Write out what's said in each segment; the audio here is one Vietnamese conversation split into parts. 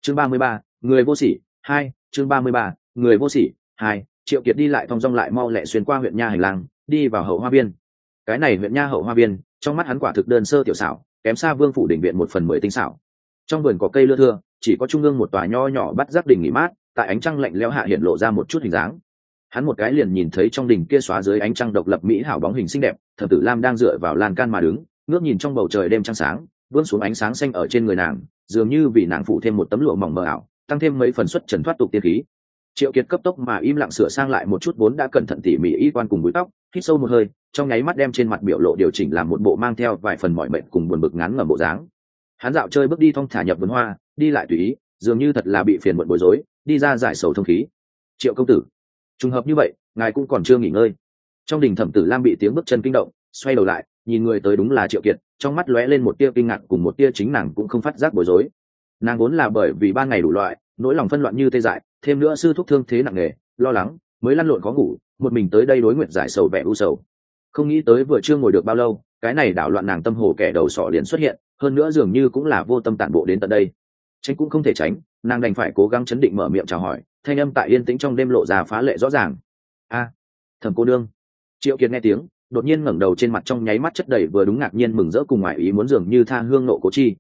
chương 33, người vô sỉ 2, chương 33, người vô sỉ 2. Triệu Kiệt đi lại thong dong lại mau lẹ xuyên qua huyện nha hành lang, đi vào hậu hoa viên. Cái này huyện nha hậu hoa viên, trong mắt hắn quả thực đơn sơ tiểu xảo, kém xa Vương phủ đỉnh viện 1/10 tinh xảo. Trong vườn có cây lưa thưa, chỉ có trung ương một tòa nho nhỏ bắt giác đình nghỉ mát, tại ánh trăng lạnh lẽo hạ hiện lộ ra một chút hình dáng. Hắn một cái liền nhìn thấy trong đình kia xóa dưới ánh trăng độc lập mỹ hảo bóng hình xinh đẹp, Thẩm Tử Lam đang dựa vào lan can mà đứng, ngước nhìn trong bầu trời đêm trăng sáng, vươn xuống ánh sáng xanh ở trên người nàng, dường như vì nàng phụ thêm một tấm lụa mỏng mờ ảo, tăng thêm mấy phần xuất trần thoát tục tiên khí. Triệu Kiệt cấp tốc mà im lặng sửa sang lại một chút vốn đã cẩn thận tỉ mỉ y quan cùng búi tóc, hít sâu một hơi, trong nháy mắt đem trên mặt biểu lộ điều chỉnh làm một bộ mang theo vài phần mỏi mệt cùng buồn bực ngán ngẩm bộ dáng. Hắn dạo chơi bước đi thong thả nhập vườn hoa, đi lại tùy ý, dường như thật là bị phiền muộn bối rối, đi ra giải sầu thông khí. Triệu công tử, trùng hợp như vậy, ngài cũng còn chưa nghỉ ngơi. Trong đình Thẩm Tử Lam bị tiếng bước chân kinh động, xoay đầu lại, nhìn người tới đúng là Triệu Kiệt, trong mắt lóe lên một tia kinh ngạc cùng một tia chính nàng cũng không phát giác bối rối. Nàng vốn là bởi vì ban ngày đủ loại, nỗi lòng phân loạn như tê dại, thêm nữa sư thúc thương thế nặng nề, lo lắng, mới lăn lộn khó ngủ, một mình tới đây đối nguyện giải sầu vẻ u sầu. Không nghĩ tới vừa chưa ngồi được bao lâu, cái này đảo loạn nàng tâm hồ kẻ đầu sọ liền xuất hiện, hơn nữa dường như cũng là vô tâm tản bộ đến tận đây. Tránh cũng không thể tránh, nàng đành phải cố gắng chấn định mở miệng chào hỏi, thanh âm tại yên tĩnh trong đêm lộ ra phá lệ rõ ràng. A, Thẩm cô nương. Triệu Kiệt nghe tiếng, đột nhiên ngẩng đầu, trên mặt trong nháy mắt chất đầy vừa đúng ngạc nhiên mừng rỡ cùng ngoại ý muốn, dường như tha hương nộ cố chi.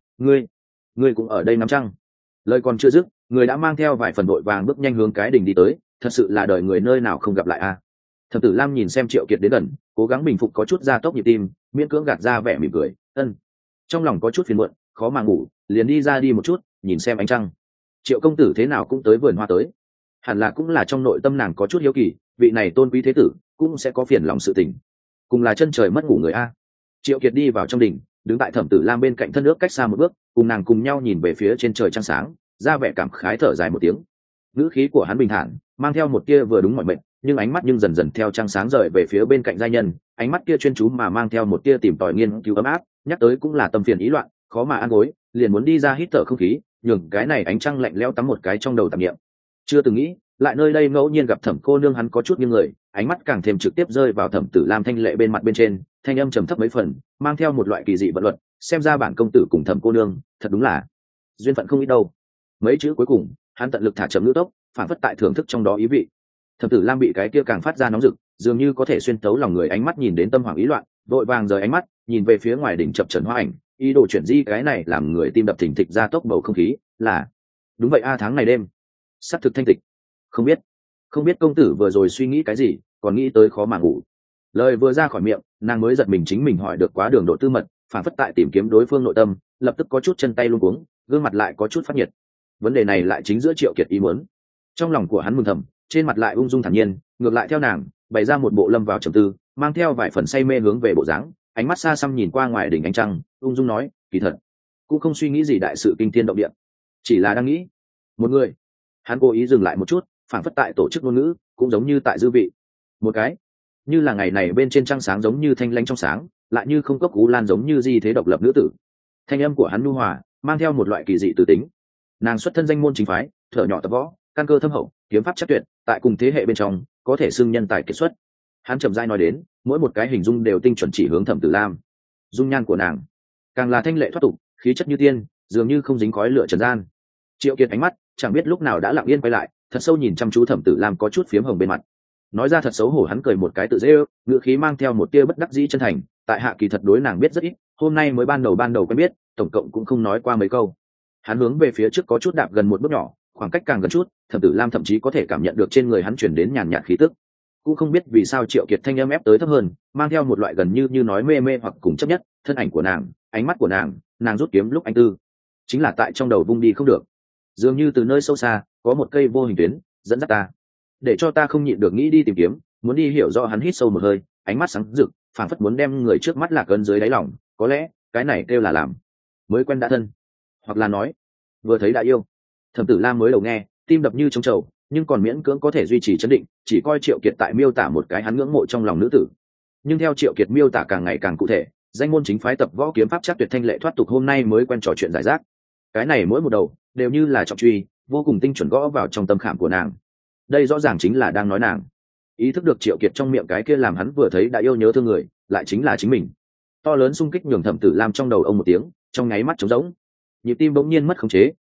Ngươi cũng ở đây nắm trăng? Lời còn chưa dứt, người đã mang theo vài phần vội vàng bước nhanh hướng cái đình đi tới, thật sự là đời người nơi nào không gặp lại a. Thẩm Tử Lam nhìn xem Triệu Kiệt đến gần, cố gắng bình phục có chút gia tốc nhịp tim, miễn cưỡng gạt ra vẻ mỉm cười, trong lòng có chút phiền muộn, khó mà ngủ, liền đi ra đi một chút, nhìn xem ánh trăng. Triệu công tử thế nào cũng tới vườn hoa tới, hẳn là cũng là trong nội tâm nàng có chút hiếu kỳ, vị này tôn quý thế tử cũng sẽ có phiền lòng sự tình, cùng là chân trời mất ngủ người a. Triệu Kiệt đi vào trong đình, đứng tại Thẩm Tử Lam bên cạnh thân nước cách xa một bước, cùng nàng cùng nhau nhìn về phía trên trời trăng sáng, ra vẻ cảm khái thở dài một tiếng. Ngữ khí của hắn bình thản, mang theo một tia vừa đúng mọi mệnh, nhưng ánh mắt dần dần theo trăng sáng rời về phía bên cạnh giai nhân, ánh mắt kia chuyên chú mà mang theo một tia tìm tòi nghiên cứu ấm áp, nhắc tới cũng là tâm phiền ý loạn, khó mà an gối, liền muốn đi ra hít thở không khí, nhường cái này ánh trăng lạnh lẽo tắm một cái trong đầu tạp niệm. Chưa từng nghĩ, lại nơi đây ngẫu nhiên gặp Thẩm cô nương, hắn có chút nghiêng người, ánh mắt càng thêm trực tiếp rơi vào Thẩm Tử Lam thanh lệ bên mặt bên trên, thanh âm trầm thấp mấy phần, mang theo một loại kỳ dị vận luật, xem ra bản công tử cùng Thẩm cô nương, thật đúng là duyên phận không ít đâu. Mấy chữ cuối cùng, hắn tận lực thả chậm ngữ tốc, phản phất tại thưởng thức trong đó ý vị. Thẩm Tử Lam bị cái kia càng phát ra nóng rực, dường như có thể xuyên tấu lòng người ánh mắt nhìn đến tâm hoảng ý loạn, vội vàng rời ánh mắt, nhìn về phía ngoài đỉnh chập chờn hoa ảnh, ý đồ chuyển di cái này làm người tim đập thình thịch ra tốc bầu không khí, là đúng vậy a, tháng này đêm sắp thực thanh tịch, không biết công tử vừa rồi suy nghĩ cái gì, còn nghĩ tới khó mà ngủ. Lời vừa ra khỏi miệng, nàng mới giật mình, chính mình hỏi được quá đường độ tư mật, phản phất tại tìm kiếm đối phương nội tâm, lập tức có chút chân tay luống cuống, gương mặt lại có chút phát nhiệt. Vấn đề này lại chính giữa Triệu Kiệt ý muốn. Trong lòng của hắn mừng thầm, trên mặt lại ung dung thản nhiên, ngược lại theo nàng bày ra một bộ lâm vào trầm tư, mang theo vài phần say mê hướng về bộ dáng, ánh mắt xa xăm nhìn qua ngoài đỉnh ánh trăng, ung dung nói, kỳ thật cũng không suy nghĩ gì đại sự kinh thiên động địa, chỉ là đang nghĩ một người. Hắn cố ý dừng lại một chút, phản phất tại tổ chức ngôn ngữ, cũng giống như tại dư vị. Một cái như là ngày này bên trên trăng sáng giống như thanh lãnh trong sáng, lại như không cốc cú lan giống như di thế độc lập nữ tử. Thanh âm của hắn nhu hòa, mang theo một loại kỳ dị từ tính. Nàng xuất thân danh môn chính phái, thở nhỏ tập võ, căn cơ thâm hậu, kiếm pháp chắc tuyệt, tại cùng thế hệ bên trong có thể xưng nhân tài kiệt xuất. Hắn chậm rãi nói đến, mỗi một cái hình dung đều tinh chuẩn chỉ hướng Thẩm Tử Lam. Dung nhan của nàng càng là thanh lệ thoát tục, khí chất như tiên, dường như không dính khói lửa trần gian. Triệu Kiệt ánh mắt chẳng biết lúc nào đã lặng yên quay lại, thật sâu nhìn chăm chú Thẩm Tử Lam, có chút phiếm hồng bên mặt. Nói ra thật xấu hổ, hắn cười một cái tự dễ ước, ngữ khí mang theo một tia bất đắc dĩ chân thành, tại hạ kỳ thật đối nàng biết rất ít, hôm nay mới ban đầu quen biết, tổng cộng cũng không nói qua mấy câu. Hắn hướng về phía trước có chút đạp gần một bước nhỏ, khoảng cách càng gần chút, Thẩm Tử Lam thậm chí có thể cảm nhận được trên người hắn chuyển đến nhàn nhạt khí tức. Cũng không biết vì sao Triệu Kiệt thanh âm ép tới thấp hơn, mang theo một loại gần như nói mê mê hoặc cùng chấp nhất, thân ảnh của nàng, ánh mắt của nàng rút kiếm lúc anh tư, chính là tại trong đầu vung đi không được. Dường như từ nơi sâu xa có một cây vô hình tuyến dẫn dắt ta, để cho ta không nhịn được nghĩ đi tìm kiếm, muốn đi hiểu rõ hắn. Hít sâu một hơi, ánh mắt sáng rực, phảng phất muốn đem người trước mắt lạc ấn dưới đáy lòng. Có lẽ cái này kêu là làm mới quen đã thân, hoặc là nói vừa thấy đã yêu. Thẩm Tử Lam mới đầu nghe, tim đập như trống trầu, nhưng còn miễn cưỡng có thể duy trì trấn định, chỉ coi Triệu Kiệt tại miêu tả một cái hắn ngưỡng mộ trong lòng nữ tử. Nhưng theo Triệu Kiệt miêu tả càng ngày càng cụ thể, danh môn chính phái tập võ, kiếm pháp chắc tuyệt, thanh lệ thoát tục, hôm nay mới quen trò chuyện giải rác, cái này mỗi một đầu đều như là trọng truy, vô cùng tinh chuẩn gõ vào trong tâm khảm của nàng. Đây rõ ràng chính là đang nói nàng. Ý thức được Triệu Kiệt trong miệng cái kia làm hắn vừa thấy đã yêu nhớ thương người, lại chính là chính mình. To lớn xung kích nhường Thẩm Tử Lam trong đầu ông một tiếng, trong nháy mắt trống rỗng, nhịp tim bỗng nhiên mất khống chế,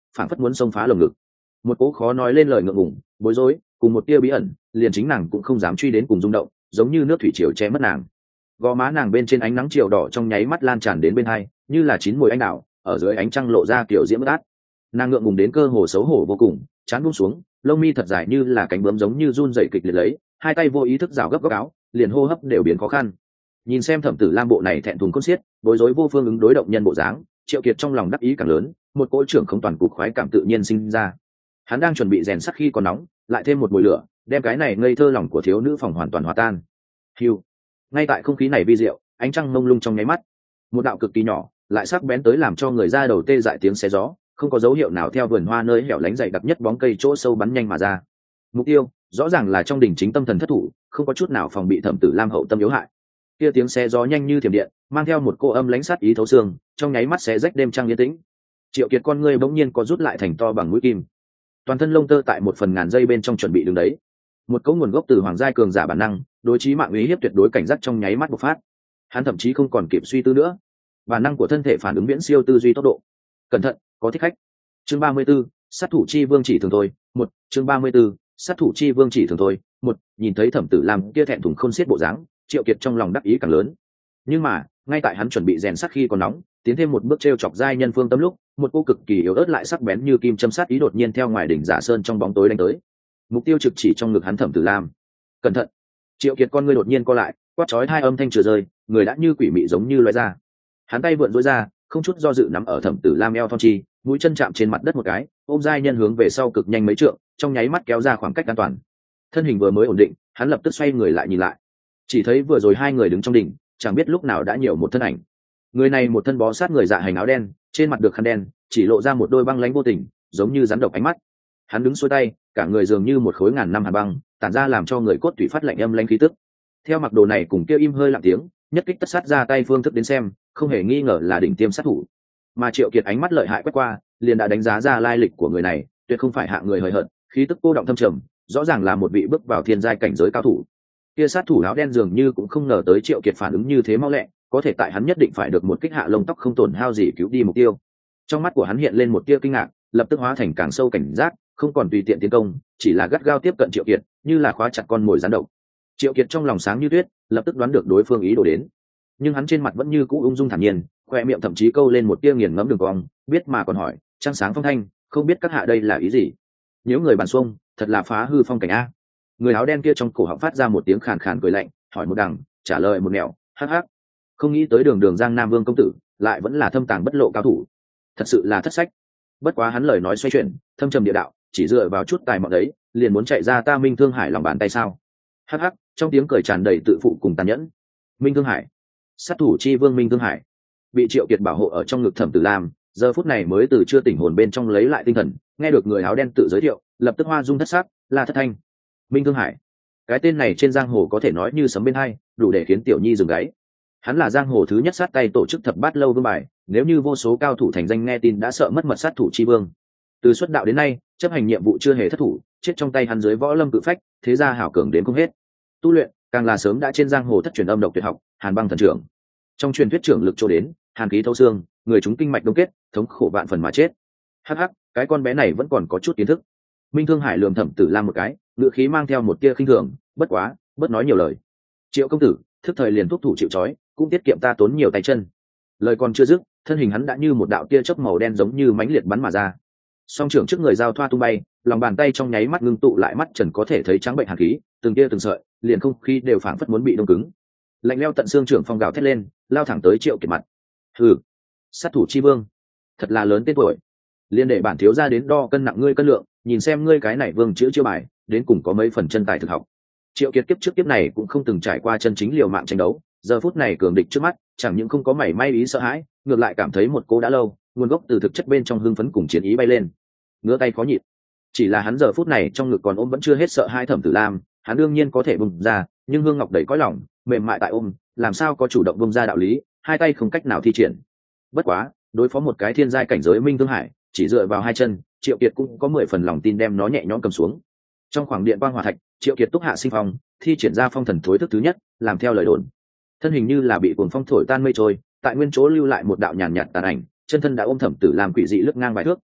phảng phất muốn xông phá lồng ngực. Một cỗ khó nói lên lời ngượng ngùng, bối rối, cùng một tia bí ẩn, liền chính nàng cũng không dám truy đến cùng rung động, giống như nước thủy triều che mất nàng. Gò má nàng bên trên ánh nắng chiều đỏ trong nháy mắt lan tràn đến bên hai, như là chín mùi anh đào, ở dưới ánh trăng lộ ra kiểu diễm át. Nàng ngượng ngùng đến cơ hồ xấu hổ vô cùng, chán buông xuống, lông mi thật dài như là cánh bướm giống như run rẩy kịch liệt lấy, hai tay vô ý thức rào gấp góc áo, liền hô hấp đều biến khó khăn. Nhìn xem Thẩm Tử Lam bộ này thẹn thùng cốt xiết, bối rối vô phương ứng đối động nhân bộ dáng, Triệu Kiệt trong lòng đắc ý càng lớn, một cỗ trưởng không toàn cục khoái cảm tự nhiên sinh ra. Hắn đang chuẩn bị rèn sắt khi còn nóng, lại thêm một mùi lửa, đem cái này ngây thơ lòng của thiếu nữ phòng hoàn toàn hòa tan. Hưu. Ngay tại không khí này vi diệu, ánh trăng mông lung trong nháy mắt, một đạo cực kỳ nhỏ, lại sắc bén tới làm cho người ra đầu tê dại tiếng xé gió, không có dấu hiệu nào theo vườn hoa nơi hẻo lánh dày đặc nhất bóng cây chỗ sâu bắn nhanh mà ra. Mục tiêu rõ ràng là trong đỉnh chính tâm thần thất thủ, không có chút nào phòng bị Thẩm Tử Lam hậu tâm yếu hại. Kia tiếng xé gió nhanh như thiểm điện, mang theo một cô âm lãnh sát ý thấu xương, trong nháy mắt xé rách đêm trăng yên tĩnh. Triệu Kiệt con ngươi bỗng nhiên có rút lại thành to bằng mũi kim, toàn thân lông tơ tại một phần ngàn giây bên trong chuẩn bị đứng đấy. Một cấu nguồn gốc từ hoàng giai cường giả bản năng, đối chí mạng uy hiếp tuyệt đối cảnh giác trong nháy mắt bộc phát. Hắn thậm chí không còn kịp suy tư nữa, bản năng của thân thể phản ứng viễn siêu tư duy tốc độ. Cẩn thận, có thích khách. Chương 34, sát thủ chi vương chỉ thường thôi. Một, chương 34, sát thủ chi vương chỉ thường thôi. Một, nhìn thấy Thẩm Tử Lam kia thẹn thùng khôn xiết bộ dáng, Triệu Kiệt trong lòng đắc ý càng lớn. Nhưng mà, ngay tại hắn chuẩn bị rèn sắt khi còn nóng, tiến thêm một bước trêu chọc giai nhân Phương Tâm lúc, một cô cực kỳ yếu ớt lại sắc bén như kim châm sát ý đột nhiên theo ngoài đỉnh Giả Sơn trong bóng tối đánh tới. Mục tiêu trực chỉ trong ngực hắn Thẩm Tử Lam. Cẩn thận. Triệu Kiệt con ngươi đột nhiên co lại, quát chói hai âm thanh chừa rơi, người đã như quỷ mị giống như lóe ra. Hắn tay vượn rối ra, không chút do dự nắm ở Thẩm Tử Lam eo thon chi, mũi chân chạm trên mặt đất một cái, ôm giai nhân hướng về sau cực nhanh mấy trượng, trong nháy mắt kéo ra khoảng cách an toàn. Thân hình vừa mới ổn định, hắn lập tức xoay người lại nhìn lại. Chỉ thấy vừa rồi hai người đứng trong đỉnh, chẳng biết lúc nào đã nhiều một thân ảnh. Người này một thân bó sát người dạ hành áo đen, trên mặt được khăn đen, chỉ lộ ra một đôi băng lãnh vô tình, giống như rắn độc ánh mắt. Hắn đứng xuôi tay, cả người dường như một khối ngàn năm hàn băng, tản ra làm cho người cốt tủy phát lạnh âm lãnh khí tức. Theo mặc đồ này cùng kêu im hơi lặng tiếng, nhất kích tất sát ra tay phương thức đến xem, không hề nghi ngờ là đỉnh tiêm sát thủ. Mà Triệu Kiệt ánh mắt lợi hại quét qua, liền đã đánh giá ra lai lịch của người này, tuyệt không phải hạng người hời hợt, khí tức cô động thâm trầm, rõ ràng là một vị bước vào thiên giai cảnh giới cao thủ. Kia sát thủ áo đen dường như cũng không ngờ tới Triệu Kiệt phản ứng như thế mau lẹ, có thể tại hắn nhất định phải được một kích hạ lông tóc không tổn hao gì cứu đi mục tiêu. Trong mắt của hắn hiện lên một tia kinh ngạc, lập tức hóa thành càng sâu cảnh giác, không còn tùy tiện tiến công, chỉ là gắt gao tiếp cận Triệu Kiệt, như là khóa chặt con mồi rắn độc. Triệu Kiệt trong lòng sáng như tuyết, lập tức đoán được đối phương ý đồ đến, nhưng hắn trên mặt vẫn như cũ ung dung thản nhiên, khoe miệng thậm chí câu lên một tia nghiền ngẫm đường cong, biết mà còn hỏi, trăng sáng phong thanh, không biết các hạ đây là ý gì? Nếu người bàn xuông, thật là phá hư phong cảnh a. Người áo đen kia trong cổ họng phát ra một tiếng khàn khàn cười lạnh, hỏi một đằng, trả lời một nẻo, hắc hắc. Không nghĩ tới đường đường Giang Nam Vương công tử, lại vẫn là thâm tàng bất lộ cao thủ, thật sự là thất sách. Bất quá hắn lời nói xoay chuyển, thâm trầm địa đạo, chỉ dựa vào chút tài mọn đấy, liền muốn chạy ra ta Minh Thương Hải lòng bàn tay sao? Hắc hắc, trong tiếng cười tràn đầy tự phụ cùng tàn nhẫn. Minh Thương Hải, sát thủ chi vương Minh Thương Hải, bị Triệu Kiệt bảo hộ ở trong ngực Thẩm Tử Lam, giờ phút này mới từ chưa tỉnh hồn bên trong lấy lại tinh thần, nghe được người áo đen tự giới thiệu, lập tức hoa dung thất sắc, là thất thanh. Minh Thương Hải, cái tên này trên giang hồ có thể nói như sấm bên hai, đủ để khiến tiểu nhi dừng gáy. Hắn là giang hồ thứ nhất sát tay tổ chức thập bát lâu vương bài, nếu như vô số cao thủ thành danh nghe tin đã sợ mất mật sát thủ chi vương. Từ xuất đạo đến nay, chấp hành nhiệm vụ chưa hề thất thủ, chết trong tay hắn dưới võ lâm cự phách, thế gia hảo cường đến không hết. Tu luyện, càng là sớm đã trên giang hồ thất truyền âm độc tuyệt học, Hàn Băng thần trưởng. Trong truyền thuyết trưởng lực chỗ đến, hàn khí thấu xương, người chúng kinh mạch đông kết, thống khổ vạn phần mà chết. Hắc hắc, cái con bé này vẫn còn có chút kiến thức. Minh Thương Hải lườm Thẩm Tử Lam một cái, ngữ khí mang theo một tia khinh thường, bất quá, bớt nói nhiều lời. Triệu công tử, thức thời liền thúc thủ chịu trói, cũng tiết kiệm ta tốn nhiều tay chân. Lời còn chưa dứt, thân hình hắn đã như một đạo tia chớp màu đen giống như mãnh liệt bắn mà ra. Song trưởng trước người giao thoa tung bay, lòng bàn tay trong nháy mắt ngưng tụ lại mắt trần có thể thấy trắng bệnh hàn khí, từng tia từng sợi, liền không khí đều phảng phất muốn bị đông cứng. Lạnh lẽo tận xương trưởng phong gào thét lên, lao thẳng tới Triệu Kiệt mặt. Hừ, sát thủ chi vương, thật là lớn tên tuổi. Liên để bản thiếu gia đến đo cân nặng ngươi cân lượng, nhìn xem ngươi cái này vương chữ chiêu bài, đến cùng có mấy phần chân tài thực học. Triệu Kiệt kiếp trước kiếp này cũng không từng trải qua chân chính liều mạng tranh đấu, giờ phút này cường địch trước mắt, chẳng những không có mảy may ý sợ hãi, ngược lại cảm thấy một cố đã lâu, nguồn gốc từ thực chất bên trong hưng phấn cùng chiến ý bay lên. Ngứa tay khó nhịn. Chỉ là hắn giờ phút này trong ngực còn ôm vẫn chưa hết sợ hai Thẩm Tử Lam, hắn đương nhiên có thể bùng ra, nhưng Hương Ngọc đầy cõi lòng, mềm mại tại ôm, làm sao có chủ động bùng ra đạo lý, hai tay không cách nào thi triển. Bất quá, đối phó một cái thiên giai cảnh giới Minh Thương Hải, chỉ dựa vào hai chân, Triệu Kiệt cũng có 10 phần lòng tin đem nó nhẹ nhõm cầm xuống. Trong khoảng điện quang hỏa thạch, Triệu Kiệt túc hạ sinh phong, thi triển ra phong thần thối thức thứ nhất, làm theo lời đồn. Thân hình như là bị cuồng phong thổi tan mây trôi, tại nguyên chỗ lưu lại một đạo nhàn nhạt tàn ảnh, chân thân đã ôm Thẩm Tử Lam quỷ dị lướt ngang vài thước,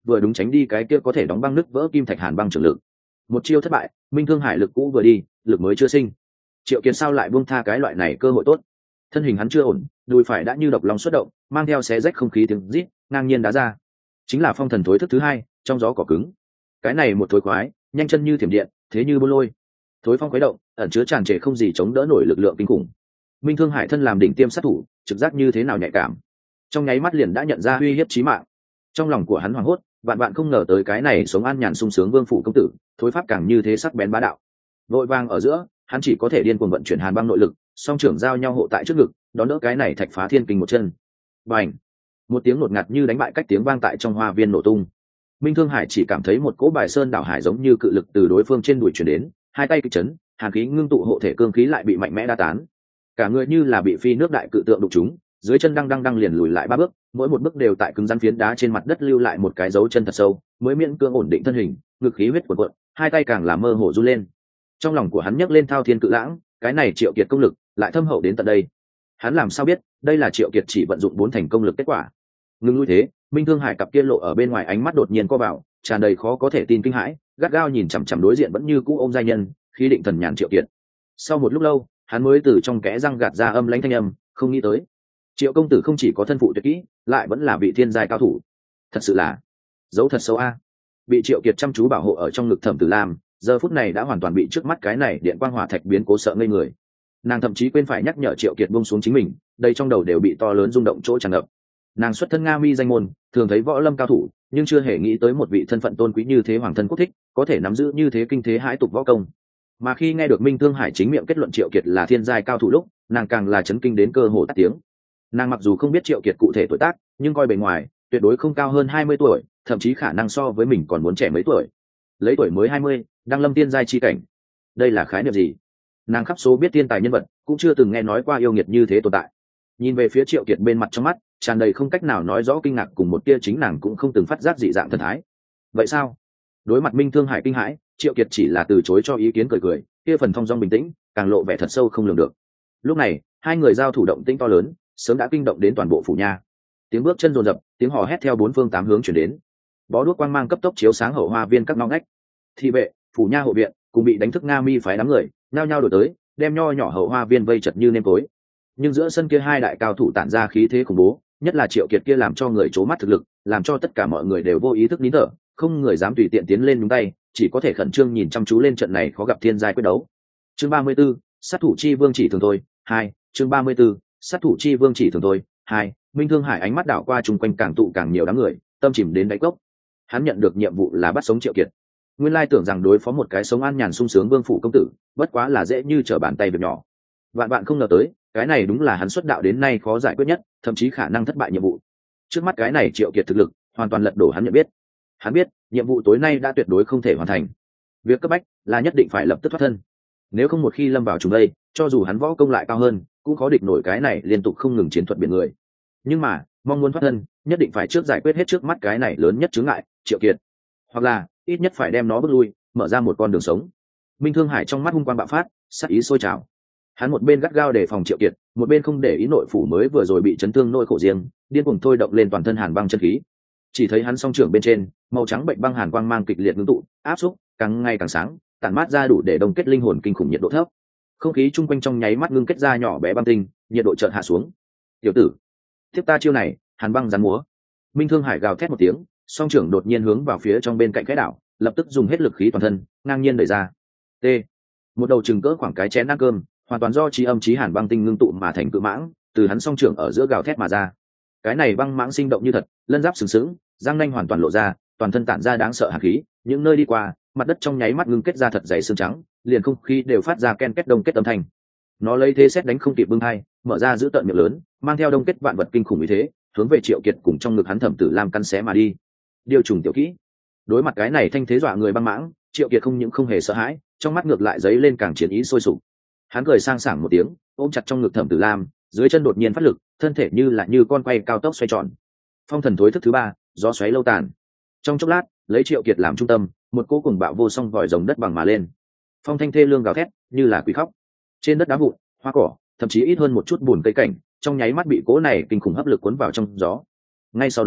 vừa đúng tránh đi cái kia có thể đóng băng nứt vỡ kim thạch hàn băng trường lực. Một chiêu thất bại, Minh Thương Hải lực cũ vừa đi, lực mới chưa sinh. Triệu Kiệt sao lại buông tha cái loại này cơ hội tốt? Thân hình hắn chưa ổn, đùi phải đã như độc long xuất động, mang theo xé rách không khí tiếng rít, ngang nhiên đá ra. Chính là phong thần thối thức thứ hai, trong gió cỏ cứng. Cái này một thối khoái, nhanh chân như thiểm điện, thế như bô lôi. Thối phong khuấy động, ẩn chứa tràn trề không gì chống đỡ nổi lực lượng kinh khủng. Minh Thương Hải thân làm đỉnh tiêm sát thủ, trực giác như thế nào nhạy cảm, trong nháy mắt liền đã nhận ra uy hiếp chí mạng. Trong lòng của hắn hoảng hốt, vạn vạn không ngờ tới cái này sống an nhàn sung sướng vương phủ công tử, thối pháp càng như thế sắc bén bá đạo. Vội vàng ở giữa, hắn chỉ có thể điên cuồng vận chuyển hàn băng nội lực, song trưởng giao nhau hộ tại trước ngực, đón đỡ cái này thạch phá thiên kinh một chân. Bành! Một tiếng ngột ngạt như đánh bại cách tiếng vang tại trong hoa viên nổ tung. Minh Thương Hải chỉ cảm thấy một cỗ bài sơn đảo hải giống như cự lực từ đối phương trên đùi truyền đến, hai tay kịch chấn, hàn khí ngưng tụ hộ thể cương khí lại bị mạnh mẽ đa tán. Cả người như là bị phi nước đại cự tượng đụng trúng, dưới chân đang liền lùi lại 3 bước, mỗi một bước đều tại cứng rắn phiến đá trên mặt đất lưu lại một cái dấu chân thật sâu, mới miễn cưỡng ổn định thân hình, ngực khí huyết cuộn cuộn, hai tay càng là mơ hồ run lên. Trong lòng của hắn nhấc lên thao thiên cự lãng, cái này Triệu Kiệt công lực lại thâm hậu đến tận đây. Hắn làm sao biết, đây là Triệu Kiệt chỉ vận dụng 4 thành công lực kết quả. Ngưng lui thế, Minh Thương Hải cặp kia lộ ở bên ngoài ánh mắt đột nhiên co vào, tràn đầy khó có thể tin kinh hãi, gắt gao nhìn chằm chằm đối diện vẫn như cũ ôm giai nhân, khí định thần nhàn Triệu Kiệt. Sau một lúc lâu, hắn mới từ trong kẽ răng gạt ra âm lãnh thanh âm, không nghĩ tới Triệu công tử không chỉ có thân phụ tuyệt kỹ, lại vẫn là vị thiên giai cao thủ. Thật sự là dấu thật sâu a. Bị Triệu Kiệt chăm chú bảo hộ ở trong ngực Thẩm Tử Lam, giờ phút này đã hoàn toàn bị trước mắt cái này điện quang hỏa thạch biến cố sợ ngây người. Nàng thậm chí quên phải nhắc nhở Triệu Kiệt buông xuống chính mình, đây trong đầu đều bị to lớn rung động chỗ tràn ngập. Nàng xuất thân Nga Mi danh môn, thường thấy võ lâm cao thủ, nhưng chưa hề nghĩ tới một vị thân phận tôn quý như thế hoàng thân quốc thích, có thể nắm giữ như thế kinh thế hãi tục võ công. Mà khi nghe được Minh Thương Hải chính miệng kết luận Triệu Kiệt là thiên giai cao thủ lúc, nàng càng là chấn kinh đến cơ hồ tắt tiếng. Nàng mặc dù không biết Triệu Kiệt cụ thể tuổi tác, nhưng coi bề ngoài tuyệt đối không cao hơn 20 tuổi, thậm chí khả năng so với mình còn muốn trẻ mấy tuổi. Lấy tuổi mới 20, đang lâm tiên giai chi cảnh, đây là khái niệm gì? Nàng khắp số biết thiên tài nhân vật, cũng chưa từng nghe nói qua yêu nghiệt như thế tồn tại. Nhìn về phía Triệu Kiệt bên mặt trong mắt tràn đầy không cách nào nói rõ kinh ngạc cùng một tia chính nàng cũng không từng phát giác dị dạng thần thái. Vậy sao? Đối mặt Minh Thương Hải kinh hãi, Triệu Kiệt chỉ là từ chối cho ý kiến, cười cười, kia phần thong dong bình tĩnh càng lộ vẻ thật sâu không lường được. Lúc này, hai người giao thủ động tĩnh to lớn, sớm đã kinh động đến toàn bộ phủ nha. Tiếng bước chân dồn dập, tiếng hò hét theo 4 phương 8 hướng truyền đến. Bó đuốc quang mang cấp tốc chiếu sáng hậu hoa viên các ngõ ngách. Thị vệ, phủ nha hộ viện cùng bị đánh thức Nga Mi phái đám người, nhao nhao đổ tới, đem nho nhỏ hậu hoa viên vây chật như nêm tối. Nhưng giữa sân kia hai đại cao thủ tản ra khí thế khủng bố, nhất là Triệu Kiệt kia làm cho người chố mắt thực lực, làm cho tất cả mọi người đều vô ý thức nín thở, không người dám tùy tiện tiến lên nhúng tay, chỉ có thể khẩn trương nhìn chăm chú lên trận này khó gặp thiên giai quyết đấu. Chương 34, sát thủ chi vương chỉ thường thôi. 2, chương 34, sát thủ chi vương chỉ thường thôi. 2, Minh Thương Hải ánh mắt đảo qua chung quanh càng tụ càng nhiều đám người, tâm chìm đến đáy cốc. Hắn nhận được nhiệm vụ là bắt sống Triệu Kiệt. Nguyên lai tưởng rằng đối phó một cái sống an nhàn sung sướng vương phủ công tử, bất quá là dễ như trở bàn tay việc nhỏ. Vạn bạn không ngờ tới, cái này đúng là hắn xuất đạo đến nay khó giải quyết nhất, thậm chí khả năng thất bại nhiệm vụ. Trước mắt cái này Triệu Kiệt thực lực hoàn toàn lật đổ hắn nhận biết. Hắn biết, nhiệm vụ tối nay đã tuyệt đối không thể hoàn thành. Việc cấp bách là nhất định phải lập tức thoát thân. Nếu không một khi lâm vào chúng đây, cho dù hắn võ công lại cao hơn, cũng khó địch nổi cái này liên tục không ngừng chiến thuật biển người. Nhưng mà, mong muốn thoát thân, nhất định phải trước giải quyết hết trước mắt cái này lớn nhất chướng ngại, Triệu Kiệt. Hoặc là, ít nhất phải đem nó bước lui, mở ra một con đường sống. Minh Thương Hải trong mắt hung quang bạo phát, sát ý sôi trào. Hắn một bên gắt gao đề phòng Triệu Kiệt, một bên không để ý nội phủ mới vừa rồi bị chấn thương nỗi khổ riêng, điên cuồng thôi động lên toàn thân hàn băng chân khí. Chỉ thấy hắn song trưởng bên trên, màu trắng bệnh băng hàn quang mang kịch liệt ngưng tụ, áp xúc, càng ngày càng sáng, tản mát ra đủ để đông kết linh hồn kinh khủng nhiệt độ thấp. Không khí chung quanh trong nháy mắt ngưng kết ra nhỏ bé băng tinh, nhiệt độ chợt hạ xuống. "Tiểu tử, tiếp ta chiêu này." Hàn băng rắn múa. Minh Thương Hải gào thét một tiếng, song trưởng đột nhiên hướng vào phía trong bên cạnh cái đảo, lập tức dùng hết lực khí toàn thân, ngang nhiên đẩy ra. T. Một đầu chừng cỡ khoảng cái chén ăn cơm, hoàn toàn do chi âm chí hàn băng tinh ngưng tụ mà thành cự mãng, từ hắn song trưởng ở giữa gào thét mà ra. Cái này băng mãng sinh động như thật, lân giáp sừng sững, răng nanh hoàn toàn lộ ra, toàn thân tản ra đáng sợ hàn khí, những nơi đi qua, mặt đất trong nháy mắt ngưng kết ra thật dày xương trắng, liền không khí đều phát ra ken két đông kết âm thanh. Nó lấy thế xét đánh không kịp bưng hai, mở ra giữ tợn miệng lớn, mang theo đông kết vạn vật kinh khủng như thế, hướng về Triệu Kiệt cùng trong ngực hắn Thẩm Tử Lam căn xé mà đi. Điều trùng tiểu kỹ. Đối mặt cái này thanh thế dọa người băng mãng, Triệu Kiệt không những không hề sợ hãi, trong mắt ngược lại dấy lên càng chiến ý sôi sục. Hắn cười sang sảng một tiếng, ôm chặt trong ngực Thẩm Tử Lam, dưới chân đột nhiên phát lực, thân thể như con quay cao tốc xoay tròn. Phong thần thối thức thứ 3, gió xoáy lâu tàn. Trong chốc lát, lấy Triệu Kiệt làm trung tâm, một cỗ cùng bạo vô song vòi rồng đất bằng mà lên. Phong thanh thê lương gào thét, như là quỷ khóc. Trên đất đá vụn, hoa cỏ, thậm chí ít hơn một chút bùn cây cảnh, trong nháy mắt bị cỗ này kinh khủng hấp lực cuốn vào trong gió. Ngay sau đó,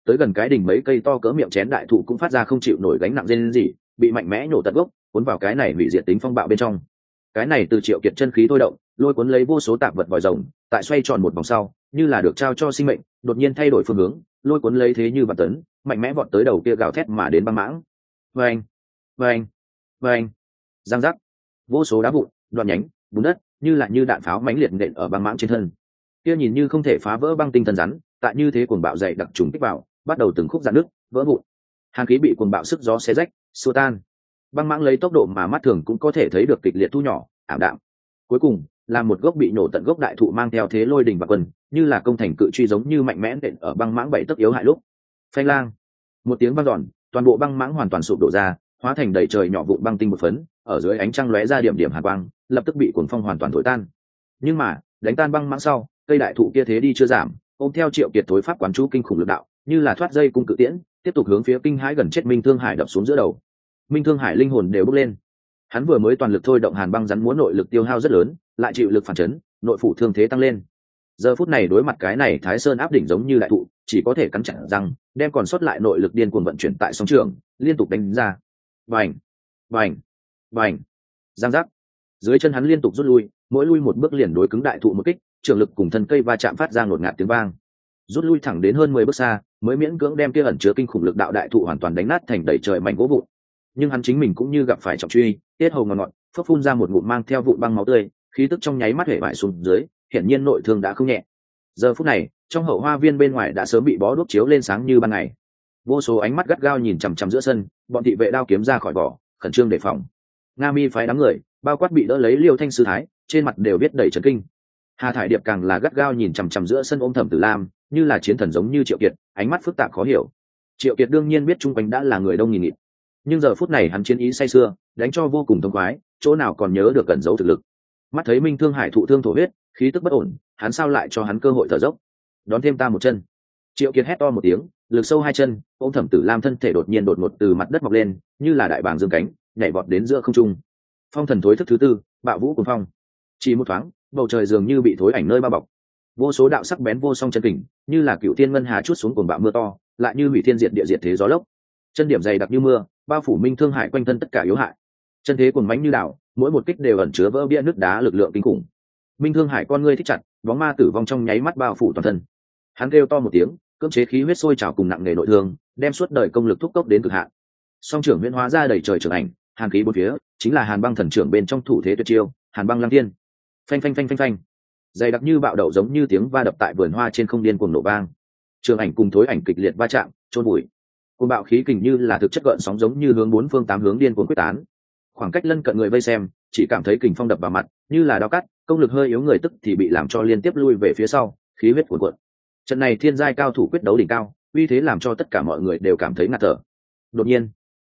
tới gần cái đỉnh mấy cây to cỡ miệng chén đại thụ cũng phát ra không chịu nổi gánh nặng rên rỉ, bị mạnh mẽ nổ tận gốc, cuốn vào cái này hủy diệt tính phong bạo bên trong. Cái này từ Triệu Kiệt chân khí thôi động, lôi cuốn lấy vô số tạp vật vòi rồng, tại xoay tròn một vòng sau, như là được trao cho sinh mệnh, đột nhiên thay đổi phương hướng, lôi cuốn lấy thế như vạn tấn, mạnh mẽ vọt tới đầu kia gào thét mà đến băng mãng. Vâng, vâng, vâng, giang giác, vô số đá vụn, đoạn nhánh, bùn đất, như đạn pháo mãnh liệt nện ở băng mãng trên thân. Kia nhìn như không thể phá vỡ băng tinh thần rắn, tại như thế cuồng bạo dày đặc trùng kích vào, bắt đầu từng khúc rạn nứt, vỡ vụn. Hàn khí bị cuồng bạo sức gió xé rách, xua tan. Băng mãng lấy tốc độ mà mắt thường cũng có thể thấy được kịch liệt thu nhỏ, ảm đạm. Cuối cùng, là một gốc bị nổ tận gốc đại thụ mang theo thế lôi đình và quần, như là công thành cự truy giống như mạnh mẽ nện ở băng mãng bảy tấc yếu hại lúc. Phanh lang, một tiếng vang dọn, toàn bộ băng mãng hoàn toàn sụp đổ ra, hóa thành đầy trời nhỏ vụn băng tinh một phấn, ở dưới ánh trăng lóe ra điểm điểm hàn quang, lập tức bị cuồng phong hoàn toàn thổi tan. Nhưng mà, đánh tan băng mãng sau, cây đại thụ kia thế đi chưa giảm, ôm theo Triệu Kiệt tối pháp quán chú kinh khủng lực đạo, như là thoát dây cung cự tiễn, tiếp tục hướng phía kinh hãi gần chết Minh Thương Hải đập xuống giữa đầu. Minh Thương Hải linh hồn đều bốc lên. Hắn vừa mới toàn lực thôi động hàn băng rắn muốn nội lực tiêu hao rất lớn, lại chịu lực phản chấn, nội phủ thương thế tăng lên. Giờ phút này đối mặt cái này Thái Sơn áp đỉnh giống như đại thụ, chỉ có thể cắn chặt răng, đem còn sót lại nội lực điên cuồng vận chuyển tại sóng trường, liên tục đánh ra. Bành, bành, bành, giang giác. Dưới chân hắn liên tục rút lui, mỗi lui một bước liền đối cứng đại thụ một kích, trường lực cùng thân cây va chạm phát ra ngột ngạt tiếng vang. Rút lui thẳng đến hơn 10 bước xa, mới miễn cưỡng đem kia ẩn chứa kinh khủng lực đạo đại thụ hoàn toàn đánh nát thành đầy trời mảnh gỗ vụn. Nhưng hắn chính mình cũng như gặp phải trọng truy, tiết hầu ngọt ngọt, phấp phun ra một ngụm mang theo vụn băng máu tươi, khí tức trong nháy mắt hể bại xuống dưới, hiển nhiên nội thương đã không nhẹ. Giờ phút này, trong hậu hoa viên bên ngoài đã sớm bị bó đuốc chiếu lên sáng như ban ngày. Vô số ánh mắt gắt gao nhìn chằm chằm giữa sân, bọn thị vệ đao kiếm ra khỏi vỏ, khẩn trương đề phòng. Nga Mi phái đám người, bao quát bị đỡ lấy Liêu Thanh sư thái, trên mặt đều biết đầy chấn kinh. Hà Thải Điệp càng là gắt gao nhìn chằm chằm giữa sân ôm Thẩm Tử Lam, như là chiến thần giống như Triệu Kiệt, ánh mắt phức tạp khó hiểu. Triệu Kiệt đương nhiên biết chung quanh đã là người đông nghìn nghịt, nhưng giờ phút này hắn chiến ý say sưa, đánh cho vô cùng thông khoái, chỗ nào còn nhớ được cẩn giấu thực lực. Mắt thấy Minh Thương Hải thụ thương thổ huyết, khí tức bất ổn, hắn sao lại cho hắn cơ hội thở dốc? Đón thêm ta một chân. Triệu Kiệt hét to một tiếng, lực sâu hai chân, ôm Thẩm Tử Lam thân thể đột nhiên đột ngột từ mặt đất mọc lên, như là đại bàng dương cánh, nhảy vọt đến giữa không trung. Phong thần thối thức thứ tư, bạo vũ cuồng phong. Chỉ một thoáng, bầu trời dường như bị thối ảnh nơi bao bọc. Vô số đạo sắc bén vô song chân kình, như là cựu thiên ngân hà chút xuống cuồng bạo mưa to, lại như hủy thiên diệt địa diệt thế gió lốc. Chân điểm dày đặc như mưa, bao phủ Minh Thương Hải quanh thân tất cả yếu hại. Chân thế cuồng mãnh như đảo, mỗi một kích đều ẩn chứa vỡ bia nứt đá lực lượng kinh khủng. Minh Thương Hải con ngươi thích chặt, bóng ma tử vong trong nháy mắt bao phủ toàn thân. Hắn kêu to một tiếng, cưỡng chế khí huyết sôi trào cùng nặng nề nội thương, đem suốt đời công lực thúc tốc đến cực hạn. Song trưởng huyễn hóa ra đầy trời trưởng ảnh, hàn khí bốn phía, chính là Hàn Băng thần trưởng bên trong thủ thế tuyệt chiêu, Hàn Băng Lăng Thiên. Phanh phanh phanh phanh phanh. Dày đặc như bạo đậu giống như tiếng va đập tại vườn hoa trên không điên cuồng nổ vang. Trường ảnh cùng thối ảnh kịch liệt va chạm, chôn bụi. Cuồng bạo khí kình như là thực chất gợn sóng giống như hướng bốn phương tám hướng điên cuồng quyết tán. Khoảng cách lân cận người vây xem, chỉ cảm thấy kình phong đập vào mặt, như là dao cắt, công lực hơi yếu người tức thì bị làm cho liên tiếp lui về phía sau, khí huyết cuồn cuộn. Trận này thiên giai cao thủ quyết đấu đỉnh cao, uy thế làm cho tất cả mọi người đều cảm thấy ngạt thở. Đột nhiên,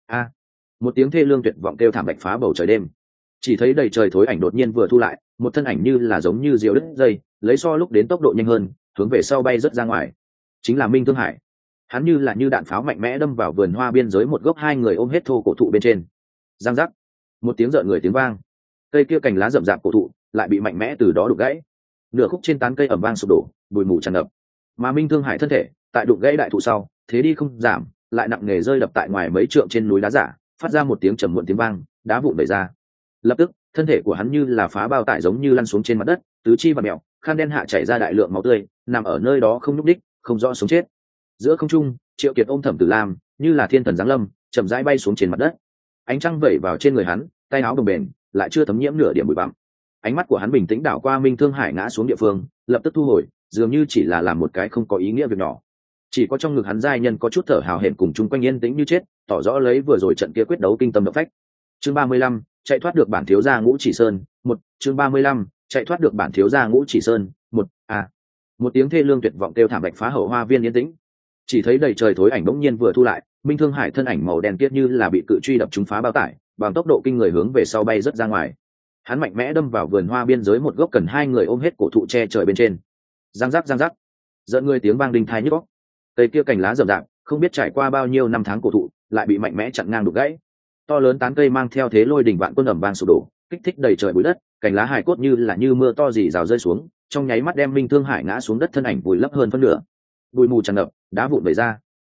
một tiếng thê lương tuyệt vọng kêu thảm bạch phá bầu trời đêm. Chỉ thấy đầy trời thối ảnh đột nhiên vừa thu lại, một thân ảnh như là giống như diều đứt dây, lấy so lúc đến tốc độ nhanh hơn, hướng về sau bay rất ra ngoài. Chính là Minh Thương Hải. Hắn như đạn pháo mạnh mẽ đâm vào vườn hoa biên giới một gốc hai người ôm hết thô cổ thụ bên trên. Giang giác, một tiếng rợn người tiếng vang. Cây kia cành lá rậm rạp cổ thụ lại bị mạnh mẽ từ đó đục gãy. Nửa khúc trên tán cây ẩm vang sụp đổ, bụi mù tràn ngập. Mà Minh Thương Hải thân thể tại đục gãy đại thụ sau, thế đi không giảm, lại nặng nề rơi đập tại ngoài mấy trượng trên núi đá giả, phát ra một tiếng trầm muộn tiếng vang, đá vụn bể ra. Lập tức, thân thể của hắn như là phá bao tải giống như lăn xuống trên mặt đất, tứ chi và mèo, khan đen hạ chảy ra đại lượng máu tươi, nằm ở nơi đó không nhúc đích, không rõ sống chết. Giữa không trung, Triệu Kiệt ôm Thẩm Tử Lam, như là thiên thần giáng lâm, chậm rãi bay xuống trên mặt đất. Ánh trăng vẩy vào trên người hắn, tay áo đồng bền, lại chưa thấm nhiễm nửa điểm bụi bặm. Ánh mắt của hắn bình tĩnh đảo qua Minh Thương Hải ngã xuống địa phương, lập tức thu hồi, dường như chỉ là làm một cái không có ý nghĩa việc nhỏ. Chỉ có trong ngực hắn giai nhân có chút thở hào hển cùng chung quanh yên tĩnh như chết, tỏ rõ lấy vừa rồi trận kia quyết đấu kinh tâm động phách. Chương 35, chạy thoát được bản thiếu gia Ngũ Chỉ Sơn, một. Chương 35, chạy thoát được bản thiếu gia Ngũ Chỉ Sơn, một. Một tiếng thê lương tuyệt vọng kêu thảm bạch phá hậu hoa viên yên tĩnh. Chỉ thấy đầy trời thối ảnh bỗng nhiên vừa thu lại, Minh Thương Hải thân ảnh màu đen kiết như là bị cự truy đập trúng phá bao tải, bằng tốc độ kinh người hướng về sau bay rất ra ngoài. Hắn mạnh mẽ đâm vào vườn hoa biên giới một gốc cần hai người ôm hết cổ thụ che trời bên trên. Giang giác giang giác, giận người tiếng vang đinh tai nhức óc. Cây kia cành lá rậm rạp, không biết trải qua bao nhiêu năm tháng cổ thụ, lại bị mạnh mẽ chặn ngang đục gãy. To lớn tán cây mang theo thế lôi đình vạn quân ẩm vang sụp đổ, kích thích đầy trời bụi đất, cành lá hài cốt như mưa to rỉ rào rơi xuống, trong nháy mắt đem Minh Thương Hải ngã xuống đất thân ảnh vùi lấp hơn phân nửa. Bụi mù tràn ngập, đá vụn vẩy ra.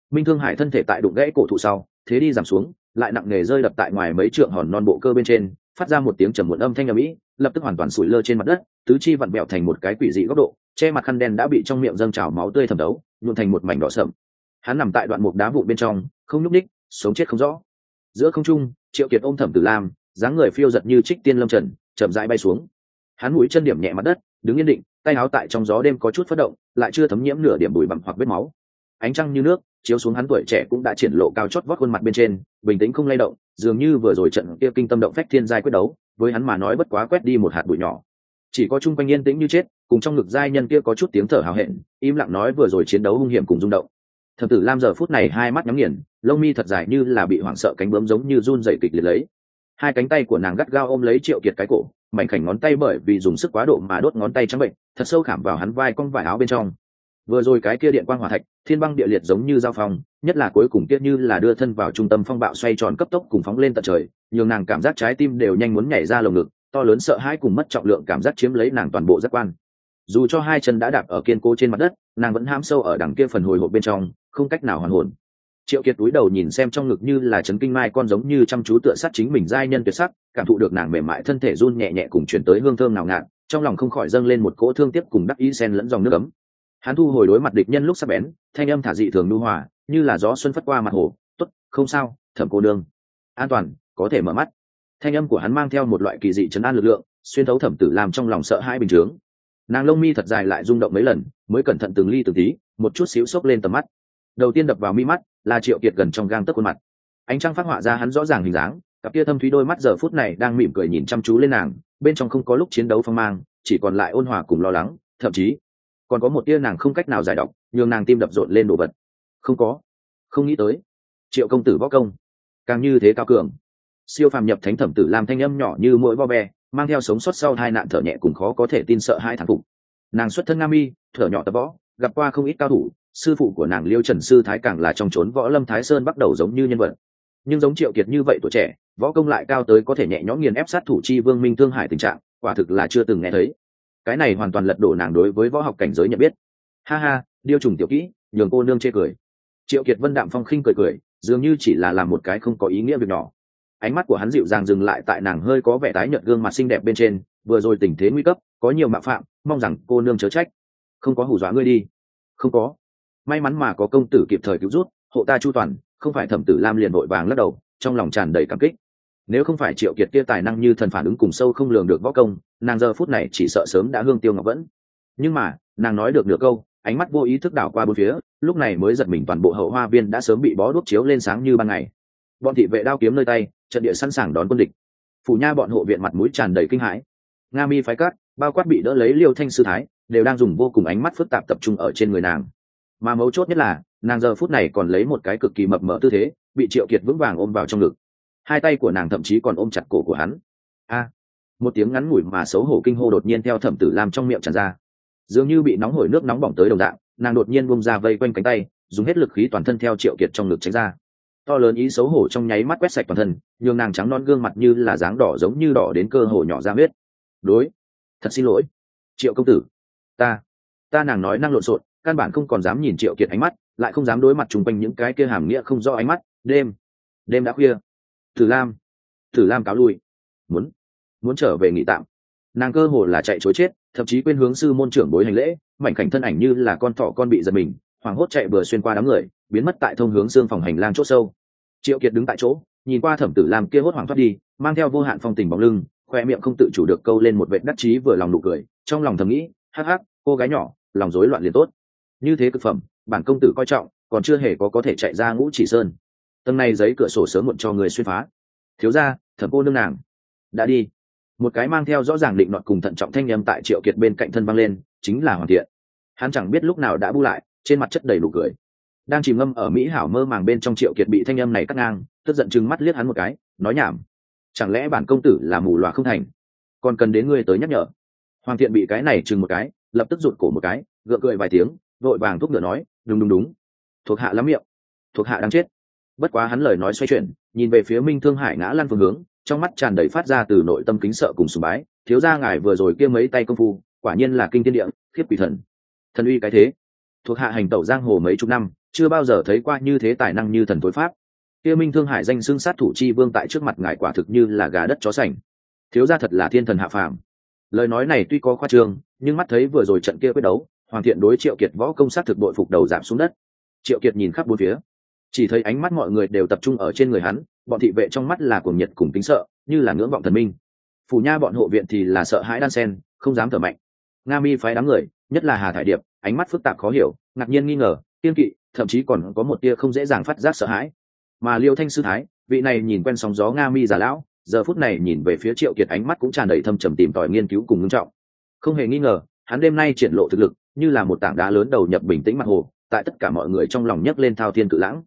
Minh Thương Hải thân thể tại đụng gãy cổ thụ sau thế đi giảm xuống, lại nặng nề rơi đập tại ngoài mấy trượng hòn non bộ cơ bên trên, phát ra một tiếng trầm muộn âm thanh ầm ĩ, lập tức hoàn toàn sủi lơ trên mặt đất, tứ chi vặn bẹo thành một cái quỷ dị góc độ, che mặt khăn đen đã bị trong miệng dâng trào máu tươi thẩm thấu nhuộn thành một mảnh đỏ sậm. Hắn nằm tại đoạn mục đá vụn bên trong, không nhúc ních, sống chết không rõ. Giữa không trung, Triệu Kiệt ôm Thẩm Tử Lam, dáng người phiêu giật như trích tiên lâm trần, chậm rãi bay xuống. Hắn mũi chân điểm nhẹ mặt đất, đứng yên định, tay áo tại trong gió đêm có chút phất động, lại chưa thấm nhiễm nửa điểm bụi bặm hoặc vết máu. Ánh trăng như nước chiếu xuống hắn tuổi trẻ cũng đã triển lộ cao chót vót khuôn mặt bên trên, bình tĩnh không lay động, dường như vừa rồi trận kia kinh tâm động phách thiên giai quyết đấu, với hắn mà nói bất quá quét đi một hạt bụi nhỏ. Chỉ có trung quanh yên tĩnh như chết, cùng trong ngực giai nhân kia có chút tiếng thở hào hẹn, im lặng nói vừa rồi chiến đấu hung hiểm cùng rung động. Thẩm Tử Lam giờ phút này hai mắt nhắm nghiền, lông mi thật dài như là bị hoảng sợ cánh bướm giống như run rẩy kịch liệt lấy. Hai cánh tay của nàng gắt gao ôm lấy Triệu Kiệt cái cổ, mảnh khảnh ngón tay bởi vì dùng sức quá độ mà đốt ngón tay trắng bệnh, thật sâu khảm vào hắn vai cong vải áo bên trong. Vừa rồi cái kia điện quang hỏa thạch, thiên băng địa liệt giống như giao phong, nhất là cuối cùng kia như là đưa thân vào trung tâm phong bạo xoay tròn cấp tốc cùng phóng lên tận trời, nhường nàng cảm giác trái tim đều nhanh muốn nhảy ra lồng ngực, to lớn sợ hãi cùng mất trọng lượng cảm giác chiếm lấy nàng toàn bộ giác quan. Dù cho hai chân đã đạp ở kiên cố trên mặt đất, nàng vẫn hãm sâu ở đằng kia phần hồi hộp bên trong, không cách nào hoàn hồn. Triệu Kiệt cúi đầu nhìn xem trong ngực như là chấn kinh mai con giống như chăm chú tựa sát chính mình giai nhân tuyệt sắc, cảm thụ được nàng mềm mại thân thể run nhẹ nhẹ cùng chuyển tới hương thơm nào ngạt, trong lòng không khỏi dâng lên một cỗ thương tiếc cùng đắc ý xen lẫn dòng nước ấm. Hắn thu hồi đối mặt địch nhân lúc sắc bén, thanh âm thả dị thường nhu hòa, như là gió xuân phất qua mặt hồ. "Tốt, không sao, Thẩm cô nương, an toàn, có thể mở mắt." Thanh âm của hắn mang theo một loại kỳ dị trấn an lực lượng, xuyên thấu Thẩm Tử làm trong lòng sợ hãi bình thường. Nàng lông mi thật dài lại rung động mấy lần, mới cẩn thận từng ly từng tí, một chút xíu xốc lên tầm mắt. Đầu tiên đập vào mi mắt là Triệu Kiệt gần trong gang tấc khuôn mặt. Ánh trăng phát họa ra hắn rõ ràng hình dáng, cặp kia thâm thúy đôi mắt giờ phút này đang mỉm cười nhìn chăm chú lên nàng, bên trong không có lúc chiến đấu phong mang, chỉ còn lại ôn hòa cùng lo lắng, thậm chí còn có một tia nàng không cách nào giải đọc, nhường nàng tim đập rộn lên đồ vật. Không nghĩ tới, Triệu công tử võ công càng như thế cao cường. Siêu phàm nhập thánh Thẩm Tử làm thanh âm nhỏ như mỗi vo ve, mang theo sống sót sau hai nạn thở nhẹ cùng khó có thể tin sợ hai thản phục. Nàng xuất thân Nam Y, thở nhỏ tập võ, gặp qua không ít cao thủ, sư phụ của nàng Liêu Trần sư thái càng là trong chốn võ lâm Thái Sơn bắt đầu giống như nhân vật. Nhưng giống Triệu Kiệt như vậy tuổi trẻ, võ công lại cao tới có thể nhẹ nhõm nghiền ép sát thủ chi vương Minh Thương Hải tình trạng, quả thực là chưa từng nghe thấy. Cái này hoàn toàn lật đổ nàng đối với võ học cảnh giới nhận biết. Ha ha, điêu trùng tiểu kỹ, nhường cô nương chê cười. Triệu Kiệt vân đạm phong khinh cười cười, dường như chỉ là làm một cái không có ý nghĩa việc nhỏ. Ánh mắt của hắn dịu dàng dừng lại tại nàng hơi có vẻ tái nhợt gương mặt xinh đẹp bên trên, vừa rồi tình thế nguy cấp, có nhiều mạo phạm, mong rằng cô nương chớ trách. Không có hù dọa ngươi đi. Không có. May mắn mà có công tử kịp thời cứu rút, hộ ta chu toàn, không phải Thẩm Tử Lam liền vội vàng lắc đầu, trong lòng tràn đầy cảm kích. Nếu không phải Triệu Kiệt kia tài năng như thần phản ứng cùng sâu không lường được võ công, nàng giờ phút này chỉ sợ sớm đã hương tiêu ngọc vẫn. Nhưng mà nàng nói được nửa câu, ánh mắt vô ý thức đảo qua bốn phía, lúc này mới giật mình toàn bộ hậu hoa viên đã sớm bị bó đuốc chiếu lên sáng như ban ngày. Bọn thị vệ đao kiếm nơi tay, trận địa sẵn sàng đón quân địch. Phủ nha bọn hộ viện mặt mũi tràn đầy kinh hãi. Nga Mi phái cát, bao quát bị đỡ lấy Liêu Thanh sư thái, đều đang dùng vô cùng ánh mắt phức tạp tập trung ở trên người nàng. Mà mấu chốt nhất là, nàng giờ phút này còn lấy một cái cực kỳ mập mờ tư thế, bị Triệu Kiệt vững vàng ôm vào trong ngực. Hai tay của nàng thậm chí còn ôm chặt cổ của hắn. Một tiếng ngắn ngủi mà xấu hổ kinh hô đột nhiên theo Thẩm Tử Lam trong miệng tràn ra, dường như bị nóng hổi nước nóng bỏng tới đồng dạng. Nàng đột nhiên bung ra vây quanh cánh tay, dùng hết lực khí toàn thân theo Triệu Kiệt trong ngực tránh ra. To lớn ý xấu hổ trong nháy mắt quét sạch toàn thân, nhường nàng trắng non gương mặt như là dáng đỏ giống như đỏ đến cơ hồ nhỏ ra huyết. Thật xin lỗi, Triệu công tử, ta nàng nói năng lộn xộn, căn bản không còn dám nhìn Triệu Kiệt ánh mắt, lại không dám đối mặt chung quanh những cái kia hàm nghĩa không rõ ánh mắt. Đêm đã khuya. Tử Lam cáo lui, muốn trở về nghỉ tạm. Nàng cơ hồ là chạy chối chết, thậm chí quên hướng sư môn trưởng bối hành lễ, mảnh khảnh thân ảnh như là con thỏ con bị giật mình, hoảng hốt chạy bừa xuyên qua đám người, biến mất tại thông hướng xương phòng hành lang chỗ sâu. Triệu Kiệt đứng tại chỗ, nhìn qua Thẩm Tử Lam kia hốt hoảng thoát đi, mang theo vô hạn phong tình bóng lưng, khoe miệng không tự chủ được câu lên một vệt đắc chí vừa lòng nụ cười, trong lòng thầm nghĩ, hắc hắc, cô gái nhỏ, lòng rối loạn liền tốt. Như thế cực phẩm, bản công tử coi trọng, còn chưa hề có thể chạy ra Ngũ Chỉ Sơn. Tầng này giấy cửa sổ sớm muộn cho người xuyên phá. Thiếu gia, Thẩm cô nương nàng đã đi. Một cái mang theo rõ ràng định nọt cùng thận trọng thanh âm tại Triệu Kiệt bên cạnh thân vang lên, chính là Hoàng Thiện. Hắn chẳng biết lúc nào đã bu lại, trên mặt chất đầy nụ cười. Đang chìm ngâm ở mỹ hảo mơ màng bên trong, Triệu Kiệt bị thanh âm này cắt ngang, tức giận trừng mắt liếc hắn một cái, nói nhảm. Chẳng lẽ bản công tử là mù lòa không thành, còn cần đến ngươi tới nhắc nhở? Hoàng Thiện bị cái này chừng một cái, lập tức rụt cổ một cái, gượng cười vài tiếng, vội vàng thúc ngựa nói, đúng, thuộc hạ lắm miệng, thuộc hạ đáng chết. Bất quá hắn lời nói xoay chuyển, nhìn về phía Minh Thương Hải ngã lăn phương hướng, trong mắt tràn đầy phát ra từ nội tâm kính sợ cùng sùng bái. Thiếu gia ngài vừa rồi kia mấy tay công phu, quả nhiên là kinh thiên địa, khiếp quỷ thần. Thần uy cái thế, thuộc hạ hành tẩu giang hồ mấy chục năm, chưa bao giờ thấy qua như thế tài năng như thần tối pháp. Kia Minh Thương Hải danh xưng sát thủ chi vương tại trước mặt ngài quả thực như là gà đất chó sành. Thiếu gia thật là thiên thần hạ phàm. Lời nói này tuy có khoa trương, nhưng mắt thấy vừa rồi trận kia quyết đấu, Hoàng Thiện đối Triệu Kiệt võ công sát thực bội phục đầu giảm xuống đất. Triệu Kiệt nhìn khắp bốn phía, chỉ thấy ánh mắt mọi người đều tập trung ở trên người hắn, bọn thị vệ trong mắt là cuồng nhiệt cùng kính sợ, như là ngưỡng vọng thần minh. Phủ nha bọn hộ viện thì là sợ hãi đan sen, không dám thở mạnh. Nga Mi phái đám người, nhất là Hà Thải Điệp, ánh mắt phức tạp khó hiểu, ngạc nhiên nghi ngờ, kiên kỵ, thậm chí còn có một tia không dễ dàng phát giác sợ hãi. Mà Liêu Thanh sư thái, vị này nhìn quen sóng gió Nga Mi già lão, giờ phút này nhìn về phía Triệu Kiệt ánh mắt cũng tràn đầy thâm trầm tìm tòi nghiên cứu cùng ngưng trọng. Không hề nghi ngờ, hắn đêm nay triển lộ thực lực, như là một tảng đá lớn đầu nhập bình tĩnh mặt hồ, tại tất cả mọi người trong lòng nhấc lên thao thiên cự lãng.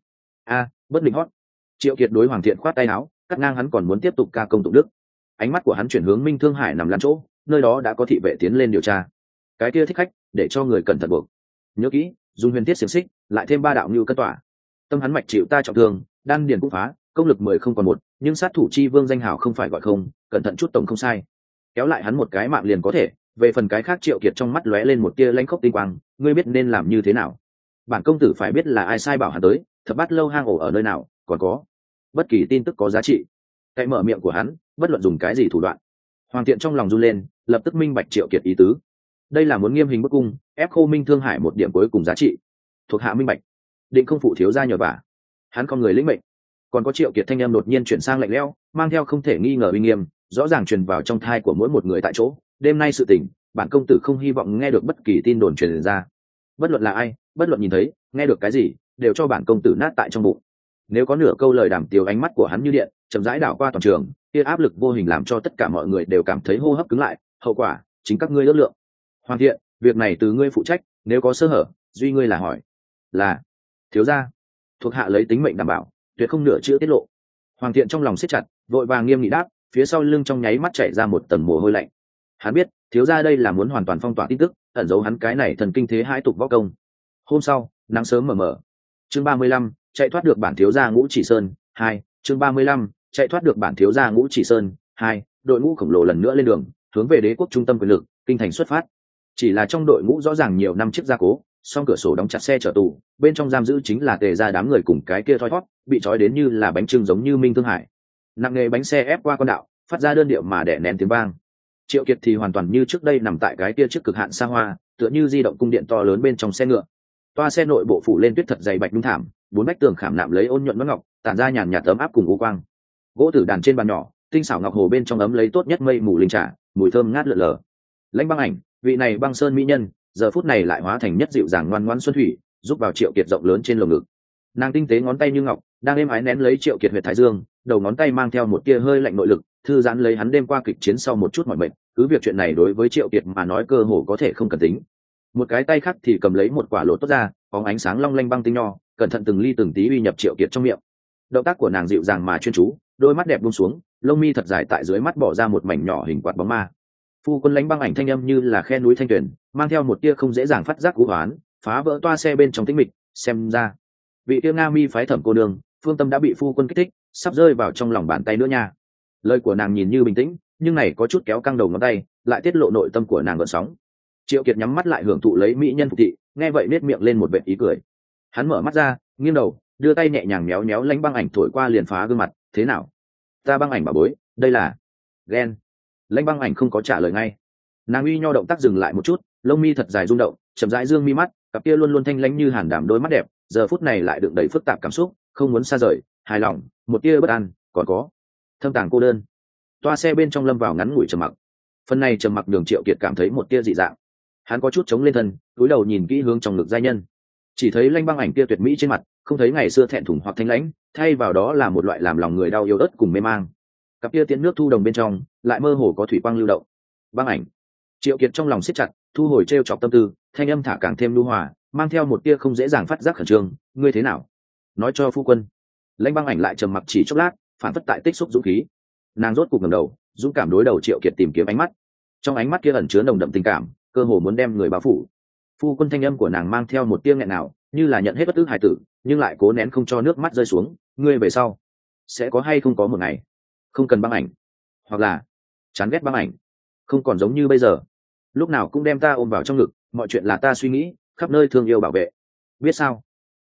Bất định hót. Triệu Kiệt đối Hoàng Thiện khoát tay áo, cắt ngang hắn còn muốn tiếp tục ca công tụng đức. Ánh mắt của hắn chuyển hướng Minh Thương Hải nằm lăn chỗ, nơi đó đã có thị vệ tiến lên điều tra. Cái kia thích khách, để cho người cẩn thận buộc. Nhớ kỹ, dùng huyền thiết xiềng xích, lại thêm 3 đạo như cân tỏa. Tâm hắn mạch chịu ta trọng thương, đan điền cũng phá, công lực 10 không còn một, nhưng sát thủ chi vương danh hào không phải gọi không, cẩn thận chút tổng không sai. Kéo lại hắn một cái mạng liền có thể, về phần cái khác Triệu Kiệt trong mắt lóe lên một tia lãnh khốc tinh quang, ngươi biết nên làm như thế nào. Bản công tử phải biết là ai sai bảo hắn tới, Thập Bát lâu hang ổ ở nơi nào, còn có bất kỳ tin tức có giá trị. Cái mở miệng của hắn, bất luận dùng cái gì thủ đoạn. Hoàng Thiện trong lòng run lên, lập tức minh bạch Triệu Kiệt ý tứ. Đây là muốn nghiêm hình bức cung, ép Khô Minh Thương Hải một điểm cuối cùng giá trị. Thuộc hạ minh bạch, định không phụ thiếu gia nhờ vả. Hắn con người lĩnh mệnh. Còn có Triệu Kiệt thanh âm đột nhiên chuyển sang lạnh lẽo, mang theo không thể nghi ngờ uy nghiêm, rõ ràng truyền vào trong thai của mỗi một người tại chỗ. Đêm nay sự tình, bản công tử không hy vọng nghe được bất kỳ tin đồn truyền ra. Bất luận là ai, bất luận nhìn thấy, nghe được cái gì, đều cho bản công tử nát tại trong bụng. Nếu có nửa câu lời đàm tiếu, ánh mắt của hắn như điện, chậm rãi đảo qua toàn trường, kia áp lực vô hình làm cho tất cả mọi người đều cảm thấy hô hấp cứng lại. Hậu quả, chính các ngươi ước lượng. Hoàng Thiện, việc này từ ngươi phụ trách, nếu có sơ hở, duy ngươi là hỏi. Là thiếu gia. Thuộc hạ lấy tính mệnh đảm bảo, tuyệt không nửa chữ tiết lộ. Hoàng Thiện trong lòng siết chặt, vội vàng nghiêm nghị đáp, phía sau lưng trong nháy mắt chảy ra một tầng mồ hôi lạnh. Hắn biết, thiếu gia đây là muốn hoàn toàn phong tỏa tin tức, ẩn giấu hắn cái này thần kinh thế hãi tục võ công. Hôm sau, nắng sớm mờ mờ. Chương 35, chạy thoát được bản thiếu gia Ngũ Chỉ Sơn 2. Chương 35, chạy thoát được bản thiếu gia Ngũ Chỉ Sơn 2. Đội ngũ khổng lồ lần nữa lên đường, hướng về đế quốc trung tâm quyền lực, kinh thành xuất phát. Chỉ là trong đội ngũ rõ ràng nhiều năm chiếc gia cố, song cửa sổ đóng chặt xe chở tù, bên trong giam giữ chính là Tề gia đám người cùng cái kia thoi thoát, bị trói đến như là bánh trưng giống như Minh Thương Hải. Nặng nghề bánh xe ép qua con đạo, phát ra đơn điệu mà đè nén tiếng vang. Triệu Kiệt thì hoàn toàn như trước đây nằm tại cái kia trước cực hạn xa hoa, tựa như di động cung điện to lớn bên trong xe ngựa. Toa xe nội bộ phủ lên tuyết thật dày bạch nhung thảm, 4 vách tường khảm nạm lấy ôn nhuận ngọc, tản ra nhàn nhạt ấm áp cùng u quang. Gỗ tử đàn trên bàn nhỏ, tinh xảo ngọc hồ bên trong ấm lấy tốt nhất mây mù linh trà, mùi thơm ngát lượn lờ. Lãnh Băng Ảnh, vị này băng sơn mỹ nhân, giờ phút này lại hóa thành nhất dịu dàng ngoan ngoãn xuân thủy, giúp vào Triệu Kiệt rộng lớn trên lồng ngực. Nàng tinh tế ngón tay như ngọc, đang êm ái nén lấy Triệu Kiệt huyệt thái dương, đầu ngón tay mang theo một tia hơi lạnh nội lực, thư giãn lấy hắn đêm qua kịch chiến sau một chút mỏi mệt. Cứ việc chuyện này đối với Triệu Kiệt mà nói cơ hồ có thể không cần tính. Một cái tay khác thì cầm lấy một quả lột tốt ra, bóng ánh sáng long lanh băng tinh nho, cẩn thận từng ly từng tí uy nhập Triệu Kiệt trong miệng. Động tác của nàng dịu dàng mà chuyên chú, đôi mắt đẹp buông xuống, lông mi thật dài tại dưới mắt bỏ ra một mảnh nhỏ hình quạt bóng ma. Phu quân Lãnh Băng Ảnh thanh âm như là khe núi thanh tuyền, mang theo một tia không dễ dàng phát giác cú hoán, phá vỡ toa xe bên trong tĩnh mịch. Xem ra, vị tiêu Nga Mi phái Thẩm cô đường, phương tâm đã bị phu quân kích thích, sắp rơi vào trong lòng bàn tay nữa nha. Lời của nàng nhìn như bình tĩnh, nhưng này có chút kéo căng đầu ngón tay, lại tiết lộ nội tâm của nàng gợn sóng. Triệu Kiệt nhắm mắt lại hưởng thụ lấy mỹ nhân phục thị, nghe vậy nét miệng lên một vệt ý cười. Hắn mở mắt ra, nghiêng đầu, đưa tay nhẹ nhàng méo méo Lãnh Băng Ảnh thổi qua liền phá gương mặt. Thế nào? Ta Băng Ảnh bảo bối, đây là ghen. Lãnh Băng Ảnh không có trả lời ngay. Nàng uy nho động tác dừng lại một chút, lông mi thật dài rung động, chậm rãi dương mi mắt, cặp kia luôn luôn thanh lãnh như hàn đảm đôi mắt đẹp, giờ phút này lại đựng đầy phức tạp cảm xúc, không muốn xa rời, hài lòng, một tia bất an, còn có thâm tàng cô đơn. Toa xe bên trong lâm vào ngắn ngủi trầm mặc. Phần này trầm mặc đường Triệu Kiệt cảm thấy một tia dị dạng. Hắn có chút chống lên thân, cúi đầu nhìn kỹ hướng trong ngực giai nhân, chỉ thấy Lãnh Băng Ảnh kia tuyệt mỹ trên mặt, không thấy ngày xưa thẹn thùng hoặc thanh lãnh, thay vào đó là một loại làm lòng người đau yếu ớt cùng mê mang. Cặp kia tiễn nước thu đồng bên trong, lại mơ hồ có thủy quang lưu động. Băng Ảnh. Triệu Kiệt trong lòng siết chặt, thu hồi trêu chọc tâm tư, thanh âm thả càng thêm nhu hòa, mang theo một tia không dễ dàng phát giác khẩn trương. Ngươi thế nào? Nói cho phu quân. Lãnh Băng Ảnh lại trầm mặc chỉ chốc lát, phản phất tại tích xúc dũng khí. Nàng rốt cục ngẩng đầu, dũng cảm đối đầu Triệu Kiệt tìm kiếm ánh mắt. Trong ánh mắt kia ẩn chứa nồng đậm tình cảm, cơ hồ muốn đem người bao phủ. Phu quân thanh âm của nàng mang theo một tia nghẹn nào, như là nhận hết bất tức hài tử, nhưng lại cố nén không cho nước mắt rơi xuống. Ngươi về sau sẽ có hay không có một ngày không cần Băng Ảnh, hoặc là chán ghét Băng Ảnh, không còn giống như bây giờ, lúc nào cũng đem ta ôm vào trong ngực, mọi chuyện là ta suy nghĩ, khắp nơi thương yêu bảo vệ, biết sao?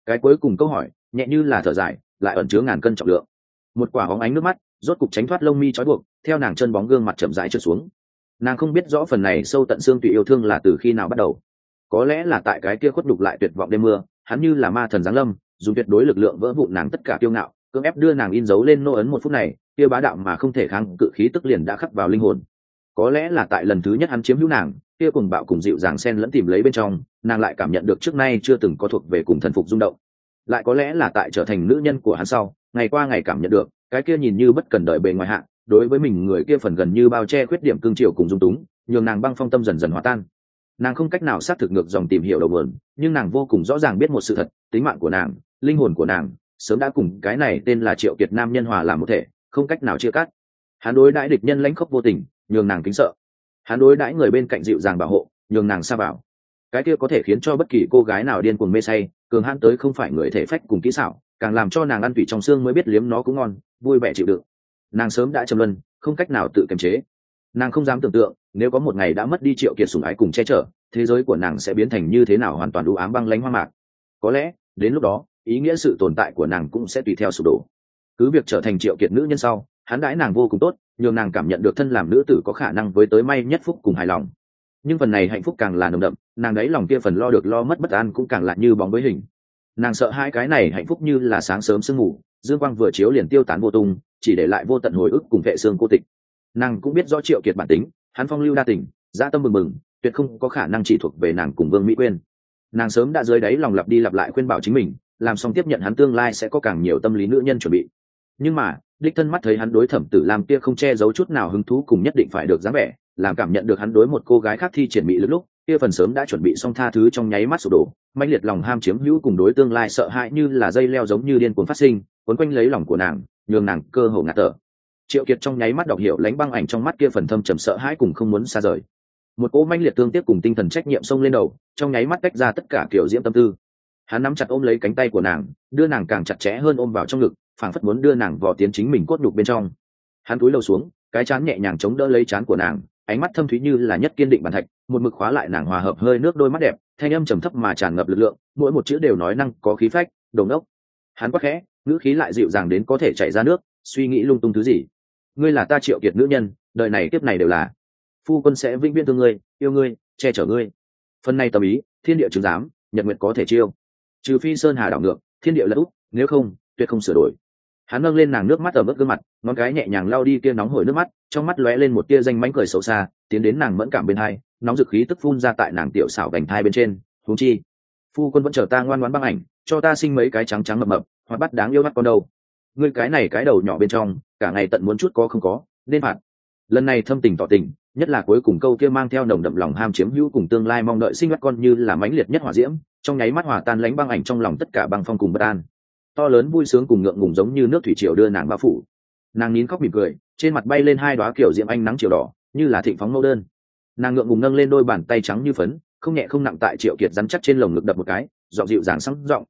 Cái cuối cùng câu hỏi nhẹ như là thở dài, lại ẩn chứa ngàn cân trọng lượng. Một quả bóng ánh nước mắt rốt cục tránh thoát lông mi trói buộc, theo nàng chân bóng gương mặt chậm rãi trượt xuống. Nàng không biết rõ phần này sâu tận xương tùy yêu thương là từ khi nào bắt đầu. Có lẽ là tại cái kia khuất đục lại tuyệt vọng đêm mưa, hắn như là ma thần giáng lâm, dùng tuyệt đối lực lượng vỡ vụn nàng tất cả kiêu ngạo, cưỡng ép đưa nàng in dấu lên nô ấn. Một phút này, kia bá đạo mà không thể kháng cự khí tức liền đã khắc vào linh hồn. Có lẽ là tại lần thứ nhất hắn chiếm hữu nàng, kia cùng bạo cùng dịu dàng xen lẫn tìm lấy bên trong, nàng lại cảm nhận được trước nay chưa từng có thuộc về cùng thần phục rung động. Lại có lẽ là tại trở thành nữ nhân của hắn sau, ngày qua ngày cảm nhận được cái kia nhìn như bất cần đợi bề ngoài hạ, đối với mình người kia phần gần như bao che khuyết điểm cương triều cùng dung túng, nhường nàng băng phong tâm dần dần hòa tan. Nàng không cách nào xác thực ngược dòng tìm hiểu đầu nguồn, nhưng nàng vô cùng rõ ràng biết một sự thật, tính mạng của nàng, linh hồn của nàng sớm đã cùng cái này tên là Triệu Kiệt nam nhân hòa làm một thể, không cách nào chia cắt. Hắn đối đãi địch nhân lãnh khốc vô tình, nhường nàng kính sợ. Hắn đối đãi người bên cạnh dịu dàng bảo hộ, nhường nàng sa vào. Cái kia có thể khiến cho bất kỳ cô gái nào điên cuồng mê say, cường hãn tới không phải người thể phách cùng kỹ xảo, càng làm cho nàng ăn tủy trong xương mới biết liếm nó cũng ngon, vui vẻ chịu đựng. Nàng sớm đã trầm luân, không cách nào tự kiềm chế. Nàng không dám tưởng tượng, nếu có một ngày đã mất đi Triệu Kiệt sủng ái cùng che chở, thế giới của nàng sẽ biến thành như thế nào, hoàn toàn u ám băng lãnh hoang mạc. Có lẽ đến lúc đó, ý nghĩa sự tồn tại của nàng cũng sẽ tùy theo sụp đổ. Cứ việc trở thành Triệu Kiệt nữ nhân sau, hắn đãi nàng vô cùng tốt, nhường nàng cảm nhận được thân làm nữ tử có khả năng với tới may nhất phúc cùng hài lòng. Nhưng phần này hạnh phúc càng là nồng đậm, nàng đấy lòng kia phần lo được lo mất bất an cũng càng là như bóng với hình. Nàng sợ hai cái này hạnh phúc như là sáng sớm sương mù, dương quang vừa chiếu liền tiêu tán vô tung, chỉ để lại vô tận hồi ức cùng vệ xương cô tịch. Nàng cũng biết rõ Triệu Kiệt bản tính, hắn phong lưu đa tình, dã tâm bừng bừng, tuyệt không có khả năng chỉ thuộc về nàng cùng Vương Mỹ Quyên. Nàng sớm đã dưới đáy lòng lặp đi lặp lại khuyên bảo chính mình, làm xong tiếp nhận hắn tương lai sẽ có càng nhiều tâm lý nữ nhân chuẩn bị. Nhưng mà đích thân mắt thấy hắn đối Thẩm Tử Lam kia không che giấu chút nào hứng thú cùng nhất định phải được dáng vẻ, làm cảm nhận được hắn đối một cô gái khác thi triển mỹ lực lúc, kia phần sớm đã chuẩn bị xong tha thứ trong nháy mắt sụp đổ, mãnh liệt lòng ham chiếm hữu cùng đối tương lai sợ hãi như là dây leo giống như điên cuồng phát sinh, quấn quanh lấy lòng của nàng, nhường nàng cơ hồ ngạt thở. Triệu Kiệt trong nháy mắt đọc hiểu Lãnh Băng Ảnh trong mắt kia phần thâm trầm sợ hãi cùng không muốn xa rời. Một cỗ mãnh liệt tương tiếc cùng tinh thần trách nhiệm xông lên đầu, trong nháy mắt tách ra tất cả kiểu diễm tâm tư. Hắn nắm chặt ôm lấy cánh tay của nàng, đưa nàng càng chặt chẽ hơn ôm vào trong ngực, phảng phất muốn đưa nàng vào tiến chính mình cốt nhục bên trong. Hắn cúi đầu xuống, cái trán nhẹ nhàng chống đỡ lấy trán của nàng, ánh mắt thâm thúy như là nhất kiên định bản thạch, một mực khóa lại nàng hòa hợp hơi nước đôi mắt đẹp, thanh âm trầm thấp mà tràn ngập lực lượng, mỗi một chữ đều nói năng có khí phách, đồng đốc. Hắn quát khẽ, ngữ khí lại dịu dàng đến có thể chảy ra nước, suy nghĩ lung tung thứ gì. Ngươi là ta Triệu Kiệt nữ nhân, đời này kiếp này đều là. Phu quân sẽ vĩnh viễn thương ngươi, yêu ngươi, che chở ngươi. Phần này tâm ý, thiên địa chứng giám, nhật nguyệt có thể chiêu. Trừ phi sơn hà đảo ngược, thiên địa lật úp, nếu không, tuyệt không sửa đổi. Hắn nâng lên nàng nước mắt ở mức gương mặt, ngón cái nhẹ nhàng lau đi tia nóng hổi nước mắt, trong mắt lóe lên một tia danh mánh cười xấu xa, tiến đến nàng mẫn cảm bên hai, nóng dực khí tức phun ra tại nàng tiểu xảo vành thai bên trên. Huống chi, phu quân vẫn chờ ta ngoan ngoãn Băng Ảnh, cho ta sinh mấy cái trắng trắng mập mập, hoặc bắt đáng yêu mắt con đâu. Ngươi cái này cái đầu nhỏ bên trong, cả ngày tận muốn chút có không có, nên phạt. Lần này thâm tình tỏ tình, nhất là cuối cùng câu kia mang theo nồng đậm lòng ham chiếm hữu cùng tương lai mong đợi sinh mắt con như là mãnh liệt nhất hỏa diễm, trong nháy mắt hòa tan Lãnh Băng Ảnh trong lòng tất cả băng phong cùng bất an. To lớn vui sướng cùng ngượng ngùng giống như nước thủy triều đưa nàng bao phủ. Nàng nín khóc mỉm cười, trên mặt bay lên hai đóa kiểu diễm ánh nắng chiều đỏ, như là thịnh phóng mẫu đơn. Nàng ngượng ngùng nâng lên đôi bàn tay trắng như phấn, không nhẹ không nặng tại Triệu Kiệt rắn chắc trên lồng ngực đập một cái, giọng dịu dàng sáng giọng,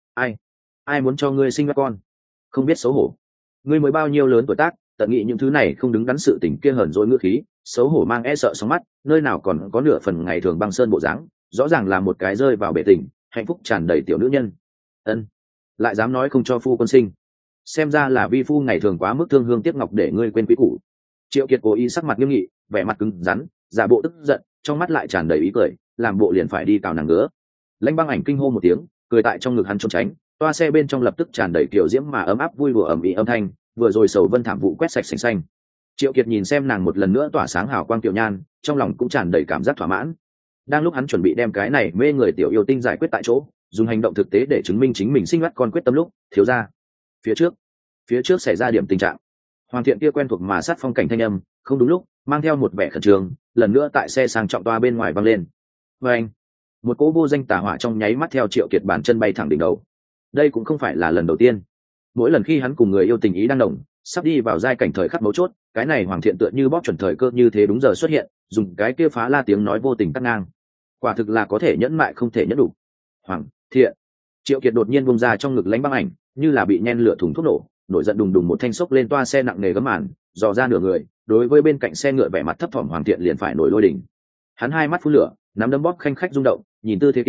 ai muốn cho ngươi sinh mắt con? Không biết xấu hổ. Ngươi mới bao nhiêu lớn tuổi tác, tận nghĩ những thứ này không đứng đắn sự tình kia hờn dỗi ngữ khí, xấu hổ mang e sợ sóng mắt, nơi nào còn có nửa phần ngày thường băng sơn bộ dáng, rõ ràng là một cái rơi vào bể tình, hạnh phúc tràn đầy tiểu nữ nhân. Ân, lại dám nói không cho phu quân sinh, xem ra là vi phu ngày thường quá mức thương hương tiếc ngọc để ngươi quên quý cũ. Triệu Kiệt cố ý sắc mặt nghiêm nghị, vẻ mặt cứng rắn, giả bộ tức giận, trong mắt lại tràn đầy ý cười, làm bộ liền phải đi cào nàng ngứa. Lãnh Băng Ảnh kinh hô một tiếng, cười tại trong ngực hắn trốn tránh, toa xe bên trong lập tức tràn đầy kiểu diễm mà ấm áp vui đùa ầm ĩ âm thanh, vừa rồi sầu vân thảm vụ quét sạch sành xanh. Triệu Kiệt nhìn xem nàng một lần nữa tỏa sáng hào quang tiểu nhan, trong lòng cũng tràn đầy cảm giác thỏa mãn. Đang lúc hắn chuẩn bị đem cái này mê người tiểu yêu tinh giải quyết tại chỗ, dùng hành động thực tế để chứng minh chính mình sinh mắt con quyết tâm lúc, thiếu ra. Phía trước xảy ra điểm tình trạng. Hoàng thiện kia quen thuộc mà sát phong cảnh thanh âm, không đúng lúc, mang theo một vẻ khẩn trương, lần nữa tại xe sang trọng toa bên ngoài văng lên. Và anh, một cỗ vô danh tà hỏa trong nháy mắt theo Triệu Kiệt bàn chân bay thẳng đỉnh đầu. Đây cũng không phải là lần đầu tiên. Mỗi lần khi hắn cùng người yêu tình ý đang nồng, sắp đi vào giai cảnh thời khắc mấu chốt, cái này Hoàng thiện tựa như bóp chuẩn thời cơ như thế đúng giờ xuất hiện, dùng cái kia phá la tiếng nói vô tình cắt ngang. Quả thực là có thể nhẫn mại không thể nhẫn đủ. Hoàng thiện. Triệu Kiệt đột nhiên bung ra trong ngực Lãnh Băng Ảnh, như là bị nhen lửa thùng thuốc nổ, nổi giận đùng đùng một thanh xốc lên toa xe nặng nề gấm màn, dò ra nửa người, đối với bên cạnh xe ngựa vẻ mặt thấp thỏm Hoàng thiện liền phải nổi lôi đỉnh. Hắn hai mắt phun lửa, nắm đấm bóp khanh khách rung động, nhìn tư thế kia,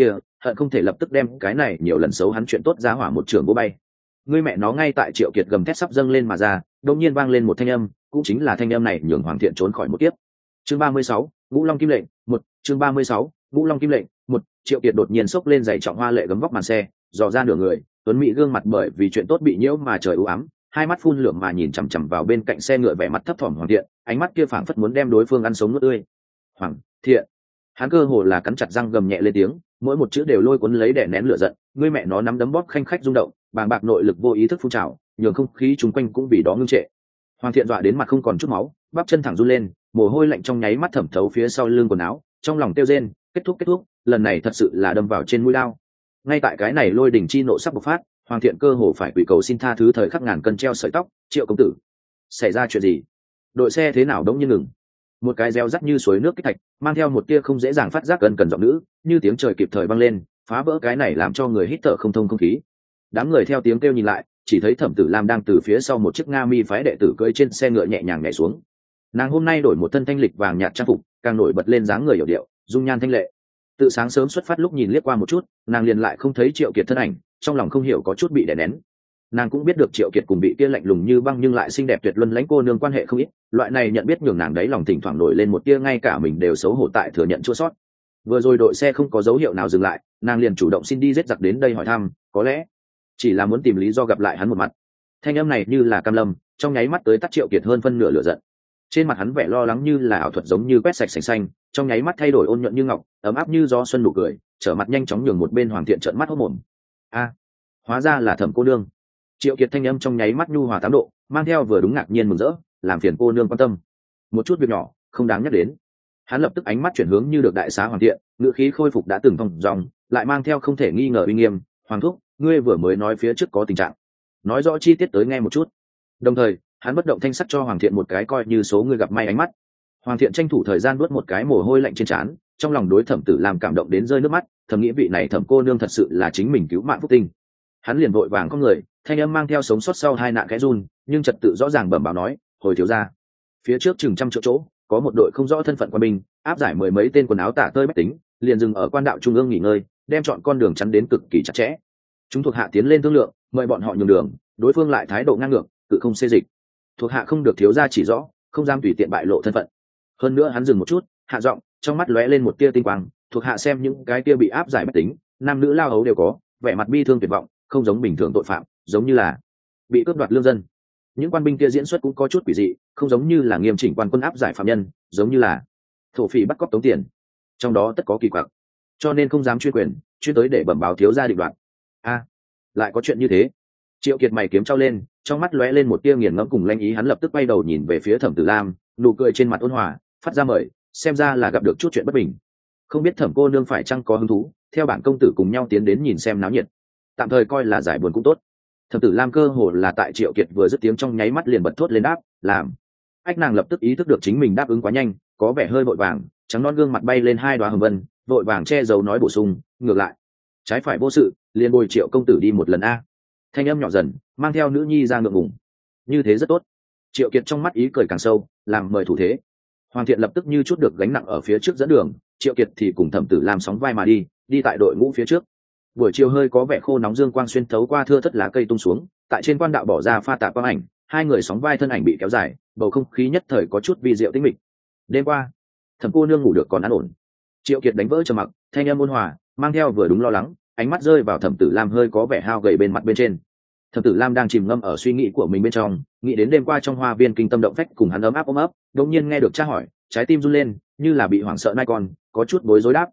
hận không thể lập tức đem cái này nhiều lần xấu hắn chuyện tốt giá hỏa một trường vô bay. Ngươi mẹ nó, ngay tại Triệu Kiệt gầm thét sắp dâng lên mà ra, đột nhiên vang lên một thanh âm, cũng chính là thanh âm này nhường Hoàng Thiện trốn khỏi một kiếp. Chương 36, Ngũ Long Kim Lệnh, 1, chương 36, Ngũ Long Kim Lệnh, 1, Triệu Kiệt đột nhiên xốc lên giày trọng hoa lệ gấm vóc màn xe, dò ra nửa người, tuấn mỹ gương mặt bởi vì chuyện tốt bị nhiễu mà trời u ám, hai mắt phun lửa mà nhìn chằm chằm vào bên cạnh xe ngựa vẻ mặt thấp thỏm Hoàng Thiện, ánh mắt kia phảng phất muốn đem đối phương ăn sống nuốt tươi. Hoàng Thiện, hắn cơ hồ là cắn chặt răng gầm nhẹ lên tiếng, mỗi một chữ đều lôi cuốn lấy đè nén lửa giận, ngươi mẹ nó nắm đấm bóp khanh khách rung động, bàng bạc nội lực vô ý thức phun trào, nhường không khí chung quanh cũng vì đó ngưng trệ. Hoàng Thiện dọa đến mặt không còn chút máu, bắp chân thẳng run lên, mồ hôi lạnh trong nháy mắt thẩm thấu phía sau lưng quần áo, trong lòng kêu rên, kết thúc, lần này thật sự là đâm vào trên mũi đao. Ngay tại cái này lôi đỉnh chi nộ sắp bộc phát, Hoàng Thiện cơ hồ phải quỳ cầu xin tha thứ thời khắc ngàn cân treo sợi tóc, Triệu công tử, xảy ra chuyện gì? Đội xe thế nào đống như ngừng? Một cái reo rắt như suối nước kích thạch, mang theo một tia không dễ dàng phát giác cần giọng nữ, như tiếng trời kịp thời vang lên, phá vỡ cái này làm cho người hít thở không thông không khí. Đám người theo tiếng kêu nhìn lại, chỉ thấy Thẩm Tử Lam đang từ phía sau một chiếc Nga Mi phái đệ tử cưỡi trên xe ngựa nhẹ nhàng nhảy xuống. Nàng hôm nay đổi một thân thanh lịch vàng nhạt trang phục, càng nổi bật lên dáng người hiểu điệu, dung nhan thanh lệ. Tự sáng sớm xuất phát lúc nhìn liếc qua một chút, nàng liền lại không thấy Triệu Kiệt thân ảnh, trong lòng không hiểu có chút bị đè nén. Nàng cũng biết được Triệu Kiệt cùng bị kia lạnh lùng như băng nhưng lại xinh đẹp tuyệt luân lãnh cô nương quan hệ không ít, loại này nhận biết nhường nàng đấy lòng thỉnh thoảng nổi lên một tia ngay cả mình đều xấu hổ tại thừa nhận chua sót. Vừa rồi đội xe không có dấu hiệu nào dừng lại, nàng liền chủ động xin đi giết giặc đến đây hỏi thăm, có lẽ chỉ là muốn tìm lý do gặp lại hắn một mặt. Thanh âm này như là cam lâm, trong nháy mắt tới tắt Triệu Kiệt hơn phân nửa lửa giận. Trên mặt hắn vẻ lo lắng như là ảo thuật giống như quét sạch sành xanh, trong nháy mắt thay đổi ôn nhuận như ngọc, ấm áp như gió xuân nụ cười, trở mặt nhanh chóng nhường một bên Hoàng Thiện trợn mắt hốt mồm. A, hóa ra là Thẩm cô nương. Triệu Kiệt thanh âm trong nháy mắt nhu hòa 8 độ, mang theo vừa đúng ngạc nhiên mừng rỡ, làm phiền cô nương quan tâm. Một chút việc nhỏ, không đáng nhắc đến. Hắn lập tức ánh mắt chuyển hướng như được đại xá Hoàng Thiện, ngữ khí khôi phục đã từng thong dong, lại mang theo không thể nghi ngờ uy nghiêm, "Hoàng thúc, ngươi vừa mới nói phía trước có tình trạng, nói rõ chi tiết tới nghe một chút." Đồng thời, hắn bất động thanh sắc cho Hoàng Thiện một cái coi như số người gặp may ánh mắt. Hoàng Thiện tranh thủ thời gian nuốt một cái mồ hôi lạnh trên trán, trong lòng đối Thẩm Tử Lam cảm động đến rơi nước mắt, thầm nghĩ vị này Thẩm cô nương thật sự là chính mình cứu mạng phúc tinh. Hắn liền vội vàng con người, thanh âm mang theo sống sót sau hai nạn khẽ run, nhưng trật tự rõ ràng bẩm báo nói, "Hồi thiếu gia, phía trước chừng trăm triệu chỗ, có một đội không rõ thân phận quân binh, áp giải mười mấy tên quần áo tả tơi bách tính, liền dừng ở quan đạo trung ương nghỉ ngơi, đem chọn con đường chắn đến cực kỳ chặt chẽ. Chúng thuộc hạ tiến lên thương lượng, mời bọn họ nhường đường, đối phương lại thái độ ngang ngược, tự không xê dịch. Thuộc hạ không được thiếu gia chỉ rõ, không dám tùy tiện bại lộ thân phận." Hơn nữa hắn dừng một chút, hạ giọng, trong mắt lóe lên một tia tinh quang, "Thuộc hạ xem những cái kia bị áp giải bách tính, nam nữ lao hấu đều có, vẻ mặt bi thương tuyệt vọng, không giống bình thường tội phạm, giống như là bị cướp đoạt lương dân. Những quan binh kia diễn xuất cũng có chút quỷ dị, không giống như là nghiêm chỉnh quan quân áp giải phạm nhân, giống như là thổ phỉ bắt cóc tống tiền, trong đó tất có kỳ quặc, cho nên không dám chuyên quyền, chuyên tới để bẩm báo thiếu gia định đoạt." A, lại có chuyện như thế? Triệu Kiệt mày kiếm trao lên, trong mắt lóe lên một tia nghiền ngẫm cùng lanh ý, hắn lập tức quay đầu nhìn về phía Thẩm Tử Lam, nụ cười trên mặt ôn hòa, phát ra mời, xem ra là gặp được chút chuyện bất bình. Không biết Thẩm cô nương phải chăng có hứng thú, theo bản công tử cùng nhau tiến đến nhìn xem náo nhiệt, tạm thời coi là giải buồn cũng tốt. Thẩm Tử Lam cơ hồ là tại Triệu Kiệt vừa dứt tiếng trong nháy mắt liền bật thốt lên đáp, làm. Ách, nàng lập tức ý thức được chính mình đáp ứng quá nhanh, có vẻ hơi vội vàng, trắng non gương mặt bay lên hai đóa hồng vân, vội vàng che giấu nói bổ sung, ngược lại, trái phải vô sự, liền bồi Triệu công tử đi một lần a. Thanh âm nhỏ dần, mang theo nữ nhi ra ngượng ngùng. Như thế rất tốt. Triệu Kiệt trong mắt ý cười càng sâu, làm mời thủ thế. Hoàng Thiện lập tức như chút được gánh nặng ở phía trước dẫn đường, Triệu Kiệt thì cùng Thẩm Tử Lam sóng vai mà đi tại đội ngũ phía trước. Buổi chiều hơi có vẻ khô nóng, dương quang xuyên thấu qua thưa thất lá cây tung xuống, tại trên quan đạo bỏ ra pha tạp quang ảnh, hai người sóng vai thân ảnh bị kéo dài, bầu không khí nhất thời có chút vi diệu tĩnh mịch. Đêm qua, Thẩm cô nương ngủ được còn an ổn? Triệu Kiệt đánh vỡ trầm mặc, thanh âm ôn hòa, mang theo vừa đúng lo lắng, ánh mắt rơi vào Thẩm Tử Lam hơi có vẻ hao gầy bên mặt bên trên. Thẩm Tử Lam đang chìm ngâm ở suy nghĩ của mình bên trong, nghĩ đến đêm qua trong hoa viên kinh tâm động phách cùng hắn ấm áp ôm ấp, đột nhiên nghe được cha hỏi, trái tim run lên, như là bị hoảng sợ nai con, có chút bối rối đáp,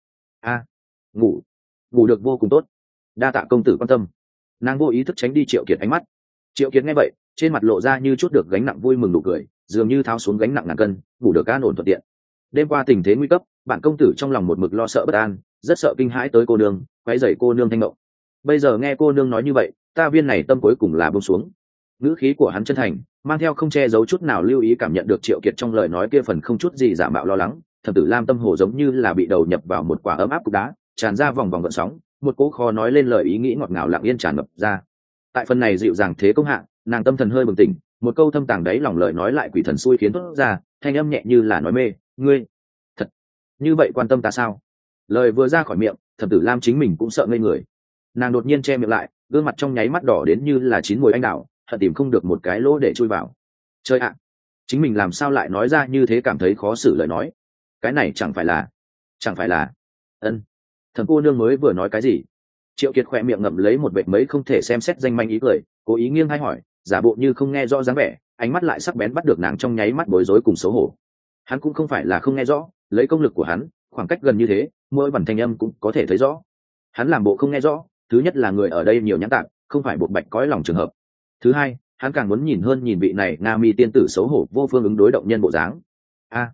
ngủ được vô cùng tốt, đa tạ công tử quan tâm. Nàng vô ý thức tránh đi Triệu Kiệt ánh mắt. Triệu Kiệt nghe vậy, trên mặt lộ ra như chút được gánh nặng vui mừng nụ cười, dường như tháo xuống gánh nặng ngàn cân, ngủ được an ổn thuận tiện. Đêm qua tình thế nguy cấp, bản công tử trong lòng một mực lo sợ bất an, rất sợ kinh hãi tới cô nương, quấy rầy cô nương thanh mộng. Bây giờ nghe cô nương nói như vậy, ta viên này tâm cuối cùng là buông xuống. Ngữ khí của hắn chân thành, mang theo không che giấu chút nào lưu ý cảm nhận được Triệu Kiệt trong lời nói kia phần không chút gì giả mạo lo lắng. Thẩm Tử Lam tâm hồ giống như là bị đầu nhập vào một quả ấm áp cục đá, tràn ra vòng vòng gợn sóng, một cỗ khó nói lên lời ý nghĩ ngọt ngào lặng yên tràn ngập ra. Tại phần này dịu dàng thế công hạ, nàng tâm thần hơi bừng tỉnh, một câu thâm tàng đáy lòng lời nói lại quỷ thần xui khiến thốt ra, thanh âm nhẹ như là nói mê, ngươi thật như vậy quan tâm ta sao? Lời vừa ra khỏi miệng, Thẩm Tử Lam chính mình cũng sợ ngây người. Nàng đột nhiên che miệng lại, gương mặt trong nháy mắt đỏ đến như là chín mùi anh đào, hận tìm không được một cái lỗ để chui vào. Chơi ạ, chính mình làm sao lại nói ra như thế, cảm thấy khó xử lời nói. Cái này chẳng phải là ân Thẩm cô nương mới vừa nói cái gì? Triệu Kiệt khỏe miệng ngậm lấy một vệt mấy không thể xem xét danh manh ý cười, cố ý nghiêng hay hỏi, giả bộ như không nghe rõ dáng vẻ, ánh mắt lại sắc bén bắt được nàng trong nháy mắt bối rối cùng xấu hổ. Hắn cũng không phải là không nghe rõ, lấy công lực của hắn, khoảng cách gần như thế, mỗi bản thanh âm cũng có thể thấy rõ. Hắn làm bộ không nghe rõ, thứ nhất là người ở đây nhiều nhãn tạm, không phải bộc bạch cõi lòng trường hợp. Thứ hai, hắn càng muốn nhìn hơn nhìn vị này Nga Mi tiên tử xấu hổ vô phương ứng đối động nhân bộ dáng. A,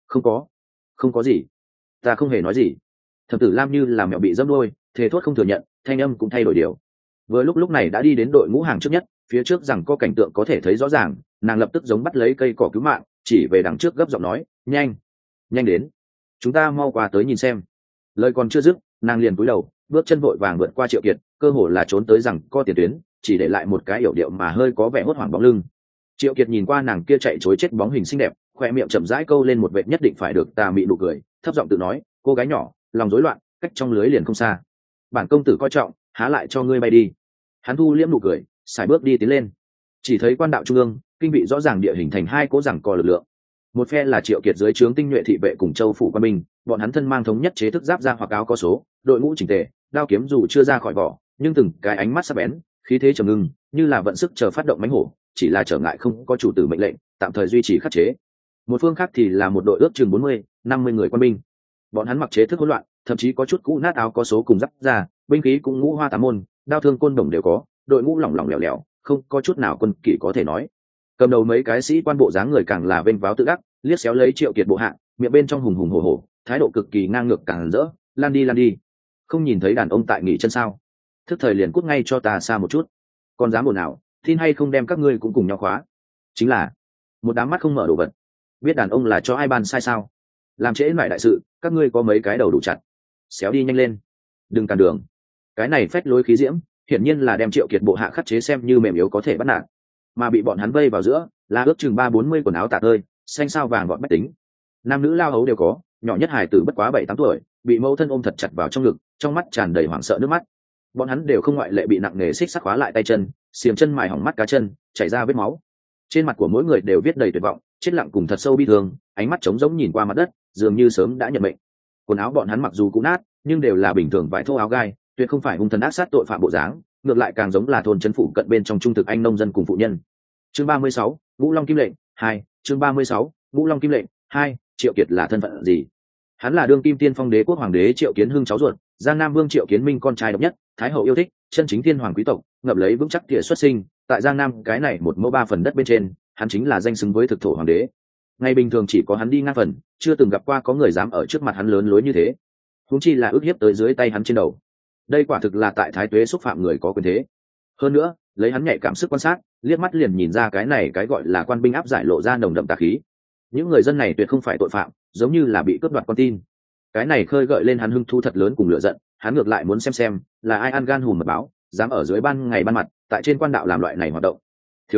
không có gì, ta không hề nói gì. Thẩm Tử Lam như là mèo bị dẫm đuôi, thề thốt không thừa nhận, thanh âm cũng thay đổi điều. Vừa lúc này đã đi đến đội ngũ hàng trước nhất, phía trước rằng có cảnh tượng có thể thấy rõ ràng, nàng lập tức giống bắt lấy cây cỏ cứu mạng, chỉ về đằng trước gấp giọng nói, nhanh đến, chúng ta mau qua tới nhìn xem. Lời còn chưa dứt, nàng liền cúi đầu, bước chân vội vàng vượt qua Triệu Kiệt, cơ hồ là trốn tới rằng co tiền tuyến, chỉ để lại một cái yểu điệu mà hơi có vẻ hốt hoảng bóng lưng. Triệu Kiệt nhìn qua nàng kia chạy trối chết bóng hình xinh đẹp, khoe miệng chậm rãi câu lên một vệt nhất định phải được tà mị nụ cười, thấp giọng tự nói, cô gái nhỏ, lòng rối loạn, cách trong lưới liền không xa. Bản công tử coi trọng, há lại cho ngươi bay đi. Hắn thu liễm nụ cười, sải bước đi tiến lên. Chỉ thấy quan đạo trung ương, kinh vị rõ ràng địa hình thành hai cỗ giằng co lực lượng. Một phe là Triệu Kiệt dưới trướng tinh nhuệ thị vệ cùng châu phủ quan binh, bọn hắn thân mang thống nhất chế thức giáp da hoặc áo có số, đội ngũ chỉnh tề, đao kiếm dù chưa ra khỏi vỏ, nhưng từng cái ánh mắt sắc bén, khí thế trầm ngưng, như là vận sức chờ phát động mãnh hổ, chỉ là trở ngại không có chủ tử mệnh lệnh, tạm thời duy trì khắc chế. Một phương khác thì là một đội ước chừng 40-50 người quan binh. Bọn hắn mặc chế thức hỗn loạn, thậm chí có chút cũ nát áo có số cùng giáp da, binh khí cũng ngũ hoa tám môn, đao thương côn đồng đều có, đội ngũ lỏng lỏng lẻo lẻo, không có chút nào quân kỷ có thể nói. Cầm đầu mấy cái sĩ quan bộ dáng người càng là vênh váo tự đắc, liếc xéo lấy Triệu Kiệt bộ hạ, miệng bên trong hùng hùng hổ hổ, thái độ cực kỳ ngang ngược càng rỡ, lan đi, không nhìn thấy đàn ông tại nghỉ chân sao? Thức thời liền cút ngay cho ta xa một chút, còn dám ồn ào, tin hay không đem các ngươi cũng cùng nhau khóa. Chính là một đám mắt không mở đồ vật, biết đàn ông là cho ai ban sai sao? Làm trễ nải đại sự, các ngươi có mấy cái đầu đủ chặt, xéo đi nhanh lên, đừng cản đường. Cái này phách lối khí diễm, hiển nhiên là đem Triệu Kiệt bộ hạ khắc chế xem như mềm yếu có thể bắt nạt, mà bị bọn hắn vây vào giữa, là ước chừng 30-40 quần áo tả tơi, xanh sao vàng gọn bách tính, nam nữ lao hấu đều có, nhỏ nhất hài tử bất quá 7-8 tuổi, bị mẫu thân ôm thật chặt vào trong ngực, trong mắt tràn đầy hoảng sợ nước mắt. Bọn hắn đều không ngoại lệ bị nặng nề xích sắt khóa lại tay chân, xiềng chân mài hỏng mắt cá chân, chảy ra vết máu. Trên mặt của mỗi người đều viết đầy tuyệt vọng, chết lặng cùng thật sâu bi thương, ánh mắt trống rỗng nhìn qua mặt đất, dường như sớm đã nhận mệnh. Quần áo bọn hắn mặc dù cũ nát, nhưng đều là bình thường vải thô áo gai, tuyệt không phải hung thần ác sát tội phạm bộ dáng, ngược lại càng giống là thôn trấn phụ cận bên trong trung thực anh nông dân cùng phụ nhân. Chương 36, Ngũ Long Kim Lệnh 2, chương 36, Ngũ Long Kim Lệnh 2, Triệu Kiệt là thân phận gì? Hắn là đương kim tiên phong đế quốc hoàng đế Triệu Kiến Hưng cháu ruột, Giang Nam Vương Triệu Kiến Minh con trai độc nhất, thái hậu yêu thích, chân chính thiên hoàng quý tộc, ngập lấy vững chắc địa xuất sinh, tại Giang Nam cái này một mẫu 3 phần đất bên trên, hắn chính là danh xứng với thực thổ hoàng đế. Ngày bình thường chỉ có hắn đi ngang phần, chưa từng gặp qua có người dám ở trước mặt hắn lớn lối như thế. Huống chi là ức hiếp tới dưới tay hắn trên đầu. Đây quả thực là tại thái tuế xúc phạm người có quyền thế. Hơn nữa, lấy hắn nhạy cảm sức quan sát, liếc mắt liền nhìn ra cái này cái gọi là quan binh áp giải lộ ra nồng đậm tà khí. Những người dân này tuyệt không phải tội phạm, giống như là bị cướp đoạt con tin. Cái này khơi gợi lên hắn hưng thu thật lớn cùng lửa giận, hắn ngược lại muốn xem là ai ăn gan hùm mật báo, dám ở dưới ban ngày ban mặt, tại trên quan đạo làm loại này hoạt động. Thiếu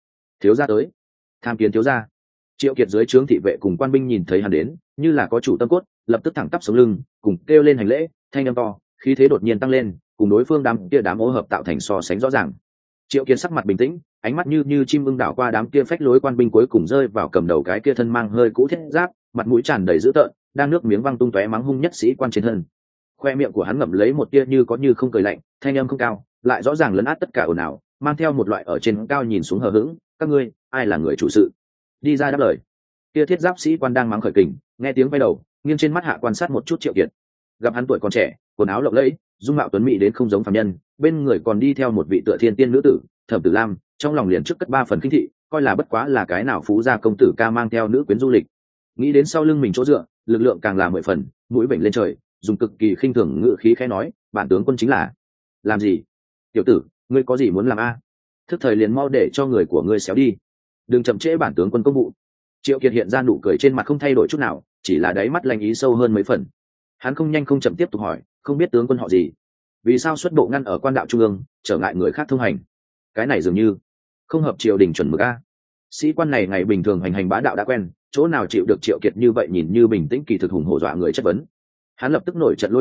gia tới, tham kiến thiếu gia. Triệu Kiệt dưới trướng thị vệ cùng quan binh nhìn thấy hắn đến, như là có chủ tâm cốt, lập tức thẳng tắp sống lưng, cùng kêu lên hành lễ, thanh âm to, khí thế đột nhiên tăng lên, cùng đối phương đám ô hợp tạo thành so sánh rõ ràng. Triệu Kiệt sắc mặt bình tĩnh, ánh mắt như chim ưng đảo qua đám kia phách lối quan binh, cuối cùng rơi vào cầm đầu cái kia thân mang hơi cũ thiết giáp, mặt mũi tràn đầy dữ tợn, đang nước miếng văng tung tóe mắng hung nhất sĩ quan trên thân. Khoe miệng của hắn ngậm lấy một tia như có như không cười lạnh, thanh âm không cao, lại rõ ràng lấn át tất cả ồn ào, mang theo một loại ở trên cao nhìn xuống hờ hững, các ngươi, ai là người chủ sự? Đi ra đáp lời. Kia thiết giáp sĩ quan đang mắng khởi kình, nghe tiếng quay đầu, nghiêng trên mắt hạ quan sát một chút Triệu Kiệt. Gặp hắn tuổi còn trẻ, quần áo lộng lẫy, dung mạo tuấn mỹ đến không giống phàm nhân, bên người còn đi theo một vị tựa thiên tiên nữ tử, Thẩm Tử Lam, trong lòng liền trước cất 3 phần khinh thị, coi là bất quá là cái nào phú gia công tử ca mang theo nữ quyến du lịch. Nghĩ đến sau lưng mình chỗ dựa, lực lượng càng là 10 phần, mũi vểnh lên trời, dùng cực kỳ khinh thường ngữ khí khẽ nói, bản tướng quân chính là làm gì? Tiểu tử, ngươi có gì muốn làm a? Thức thời liền mau để cho người của ngươi xéo đi, đừng chậm trễ bản tướng quân công vụ. Triệu Kiệt hiện ra nụ cười trên mặt không thay đổi chút nào, chỉ là đáy mắt lanh ý sâu hơn mấy phần. Hắn không nhanh không chậm tiếp tục hỏi, không biết tướng quân họ gì, vì sao xuất bộ ngăn ở quan đạo trung ương, trở ngại người khác thông hành? Cái này dường như không hợp triều đình chuẩn mực a. Sĩ quan này ngày bình thường hành hành bá đạo đã quen, chỗ nào chịu được Triệu Kiệt như vậy nhìn như bình tĩnh kỳ thực hùng hổ dọa người chất vấn. Hắn lập tức nổi trận lôi đình,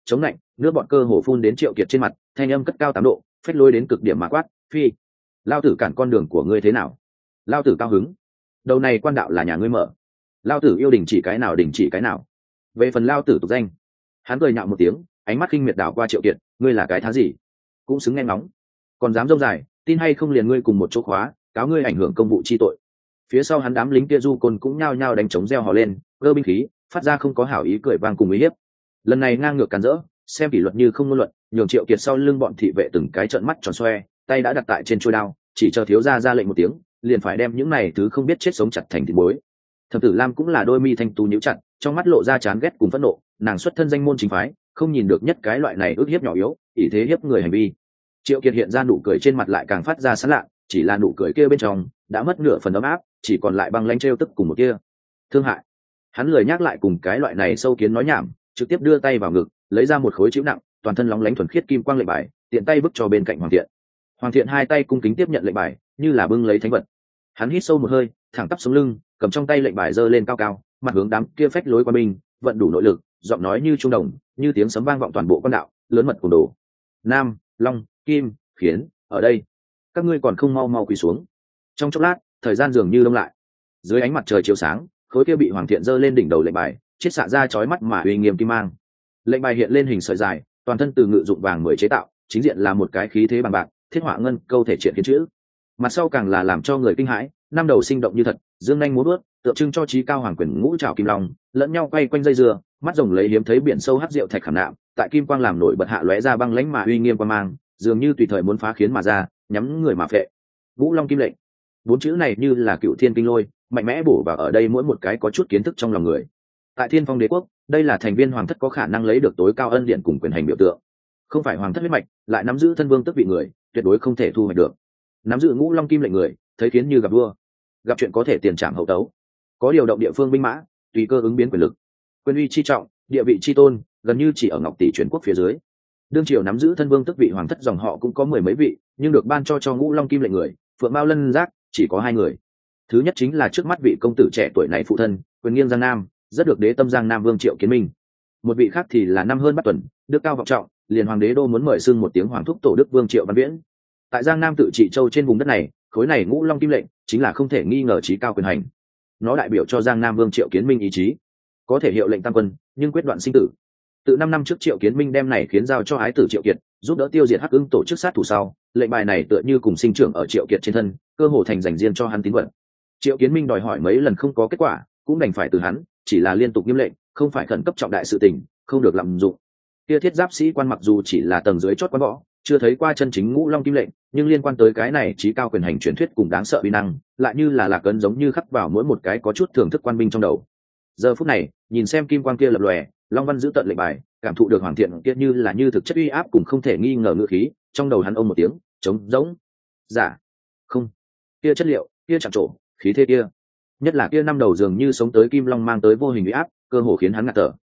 chống lạnh, nước bọt cơ hồ phun đến Triệu Kiệt trên mặt, thanh âm cất cao 8 độ, phách lối đến cực điểm mà quát, "Phi, lao tử cản con đường của ngươi thế nào?" Lao tử cao hứng, đầu này quan đạo là nhà ngươi mở, lao tử yêu đình chỉ cái nào đình chỉ cái nào. Về phần lao tử tục danh, hắn cười nhạo một tiếng, ánh mắt khinh miệt đảo qua Triệu Kiệt, ngươi là cái thá gì, cũng xứng nghe ngóng, còn dám rông dài, tin hay không liền ngươi cùng một chỗ khóa, cáo ngươi ảnh hưởng công vụ chi tội. Phía sau hắn đám lính kia du côn cũng nhao nhao đánh trống reo hò lên, cơ binh khí, phát ra không có hảo ý cười vang cùng uy hiếp. Lần này ngang ngược càn rỡ, xem kỷ luật như không ngôn luận, nhường Triệu Kiệt sau lưng bọn thị vệ từng cái trợn mắt tròn xoe, tay đã đặt tại trên chuôi đao, chỉ chờ thiếu gia ra lệnh một tiếng, liền phải đem những này thứ không biết chết sống chặt thành thịt muối. Thẩm Tử Lam cũng là đôi mi thanh tú nhíu chặt, trong mắt lộ ra chán ghét cùng phẫn nộ, nàng xuất thân danh môn chính phái, không nhìn được nhất cái loại này ước hiếp nhỏ yếu, ỷ thế hiếp người hành vi. Triệu Kiệt hiện ra nụ cười trên mặt lại càng phát ra sán lạ, chỉ là nụ cười kia bên trong đã mất nửa phần ấm áp, chỉ còn lại băng lãnh trêu tức cùng một kia thương hại. Hắn lười nhắc lại cùng cái loại này sâu kiến nói nhảm, trực tiếp đưa tay vào ngực, lấy ra một khối chữ nặng, toàn thân lóng lánh thuần khiết kim quang lệnh bài, tiện tay vứt cho bên cạnh Hoàng Thiện. Hoàng Thiện hai tay cung kính tiếp nhận lệnh bài, như là bưng lấy thánh vật. Hắn hít sâu một hơi, thẳng tắp sống lưng, cầm trong tay lệnh bài giơ lên cao cao, mặt hướng đám kia phách lối qua binh, vận đủ nội lực, giọng nói như trung đồng, như tiếng sấm vang vọng toàn bộ quan đạo, lớn mật cùng đồ. Nam, Long, Kim, Khiến, ở đây, các ngươi còn không mau mau quỳ xuống. Trong chốc lát, thời gian dường như đông lại. Dưới ánh mặt trời chiếu sáng, khối kia bị Hoàng Thiện giơ lên đỉnh đầu lệnh bài, chiết xạ ra chói mắt mà uy nghiêm kim mang. Lệnh bài hiện lên hình sợi dài, toàn thân từ ngự dụng vàng 10 chế tạo, chính diện là một cái khí thế bằng bạc, thiết họa ngân câu thể triển kiến chữ. Mặt sau càng là làm cho người kinh hãi, năm đầu sinh động như thật, dương nhanh múa bước, tượng trưng cho trí cao hoàng quyền ngũ trảo kim long, lẫn nhau quay quanh dây dưa, mắt rồng lấy hiếm thấy biển sâu hắc rượu thạch khảm nạm, tại kim quang làm nổi bật hạ lóe ra băng lãnh mà uy nghiêm quan mang, dường như tùy thời muốn phá khiến mà ra, nhắm người mà phệ. Vũ Long Kim Lệnh, 4 chữ này như là cựu thiên kinh lôi, mạnh mẽ bổ vào ở đây mỗi một cái có chút kiến thức trong lòng người. Tại Thiên Phong Đế quốc, đây là thành viên hoàng thất có khả năng lấy được tối cao ân điển cùng quyền hành biểu tượng. Không phải hoàng thất huyết mạch, lại nắm giữ thân vương tước vị người, tuyệt đối không thể thu hoạch được. Nắm giữ Ngũ Long Kim Lệnh người, thấy kiến như gặp vua, gặp chuyện có thể tiền trảm hậu tấu. Có điều động địa phương binh mã, tùy cơ ứng biến quyền lực, quyền uy chi trọng, địa vị chi tôn, gần như chỉ ở Ngọc Tỷ truyền quốc phía dưới. Đương triều nắm giữ thân vương tước vị hoàng thất dòng họ cũng có 10 mấy vị, nhưng được ban cho Ngũ Long Kim Lệnh người, Phượng Mao Lân Giác chỉ có 2 người. Thứ nhất chính là trước mắt vị công tử trẻ tuổi này phụ thân, quyền nghiêng Giang Nam, rất được đế tâm Giang Nam Vương Triệu Kiến Minh. Một vị khác thì là năm hơn Bát Tuần, đức cao vọng trọng, liền hoàng đế đô muốn mời xưng một tiếng hoàng thúc tổ đức Vương Triệu Văn Viễn. Tại Giang Nam tự trị châu trên vùng đất này, khối này Ngũ Long Kim Lệnh chính là không thể nghi ngờ chí cao quyền hành. Nó đại biểu cho Giang Nam Vương Triệu Kiến Minh ý chí, có thể hiệu lệnh tam quân, nhưng quyết đoạn sinh tử. Từ 5 năm trước Triệu Kiến Minh đem này khiến giao cho ái tử Triệu Kiệt, giúp đỡ tiêu diệt Hắc Ưng tổ chức sát thủ sau, lệnh bài này tựa như cùng sinh trưởng ở Triệu Kiệt trên thân, cơ hồ thành dành riêng cho hắn tín vật. Triệu Kiến Minh đòi hỏi mấy lần không có kết quả, cũng đành phải từ hắn, chỉ là liên tục nghiêm lệnh, không phải khẩn cấp trọng đại sự tình, không được lạm dụng. Kia thiết giáp sĩ quan mặc dù chỉ là tầng dưới chót quan võ, chưa thấy qua chân chính Ngũ Long Kim Lệnh, nhưng liên quan tới cái này chí cao quyền hành truyền thuyết cùng đáng sợ uy năng, lại như là lạc ấn giống như khắc vào mỗi một cái có chút thưởng thức quan binh trong đầu. Giờ phút này, nhìn xem kim quang kia lập lòe, Long Văn giữ tận lệnh bài, cảm thụ được Hoàng Thiện kia như là như thực chất uy áp cùng không thể nghi ngờ ngữ khí, trong đầu hắn ông một tiếng, trống rỗng. Dạ, không, kia chất liệu, kia chạm trổ, khí thế kia, nhất là kia năm đầu dường như sống tới kim long mang tới vô hình uy áp, cơ hồ khiến hắn ngạt thở.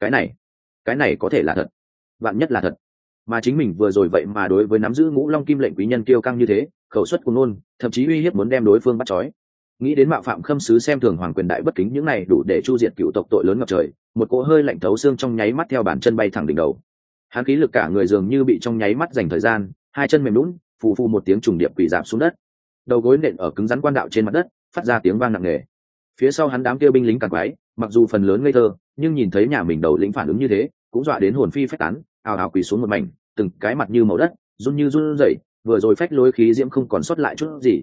Cái này có thể là thật, vạn nhất là thật, mà chính mình vừa rồi vậy mà đối với nắm giữ Ngũ Long Kim Lệnh quý nhân kiêu căng như thế, khẩu suất cuồng ngôn, thậm chí uy hiếp muốn đem đối phương bắt trói. Nghĩ đến mạo phạm khâm sứ xem thường hoàng quyền đại bất kính những này đủ để chu diệt cựu tộc tội lớn ngập trời, một cỗ hơi lạnh thấu xương trong nháy mắt theo bàn chân bay thẳng đỉnh đầu. Hắn khí lực cả người dường như bị trong nháy mắt dành thời gian, hai chân mềm nhũn, phù phù một tiếng trùng điệp quỳ rạp xuống đất. Đầu gối nện ở cứng rắn quan đạo trên mặt đất, phát ra tiếng vang nặng nề. Phía sau hắn đám kia binh lính càng quái, mặc dù phần lớn ngây thơ, nhưng nhìn thấy nhà mình đầu lĩnh phản ứng như thế, cũng dọa đến hồn phi phách tán, ào ào quỳ xuống một mảnh, từng cái mặt như màu đất, run như run rẩy, vừa rồi phách lối khí diễm không còn sót lại chút gì.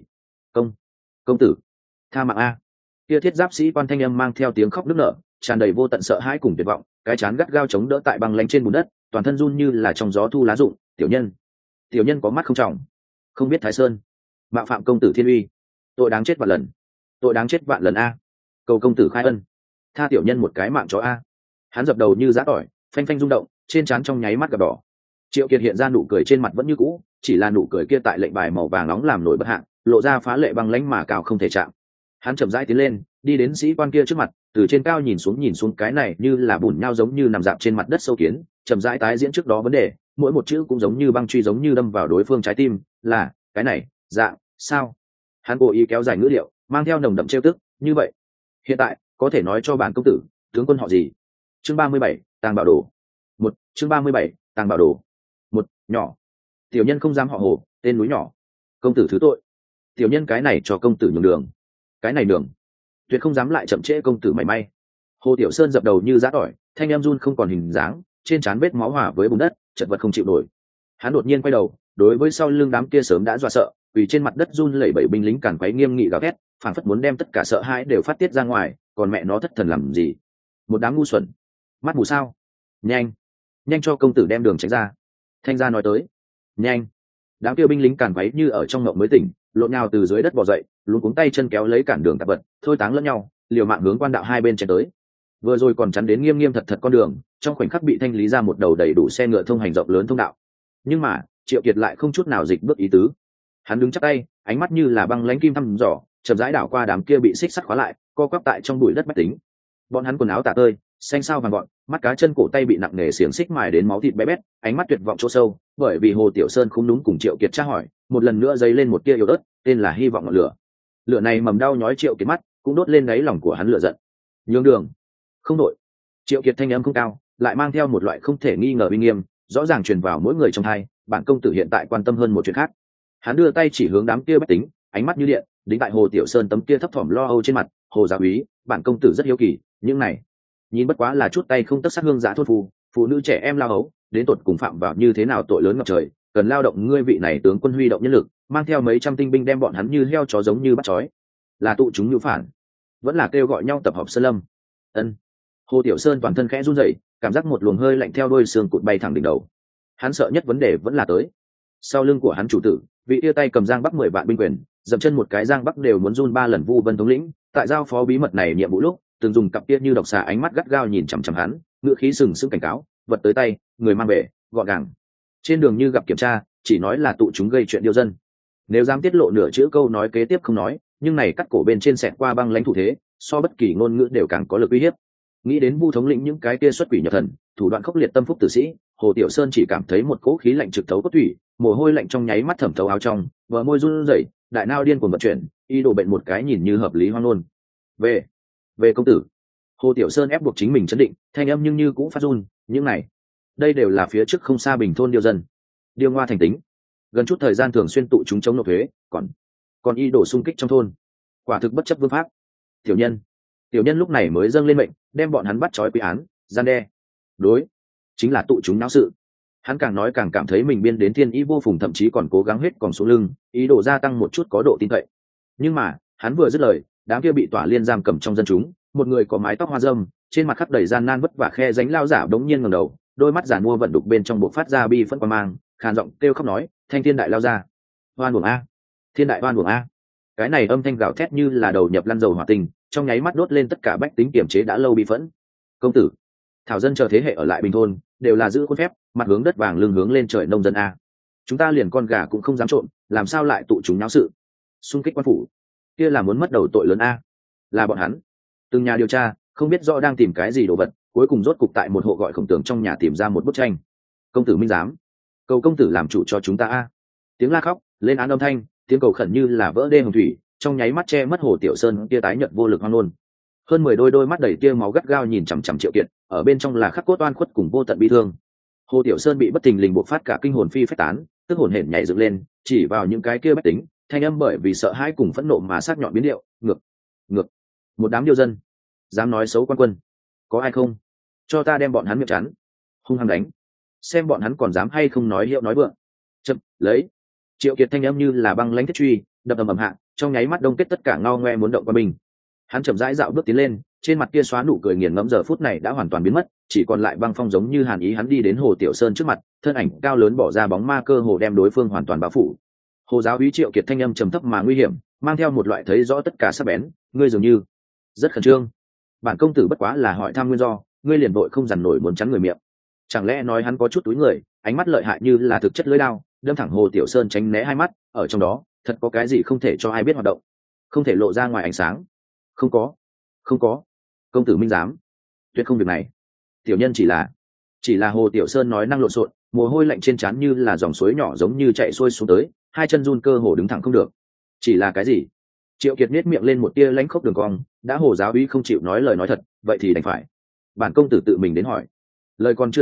Công tử, tha mạng a! Kia thiết giáp sĩ quan thanh âm mang theo tiếng khóc nức nở, tràn đầy vô tận sợ hãi cùng tuyệt vọng, cái chán gắt gao chống đỡ tại băng lạnh trên bùn đất, toàn thân run như là trong gió thu lá rụng. Tiểu nhân có mắt không trọng, không biết Thái Sơn, mạo phạm công tử thiên uy, tội đáng chết vạn lần a! Cầu công tử khai ân, tha tiểu nhân một cái mạng chó a! Hắn dập đầu như giã tỏi, phanh phanh rung động, trên trán trong nháy mắt gặp đỏ. Triệu Kiệt hiện ra nụ cười trên mặt vẫn như cũ, chỉ là nụ cười kia tại lệnh bài màu vàng nóng làm nổi bật hạng, lộ ra phá lệ băng lãnh mà cao không thể chạm. Hắn chậm rãi tiến lên, đi đến sĩ quan kia trước mặt, từ trên cao nhìn xuống cái này như là bùn nhau giống như nằm dạp trên mặt đất sâu kiến, chậm rãi tái diễn trước đó vấn đề, mỗi một chữ cũng giống như băng truy giống như đâm vào đối phương trái tim, là cái này, dạ, sao? Hắn cố ý kéo dài ngữ điệu, mang theo nồng đậm trêu tức, như vậy, hiện tại có thể nói cho bản công tử, tướng quân họ gì? Chương 37, Tàng Bảo Đồ. chương 37, tàng bảo đồ. Một nhỏ. Tiểu nhân không dám họ Hồ, tên núi nhỏ. Công tử thứ tội. Tiểu nhân cái này cho công tử nhường đường. Cái này đường, tuyệt không dám lại chậm trễ công tử mảy may. Hồ Tiểu Sơn dập đầu như giã tỏi, thanh em run không còn hình dáng, trên trán vết máu hòa với bùn đất, chật vật không chịu nổi. Hắn đột nhiên quay đầu, đối với sau lưng đám kia sớm đã dọa sợ, vì trên mặt đất run lẩy bẩy binh lính càn quấy nghiêm nghị gào thét, phảng phất muốn đem tất cả sợ hãi đều phát tiết ra ngoài, còn mẹ nó thất thần làm gì? Một đám ngu xuẩn, mắt mù sao? Nhanh, nhanh cho công tử đem đường tránh ra. Thanh gia nói tới. Nhanh. Đám kia binh lính càn quấy như ở trong ngộng mới tỉnh, lộn nhào từ dưới đất bò dậy, luống cuống tay chân kéo lấy cản đường tạp vật, thôi táng lẫn nhau, liều mạng hướng quan đạo hai bên chen tới. Vừa rồi còn chắn đến nghiêm nghiêm thật thật con đường, trong khoảnh khắc bị thanh lý ra một đầu đầy đủ xe ngựa thông hành rộng lớn thông đạo. Nhưng mà Triệu Kiệt lại không chút nào dịch bước ý tứ. Hắn đứng chắp tay, ánh mắt như là băng lãnh kim thăm dò, chậm rãi đảo qua đám kia bị xích sắt khóa lại, co quắp tại trong bụi đất bách tính. Bọn hắn quần áo tả tơi, xanh xao vàng gọn, mắt cá chân cổ tay bị nặng nề xiềng xích mài đến máu thịt bé bét, ánh mắt tuyệt vọng chỗ sâu, bởi vì Hồ Tiểu Sơn không đúng cùng Triệu Kiệt tra hỏi, một lần nữa dấy lên một tia yếu ớt, tên là hy vọng ngọn lửa. Lửa này mầm đau nhói Triệu Kiệt mắt, cũng đốt lên đáy lòng của hắn lửa giận. Nhường đường. Không đổi. Triệu Kiệt thanh âm không cao, lại mang theo một loại không thể nghi ngờ uy nghiêm, rõ ràng truyền vào mỗi người trong tai, bản công tử hiện tại quan tâm hơn một chuyện khác. Hắn đưa tay chỉ hướng đám kia bách tính, ánh mắt như điện, đính tại Hồ Tiểu Sơn tấm kia thấp thỏm lo âu trên mặt. Hồ giáo úy, bản công tử rất hiếu kỳ, những này nhìn bất quá là chút tay không tất sát hương giã thôn phụ nữ trẻ em lao hấu, đến tột cùng phạm vào như thế nào tội lớn ngập trời, cần lao động ngươi vị này tướng quân huy động nhân lực, mang theo mấy trăm tinh binh đem bọn hắn như heo chó giống như bắt chói, là tụ chúng nhu phản, vẫn là kêu gọi nhau tập hợp sơn lâm? Ân. Hồ Tiểu Sơn toàn thân khẽ run rẩy, cảm giác một luồng hơi lạnh theo đôi xương cụt bay thẳng đỉnh đầu. Hắn sợ nhất vấn đề vẫn là tới sau lưng của hắn chủ tử, vị tia tay cầm giang bắc 10 vạn binh quyền, dậm chân một cái giang bắc đều muốn run 3 lần. Vu Vân thống lĩnh tại giao phó bí mật này nhiệm vụ lúc, từng dùng cặp kia như độc xà ánh mắt gắt gao nhìn chằm chằm hắn, ngữ khí sừng sững cảnh cáo, vật tới tay, người mang về, gọn gàng. Trên đường như gặp kiểm tra, chỉ nói là tụ chúng gây chuyện điêu dân. Nếu dám tiết lộ nửa chữ câu nói kế tiếp không nói, nhưng này cắt cổ bên trên xẹt qua băng lãnh thủ thế, so bất kỳ ngôn ngữ đều càng có lực uy hiếp. Nghĩ đến Vu thống lĩnh những cái kia xuất quỷ nhập thần, thủ đoạn khốc liệt tâm phúc tử sĩ, Hồ Tiểu Sơn chỉ cảm thấy một cỗ khí lạnh trực thấu cốt thủy, mồ hôi lạnh trong nháy mắt thẩm thấu áo trong, vợ môi run rẩy, đại nao điên cuồng vận chuyển, y đổ bệnh một cái nhìn như hợp lý hoang luôn. Về công tử. Hồ Tiểu Sơn ép buộc chính mình chấn định, thanh âm nhưng như cũng phát run, những này, đây đều là phía trước không xa Bình thôn điêu dân, điêu ngoa thành tính, gần chút thời gian thường xuyên tụ chúng chống nộp thuế, còn y đổ xung kích trong thôn, quả thực bất chấp vương pháp. Tiểu nhân lúc này mới dâng lên mệnh, đem bọn hắn bắt trói quy án, gian đe. Đối, chính là tụ chúng náo sự. Hắn càng nói càng cảm thấy mình biên đến thiên ý vô phùng, thậm chí còn cố gắng hết còn số lưng, ý đồ gia tăng một chút có độ tin cậy. Nhưng mà hắn vừa dứt lời, đám kia bị tỏa liên giam cầm trong dân chúng, một người có mái tóc hoa râm, trên mặt khắp đầy gian nan vất vả khe ránh lao giả đống nhiên ngẩng đầu, đôi mắt giàn mua vận đục bên trong buộc phát ra bi phẫn quan mang, khàn giọng kêu khóc nói, thanh thiên đại lao ra, oan uổng a, thiên đại oan uổng a. Cái này âm thanh gào thét như là đầu nhập lăn dầu hỏa tình, trong nháy mắt đốt lên tất cả bách tính kiềm chế đã lâu bi phẫn. Công tử, thảo dân chờ thế hệ ở lại Bình thôn đều là giữ khuôn phép, mặt hướng đất vàng lưng hướng lên trời nông dân a. Chúng ta liền con gà cũng không dám trộn, làm sao lại tụ chúng náo sự, xung kích quan phủ, kia là muốn mất đầu tội lớn a. Là bọn hắn từng nhà điều tra, không biết rõ đang tìm cái gì đồ vật, cuối cùng rốt cục tại một hộ gọi Khổng Tường trong nhà tìm ra một bức tranh. Công tử minh giám, cầu công tử làm chủ cho chúng ta a. Tiếng la khóc lên án âm thanh, tiếng cầu khẩn như là vỡ đê hồng thủy, trong nháy mắt che mất Hồ Tiểu Sơn kia tái nhợt vô lực hoang luôn. Hơn 10 đôi mắt đầy tia máu gắt gao nhìn chằm chằm Triệu Kiệt, ở bên trong là khắc cốt oan khuất cùng vô tận bi thương. Hồ Tiểu Sơn bị bất thình lình buộc phát cả kinh hồn phi phách tán, tức hồn hển nhảy dựng lên, chỉ vào những cái kia bách tính, thanh âm bởi vì sợ hãi cùng phẫn nộ mà sắc nhọn biến điệu, ngược, một đám điêu dân, dám nói xấu quan quân, có ai không? Cho ta đem bọn hắn miệng chắn, hung hăng đánh, xem bọn hắn còn dám hay không nói hiệu nói vượng. Chậm, lấy. Triệu Kiệt thanh âm như là băng lãnh thiết truy, đập ầm ầm hạ, trong nháy mắt đông kết tất cả ngao ngoe muốn động qua mình. Hắn chậm rãi dạo bước tiến lên, trên mặt kia xóa nụ cười nghiền ngẫm giờ phút này đã hoàn toàn biến mất, chỉ còn lại băng phong giống như hàn ý. Hắn đi đến Hồ Tiểu Sơn trước mặt, thân ảnh cao lớn bỏ ra bóng ma cơ hồ đem đối phương hoàn toàn bao phủ. Hồ giáo úy Triệu Kiệt thanh âm trầm thấp mà nguy hiểm, mang theo một loại thấy rõ tất cả sắc bén, ngươi dường như rất khẩn trương. Bản công tử bất quá là hỏi thăm nguyên do, ngươi liền vội không dằn nổi muốn chắn người miệng. Chẳng lẽ nói hắn có chút túi người, ánh mắt lợi hại như là thực chất lưỡi đao, đâm thẳng Hồ Tiểu Sơn tránh né hai mắt, ở trong đó thật có cái gì không thể cho ai biết hoạt động, không thể lộ ra ngoài ánh sáng. Không có, công tử minh giám, tuyệt không việc này. Tiểu nhân chỉ là Hồ Tiểu Sơn nói năng lộn xộn, mồ hôi lạnh trên trán như là dòng suối nhỏ giống như chạy xuôi xuống tới, hai chân run cơ hồ đứng thẳng không được. Chỉ là cái gì? Triệu Kiệt nhếch miệng lên một tia lãnh khốc đường cong, đã Hồ giáo úy không chịu nói lời nói thật, vậy thì đành phải bản công tử tự mình đến hỏi. Lời còn chưa dứt,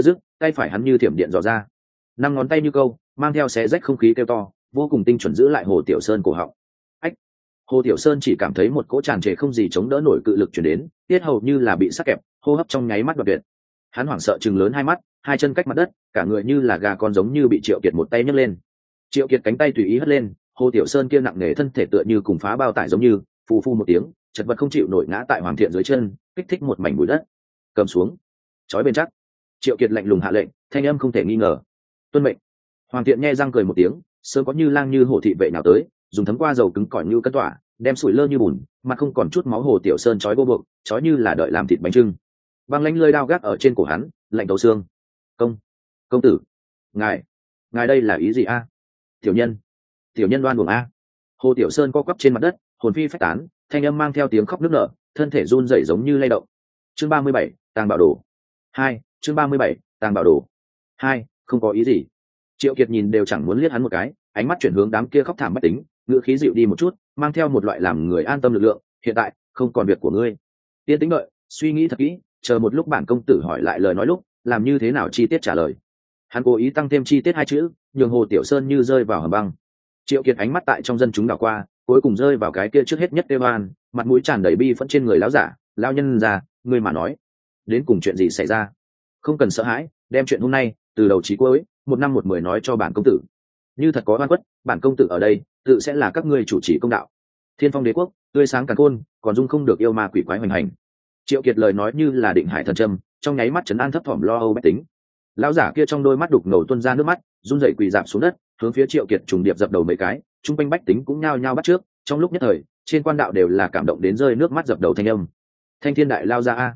tay phải hắn như thiểm điện dò ra, năm ngón tay như câu mang theo xé rách không khí kêu to, vô cùng tinh chuẩn giữ lại Hồ Tiểu Sơn cổ họng. Ách! Hồ Tiểu Sơn chỉ cảm thấy một cỗ tràn trề không gì chống đỡ nổi cự lực chuyển đến, tiết hầu như là bị sắc kẹp, hô hấp trong nháy mắt đoạt tuyệt. Hắn hoảng sợ chừng lớn hai mắt, hai chân cách mặt đất, cả người như là gà con giống như bị Triệu Kiệt một tay nhấc lên. Triệu Kiệt cánh tay tùy ý hất lên, Hồ Tiểu Sơn kia nặng nề thân thể tựa như cùng phá bao tải giống như, phù phù một tiếng, chật vật không chịu nổi ngã tại Hoàng Thiện dưới chân, kích thích một mảnh bụi đất. Cầm xuống, trói bên chắc. Triệu Kiệt lạnh lùng hạ lệnh, thanh âm không thể nghi ngờ. Tuân mệnh. Hoàng Thiện nhe răng cười một tiếng, sớm có như lang như hổ thị vệ nào tới, dùng thấm qua dầu cứng cỏi như cân tỏa, đem sủi lơ như bùn, mặt không còn chút máu. Hồ Tiểu Sơn trói vô buộc, trói như là đợi làm thịt bánh trưng. Băng lãnh lưỡi đao gác ở trên cổ hắn, lạnh thấu xương. Công tử, ngài đây là ý gì a? Tiểu nhân đoan buồng a. Hồ Tiểu Sơn co quắp trên mặt đất, hồn phi phách tán, thanh âm mang theo tiếng khóc nức nở, thân thể run rẩy giống như lay động. Chương 37, tàng bảo đồ. 2, chương 37, tàng bảo đồ. 2, không có ý gì. Triệu Kiệt nhìn đều chẳng muốn liếc hắn một cái, ánh mắt chuyển hướng đám kia khóc thảm bách tính, ngữ khí dịu đi một chút, mang theo một loại làm người an tâm lực lượng. Hiện tại không còn việc của ngươi, tiên tĩnh đợi, suy nghĩ thật kỹ, chờ một lúc bản công tử hỏi lại lời nói lúc, làm như thế nào chi tiết trả lời. Hắn cố ý tăng thêm chi tiết hai chữ, nhường Hồ Tiểu Sơn như rơi vào hầm băng. Triệu Kiệt ánh mắt tại trong dân chúng đảo qua, cuối cùng rơi vào cái kia trước hết nhất Evan, mặt mũi tràn đầy bi phẫn trên người lão giả. Lão nhân già, ngươi mà nói, đến cùng chuyện gì xảy ra? Không cần sợ hãi, đem chuyện hôm nay từ đầu chí cuối, một năm một mười nói cho bản công tử. Như thật có oan khuất, bản công tử ở đây tự sẽ là các ngươi chủ trì công đạo. Thiên Phong Đế quốc tươi sáng càn khôn, còn dung không được yêu ma quỷ quái hoành hành. Triệu Kiệt lời nói như là định hải thần châm, trong nháy mắt trấn an thấp thỏm lo âu bách tính. Lão giả kia trong đôi mắt đục ngầu tuôn ra nước mắt, run rẩy quỳ rạp xuống đất, hướng phía Triệu Kiệt trùng điệp dập đầu mấy cái, trung quanh bách tính cũng nhao nhao bắt trước. Trong lúc nhất thời, trên quan đạo đều là cảm động đến rơi nước mắt dập đầu thanh âm. Thanh Thiên đại lao ra a,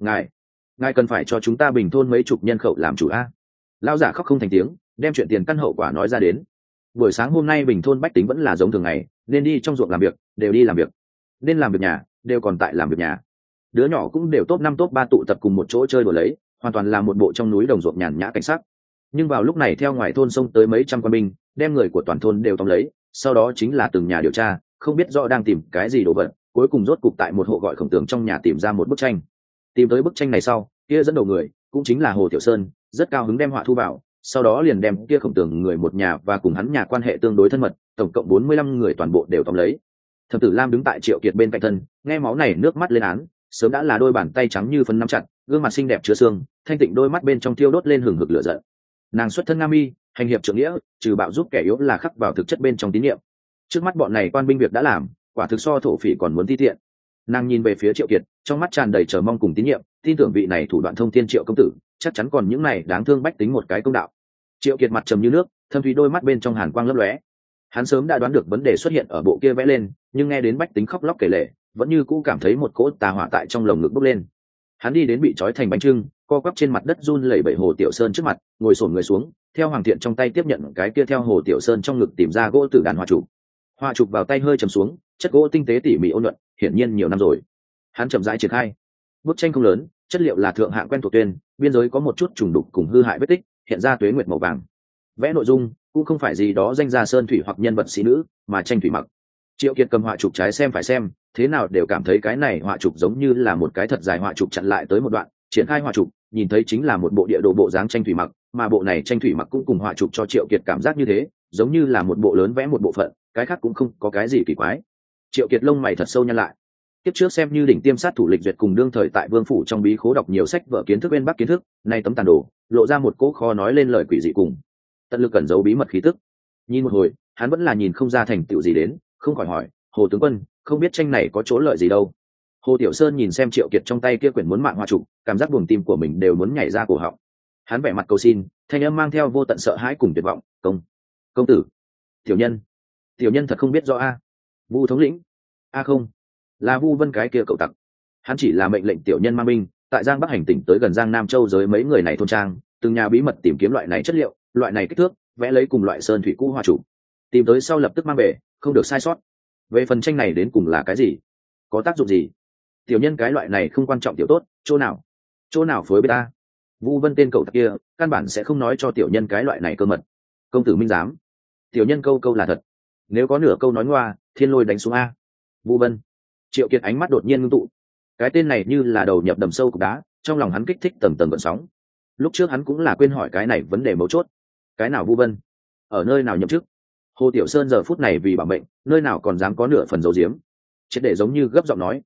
ngài cần phải cho chúng ta Bình thôn mấy chục nhân khẩu làm chủ a. Lão giả khóc không thành tiếng, đem chuyện tiền căn hậu quả nói ra đến. Buổi sáng hôm nay Bình thôn bách tính vẫn là giống thường ngày, nên đi trong ruộng làm việc đều đi làm việc, nên làm việc nhà đều còn tại làm việc nhà. Đứa nhỏ cũng đều top 5 top 3 tụ tập cùng một chỗ chơi đùa lấy, hoàn toàn là một bộ trong núi đồng ruộng nhàn nhã cảnh sắc. Nhưng vào lúc này theo ngoài thôn xông tới mấy trăm quân binh, đem người của toàn thôn đều tóm lấy, sau đó chính là từng nhà điều tra, không biết rõ đang tìm cái gì đồ vật, cuối cùng rốt cục tại một hộ gọi Khổng Tường trong nhà tìm ra một bức tranh. Tìm tới bức tranh này sau, kia dẫn đầu người cũng chính là Hồ Tiểu Sơn, rất cao hứng đem họa thu vào, sau đó liền đem kia Khổng Tường người một nhà và cùng hắn nhà quan hệ tương đối thân mật, tổng cộng 45 người toàn bộ đều tóm lấy. Thẩm Tử Lam đứng tại Triệu Kiệt bên cạnh thân, nghe máu này nước mắt lên án, sớm đã là đôi bàn tay trắng như phấn nắm chặt, gương mặt xinh đẹp chứa xương, thanh tịnh đôi mắt bên trong thiêu đốt lên hừng hực lửa giận. Nàng xuất thân Nam Y, hành hiệp trượng nghĩa, trừ bạo giúp kẻ yếu là khắc vào thực chất bên trong tín nhiệm. Trước mắt bọn này quan binh việc đã làm, quả thực so thổ phỉ còn muốn ti tiện. Nàng nhìn về phía Triệu Kiệt, trong mắt tràn đầy chờ mong cùng tín nhiệm, tin tưởng vị này thủ đoạn thông thiên Triệu công tử, chắc chắn còn những này đáng thương bách tính một cái công đạo. Triệu Kiệt mặt trầm như nước, thâm thúy đôi mắt bên trong hàn quang lấp lóe. Hắn sớm đã đoán được vấn đề xuất hiện ở bộ kia vẽ lên, nhưng nghe đến bách tính khóc lóc kể lể, vẫn như cũ cảm thấy một cỗ tà hỏa tại trong lồng ngực bốc lên. Hắn đi đến bị trói thành bánh trưng, co quắp trên mặt đất run lẩy bẩy Hồ Tiểu Sơn trước mặt, ngồi xổm người xuống, theo Hoàng Thiện trong tay tiếp nhận cái kia theo Hồ Tiểu Sơn trong ngực tìm ra gỗ tử đàn hoa trụ. Hoa trụ vào tay hơi trầm xuống, chất gỗ tinh tế tỉ mỉ ôn nhuận, hiển nhiên nhiều năm rồi. Hắn chậm rãi triển khai. Bức tranh không lớn, chất liệu là thượng hạng quen thuộc tuyên, biên giới có một chút trùng đục cùng hư hại vết tích, hiện ra tuế nguyệt màu vàng. Vẽ nội dung cũng không phải gì đó danh gia sơn thủy hoặc nhân vật sĩ nữ, mà tranh thủy mặc. Triệu Kiệt cầm họa trục trái xem phải xem, thế nào đều cảm thấy cái này họa trục giống như là một cái thật dài họa trục chặn lại tới một đoạn, triển khai họa trục, nhìn thấy chính là một bộ địa đồ bộ dáng tranh thủy mặc, mà bộ này tranh thủy mặc cũng cùng họa trục cho Triệu Kiệt cảm giác như thế, giống như là một bộ lớn vẽ một bộ phận, cái khác cũng không có cái gì kỳ quái. Triệu Kiệt lông mày thật sâu nhăn lại. Tiếp trước xem như đỉnh tiêm sát thủ lịch duyệt cùng đương thời tại Vương phủ trong bí khố đọc nhiều sách vở kiến thức bên bắc kiến thức, nay tấm tàn đồ, lộ ra một cỗ kho nói lên lời quỷ dị cùng tận lực cẩn giấu bí mật khí tức. Nhìn một hồi, hắn vẫn là nhìn không ra thành tựu gì đến, không khỏi hỏi, Hồ tướng quân, không biết tranh này có chỗ lợi gì đâu. Hồ Tiểu Sơn nhìn xem Triệu Kiệt trong tay kia quyển muốn mạng hoa trụ, cảm giác buồng tim của mình đều muốn nhảy ra cổ họng. Hắn vẻ mặt cầu xin, thanh âm mang theo vô tận sợ hãi cùng tuyệt vọng, công tử, tiểu nhân thật không biết rõ a. Vu thống lĩnh, a không, là Vu Vân cái kia cậu tặc. Hắn chỉ là mệnh lệnh tiểu nhân mang binh tại Giang Bắc hành tỉnh tới gần Giang Nam Châu giới mấy người này thôn trang, từng nhà bí mật tìm kiếm loại này chất liệu, loại này kích thước, vẽ lấy cùng loại sơn thủy cũ hoa trụ, tìm tới sau lập tức mang về, không được sai sót. Về phần tranh này đến cùng là cái gì, có tác dụng gì, tiểu nhân cái loại này không quan trọng, tiểu tốt chỗ nào phối với ta. Vu Vân tên cậu tặc kia căn bản sẽ không nói cho tiểu nhân cái loại này cơ mật. Công tử minh giám, tiểu nhân câu là thật, nếu có nửa câu nói ngoa, thiên lôi đánh xuống a. Vu Vân. Triệu Kiệt ánh mắt đột nhiên ngưng tụ, cái tên này như là đầu nhập đầm sâu cục đá, trong lòng hắn kích thích tầng tầng gợn sóng. lúc trước hắn cũng là quên hỏi cái này vấn đề mấu chốt. Cái nào Vu Vân, ở nơi nào nhậm chức? Hồ Tiểu Sơn giờ phút này vì bảo mệnh, nơi nào còn dám có nửa phần giấu giếm, triệt để giống như gấp giọng nói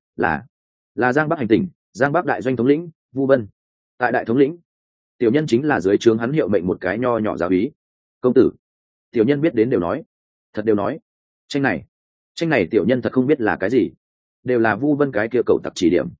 là Giang Bắc hành tỉnh, Giang Bắc đại doanh thống lĩnh Vu Vân. Tại đại thống lĩnh, tiểu nhân chính là dưới trướng hắn hiệu mệnh một cái nho nhỏ giáo úy. Công tử, tiểu nhân biết đến đều nói, thật đều nói. Tranh này tiểu nhân thật không biết là cái gì, đều là Vu Vân cái kia cầu tặc chỉ điểm.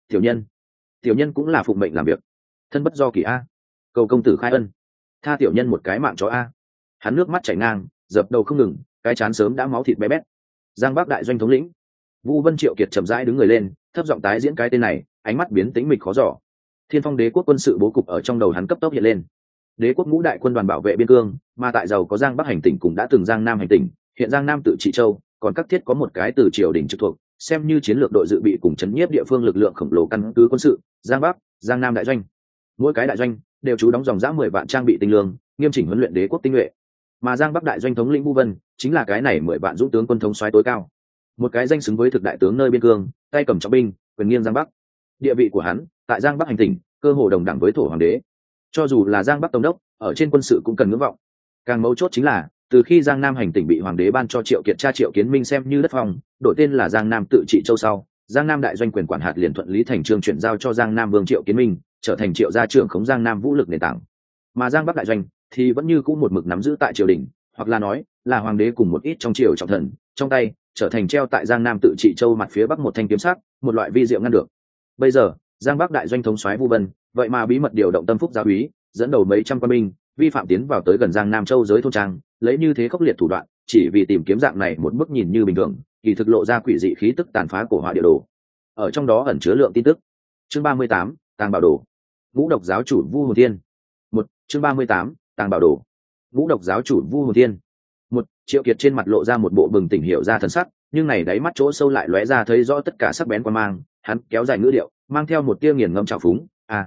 Tiểu nhân cũng là phụng mệnh làm việc, thân bất do kỳ a, cầu công tử khai ân, tha tiểu nhân một cái mạng chó a. Hắn nước mắt chảy ngang, dập đầu không ngừng, cái chán sớm đã máu thịt bé bét. Giang Bắc đại doanh thống lĩnh Vu Vân. Triệu Kiệt chậm rãi đứng người lên, thấp giọng tái diễn cái tên này, ánh mắt biến tĩnh mịch khó dò. Thiên Phong đế quốc quân sự bố cục ở trong đầu hắn cấp tốc hiện lên. Đế quốc ngũ đại quân đoàn bảo vệ biên cương, mà tại giàu có Giang Bắc hành tỉnh cũng đã từng Giang Nam hành tỉnh, hiện Giang Nam tự trị châu, còn các thiết có một cái từ triều đình trực thuộc, xem như chiến lược đội dự bị cùng chấn nhiếp địa phương lực lượng khổng lồ căn cứ quân sự, Giang Bắc, Giang Nam đại doanh. Mỗi cái đại doanh đều trú đóng dòng dã 10 vạn trang bị tinh lương, nghiêm chỉnh huấn luyện đế quốc tinh nhuệ. Mà Giang Bắc đại doanh thống lĩnh Vu Vân chính là cái này 10 vạn dũng tướng quân thống soái tối cao, một cái danh xứng với thực đại tướng nơi biên cương, tay cầm trọng binh, quyền nghiêng Giang Bắc. Địa vị của hắn tại Giang Bắc hành tỉnh cơ hồ đồng đẳng với thổ hoàng đế, cho dù là Giang Bắc tổng đốc ở trên quân sự cũng cần ngưỡng vọng. Càng mấu chốt chính là từ khi Giang Nam hành tỉnh bị hoàng đế ban cho Triệu Kiệt cha Triệu Kiến Minh xem như đất phòng, đổi tên là Giang Nam tự trị châu sau, Giang Nam đại doanh quyền quản hạt liền thuận lý thành chương chuyển giao cho Giang Nam vương Triệu Kiến Minh, trở thành Triệu gia trưởng khống Giang Nam vũ lực nền tảng. Mà Giang Bắc đại doanh thì vẫn như cũ một mực nắm giữ tại triều đình, hoặc là nói là hoàng đế cùng một ít trong triều trọng thần trong tay, trở thành treo tại Giang Nam tự trị châu mặt phía bắc một thanh kiếm sắc, một loại vi diệu ngăn được. Bây giờ Giang Bắc đại doanh thống soái Vu Vân vậy mà bí mật điều động Tâm Phúc giáo úy, dẫn đầu mấy trăm quân binh vi phạm tiến vào tới gần Giang Nam châu giới thôn trang, lấy như thế khốc liệt thủ đoạn chỉ vì tìm kiếm dạng này một bức nhìn như bình thường kỳ thực lộ ra quỷ dị khí tức tàn phá cổ họa địa đồ, ở trong đó ẩn chứa lượng tin tức. Chương 38, tàng bảo đồ. Ngũ độc giáo chủ Vu Hồn Thiên. Chương 38, tàng bảo đồ. Ngũ độc giáo chủ Vu Hồn Thiên. Triệu Kiệt trên mặt lộ ra một bộ bừng tỉnh hiểu ra thần sắc, nhưng này đáy mắt chỗ sâu lại lóe ra thấy rõ tất cả sắc bén quan mang. Hắn kéo dài ngữ điệu, mang theo một tia nghiền ngẫm trào phúng.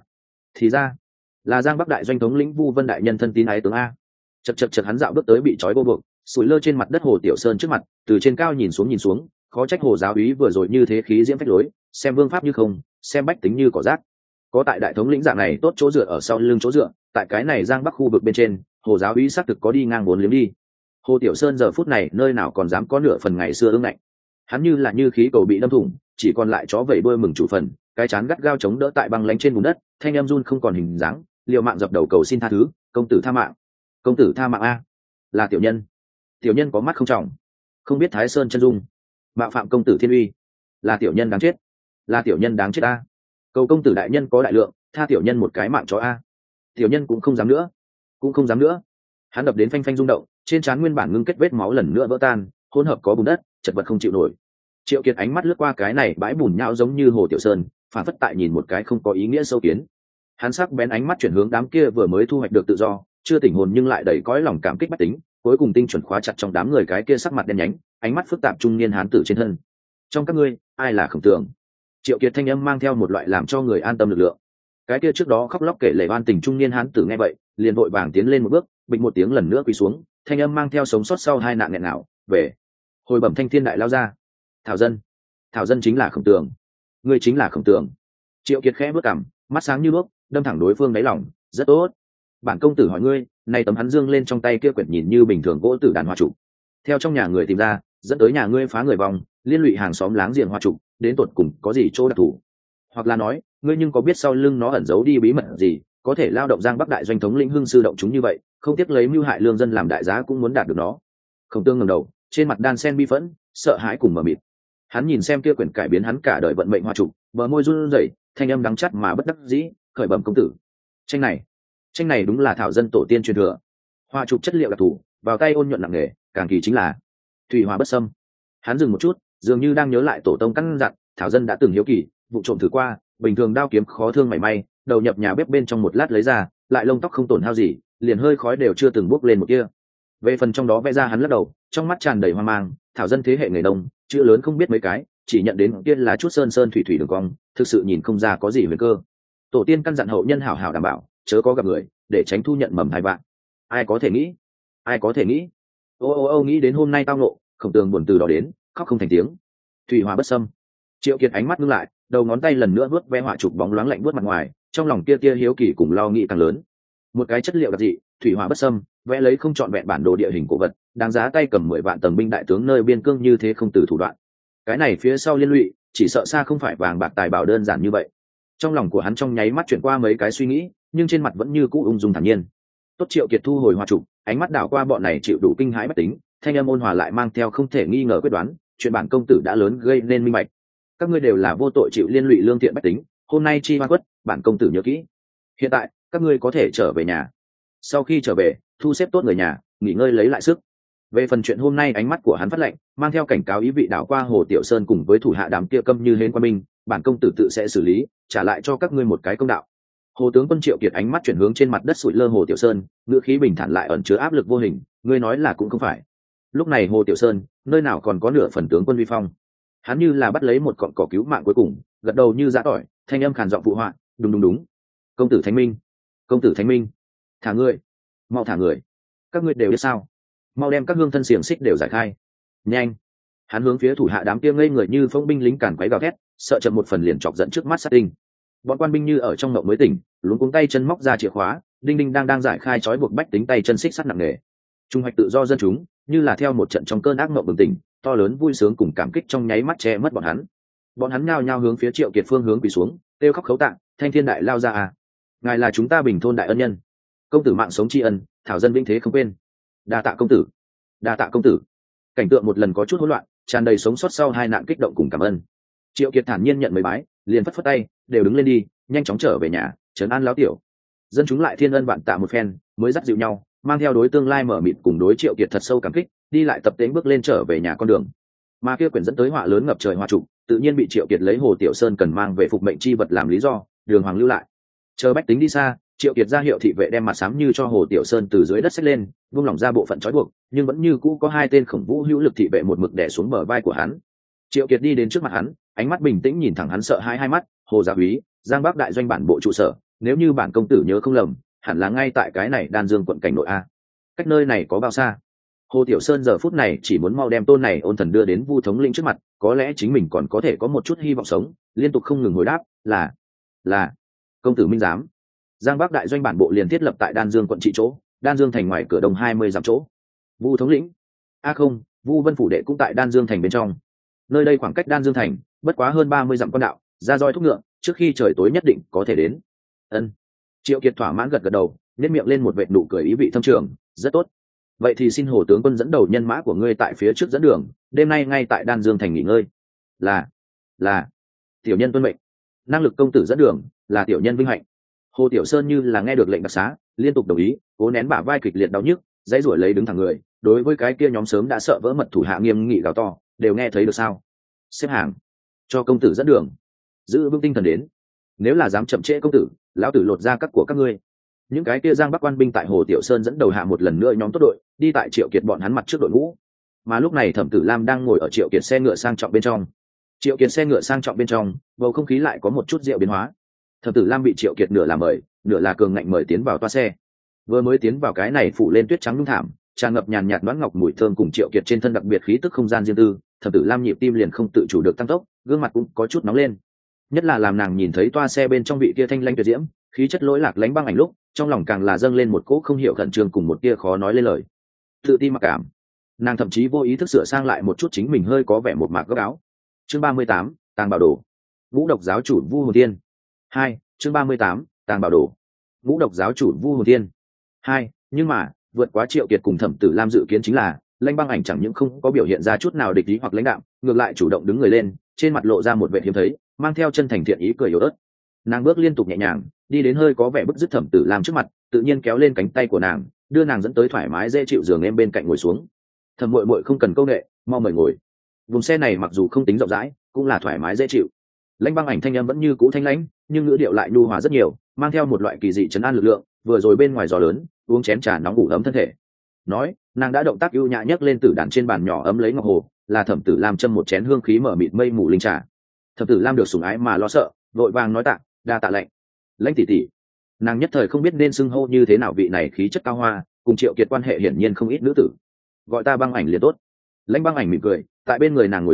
Thì ra là Giang Bắc đại doanh thống lĩnh Vu Vân đại nhân thân tín ái tướng a. Chật hắn dạo bước tới bị trói vô buộc, sủi lơ trên mặt đất Hồ Tiểu Sơn trước mặt, từ trên cao nhìn xuống, khó trách Hồ giáo úy vừa rồi như thế khí diễm phách lối, xem vương pháp như không, xem bách tính như cỏ rác. Có tại đại thống lĩnh dạng này tốt chỗ dựa ở sau lưng chỗ dựa, tại cái này Giang Bắc khu vực bên trên, Hồ giáo úy xác thực có đi ngang bốn liếm đi. Hồ Tiểu Sơn giờ phút này nơi nào còn dám có nửa phần ngày xưa ương ngạnh, hắn như là như khí cầu bị đâm thủng, chỉ còn lại chó vẩy đuôi mừng chủ phần, cái chán gắt gao chống đỡ tại băng lánh trên bùn đất, thanh em run không còn hình dáng, liều mạng dập đầu cầu xin tha thứ. Công tử tha mạng, công tử tha mạng a. Là tiểu nhân có mắt không trọng, không biết Thái Sơn chân dung, mạo phạm công tử thiên uy, là tiểu nhân đáng chết, là tiểu nhân đáng chết a. Cầu công tử đại nhân có đại lượng, tha tiểu nhân một cái mạng chó a. Tiểu nhân cũng không dám nữa. Hắn đập đến phanh phanh rung động, trên trán nguyên bản ngưng kết vết máu lần nữa vỡ tan, hỗn hợp có bùn đất, chật vật không chịu nổi. Triệu Kiệt ánh mắt lướt qua cái này bãi bùn nhão giống như Hồ Tiểu Sơn, phản phất tại nhìn một cái không có ý nghĩa sâu kiến. Hắn sắc bén ánh mắt chuyển hướng đám kia vừa mới thu hoạch được tự do, chưa tỉnh hồn nhưng lại đầy cõi lòng cảm kích bách tính, cuối cùng tinh chuẩn khóa chặt trong đám người cái kia sắc mặt đen nhánh, ánh mắt phức tạp trung niên hán tử trên thân. Trong các ngươi, ai là Khổng Tường? Triệu Kiệt thanh âm mang theo một loại làm cho người an tâm lực lượng. Cái kia trước đó khóc lóc kể lể oan tình trung niên hán tử nghe vậy, liền vội vàng tiến lên một bước, bịch một tiếng lần nữa quỳ xuống, thanh âm mang theo sống sót sau hai nạn nghẹn ngào, về hồi bẩm thanh thiên đại lao ra. Thảo dân chính là Khổng Tường, ngươi chính là Khổng Tường. Triệu Kiệt khẽ bước cằm, mắt sáng như đuốc, đâm thẳng đối phương đáy lòng. Rất tốt, bản công tử hỏi ngươi, nay tấm hắn dương lên trong tay kia quyển nhìn như bình thường gỗ tử đàn hoa trụ, theo trong nhà người tìm ra, dẫn tới nhà ngươi phá người vòng, liên lụy hàng xóm láng giềng hoa trụ, đến tột cùng có gì chỗ đặc thù? Hoặc là nói, ngươi nhưng có biết sau lưng nó ẩn giấu đi bí mật gì, có thể lao động Giang Bắc đại doanh thống lĩnh hưng sư động chúng như vậy, không tiếc lấy mưu hại lương dân làm đại giá cũng muốn đạt được nó? Khổng Tương ngẩng đầu, trên mặt đan sen bi phẫn, sợ hãi cùng mờ mịt. Hắn nhìn xem kia quyển cải biến hắn cả đời vận mệnh hoa trụ, bờ môi run rẩy, thanh âm đắng chắt mà bất đắc dĩ, khởi bẩm công tử. Tranh này đúng là thảo dân tổ tiên truyền thừa, hoa trụ chất liệu đặc thù, vào tay ôn nhuận nặng nề, càng kỳ chính là thủy hỏa bất xâm. Hắn dừng một chút, dường như đang nhớ lại tổ tông căn dặn, thảo dân đã từng hiếu kỳ, vụ trộm thử qua, bình thường đao kiếm khó thương mảy may, đầu nhập nhà bếp bên trong một lát lấy ra, lại lông tóc không tổn hao gì, liền hơi khói đều chưa từng bốc lên một kia. Về phần trong đó vẽ ra hắn lắc đầu, trong mắt tràn đầy hoang mang, thảo dân thế hệ người đông, chữ lớn không biết mấy cái, chỉ nhận đến kia là chút sơn thủy thủy đường cong, thực sự nhìn không ra có gì huyền cơ. Tổ tiên căn dặn hậu nhân hảo hảo đảm bảo, chớ có gặp người, để tránh thu nhận mầm hai bạn. Ai có thể nghĩ? Ô nghĩ đến hôm nay tao nộ, Khổng Tường buồn từ đó đến, khóc không thành tiếng. Thủy hỏa bất xâm. Triệu Kiệt ánh mắt ngưng lại, đầu ngón tay lần nữa vuốt ve họa chụp bóng loáng lạnh vuốt mặt ngoài, trong lòng tia hiếu kỳ cùng lo nghĩ càng lớn. Một cái chất liệu đặc dị, thủy hỏa bất xâm, vẽ lấy không trọn vẹn bản đồ địa hình cổ vật, đáng giá tay cầm 10 vạn tầng binh đại tướng nơi biên cương như thế không từ thủ đoạn. Cái này phía sau liên lụy, chỉ sợ xa không phải vàng bạc tài bảo đơn giản như vậy. Trong lòng của hắn trong nháy mắt chuyển qua mấy cái suy nghĩ, nhưng trên mặt vẫn như cũ ung dung thản nhiên. Tốt Triệu Kiệt thu hồi họa chụp, ánh mắt đảo qua bọn này chịu đủ kinh hãi bất tính, thanh âm ôn hòa lại mang theo không thể nghi ngờ quyết đoán, chuyện bản công tử đã lớn gây nên minh bạch. Các ngươi đều là vô tội chịu liên lụy lương thiện bách tính, hôm nay chi hoa quất, bản công tử nhớ kỹ. Hiện tại, các ngươi có thể trở về nhà. Sau khi trở về, thu xếp tốt người nhà, nghỉ ngơi lấy lại sức. Về phần chuyện hôm nay, ánh mắt của hắn phát lệnh, mang theo cảnh cáo ý vị đảo qua Hồ Tiểu Sơn cùng với thủ hạ đám kia câm như hến quan binh, bản công tử tự sẽ xử lý, trả lại cho các ngươi một cái công đạo. Hồ tướng quân Triệu Kiệt ánh mắt chuyển hướng trên mặt đất sụi lơ Hồ Tiểu Sơn, ngữ khí bình thản lại ẩn chứa áp lực vô hình, ngươi nói là cũng không phải. Lúc này Hồ Tiểu Sơn, nơi nào còn có nửa phần tướng quân uy phong. Hắn như là bắt lấy một cọng cỏ cứu mạng cuối cùng, gật đầu như giã tỏi, thanh âm khàn giọng phụ họa, đúng. Công tử Thánh Minh, công tử Thánh Minh, thả người, mau thả người. Các ngươi đều biết sao? Mau đem các hương thân xiềng xích đều giải khai. Nhanh. Hắn hướng phía thủ hạ đám kia ngây người như phong binh lính cản quấy gào thét, sợ chậm một phần liền chọc giận trước mắt sát tinh. Bọn quan binh như ở trong mộng mới tỉnh, luống cuống tay chân móc ra chìa khóa, đinh đinh đang giải khai trói buộc bách tính tay chân xích sắt nặng nề. Trung hoạch tự do dân chúng, như là theo một trận trong cơn ác mộng bừng tỉnh, to lớn vui sướng cùng cảm kích trong nháy mắt che mất bọn hắn. Bọn hắn nhao nhao hướng phía Triệu Kiệt phương hướng quỳ xuống, kêu khóc khấu tạng, thanh thiên đại lao ra à, ngài là chúng ta bình thôn đại ân nhân, công tử mạng sống tri ân, thảo dân vinh thế không quên. Đa tạ công tử, đa tạ công tử. Cảnh tượng một lần có chút hỗn loạn, tràn đầy sống sót sau hai nạn kích động cùng cảm ơn. Triệu Kiệt thản nhiên nhận mấy bái, liền phất phất tay, đều đứng lên đi, nhanh chóng trở về nhà, trấn an lão tiểu. Dân chúng lại thiên ân vạn tạ một phen, mới dắt dịu nhau, mang theo đối tương lai mở mịt cùng đối Triệu Kiệt thật sâu cảm kích, đi lại tập tễnh bước lên trở về nhà con đường. Mà kia quyển dẫn tới họa lớn ngập trời họa trụ, tự nhiên bị Triệu Kiệt lấy Hồ Tiểu Sơn cần mang về phục mệnh chi vật làm lý do, đường hoàng lưu lại. Chờ bách tính đi xa, Triệu Kiệt ra hiệu thị vệ đem mặt sám như cho Hồ Tiểu Sơn từ dưới đất xách lên, buông lỏng ra bộ phận trói buộc, nhưng vẫn như cũ có hai tên khổng vũ hữu lực thị vệ một mực đè xuống bờ vai của hắn. Triệu Kiệt đi đến trước mặt hắn, ánh mắt bình tĩnh nhìn thẳng hắn sợ hai mắt, Hồ Gia Úy, Giang Bắc đại doanh bản bộ trụ sở, nếu như bản công tử nhớ không lầm, hẳn là ngay tại cái này Đan Dương quận cảnh nội a. Cách nơi này có bao xa? Hồ Tiểu Sơn giờ phút này chỉ muốn mau đem tôn này ôn thần đưa đến Vu thống lĩnh trước mặt, có lẽ chính mình còn có thể có một chút hy vọng sống, liên tục không ngừng hồi đáp, là công tử minh giám. Giang Bắc đại doanh bản bộ liền thiết lập tại Đan Dương quận trị chỗ, Đan Dương thành ngoài cửa đông 20 dặm chỗ. Vu thống lĩnh, không, Vu Vân phủ đệ cũng tại Đan Dương thành bên trong. Nơi đây khoảng cách Đan Dương thành bất quá hơn 30 dặm quan đạo, ra roi thúc ngựa, trước khi trời tối nhất định có thể đến. Ân. Triệu Kiệt thỏa mãn gật đầu, nhếch miệng lên một vệt nụ cười ý vị thâm trường, rất tốt. Vậy thì xin Hồ tướng quân dẫn đầu nhân mã của ngươi tại phía trước dẫn đường, đêm nay ngay tại Đan Dương thành nghỉ ngơi. Là tiểu nhân tuân mệnh. Năng lực công tử dẫn đường, là tiểu nhân vinh hạnh. Hồ Tiểu Sơn như là nghe được lệnh đặc xá, liên tục đồng ý, cố nén bả vai kịch liệt đau nhức, dãy rủi lấy đứng thẳng người, đối với cái kia nhóm sớm đã sợ vỡ mật thủ hạ nghiêm nghị gào to, đều nghe thấy được sao? Xếp hàng, cho công tử dẫn đường, giữ vững tinh thần đến. Nếu là dám chậm trễ công tử, lão tử lột ra các của các ngươi. Những cái kia Giang Bắc quan binh tại Hồ Tiểu Sơn dẫn đầu hạ một lần nữa nhóm tốt đội, đi tại Triệu Kiệt bọn hắn mặt trước đội ngũ. Mà lúc này Thẩm Tử Lam đang ngồi ở Triệu Kiệt xe ngựa sang trọng bên trong. Triệu Kiệt xe ngựa sang trọng bên trong, bầu không khí lại có một chút rượu biến hóa. Thẩm Tử Lam bị Triệu Kiệt nửa là mời, nửa là cường ngạnh mời tiến vào toa xe. Vừa mới tiến vào cái này phủ lên tuyết trắng nhung thảm, tràn ngập nhàn nhạt đoán ngọc mùi thơm cùng Triệu Kiệt trên thân đặc biệt khí tức không gian riêng tư, Thẩm Tử Lam nhịp tim liền không tự chủ được tăng tốc, gương mặt cũng có chút nóng lên. Nhất là làm nàng nhìn thấy toa xe bên trong vị kia thanh lãnh tuyệt diễm, khí chất lỗi lạc lánh băng ảnh lúc, trong lòng càng là dâng lên một cỗ không hiểu khẩn trương cùng một tia khó nói lên lời. Tự ti mặc cảm. Nàng thậm chí vô ý thức sửa sang lại một chút chính mình hơi có vẻ một mạc góc áo. Chương 38, tàng bảo đồ. Ngũ độc giáo chủ Vu Hồn Tiên. 2, chương 38, tàng bảo đồ. Ngũ độc giáo chủ Vu Hồn Tiên. 2, nhưng mà, vượt quá Triệu Kiệt cùng Thẩm Tử Lam dự kiến chính là, lãnh băng ảnh chẳng những không có biểu hiện ra chút nào địch ý hoặc lãnh đạm, ngược lại chủ động đứng người lên, trên mặt lộ ra một vẻ hiếm thấy, mang theo chân thành thiện ý cười yếu ớt. Nàng bước liên tục nhẹ nhàng, đi đến hơi có vẻ bức dứt Thẩm Tử Lam trước mặt, tự nhiên kéo lên cánh tay của nàng, đưa nàng dẫn tới thoải mái dễ chịu giường em bên cạnh ngồi xuống. Thẩm muội muội không cần câu nệ, mau mời ngồi. Vùng xe này mặc dù không tính rộng rãi, cũng là thoải mái dễ chịu. Lãnh băng ảnh thanh âm vẫn như cũ thanh lãnh, nhưng ngữ điệu lại nhu hòa rất nhiều, mang theo một loại kỳ dị trấn an lực lượng. Vừa rồi bên ngoài gió lớn, uống chén trà nóng ủ ấm thân thể. Nói, nàng đã động tác ưu nhã nhấc lên tử đàn trên bàn nhỏ ấm lấy ngọc hồ, là Thẩm Tử Lam châm một chén hương khí mở mịt mây mù linh trà. Thẩm Tử Lam được sủng ái mà lo sợ, vội vàng nói tạ, đa tạ lệnh. Lãnh tỷ tỷ. Nàng nhất thời không biết nên xưng hô như thế nào vị này khí chất cao hoa, cùng Triệu Kiệt quan hệ hiển nhiên không ít nữ tử. Gọi ta băng ảnh liền tốt. Lãnh băng ảnh mỉm cười, tại bên người nàng ngồi xuống,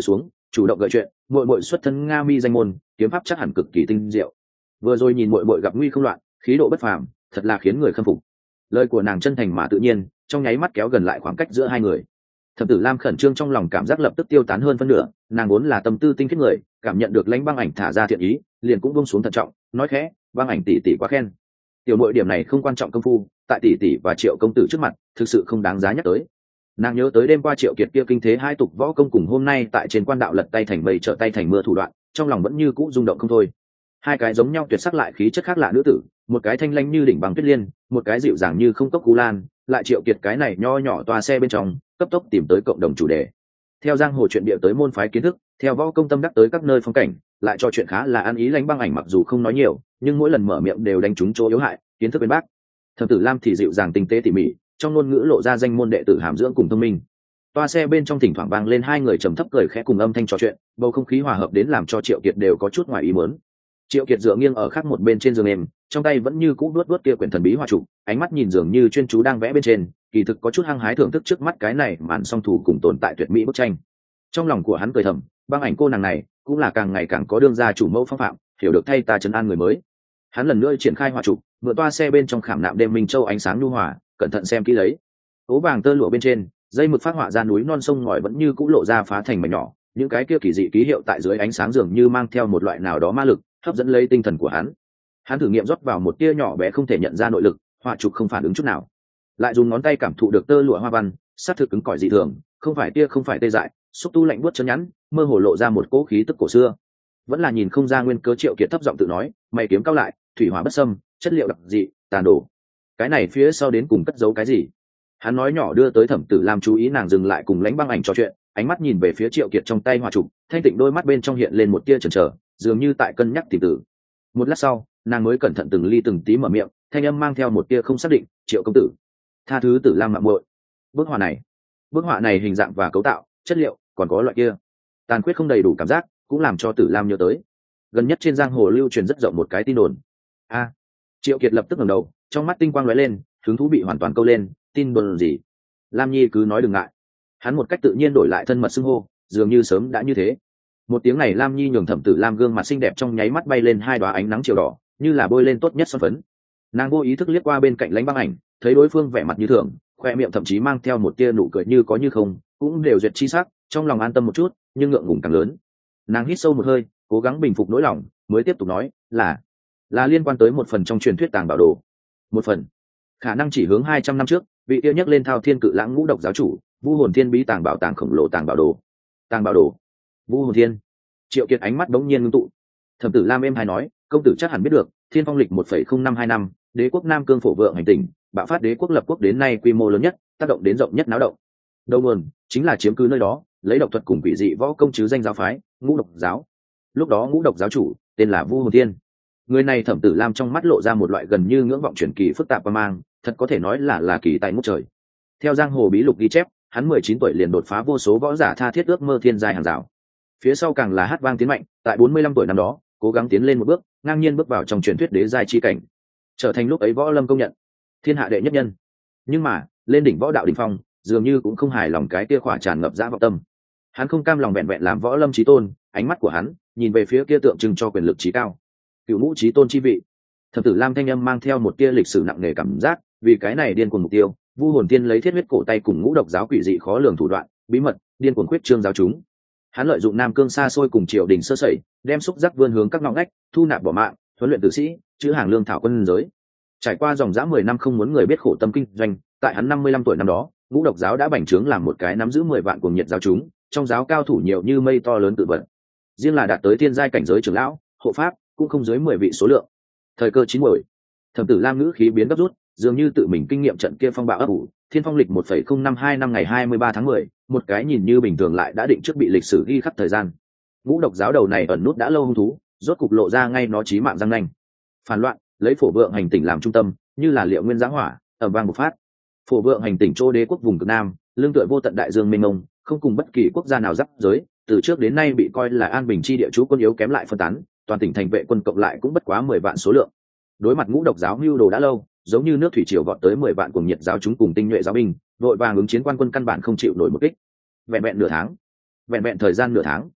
chủ động gợi chuyện, muội muội xuất thân Nga Mi danh môn, kiếm pháp chắc hẳn cực kỳ tinh diệu. Vừa rồi nhìn muội muội gặp nguy không loạn, khí độ bất phàm, thật là khiến người khâm phục. Lời của nàng chân thành mà tự nhiên, trong nháy mắt kéo gần lại khoảng cách giữa hai người. Thẩm Tử Lam khẩn trương trong lòng cảm giác lập tức tiêu tán hơn phân nửa, nàng vốn là tâm tư tinh khiết người, cảm nhận được Lãnh Băng Ảnh thả ra thiện ý, liền cũng buông xuống thận trọng, nói khẽ, "Băng Ảnh tỷ tỷ quá khen. Tiểu muội điểm này không quan trọng công phu, tại tỷ tỷ và Triệu công tử trước mặt, thực sự không đáng giá nhắc tới." Nàng nhớ tới đêm qua Triệu Kiệt kia kinh thế hai tục võ công cùng hôm nay tại trên quan đạo lật tay thành mây trở tay thành mưa thủ đoạn, trong lòng vẫn như cũ rung động không thôi. Hai cái giống nhau tuyệt sắc lại khí chất khác lạ nữ tử, một cái thanh lãnh như đỉnh bằng tuyết liên, một cái dịu dàng như không cốc cú lan, lại Triệu Kiệt cái này nho nhỏ toa xe bên trong, cấp tốc tìm tới cộng đồng chủ đề. Theo giang hồ chuyện địa tới môn phái kiến thức, theo võ công tâm đắc tới các nơi phong cảnh, lại cho chuyện khá là ăn ý. Lãnh Băng Ảnh mặc dù không nói nhiều, nhưng mỗi lần mở miệng đều đánh trúng chỗ yếu hại, kiến thức bên bác. Thẩm Tử Lam thì dịu dàng tinh tế tỉ mỉ, trong ngôn ngữ lộ ra danh môn đệ tử hàm dưỡng cùng thông minh. Toa xe bên trong thỉnh thoảng vang lên hai người trầm thấp cười khẽ cùng âm thanh trò chuyện, bầu không khí hòa hợp đến làm cho Triệu Kiệt đều có chút ngoài ý muốn. Triệu Kiệt dựa nghiêng ở khác một bên trên giường em, trong tay vẫn như cũ vuốt kia quyển thần bí họa trụ, ánh mắt nhìn dường như chuyên chú đang vẽ bên trên, kỳ thực có chút hăng hái thưởng thức trước mắt cái này màn song thủ cùng tồn tại tuyệt mỹ bức tranh. Trong lòng của hắn cười thầm, Băng Ảnh cô nàng này cũng là càng ngày càng có đương gia chủ mẫu phong phạm, hiểu được thay ta trấn an người mới. Hắn lần nữa triển khai họa trụ, vừa toa xe bên trong khảm nạm đêm minh châu ánh sáng nhu hòa, cẩn thận xem kỹ lấy. Ố vàng tơ lụa bên trên, dây mực phát họa ra núi non sông ngòi vẫn như cũ lộ ra phá thành mảnh nhỏ, những cái kia kỳ dị ký hiệu tại dưới ánh sáng dường như mang theo một loại nào đó ma lực, hấp dẫn lấy tinh thần của hắn. Hắn thử nghiệm rót vào một tia nhỏ bé không thể nhận ra nội lực, họa trục không phản ứng chút nào. Lại dùng ngón tay cảm thụ được tơ lụa hoa văn, sát thực cứng cỏi dị thường, không phải tia không phải tê dại, xúc tu lạnh buốt chân nhẵn, mơ hồ lộ ra một cỗ khí tức cổ xưa. Vẫn là nhìn không ra nguyên cớ. Triệu Kiệt thấp giọng tự nói, mày kiếm cao lại, thủy hỏa bất xâm, chất liệu đặc dị, tàn đổ. Cái này phía sau đến cùng cất giấu cái gì? Hắn nói nhỏ đưa tới Thẩm Tử Lam chú ý, nàng dừng lại cùng Lãnh Băng Ảnh trò chuyện, ánh mắt nhìn về phía Triệu Kiệt trong tay họa trục, thanh tịnh đôi mắt bên trong hiện lên một tia chần chờ, dường như tại cân nhắc tìm tử. Một lát sau, nàng mới cẩn thận từng ly từng tí mở miệng, thanh âm mang theo một tia không xác định, "Triệu công tử, tha thứ Tử Lam mạo muội. Bức họa này hình dạng và cấu tạo, chất liệu, còn có loại kia tàn khuyết không đầy đủ cảm giác, cũng làm cho Tử Lam nhớ tới gần nhất trên giang hồ lưu truyền rất rộng một cái tin đồn." Triệu Kiệt lập tức ngẩng đầu, trong mắt tinh quang lóe lên, hứng thú bị hoàn toàn câu lên. "Tin đồn gì?" Lam Nhi cứ nói đừng ngại. Hắn một cách tự nhiên đổi lại thân mật xưng hô, dường như sớm đã như thế. Một tiếng này Lam Nhi nhường Thẩm Tử Lam gương mặt xinh đẹp trong nháy mắt bay lên hai đóa ánh nắng chiều đỏ, như là bôi lên tốt nhất son phấn. Nàng vô ý thức liếc qua bên cạnh Lãnh Băng Ảnh, thấy đối phương vẻ mặt như thường, khoe miệng thậm chí mang theo một tia nụ cười như có như không, cũng đều duyệt chi sắc, trong lòng an tâm một chút, nhưng ngượng ngùng càng lớn. Nàng hít sâu một hơi, cố gắng bình phục nỗi lòng, mới tiếp tục nói, là liên quan tới một phần trong truyền thuyết tàng bảo đồ. Một phần, khả năng chỉ hướng 200 năm trước, vị kia nhắc lên Thao Thiên Cự Lãng ngũ độc giáo chủ, Vu Hồn Thiên bí tàng bảo tàng khổng lồ tàng bảo đồ, Vu Hồn Thiên. Triệu Kiệt ánh mắt bỗng nhiên ngưng tụ. Thẩm Tử Lam êm hay nói, "Công tử chắc hẳn biết được, Thiên Phong lịch 1,0525, đế quốc Nam Cương phổ vượng hành tình, bạo phát đế quốc lập quốc đến nay quy mô lớn nhất, tác động đến rộng nhất náo động. Đầu nguồn chính là chiếm cứ nơi đó, lấy độc thuật cùng quỷ dị võ công chứ danh giáo phái, Ngũ Độc giáo. Lúc đó Ngũ Độc giáo chủ tên là Vu Hồn Thiên." Người này Thẩm Tử Lam trong mắt lộ ra một loại gần như ngưỡng vọng truyền kỳ phức tạp và mang, thật có thể nói là kỳ tài ngút trời. Theo giang hồ bí lục ghi chép, hắn 19 tuổi liền đột phá vô số võ giả tha thiết ước mơ thiên giai hàng rào. Phía sau càng là hát vang tiến mạnh, tại 45 tuổi năm đó, cố gắng tiến lên một bước, ngang nhiên bước vào trong truyền thuyết đế giai chi cảnh, trở thành lúc ấy võ lâm công nhận thiên hạ đệ nhất nhân. Nhưng mà, lên đỉnh võ đạo đỉnh phong, dường như cũng không hài lòng cái kia khỏa tràn ngập dã vọng tâm. Hắn không cam lòng vẹn vẹn làm võ lâm chí tôn, ánh mắt của hắn nhìn về phía kia tượng trưng cho quyền lực chí cao, cựu ngũ chí tôn chi vị. Thẩm Tử Lam thanh âm mang theo một tia lịch sử nặng nề cảm giác, vì cái này điên cuồng mục tiêu, Vu Hồn Thiên lấy thiết huyết cổ tay cùng Ngũ Độc giáo quỷ dị khó lường thủ đoạn, bí mật điên cuồng khuyết trương giáo chúng. Hắn lợi dụng Nam Cương xa xôi cùng triều đình sơ sẩy, đem xúc giác vươn hướng các ngõ ngách, thu nạp bỏ mạng, huấn luyện tử sĩ, chữ hàng lương thảo quân giới. Trải qua dòng dã 10 năm không muốn người biết khổ tâm kinh doanh, tại hắn 55 tuổi năm đó, Ngũ Độc giáo đã bành trướng làm một cái nắm giữ 10 vạn cuồng nhiệt giáo chúng, trong giáo cao thủ nhiều như mây to lớn tự vận. Riêng là đạt tới thiên giai cảnh giới trưởng lão, hộ pháp, cũng không dưới 10 vị số lượng. Thời cơ chín muồi. Thẩm Tử Lam ngữ khí biến gấp rút, dường như tự mình kinh nghiệm trận kia phong bạo ấp ủ. Thiên Phong lịch 1,052 năm ngày 23 tháng 10, một cái nhìn như bình thường lại đã định trước bị lịch sử ghi khắc thời gian. Ngũ Độc giáo đầu này ẩn nút đã lâu hung thú, rốt cục lộ ra ngay nó chí mạng răng nanh. Phản loạn, lấy Phổ Vượng hành tỉnh làm trung tâm, như là liệu nguyên giáng hỏa, ầm vang bộc phát. Phổ Vượng hành tỉnh Châu đế quốc vùng cực Nam, lương tựa vô tận đại dương mênh mông, không cùng bất kỳ quốc gia nào giáp giới, từ trước đến nay bị coi là an bình chi địa, trú quân yếu kém lại phân tán, toàn tỉnh thành vệ quân cộng lại cũng bất quá 10 vạn số lượng. Đối mặt Ngũ Độc giáo mưu đồ đã lâu, giống như nước thủy triều vọt tới 10 vạn cuồng nhiệt giáo chúng cùng tinh nhuệ giáo binh, vội vàng ứng chiến, quan quân căn bản không chịu nổi một kích. Vẹn vẹn thời gian nửa tháng,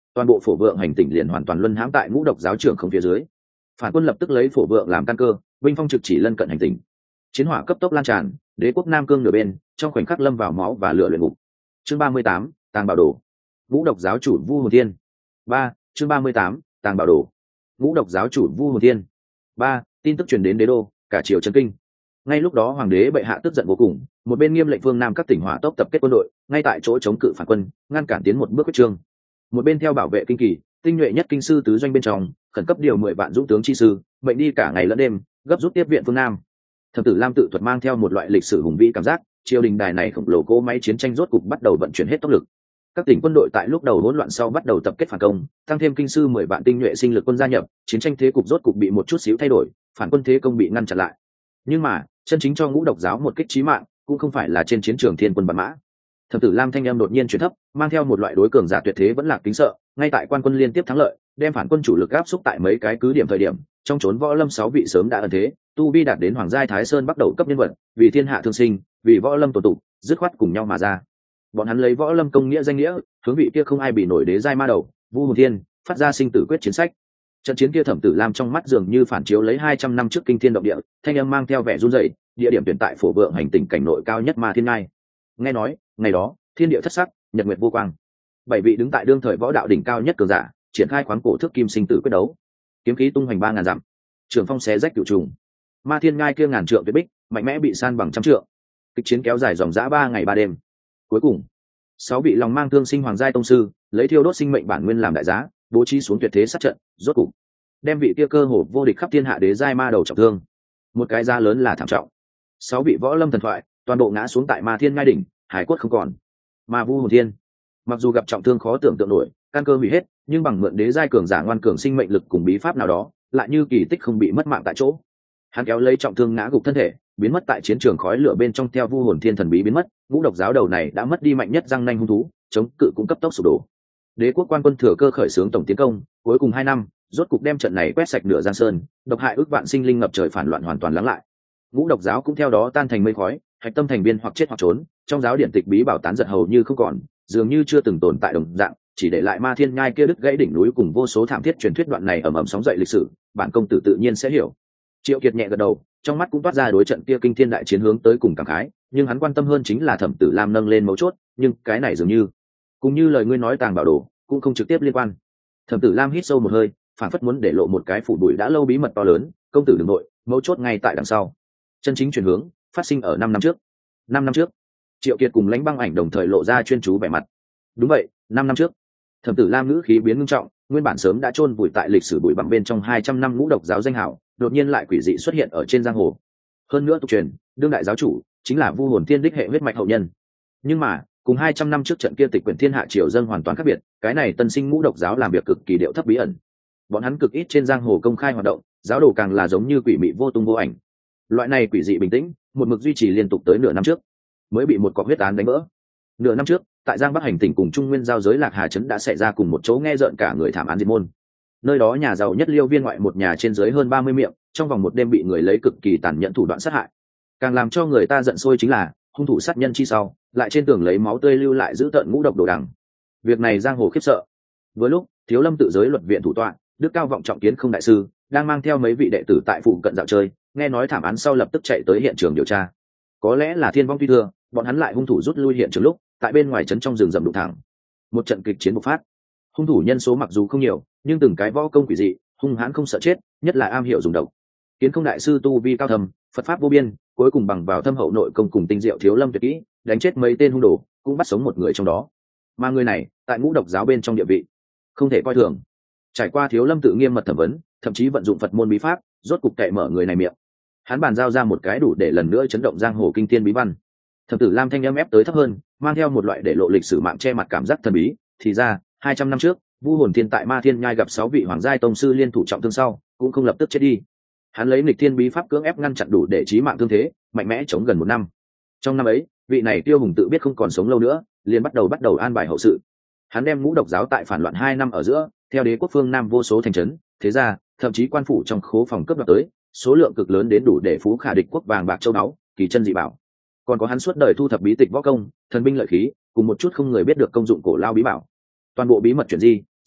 toàn bộ phổ vượng hành tỉnh liền hoàn toàn luân hãm tại ngũ độc giáo trưởng không phía dưới. Phản quân lập tức lấy phổ vượng làm căn cơ, binh phong trực chỉ lân cận hành tỉnh. Chiến hỏa cấp tốc lan tràn, đế quốc Nam Cương nửa bên trong khoảnh khắc lâm vào máu và lửa luyện ngục. Chương 38, tàng bảo đồ. Ngũ độc giáo chủ Vu Hồn Thiên. 3, chương 38, tàng bảo đồ. Ngũ độc giáo chủ Vu Hồn Thiên. 3, tin tức truyền đến đế đô, cả triều chấn kinh. Ngay lúc đó hoàng đế bệ hạ tức giận vô cùng, một bên nghiêm lệnh phương Nam các tỉnh hỏa tốc tập kết quân đội, ngay tại chỗ chống cự phản quân, ngăn cản tiến một bước quyết trương. Một bên theo bảo vệ kinh kỳ, tinh nhuệ nhất kinh sư tứ doanh bên trong, khẩn cấp điều 10 vạn dũng tướng chi sư, mệnh đi cả ngày lẫn đêm, gấp rút tiếp viện phương Nam. Thẩm Tử Lam tự thuật mang theo một loại lịch sử hùng vĩ cảm giác, triều đình đài này khổng lồ cỗ máy chiến tranh rốt cục bắt đầu vận chuyển hết tốc lực. Các tỉnh quân đội tại lúc đầu hỗn loạn sau bắt đầu tập kết phản công, tăng thêm kinh sư 10 vạn tinh nhuệ sinh lực quân gia nhập, chiến tranh thế cục rốt cục bị một chút xíu thay đổi, phản quân thế công bị ngăn chặn lại. Nhưng mà, chân chính cho ngũ độc giáo một kích chí mạng, cũng không phải là trên chiến trường thiên quân bắn mã. Thẩm Tử Lam thanh âm đột nhiên chuyển thấp, mang theo một loại đối cường giả tuyệt thế vẫn lạc kính sợ, ngay tại quan quân liên tiếp thắng lợi, đem phản quân chủ lực áp xúc tại mấy cái cứ điểm thời điểm, trong chốn võ lâm 6 vị sớm đã ẩn thế, tu vi đạt đến hoàng giai Thái Sơn bắt đầu cấp nhân vật, vì thiên hạ thương sinh, vì võ lâm tổ tụ, dứt khoát cùng nhau mà ra. Bọn hắn lấy võ lâm công nghĩa danh nghĩa, hướng vị kia không ai bị nổi đế giai ma đầu, Vu Hồn Thiên, phát ra sinh tử quyết chiến sách. Trận chiến kia Thẩm Tử Lam trong mắt dường như phản chiếu lấy 200 năm trước kinh thiên động địa, thanh âm mang theo vẻ run rẩy, địa điểm tuyển tại phổ vượng hành tỉnh cảnh nội cao nhất Ma Thiên Ngai. Nghe nói, ngày đó, thiên địa thất sắc, nhật nguyệt vô quang. 7 vị đứng tại đương thời võ đạo đỉnh cao nhất cường giả, triển khai khoáng cổ thước kim sinh tử quyết đấu. Kiếm khí tung hoành 3000 dặm, trường phong xé rách cửu trùng. Ma Thiên Ngai kia ngàn trượng tuyệt bích, mạnh mẽ bị san bằng trăm trượng. Kịch chiến kéo dài dòng dã 3 ngày 3 đêm. Cuối cùng, 6 vị lòng mang thương sinh hoàng giai tông sư, lấy thiêu đốt sinh mệnh bản nguyên làm đại giá, bố trí xuống tuyệt thế sát trận, rốt cục đem vị kia cơ hồ vô địch khắp thiên hạ đế giai ma đầu trọng thương. Một cái giá lớn là thảm trọng. 6 vị võ lâm thần thoại, toàn bộ ngã xuống tại Ma Thiên Ngai đỉnh, hải cốt không còn. Mà Vu Hồn Thiên, mặc dù gặp trọng thương khó tưởng tượng nổi, căn cơ hủy hết, nhưng bằng mượn đế giai cường giả ngoan cường sinh mệnh lực cùng bí pháp nào đó, lại như kỳ tích không bị mất mạng tại chỗ. Hắn kéo lấy trọng thương ngã gục thân thể, biến mất tại chiến trường khói lửa bên trong. Theo Vu Hồn Thiên thần bí biến mất, ngũ độc giáo đầu này đã mất đi mạnh nhất răng nanh hung thú, chống cự cũng cấp tốc sụp đổ. Đế quốc quan quân thừa cơ khởi xướng tổng tiến công, cuối cùng 2 năm, rốt cục đem trận này quét sạch nửa Giang Sơn, độc hại ước vạn sinh linh ngập trời phản loạn hoàn toàn lắng lại. Ngũ độc giáo cũng theo đó tan thành mây khói, hạch tâm thành viên hoặc chết hoặc trốn, trong giáo điển tịch bí bảo tán giật hầu như không còn, dường như chưa từng tồn tại đồng dạng, chỉ để lại Ma Thiên Nhai kia đứt gãy đỉnh núi cùng vô số thảm thiết truyền thuyết. Đoạn này ầm ầm sóng dậy lịch sử, bản công tử tự nhiên sẽ hiểu. Triệu Kiệt nhẹ gật đầu, trong mắt cũng toát ra đối trận kia kinh thiên đại chiến hướng tới cùng cảm khái, nhưng hắn quan tâm hơn chính là Thẩm Tử Lam nâng lên mấu chốt, nhưng cái này dường như cũng như lời ngươi nói tàng bảo đồ, cũng không trực tiếp liên quan. Thẩm Tử Lam hít sâu một hơi, phản phất muốn để lộ một cái phủ bụi đã lâu bí mật to lớn. Công tử đừng nội, mấu chốt ngay tại đằng sau. Chân chính chuyển hướng phát sinh ở 5 năm trước. 5 năm trước, Triệu Kiệt cùng Lãnh Băng Ảnh đồng thời lộ ra chuyên chú vẻ mặt. Đúng vậy, 5 năm trước. Thẩm Tử Lam ngữ khí biến nghiêm trọng, nguyên bản sớm đã chôn vùi tại lịch sử bụi bặm bên trong 200 năm ngũ độc giáo danh hào, đột nhiên lại quỷ dị xuất hiện ở trên giang hồ. Hơn nữa tục truyền, đương đại giáo chủ chính là Vu Hồn Thiên đích hệ huyết mạch hậu nhân. Nhưng mà, cùng 200 năm trước trận kia tịch quyển thiên hạ triều dâng hoàn toàn khác biệt, cái này tân sinh ngũ độc giáo làm việc cực kỳ điệu thấp bí ẩn. Bọn hắn cực ít trên giang hồ công khai hoạt động, giáo đồ càng là giống như quỷ mị vô tung vô ảnh. Loại này quỷ dị bình tĩnh, một mực duy trì liên tục tới nửa năm trước, mới bị một cọc huyết án đánh vỡ. Nửa năm trước, tại Giang Bắc hành tỉnh cùng Trung Nguyên giao giới Lạc Hà trấn đã xảy ra cùng một chỗ nghe rợn cả người thảm án diệt môn. Nơi đó nhà giàu nhất Liêu Viên ngoại một nhà trên dưới hơn 30 miệng, trong vòng một đêm bị người lấy cực kỳ tàn nhẫn thủ đoạn sát hại. Càng làm cho người ta giận sôi chính là, hung thủ sát nhân chi sau, lại trên tường lấy máu tươi lưu lại giữ tận ngũ độc đồ đằng. Việc này giang hồ khiếp sợ. Với lúc, Thiếu Lâm tự giới luật viện thủ tọa, Đức Cao Vọng Trọng Kiến Không đại sư, đang mang theo mấy vị đệ tử tại phụ cận dạo chơi, nghe nói thảm án sau lập tức chạy tới hiện trường điều tra. Có lẽ là thiên vong tuy thưa, bọn hắn lại hung thủ rút lui hiện trường lúc, tại bên ngoài trấn trong rừng rậm đụng thẳng. Một trận kịch chiến bộc phát. Hung thủ nhân số mặc dù không nhiều, nhưng từng cái võ công quỷ dị, hung hãn không sợ chết, nhất là am hiểu dùng độc. Kiến Không đại sư tu vi cao thâm, Phật pháp vô biên, cuối cùng bằng vào thâm hậu nội công cùng tinh diệu Thiếu Lâm tuyệt kỹ, đánh chết mấy tên hung đồ, cũng bắt sống một người trong đó. Mà người này, tại ngũ độc giáo bên trong địa vị, không thể coi thường. Trải qua Thiếu Lâm tự nghiêm mật thẩm vấn, thậm chí vận dụng Phật môn bí pháp, rốt cục cậy mở người này miệng. Hắn bàn giao ra một cái đủ để lần nữa chấn động giang hồ kinh thiên bí văn. Thẩm Tử Lam thanh âm ép tới thấp hơn, mang theo một loại để lộ lịch sử mạng che mặt cảm giác thần bí. Thì ra, 200 năm trước, Vu Hồn Thiên tại Ma Thiên Nhai gặp 6 vị hoàng giai tông sư liên thủ trọng thương sau, cũng không lập tức chết đi. Hắn lấy nghịch thiên bí pháp cưỡng ép ngăn chặn đủ để chí mạng thương thế, mạnh mẽ chống gần 1 năm. Trong năm ấy, vị này Tiêu Hùng tự biết không còn sống lâu nữa, liền bắt đầu an bài hậu sự. Hắn đem ngũ độc giáo tại phản loạn 2 năm ở giữa, theo đế quốc phương Nam vô số thành trấn, thế ra, thậm chí quan phủ trong khố phòng cướp đoạt tới, số lượng cực lớn đến đủ để phú khả địch quốc vàng bạc châu báu, kỳ chân dị bảo. Còn có hắn suốt đời thu thập bí tịch võ công, thần binh lợi khí, cùng một chút không người biết được công dụng cổ lao bí bảo. Toàn bộ bí mật chuyển di,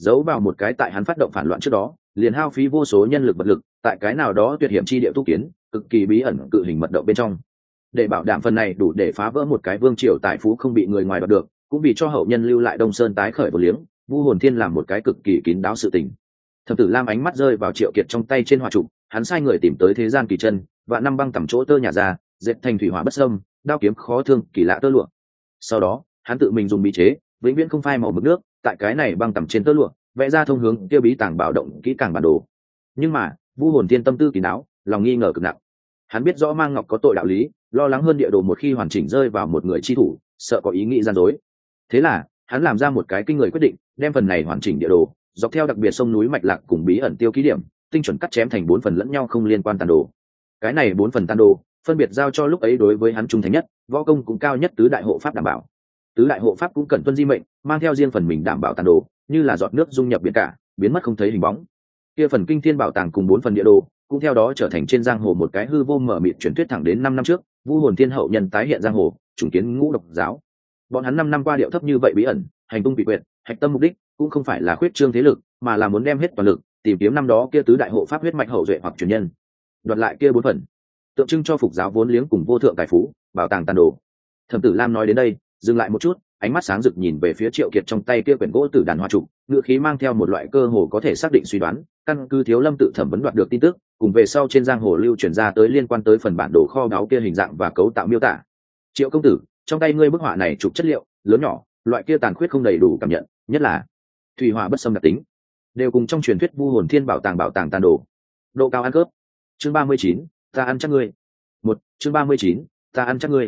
giấu vào một cái tại hắn phát động phản loạn trước đó liền hao phí vô số nhân lực vật lực tại cái nào đó tuyệt hiểm chi địa tu kiến cực kỳ bí ẩn cự hình mật động bên trong, để bảo đảm phần này đủ để phá vỡ một cái vương triều tài phú không bị người ngoài đoạt được, cũng vì cho hậu nhân lưu lại Đông Sơn tái khởi vô liếng. Vu Hồn Thiên làm một cái cực kỳ kín đáo sự tình. Thẩm Tử Lam ánh mắt rơi vào Triệu Kiệt trong tay trên hỏa trụ, hắn sai người tìm tới thế gian kỳ chân và năm băng tẩm chỗ tơ nhà ra, dệt thành thủy hỏa bất xâm, đao kiếm khó thương kỳ lạ tơ lụa. Sau đó hắn tự mình dùng bí chế vĩnh viễn không phai màu mực nước, tại cái này băng tẩm trên tơ lụa vẽ ra thông hướng kia bí tàng bảo động kỹ càng bản đồ. Nhưng mà Vu Hồn Thiên tâm tư kín đáo, lòng nghi ngờ cực nặng. Hắn biết rõ mang ngọc có tội đạo lý, lo lắng hơn địa đồ một khi hoàn chỉnh rơi vào một người chi thủ, sợ có ý nghĩ gian dối. Thế là hắn làm ra một cái kinh người quyết định, đem phần này hoàn chỉnh địa đồ dọc theo đặc biệt sông núi mạch lạc cùng bí ẩn tiêu ký điểm tinh chuẩn cắt chém thành 4 phần lẫn nhau không liên quan tàn đồ. Cái này 4 phần tàn đồ phân biệt giao cho lúc ấy đối với hắn trung thành nhất, võ công cũng cao nhất tứ đại hộ pháp đảm bảo. Tứ đại hộ pháp cũng cần tuân di mệnh, mang theo riêng phần mình đảm bảo tàn đồ, như là giọt nước dung nhập biển cả, biến mất không thấy hình bóng. Kia phần kinh thiên bảo tàng cùng 4 phần địa đồ cũng theo đó trở thành trên giang hồ một cái hư vô mở mịt truyền thuyết thẳng đến 5 năm trước, Vu Hồn Thiên hậu nhân tái hiện giang hồ, chủng kiến Ngũ Độc giáo. Bọn hắn 5 năm qua điệu thấp như vậy bí ẩn, hành tung bị quyệt, hạch tâm mục đích cũng không phải là khuyết trương thế lực, mà là muốn đem hết toàn lực tìm kiếm năm đó kia tứ đại hộ pháp huyết mạch hậu duệ hoặc truyền nhân, đoạt lại kia 4 phần tượng trưng cho phục giáo vốn liếng cùng vô thượng tài phú, bảo tàng tàn đồ. Thẩm Tử Lam nói đến đây, dừng lại một chút, ánh mắt sáng rực nhìn về phía Triệu Kiệt trong tay kia quyển gỗ tử đàn hoa trụ, ngữ khí mang theo một loại cơ hồ có thể xác định suy đoán, căn cứ Thiếu Lâm tự thẩm vấn đoạt được tin tức, cùng về sau trên giang hồ lưu truyền ra tới liên quan tới phần bản đồ kho báu kia hình dạng và cấu tạo miêu tả. Triệu công tử, trong tay ngươi bức họa này chụp chất liệu lớn nhỏ, loại kia tàn khuyết không đầy đủ cảm nhận, nhất là thủy hỏa bất xâm đặc tính, đều cùng trong truyền thuyết Vu Hồn Thiên bảo tàng tàn đồ. Độ cao ăn cướp. Chương 39, ta ăn chắc ngươi. Chương 39, ta ăn chắc ngươi.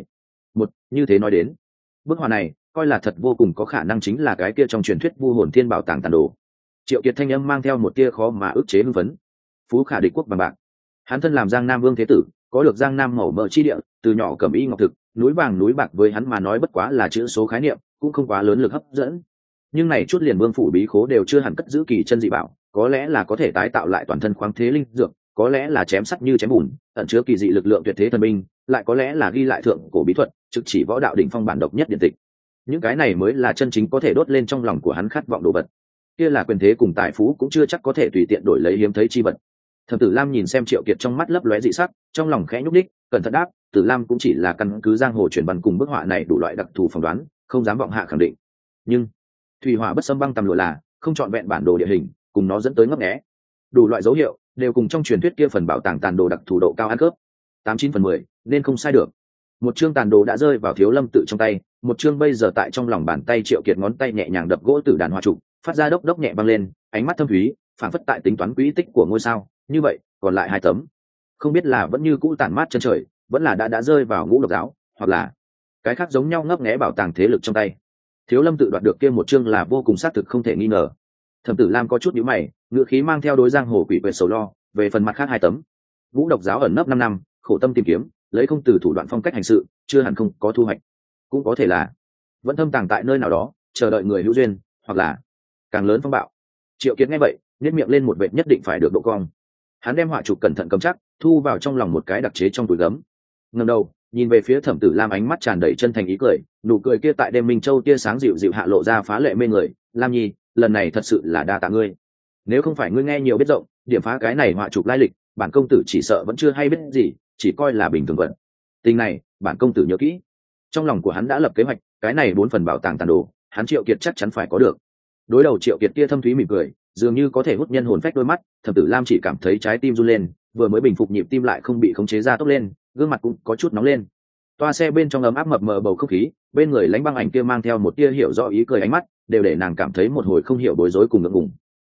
Như thế nói đến, bức họa này coi là thật vô cùng có khả năng chính là cái kia trong truyền thuyết Vu Hồn Thiên bảo tàng tàn đồ. Triệu Kiệt thanh âm mang theo một tia khó mà ức chế hưng phấn. Phú khả địch quốc bằng bạc, hắn thân làm Giang Nam Vương thế tử, có được Giang Nam màu mỡ chi địa, từ nhỏ cẩm y ngọc thực, núi vàng núi bạc với hắn mà nói bất quá là chữ số khái niệm, cũng không quá lớn lực hấp dẫn. Nhưng này chút liền vương phủ bí khố đều chưa hẳn cất giữ kỳ chân dị bảo, có lẽ là có thể tái tạo lại toàn thân khoáng thế linh dược, có lẽ là chém sắt như chém bùn, ẩn chứa kỳ dị lực lượng tuyệt thế thần binh, lại có lẽ là ghi lại thượng cổ bí thuật, trực chỉ võ đạo đỉnh phong bản độc nhất điện tịch. Những cái này mới là chân chính có thể đốt lên trong lòng của hắn khát vọng đồ vật. Kia là quyền thế cùng tài phú cũng chưa chắc có thể tùy tiện đổi lấy hiếm thấy chi vật. Thẩm Tử Lam nhìn xem Triệu Kiệt trong mắt lấp lóe dị sắc, trong lòng khẽ nhúc đích, cẩn thận đáp, Tử Lam cũng chỉ là căn cứ giang hồ truyền văn cùng bức họa này đủ loại đặc thù phỏng đoán, không dám vọng hạ khẳng định. Nhưng thủy hỏa bất xâm băng tầm lụa là không chọn vẹn bản đồ địa hình, cùng nó dẫn tới ngấp nghé. Đủ loại dấu hiệu đều cùng trong truyền thuyết kia phần bảo tàng tàn đồ đặc thù độ cao ăn cướp. 89/10, nên không sai được. Một chương tàn đồ đã rơi vào Thiếu Lâm tự trong tay, một chương bây giờ tại trong lòng bàn tay Triệu Kiệt ngón tay nhẹ nhàng đập gỗ tử đàn hoa trụ, phát ra đốc đốc nhẹ vang lên, ánh mắt thâm thúy, phảng phất tại tính toán quỹ tích của ngôi sao. Như vậy, còn lại 2 tấm, không biết là vẫn như cũ tản mát chân trời, vẫn là đã rơi vào Ngũ Độc giáo, hoặc là cái khác giống nhau ngấp nghé bảo tàng thế lực trong tay. Thiếu Lâm tự đoạt được kia một chương là vô cùng xác thực không thể nghi ngờ. Thẩm Tử Lam có chút nhíu mày, ngữ khí mang theo đối giang hồ quỷ quyệt sầu lo, về phần mặt khác 2 tấm, Ngũ Độc giáo ẩn nấp 5 năm, khổ tâm tìm kiếm, lấy không từ thủ đoạn phong cách hành sự, chưa hẳn không có thu hoạch, cũng có thể là vẫn thâm tàng tại nơi nào đó, chờ đợi người hữu duyên, hoặc là càng lớn phong bạo. Triệu Kiệt nghe vậy, nhếch miệng lên một vệt nhất định phải được độ cong. Hắn đem họa chụp cẩn thận cầm chắc, thu vào trong lòng một cái đặc chế trong túi gấm. Ngẩng đầu, nhìn về phía Thẩm Tử Lam, ánh mắt tràn đầy chân thành ý cười, nụ cười kia tại đêm minh châu tia sáng dịu dịu hạ lộ ra phá lệ mê người. Lam Nhi, lần này thật sự là đa tạ ngươi. Nếu không phải ngươi nghe nhiều biết rộng, điểm phá cái này họa chụp lai lịch, bản công tử chỉ sợ vẫn chưa hay biết gì, chỉ coi là bình thường vận. Tình này, bản công tử nhớ kỹ. Trong lòng của hắn đã lập kế hoạch, cái này 4 phần bảo tàng tàn đồ, hắn Triệu Kiệt chắc chắn phải có được. Đối đầu Triệu Kiệt kia thâm thúy mỉm cười, dường như có thể hút nhân hồn phách đôi mắt, Thẩm Tử Lam chỉ cảm thấy trái tim run lên, vừa mới bình phục nhịp tim lại không bị khống chế ra tốc lên, gương mặt cũng có chút nóng lên. Toa xe bên trong ấm áp mập mờ bầu không khí, bên người Lãnh Băng Ảnh kia mang theo một tia hiểu rõ ý cười ánh mắt, đều để nàng cảm thấy một hồi không hiểu bối rối cùng ngượng ngùng.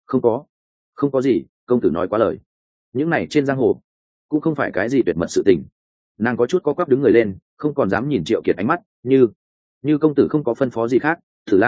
Không có gì, công tử nói quá lời. Những này trên giang hồ cũng không phải cái gì tuyệt mật sự tình. Nàng có chút co quắp đứng người lên, không còn dám nhìn Triệu Kiệt ánh mắt, như công tử không có phân phó gì khác.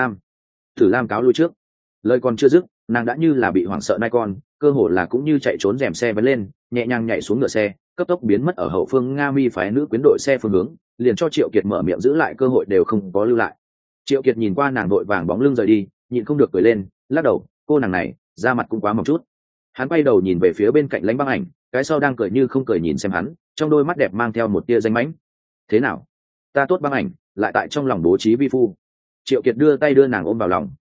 Tử Lam cáo lui trước. Lời còn chưa dứt, nàng đã như là bị hoảng sợ nai con, cơ hồ là cũng như chạy trốn rèm xe vấn lên, nhẹ nhàng nhảy xuống ngựa xe, cấp tốc biến mất ở hậu phương Nga Mi phái nữ quyến đội xe phương hướng, liền cho Triệu Kiệt mở miệng giữ lại cơ hội đều không có lưu lại. Triệu Kiệt nhìn qua nàng đội vàng bóng lưng rời đi, nhịn không được cười lên, lắc đầu, cô nàng này da mặt cũng quá mỏng chút. Hắn quay đầu nhìn về phía bên cạnh Lãnh Băng Ảnh, cái sau đang cười như không cười nhìn xem hắn, trong đôi mắt đẹp mang theo một tia danh mãnh. Thế nào, ta tốt Băng Ảnh lại tại trong lòng bố trí vi phu. Triệu Kiệt đưa tay đưa nàng ôm vào lòng.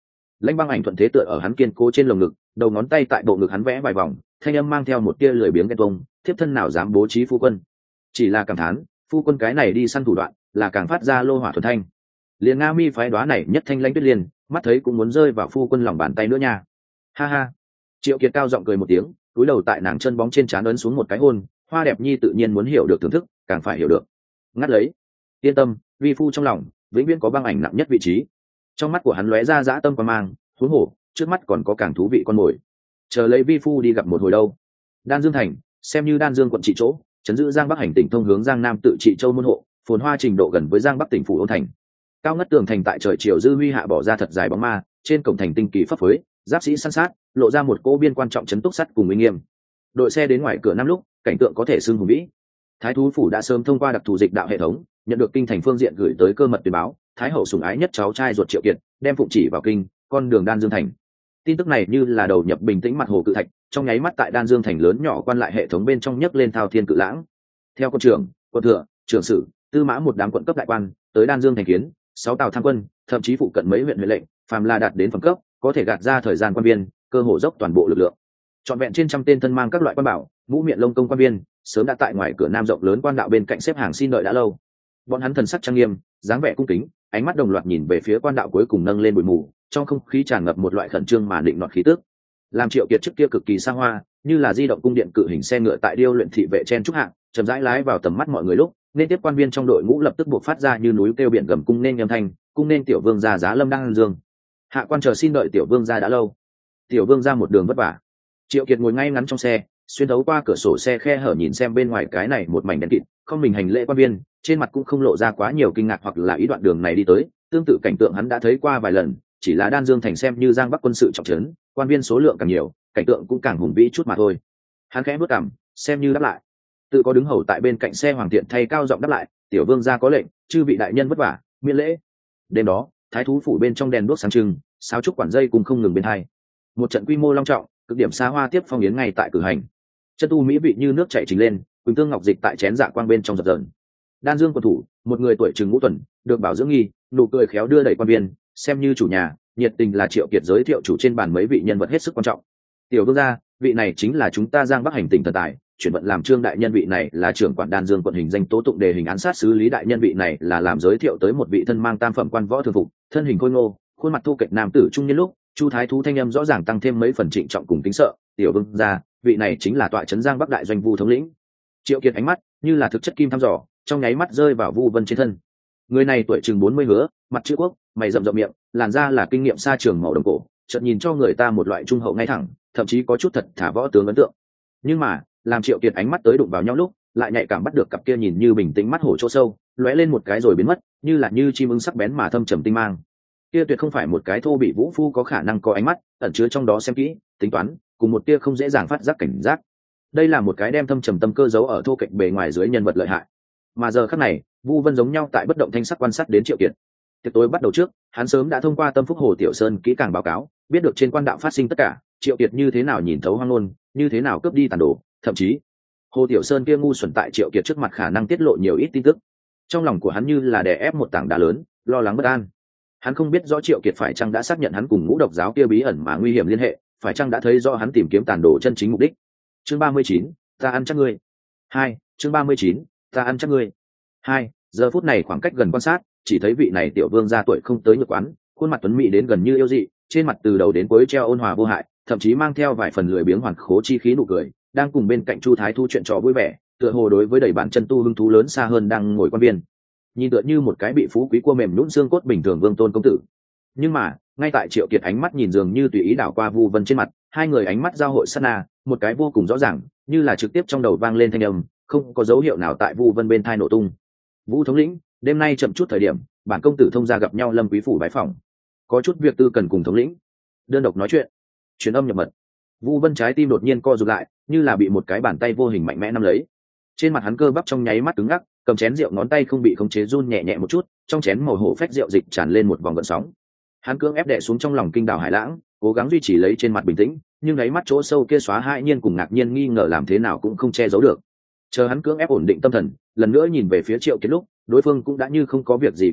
Lãnh Băng Ảnh thuận thế tựa ở hắn kiên cố trên lồng ngực, đầu ngón tay tại bộ ngực hắn vẽ vài vòng, thanh âm mang theo một tia lười biếng ghen tuông, thiếp thân nào dám bố trí phu quân. Chỉ là cảm thán, phu quân cái này đi săn thủ đoạn, là càng phát ra lô hỏa thuần thanh. Liền Nga Mi phái đoá này nhất thanh lãnh tuyết liên, mắt thấy cũng muốn rơi vào phu quân lòng bàn tay nữa nha. Ha ha. Triệu Kiệt cao giọng cười một tiếng, cúi đầu tại nàng chân bóng trên trán ấn xuống một cái hôn, Hoa Đẹp Nhi tự nhiên muốn hiểu được thưởng thức, càng phải hiểu được. Ngắt lấy. Yên tâm, vi phu trong lòng vĩnh viễn có Băng Ảnh nặng nhất vị trí. Trong mắt của hắn lóe ra dã tâm quan mang, huống hồ trước mắt còn có càng thú vị con mồi. Chờ lấy vi phu đi gặp một hồi đâu. Đan Dương thành, xem như Đan Dương quận trị chỗ, trấn giữ Giang Bắc hành tỉnh thông hướng Giang Nam tự trị châu môn hộ, phồn hoa trình độ gần với Giang Bắc tỉnh phủ Ôn thành. Cao ngất tường thành tại trời chiều dư huy hạ bỏ ra thật dài bóng ma, trên cổng thành tinh kỳ phấp phới, giáp sĩ săn sát, lộ ra một cỗ biên quan trọng trấn túc sắt cùng uy nghiêm. Đội xe đến ngoài cửa năm lúc, cảnh tượng có thể xưng hùng vĩ. Thái thú phủ đã sớm thông qua đặc thù dịch đạo hệ thống, nhận được kinh thành phương diện gửi tới cơ mật tuyên báo, thái hậu sủng ái nhất cháu trai ruột Triệu Kiệt, đem phụng chỉ vào kinh, con đường Đan Dương thành. Tin tức này như là đầu nhập bình tĩnh mặt hồ cự thạch, trong nháy mắt tại Đan Dương thành lớn nhỏ quan lại hệ thống bên trong nhấc lên thao thiên cự lãng. Theo quân trưởng, quân thừa, trưởng sử, tư mã một đám quận cấp đại quan tới Đan Dương thành kiến, 6 tàu tham quân, thậm chí phụ cận mấy huyện huệ lệnh, phàm là đạt đến phẩm cấp, có thể gạt ra thời gian quan viên, cơ hồ dốc toàn bộ lực lượng. Trọn vẹn trên trăm tên thân mang các loại quan bảo, mũ miệng lông công quan viên, sớm đã tại ngoài cửa nam rộng lớn quan đạo bên cạnh xếp hàng xin đợi đã lâu. Bọn hắn thần sắc trang nghiêm, dáng vẻ cung kính, ánh mắt đồng loạt nhìn về phía quan đạo cuối cùng nâng lên bụi mù, trong không khí tràn ngập một loại khẩn trương mà định nọt khí tức. Làm Triệu Kiệt trước kia cực kỳ xa hoa, như là di động cung điện cự hình xe ngựa tại điêu luyện thị vệ chen trúc hạng, chậm rãi lái vào tầm mắt mọi người lúc, nên tiếp quan viên trong đội ngũ lập tức buộc phát ra như núi kêu biển gầm cung nên âm thanh, cung nên tiểu vương gia Giá Lâm Đan Dương. Hạ quan chờ xin đợi tiểu vương gia đã lâu. Tiểu vương gia một đường vất vả. Triệu Kiệt ngồi ngay ngắn trong xe, xuyên thấu qua cửa sổ xe khe hở nhìn xem bên ngoài cái này một mảnh đen kịt, không mình hành lễ quan viên, trên mặt cũng không lộ ra quá nhiều kinh ngạc hoặc là ý đoạn đường này đi tới, tương tự cảnh tượng hắn đã thấy qua vài lần, chỉ là Đan Dương thành xem như Giang Bắc quân sự trọng trấn, quan viên số lượng càng nhiều, cảnh tượng cũng càng hùng vĩ chút mà thôi. Hắn khẽ bước cằm, xem như đáp lại. Tự có đứng hầu tại bên cạnh xe Hoàng Thiện thay cao giọng đáp lại, tiểu vương gia có lệnh, chư vị đại nhân vất vả, miễn lễ. Đêm đó, thái thú phủ bên trong đèn đuốc sáng trưng, sáo trúc quản dây cùng không ngừng bên hai. Một trận quy mô long trọng, cực điểm xa hoa tiếp phong yến ngay tại cử hành. Chân tu mỹ vị như nước chảy trình lên, quỳnh tương ngọc dịch tại chén dạ quang bên trong dập dờn. Đan Dương quân thủ, một người tuổi chừng ngũ tuần, được bảo dưỡng nghi, nụ cười khéo đưa đẩy quan viên, xem như chủ nhà, nhiệt tình là Triệu Kiệt giới thiệu chủ trên bàn mấy vị nhân vật hết sức quan trọng. Tiểu vương gia, vị này chính là chúng ta Giang Bắc hành tỉnh thần tài, chuyển vận làm trương đại nhân vị này là trưởng quản Đan Dương quận hình danh tố tụng đề hình án sát xử lý đại nhân vị này là làm giới thiệu tới một vị thân mang tam phẩm quan võ thường phục, thân hình khôi ngô, khuôn mặt thu kệch nam tử trung niên lúc, Chu thái thú thanh âm rõ ràng tăng thêm mấy phần trịnh trọng cùng kính sợ. Tiểu vương gia, vị này chính là tọa trấn Giang Bắc đại doanh Vu thống lĩnh. Triệu Kiệt ánh mắt như là thực chất kim thăm dò, trong nháy mắt rơi vào Vu Vân trên thân. Người này tuổi chừng 40 hứa, mặt chữ quốc, mày rậm rậm miệng, làn da là kinh nghiệm xa trường màu đồng cổ, chợt nhìn cho người ta một loại trung hậu ngay thẳng, thậm chí có chút thật thả võ tướng ấn tượng. Nhưng mà, làm Triệu Kiệt ánh mắt tới đụng vào nhau lúc, lại nhạy cảm bắt được cặp kia nhìn như bình tĩnh mắt hổ chỗ sâu, lóe lên một cái rồi biến mất, như chim ưng sắc bén mà thâm trầm tinh mang. Kia tuyệt không phải một cái thô bị vũ phu có khả năng có ánh mắt, ẩn chứa trong đó xem kỹ, tính toán, cùng một tia không dễ dàng phát giác cảnh giác. Đây là một cái đem thâm trầm tâm cơ giấu ở thô kệch bề ngoài dưới nhân vật lợi hại. Mà giờ khắc này, Vu Vân giống nhau tại bất động thanh sắc quan sát đến Triệu Kiệt. Tiệc tối bắt đầu trước, hắn sớm đã thông qua Tâm Phúc Hồ Tiểu Sơn kỹ càng báo cáo, biết được trên quan đạo phát sinh tất cả, Triệu Kiệt như thế nào nhìn thấu hoang ngôn, như thế nào cướp đi tàn đồ, thậm chí Hồ Tiểu Sơn kia ngu xuẩn tại Triệu Kiệt trước mặt khả năng tiết lộ nhiều ít tin tức. Trong lòng của hắn như là đè ép một tảng đá lớn, lo lắng bất an. Hắn không biết rõ Triệu Kiệt phải chăng đã xác nhận hắn cùng Ngũ Độc giáo kia bí ẩn mà nguy hiểm liên hệ, phải chăng đã thấy rõ hắn tìm kiếm tàn đồ chân chính mục đích. Chương 39, ta ăn chắc ngươi. 2, chương 39, ta ăn chắc ngươi. 2, giờ phút này khoảng cách gần quan sát, chỉ thấy vị này tiểu vương gia tuổi không tới nhược quán, khuôn mặt tuấn mỹ đến gần như yêu dị, trên mặt từ đầu đến cuối treo ôn hòa vô hại, thậm chí mang theo vài phần lười biếng hoàn khố chi khí nụ cười, đang cùng bên cạnh Chu thái thú chuyện trò vui vẻ, tựa hồ đối với đầy bản chân tu hứng thú lớn xa hơn đang ngồi quan viên. Nhìn tựa như một cái bị phú quý cua mềm nhũn xương cốt bình thường vương tôn công tử. Nhưng mà, ngay tại Triệu Kiệt ánh mắt nhìn dường như tùy ý đảo qua Vu Vân trên mặt, hai người ánh mắt giao hội sát na, một cái vô cùng rõ ràng, như là trực tiếp trong đầu vang lên thanh âm, không có dấu hiệu nào tại Vu Vân bên tai nổ tung. Vũ thống lĩnh, đêm nay chậm chút thời điểm, bản công tử thông gia gặp nhau Lâm quý phủ bái phỏng, có chút việc tư cần cùng thống lĩnh đơn độc nói chuyện. Truyền âm nhập mật. Vu Vân trái tim đột nhiên co rụt lại, như là bị một cái bàn tay vô hình mạnh mẽ nắm lấy. Trên mặt hắn cơ bắp trong nháy mắt cứng ngắc, cầm chén rượu ngón tay không bị khống chế run nhẹ nhẹ một chút, trong chén màu hổ phách rượu dịch tràn lên một vòng gợn sóng. Hắn cưỡng ép đè xuống trong lòng kinh đảo hải lãng, cố gắng duy trì lấy trên mặt bình tĩnh, nhưng đáy mắt chỗ sâu kia xóa hãi nhiên cùng ngạc nhiên nghi ngờ làm thế nào cũng không che giấu được. Chờ hắn cưỡng ép ổn định tâm thần, lần nữa nhìn về phía Triệu Kiệt lúc, đối phương cũng đã như không có việc gì quay đầu,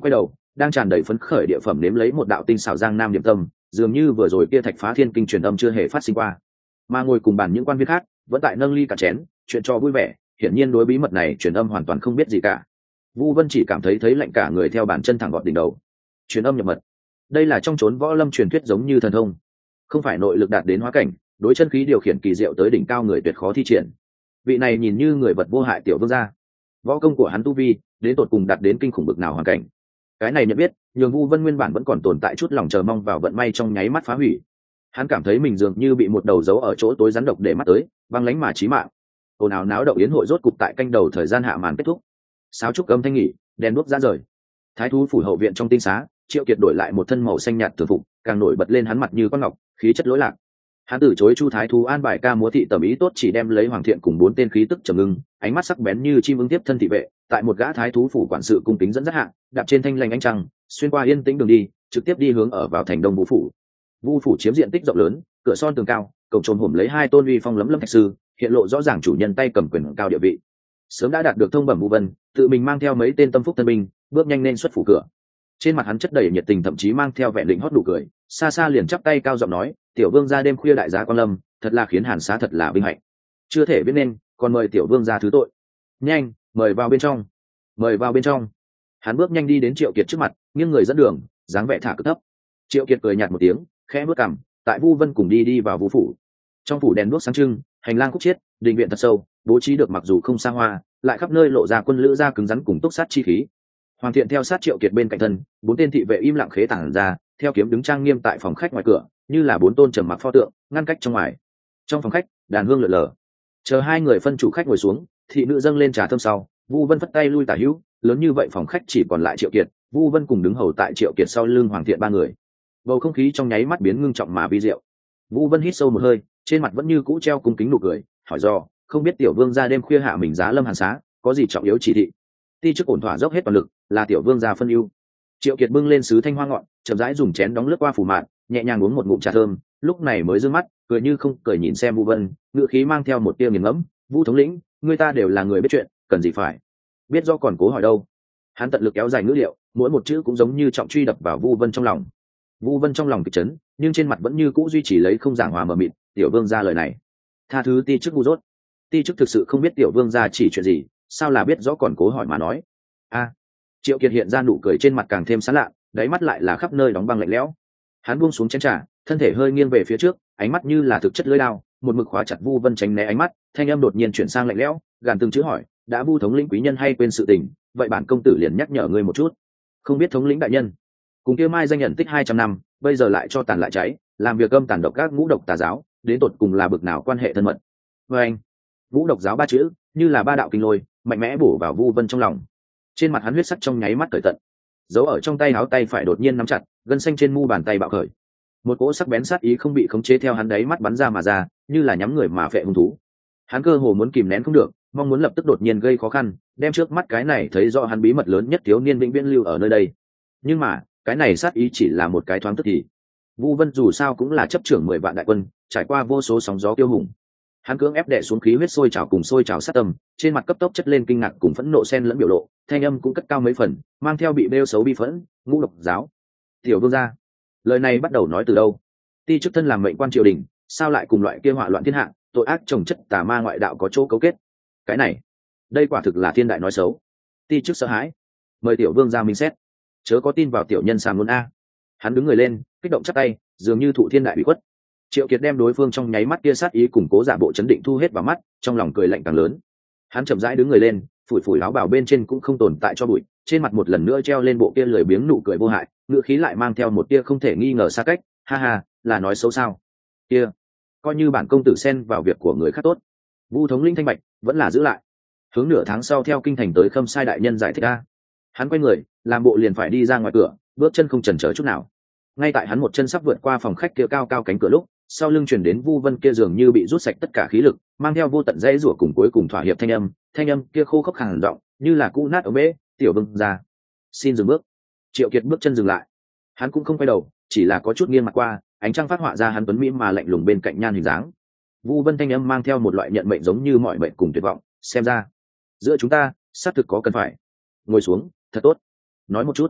đang tràn đầy phấn khởi địa phẩm nếm lấy một đạo tinh xảo giang nam điểm tâm, dường như vừa rồi kia thạch phá thiên kinh truyền âm chưa hề phát sinh qua. Mà ngồi cùng bàn những quan viên khác vẫn tại nâng ly cả chén, chuyện cho vui vẻ, hiển nhiên đối bí mật này truyền âm hoàn toàn không biết gì cả. Vu Vân chỉ cảm thấy lạnh cả người theo bàn chân thẳng gọt đỉnh đầu. Truyền âm nhập mật, đây là trong chốn võ lâm truyền thuyết giống như thần thông, không phải nội lực đạt đến hóa cảnh, đối chân khí điều khiển kỳ diệu tới đỉnh cao người tuyệt khó thi triển. Vị này nhìn như người vật vô hại tiểu vương gia, võ công của hắn tu vi đến tột cùng đạt đến kinh khủng bực nào hoàn cảnh. Cái này nhận biết nhường Vu Vân nguyên bản vẫn còn tồn tại chút lòng chờ mong vào vận may trong nháy mắt phá hủy. Hắn cảm thấy mình dường như bị một đầu dấu ở chỗ tối rắn độc để mắt tới, băng lánh mà chí mạng. Ồn ào náo động yến hội rốt cục tại canh đầu thời gian hạ màn kết thúc. Sáo trúc âm thanh nghỉ, đèn đuốc ra rời. Thái thú phủ hậu viện trong tinh xá, Triệu Kiệt đổi lại một thân màu xanh nhạt thường phục, càng nổi bật lên hắn mặt như con ngọc, khí chất lỗi lạc. Hắn từ chối Chu thái thú an bài ca múa thị tầm ý tốt, chỉ đem lấy Hoàng Thiện cùng 4 tên khí tức trầm ngưng, ánh mắt sắc bén như chim ưng tiếp thân thị vệ, tại một gã thái thú phủ quản sự cung kính dẫn dắt hạ, đạp trên thanh lanh ánh trăng, xuyên qua yên tĩnh đường đi, trực tiếp đi hướng ở vào thành Đông Vũ phủ. Vu phủ chiếm diện tích rộng lớn, cửa son tường cao, cổng trồn hổm lấy 2 tôn uy phong lẫm lâm thạch sư, hiện lộ rõ ràng chủ nhân tay cầm quyền cao địa vị. Sớm đã đạt được thông bẩm Vu Vân, tự mình mang theo mấy tên tâm phúc thân binh, bước nhanh lên xuất phủ cửa. Trên mặt hắn chất đầy nhiệt tình, thậm chí mang theo vẻ định hót nụ cười, xa xa liền chắp tay cao giọng nói, tiểu vương gia đêm khuya đại giá quan lâm, thật là khiến Hàn xá thật là vinh hạnh. Chưa thể biết nên, còn mời tiểu vương gia thứ tội. Nhanh, mời vào bên trong. Mời vào bên trong. Hắn bước nhanh đi đến Triệu Kiệt trước mặt, nghiêng người dẫn đường, dáng vẻ thả cực thấp. Triệu Kiệt cười nhạt một tiếng, khẽ bước cằm, tại Vu Vân cùng đi vào Vu phủ. Trong phủ đèn đuốc sáng trưng, hành lang khúc chiết, đình viện thật sâu, bố trí được mặc dù không xa hoa, lại khắp nơi lộ ra quân lữ ra cứng rắn cùng túc sát chi khí. Hoàng Thiện theo sát Triệu Kiệt bên cạnh thân, 4 tên thị vệ im lặng khế tản ra, theo kiếm đứng trang nghiêm tại phòng khách ngoài cửa, như là 4 tôn trầm mặc pho tượng, ngăn cách trong ngoài. Trong phòng khách, đàn hương lượn lờ. Chờ 2 người phân chủ khách ngồi xuống, thị nữ dâng lên trà thơm sau, Vu Vân phất tay lui tả hữu, lớn như vậy phòng khách chỉ còn lại Triệu Kiệt, Vu Vân cùng đứng hầu tại Triệu Kiệt sau lưng Hoàng Thiện 3 người. Bầu không khí trong nháy mắt biến ngưng trọng mà vi diệu. Vu Vân hít sâu một hơi, trên mặt vẫn như cũ treo cung kính nụ cười, hỏi do, không biết tiểu vương gia đêm khuya hạ mình giá lâm Hàn xá, có gì trọng yếu chỉ thị? Ti chức ổn thỏa dốc hết toàn lực, là tiểu vương gia phân ưu. Triệu Kiệt bưng lên sứ thanh hoa ngọn, chậm rãi dùng chén đóng lướt qua phủ mạn, nhẹ nhàng uống một ngụm trà thơm, lúc này mới dương mắt, cười như không cười nhìn xem Vu Vân, ngữ khí mang theo một tia nghiền ngẫm, Vu thống lĩnh, người ta đều là người biết chuyện, cần gì phải biết do còn cố hỏi đâu. Hắn tận lực kéo dài ngữ liệu, mỗi một chữ cũng giống như trọng truy đập vào Vu Vân trong lòng. Vu Vân trong lòng kịch chấn, nhưng trên mặt vẫn như cũ duy trì lấy không giảng hòa mờ mịt. Tiểu vương gia lời này, tha thứ ti chức ngu dốt. Ti chức thực sự không biết tiểu vương gia chỉ chuyện gì, sao là biết rõ còn cố hỏi mà nói. A. Triệu Kiệt hiện ra nụ cười trên mặt càng thêm sán lạ, đáy mắt lại là khắp nơi đóng băng lạnh lẽo. Hắn buông xuống chén trà, thân thể hơi nghiêng về phía trước, ánh mắt như là thực chất lưỡi dao, một mực khóa chặt Vu Vân tránh né ánh mắt, thanh âm đột nhiên chuyển sang lạnh lẽo, gàn từng chữ hỏi, đã Vu thống lĩnh quý nhân hay quên sự tình, vậy bản công tử liền nhắc nhở ngươi một chút. Không biết thống lĩnh đại nhân, cùng kia Mai danh nhận tích 200 năm, bây giờ lại cho tàn lại cháy, làm việc âm tàn độc các ngũ độc tà giáo, đến tột cùng là bực nào quan hệ thân mật. Với anh, ngũ độc giáo 3 chữ, như là 3 đạo kinh lôi, mạnh mẽ bổ vào Vu Vân trong lòng. Trên mặt hắn huyết sắc trong nháy mắt cởi tận, giấu ở trong tay áo tay phải đột nhiên nắm chặt, gân xanh trên mu bàn tay bạo khởi. Một cỗ sắc bén sát ý không bị khống chế theo hắn đáy mắt bắn ra mà ra, như là nhắm người mà phệ hung thú. Hắn cơ hồ muốn kìm nén không được, mong muốn lập tức đột nhiên gây khó khăn, đem trước mắt cái này thấy rõ hắn bí mật lớn nhất thiếu niên vĩnh viễn lưu ở nơi đây. Nhưng mà, cái này sát ý chỉ là một cái thoáng tức thì. Vu Vân dù sao cũng là chấp trưởng 10 vạn đại quân, trải qua vô số sóng gió kiêu hùng. Hắn cưỡng ép đè xuống khí huyết sôi trào cùng sôi trào sát tâm, trên mặt cấp tốc chất lên kinh ngạc cùng phẫn nộ xen lẫn biểu lộ, thanh âm cũng cất cao mấy phần, mang theo bị bêu xấu bi phẫn, ngũ độc giáo. Tiểu vương gia, lời này bắt đầu nói từ đâu? Ti chức thân làm mệnh quan triều đình, sao lại cùng loại kia họa loạn thiên hạ, tội ác trồng chất tà ma ngoại đạo có chỗ cấu kết? Cái này, đây quả thực là thiên đại nói xấu. Ti chức sợ hãi, mời tiểu vương gia minh xét, chớ có tin vào tiểu nhân sàm luôn a. Hắn đứng người lên, kích động chắp tay, dường như thụ thiên đại bị khuất. Triệu Kiệt đem đối phương trong nháy mắt kia sát ý cùng cố giả bộ chấn định thu hết vào mắt, trong lòng cười lạnh càng lớn. Hắn chậm rãi đứng người lên, phủi phủi áo bào bên trên cũng không tồn tại cho bụi, trên mặt một lần nữa treo lên bộ kia lười biếng nụ cười vô hại, ngữ khí lại mang theo một tia không thể nghi ngờ xa cách, ha ha, là nói xấu sao? Kia, coi như bản công tử xen vào việc của người khác tốt. Vu thống linh thanh bạch, vẫn là giữ lại. Hướng nửa tháng sau theo kinh thành tới Khâm Sai đại nhân giải thích a. Hắn quay người, làm bộ liền phải đi ra ngoài cửa, bước chân không chần chờ chút nào. Ngay tại hắn một chân sắp vượt qua phòng khách kia cao cao cánh cửa lúc, sau lưng truyền đến Vu Vân kia dường như bị rút sạch tất cả khí lực, mang theo vô tận dãy rủa cùng cuối cùng thỏa hiệp thanh âm kia khô khốc khàn giọng, như là cũ nát ở bể, "Tiểu vương gia, xin dừng bước." Triệu Kiệt bước chân dừng lại. Hắn cũng không quay đầu, chỉ là có chút nghiêng mặt qua, ánh trăng phát họa ra hắn tuấn mỹ mà lạnh lùng bên cạnh nhan hình dáng. Vu Vân thanh âm mang theo một loại nhận mệnh giống như mọi mệnh cùng tuyệt vọng, "Xem ra, giữa chúng ta, xác thực có cần phải. Ngồi xuống, thật tốt. Nói một chút."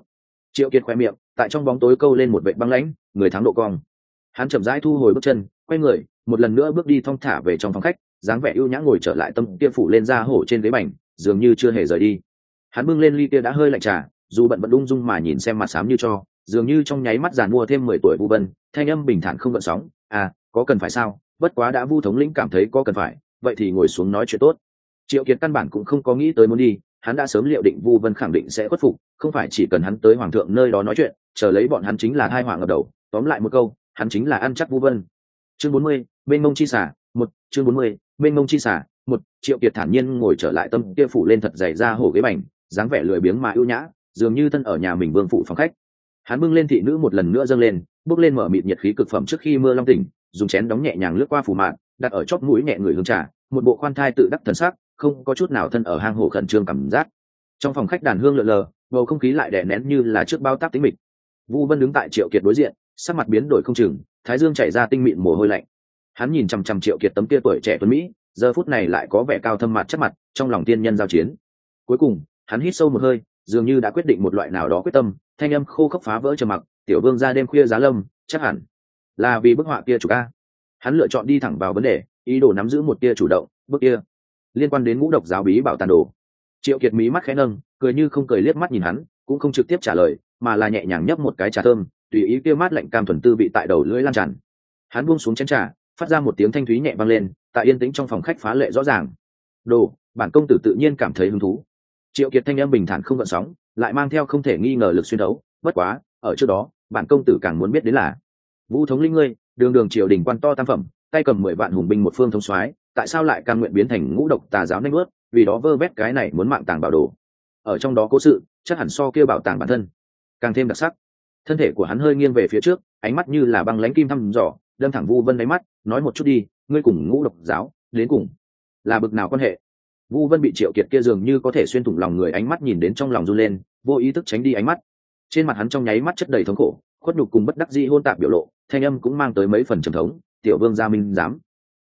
Triệu Kiệt khoe miệng tại trong bóng tối câu lên một vệt băng lãnh, người thắng độ cong. Hắn chậm rãi thu hồi bước chân, quay người một lần nữa bước đi thong thả về trong phòng khách, dáng vẻ ưu nhã ngồi trở lại tâm kia phủ lên da hổ trên ghế bành, dường như chưa hề rời đi. Hắn bưng lên ly kia đã hơi lạnh trà, dù bận vẫn ung dung mà nhìn xem mặt xám như cho, dường như trong nháy mắt giàn mua thêm 10 tuổi Vu Vân, thanh âm bình thản không gợn sóng, "À, có cần phải sao? Bất quá đã Vu thống lĩnh cảm thấy có cần phải, vậy thì ngồi xuống nói chuyện tốt." Triệu Kiệt căn bản cũng không có nghĩ tới muốn đi, hắn đã sớm liệu định Vu Vân khẳng định sẽ khuất phục, không phải chỉ cần hắn tới hoàng thượng nơi đó nói chuyện, chờ lấy bọn hắn chính là tai họa ngập đầu. Tóm lại một câu, hắn chính là ăn chắc Vu Vân. Chương 40, bên mông chi xả, chương 40, bên mông chi xả, Triệu Kiệt thản nhiên ngồi trở lại tâm kia phủ lên thật dày ra hổ ghế bành, dáng vẻ lười biếng mà ưu nhã, dường như thân ở nhà mình vương phủ phòng khách. Hắn bưng lên thị nữ một lần nữa dâng lên, bước lên mở mịt nhiệt khí cực phẩm trước khi mưa long tỉnh, dùng chén đóng nhẹ nhàng lướt qua phủ mạn, đặt ở chóp mũi nhẹ người hương trà, một bộ khoan thai tự đắc thần sắc, không có chút nào thân ở hang hổ khẩn trương cảm giác. Trong phòng khách đàn hương lượn lờ, bầu không khí lại đè nén như là trước bao táp tĩnh mịch. Vu Vân đứng tại Triệu Kiệt đối diện, sắc mặt biến đổi không chừng, thái dương chảy ra tinh mịn mồ hôi lạnh. Hắn nhìn chằm chằm Triệu Kiệt tấm kia tuổi trẻ tuấn mỹ, giờ phút này lại có vẻ cao thâm mặt chất mặt, trong lòng tiên nhân giao chiến. Cuối cùng, hắn hít sâu một hơi, dường như đã quyết định một loại nào đó quyết tâm, thanh âm khô khốc phá vỡ trầm mặc, "Tiểu vương gia đêm khuya giá lâm, chắc hẳn là vì bức họa kia chủ ca." Hắn lựa chọn đi thẳng vào vấn đề, ý đồ nắm giữ một tia chủ động, bức kia liên quan đến Ngũ Độc giáo bí bảo tàn đồ. Triệu Kiệt mí mắt khẽ nâng, cười như không cười liếc mắt nhìn hắn, cũng không trực tiếp trả lời, mà là nhẹ nhàng nhấp một cái trà thơm, tùy ý kia mát lạnh cam thuần tư vị tại đầu lưỡi lan tràn. Hắn buông xuống chén trà, phát ra một tiếng thanh thúy nhẹ vang lên, tại yên tĩnh trong phòng khách phá lệ rõ ràng. "Đồ, bản công tử tự nhiên cảm thấy hứng thú." Triệu Kiệt thanh âm bình thản không gợn sóng, lại mang theo không thể nghi ngờ lực xuyên đấu, "Bất quá, ở trước đó, bản công tử càng muốn biết đến là, Vũ thống lĩnh ngươi, đường đường triều đình quan to tam phẩm, tay cầm 10 vạn hùng binh một phương thống soái, tại sao lại cam nguyện biến thành ngũ độc tà giáo nanh bước, vì đó vơ vét cái này muốn mạng tàng bảo đồ. Ở trong đó cố sự, chắc hẳn so kia bảo tàng bản thân càng thêm đặc sắc." Thân thể của hắn hơi nghiêng về phía trước, ánh mắt như là băng lãnh kim thăm dò, đâm thẳng Vu Vân đáy mắt, "Nói một chút đi, ngươi cùng ngũ độc giáo đến cùng là bực nào quan hệ?" Vu Vân bị Triệu Kiệt kia dường như có thể xuyên thủng lòng người ánh mắt nhìn đến trong lòng run lên, vô ý thức tránh đi ánh mắt. Trên mặt hắn trong nháy mắt chất đầy thống khổ, khuất nhục cùng bất đắc dĩ hôn tạp biểu lộ, thanh âm cũng mang tới mấy phần trầm thống, "Tiểu vương gia minh dám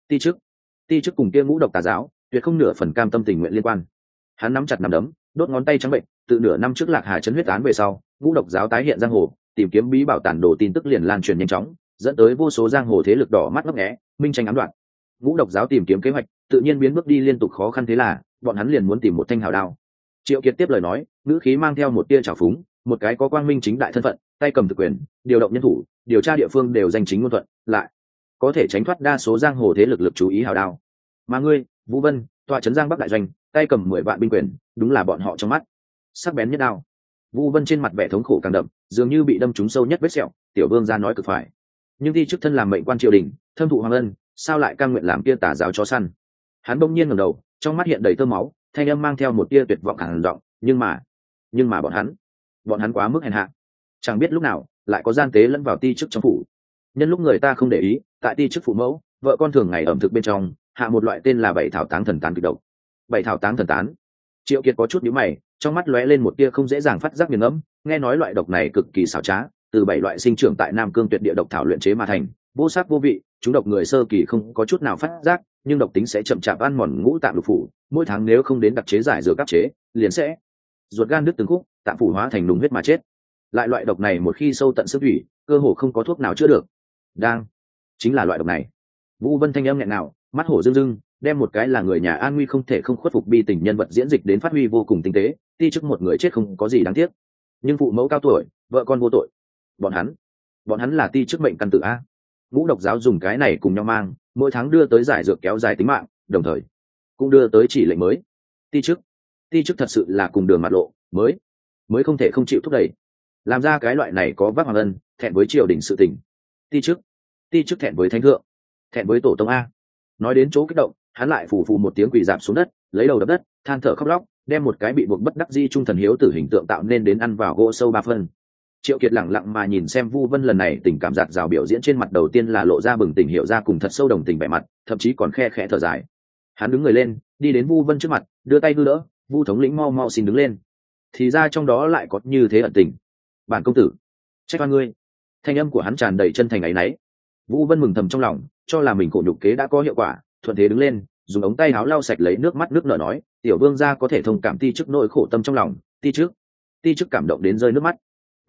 ti chức cùng kia ngũ độc tà giáo, tuyệt không nửa phần cam tâm tình nguyện liên quan." Hắn nắm chặt nắm đấm, đốt ngón tay trắng bệnh, từ nửa năm trước Lạc Hà chấn huyết án về sau, ngũ độc giáo tái hiện giang hồ, tìm kiếm bí bảo tản đồ tin tức liền lan truyền nhanh chóng, dẫn tới vô số giang hồ thế lực đỏ mắt ngấp nghé, minh tranh ám đoạn. Ngũ độc giáo tìm kiếm kế hoạch, tự nhiên biến bước đi liên tục khó khăn, thế là bọn hắn liền muốn tìm một thanh hào đao. Triệu Kiệt tiếp lời nói, ngữ khí mang theo một tia trào phúng, "Một cái có quang minh chính đại thân phận, tay cầm thực quyền, điều động nhân thủ, điều tra địa phương đều danh chính ngôn thuận, lại có thể tránh thoát đa số giang hồ thế lực lực chú ý hào đao. Mà ngươi, Vũ Vân, tọa trấn Giang Bắc đại doanh, tay cầm 10 vạn binh quyền, đúng là bọn họ trong mắt sắc bén nhất đao." Vũ Vân trên mặt vẻ thống khổ càng đậm, dường như bị đâm trúng sâu nhất vết sẹo, "Tiểu vương gia nói cực phải, nhưng thi chức thân làm mệnh quan triều đình, thâm thụ hoàng ân, sao lại cam nguyện làm kia tà giáo chó săn?" Hắn bỗng nhiên ngẩng đầu, trong mắt hiện đầy tơ máu, thanh âm mang theo một tia tuyệt vọng hằn giọng, nhưng mà bọn hắn quá mức hèn hạ, chẳng biết lúc nào lại có gian tế lẫn vào ti chức trong phủ. Nhân lúc người ta không để ý, tại ti chức phụ mẫu, vợ con thường ngày ẩm thực bên trong hạ một loại tên là bảy thảo táng thần tán kịch độc. Bảy thảo táng thần tán. Triệu Kiệt có chút nhíu mày, trong mắt lóe lên một tia không dễ dàng phát giác nghiền ngẫm, nghe nói loại độc này cực kỳ xảo trá, từ 7 loại sinh trưởng tại Nam Cương tuyệt địa độc thảo luyện chế mà thành, vô sắc vô vị, chúng độc người sơ kỳ không có chút nào phát giác, nhưng độc tính sẽ chậm chạp ăn mòn ngũ tạng lục phủ, mỗi tháng nếu không đến đặc chế giải dược áp chế, liền sẽ ruột gan đứt từng khúc, tạng phủ hóa thành nùng huyết mà chết. Lại loại độc này một khi sâu tận xương thủy, cơ hồ không có thuốc nào chữa được. Chính là loại độc này. Vũ Vân thanh âm nghẹn ngào, mắt hổ rưng rưng, đem một cái là người nhà an nguy không thể không khuất phục bi tình nhân vật diễn dịch đến phát huy vô cùng tinh tế, ti chức một người chết không có gì đáng tiếc, nhưng phụ mẫu cao tuổi, vợ con vô tội, bọn hắn là ti chức mệnh căn tử a. Ngũ độc giáo dùng cái này cùng nhau mang, mỗi tháng đưa tới giải dược kéo dài tính mạng, đồng thời cũng đưa tới chỉ lệnh mới. Ti chức thật sự là cùng đường mặt lộ, mới không thể không chịu thúc đẩy, làm ra cái loại này có vác hoàng ân, thẹn với triều đình sự tình. Ti chức thẹn với thánh thượng, thẹn với tổ tông a. Nói đến chỗ kích động, hắn lại phù phù một tiếng quỳ dạp xuống đất, lấy đầu đập đất, than thở khóc lóc, đem một cái bị buộc bất đắc dĩ trung thần hiếu tử hình tượng tạo nên đến ăn vào gỗ sâu 3 phân. Triệu Kiệt lặng lặng mà nhìn xem Vu Vân lần này tình cảm dạt dào biểu diễn, trên mặt đầu tiên là lộ ra bừng tỉnh hiểu ra cùng thật sâu đồng tình vẻ mặt, thậm chí còn khe khẽ thở dài. Hắn đứng người lên, đi đến Vu Vân trước mặt, đưa tay hư đỡ, "Vu thống lĩnh mau mau xin đứng lên." Thì ra trong đó lại có như thế ẩn tình. "Bản công tử, trách oan ngươi." Thanh âm của hắn tràn đầy chân thành áy náy. Vu Vân mừng thầm trong lòng, cho là mình cổ nhục kế đã có hiệu quả, thuận thế đứng lên, dùng ống tay áo lau sạch lấy nước mắt nước nở nói, "Tiểu vương gia có thể thông cảm ti chức nỗi khổ tâm trong lòng, ti chức cảm động đến rơi nước mắt."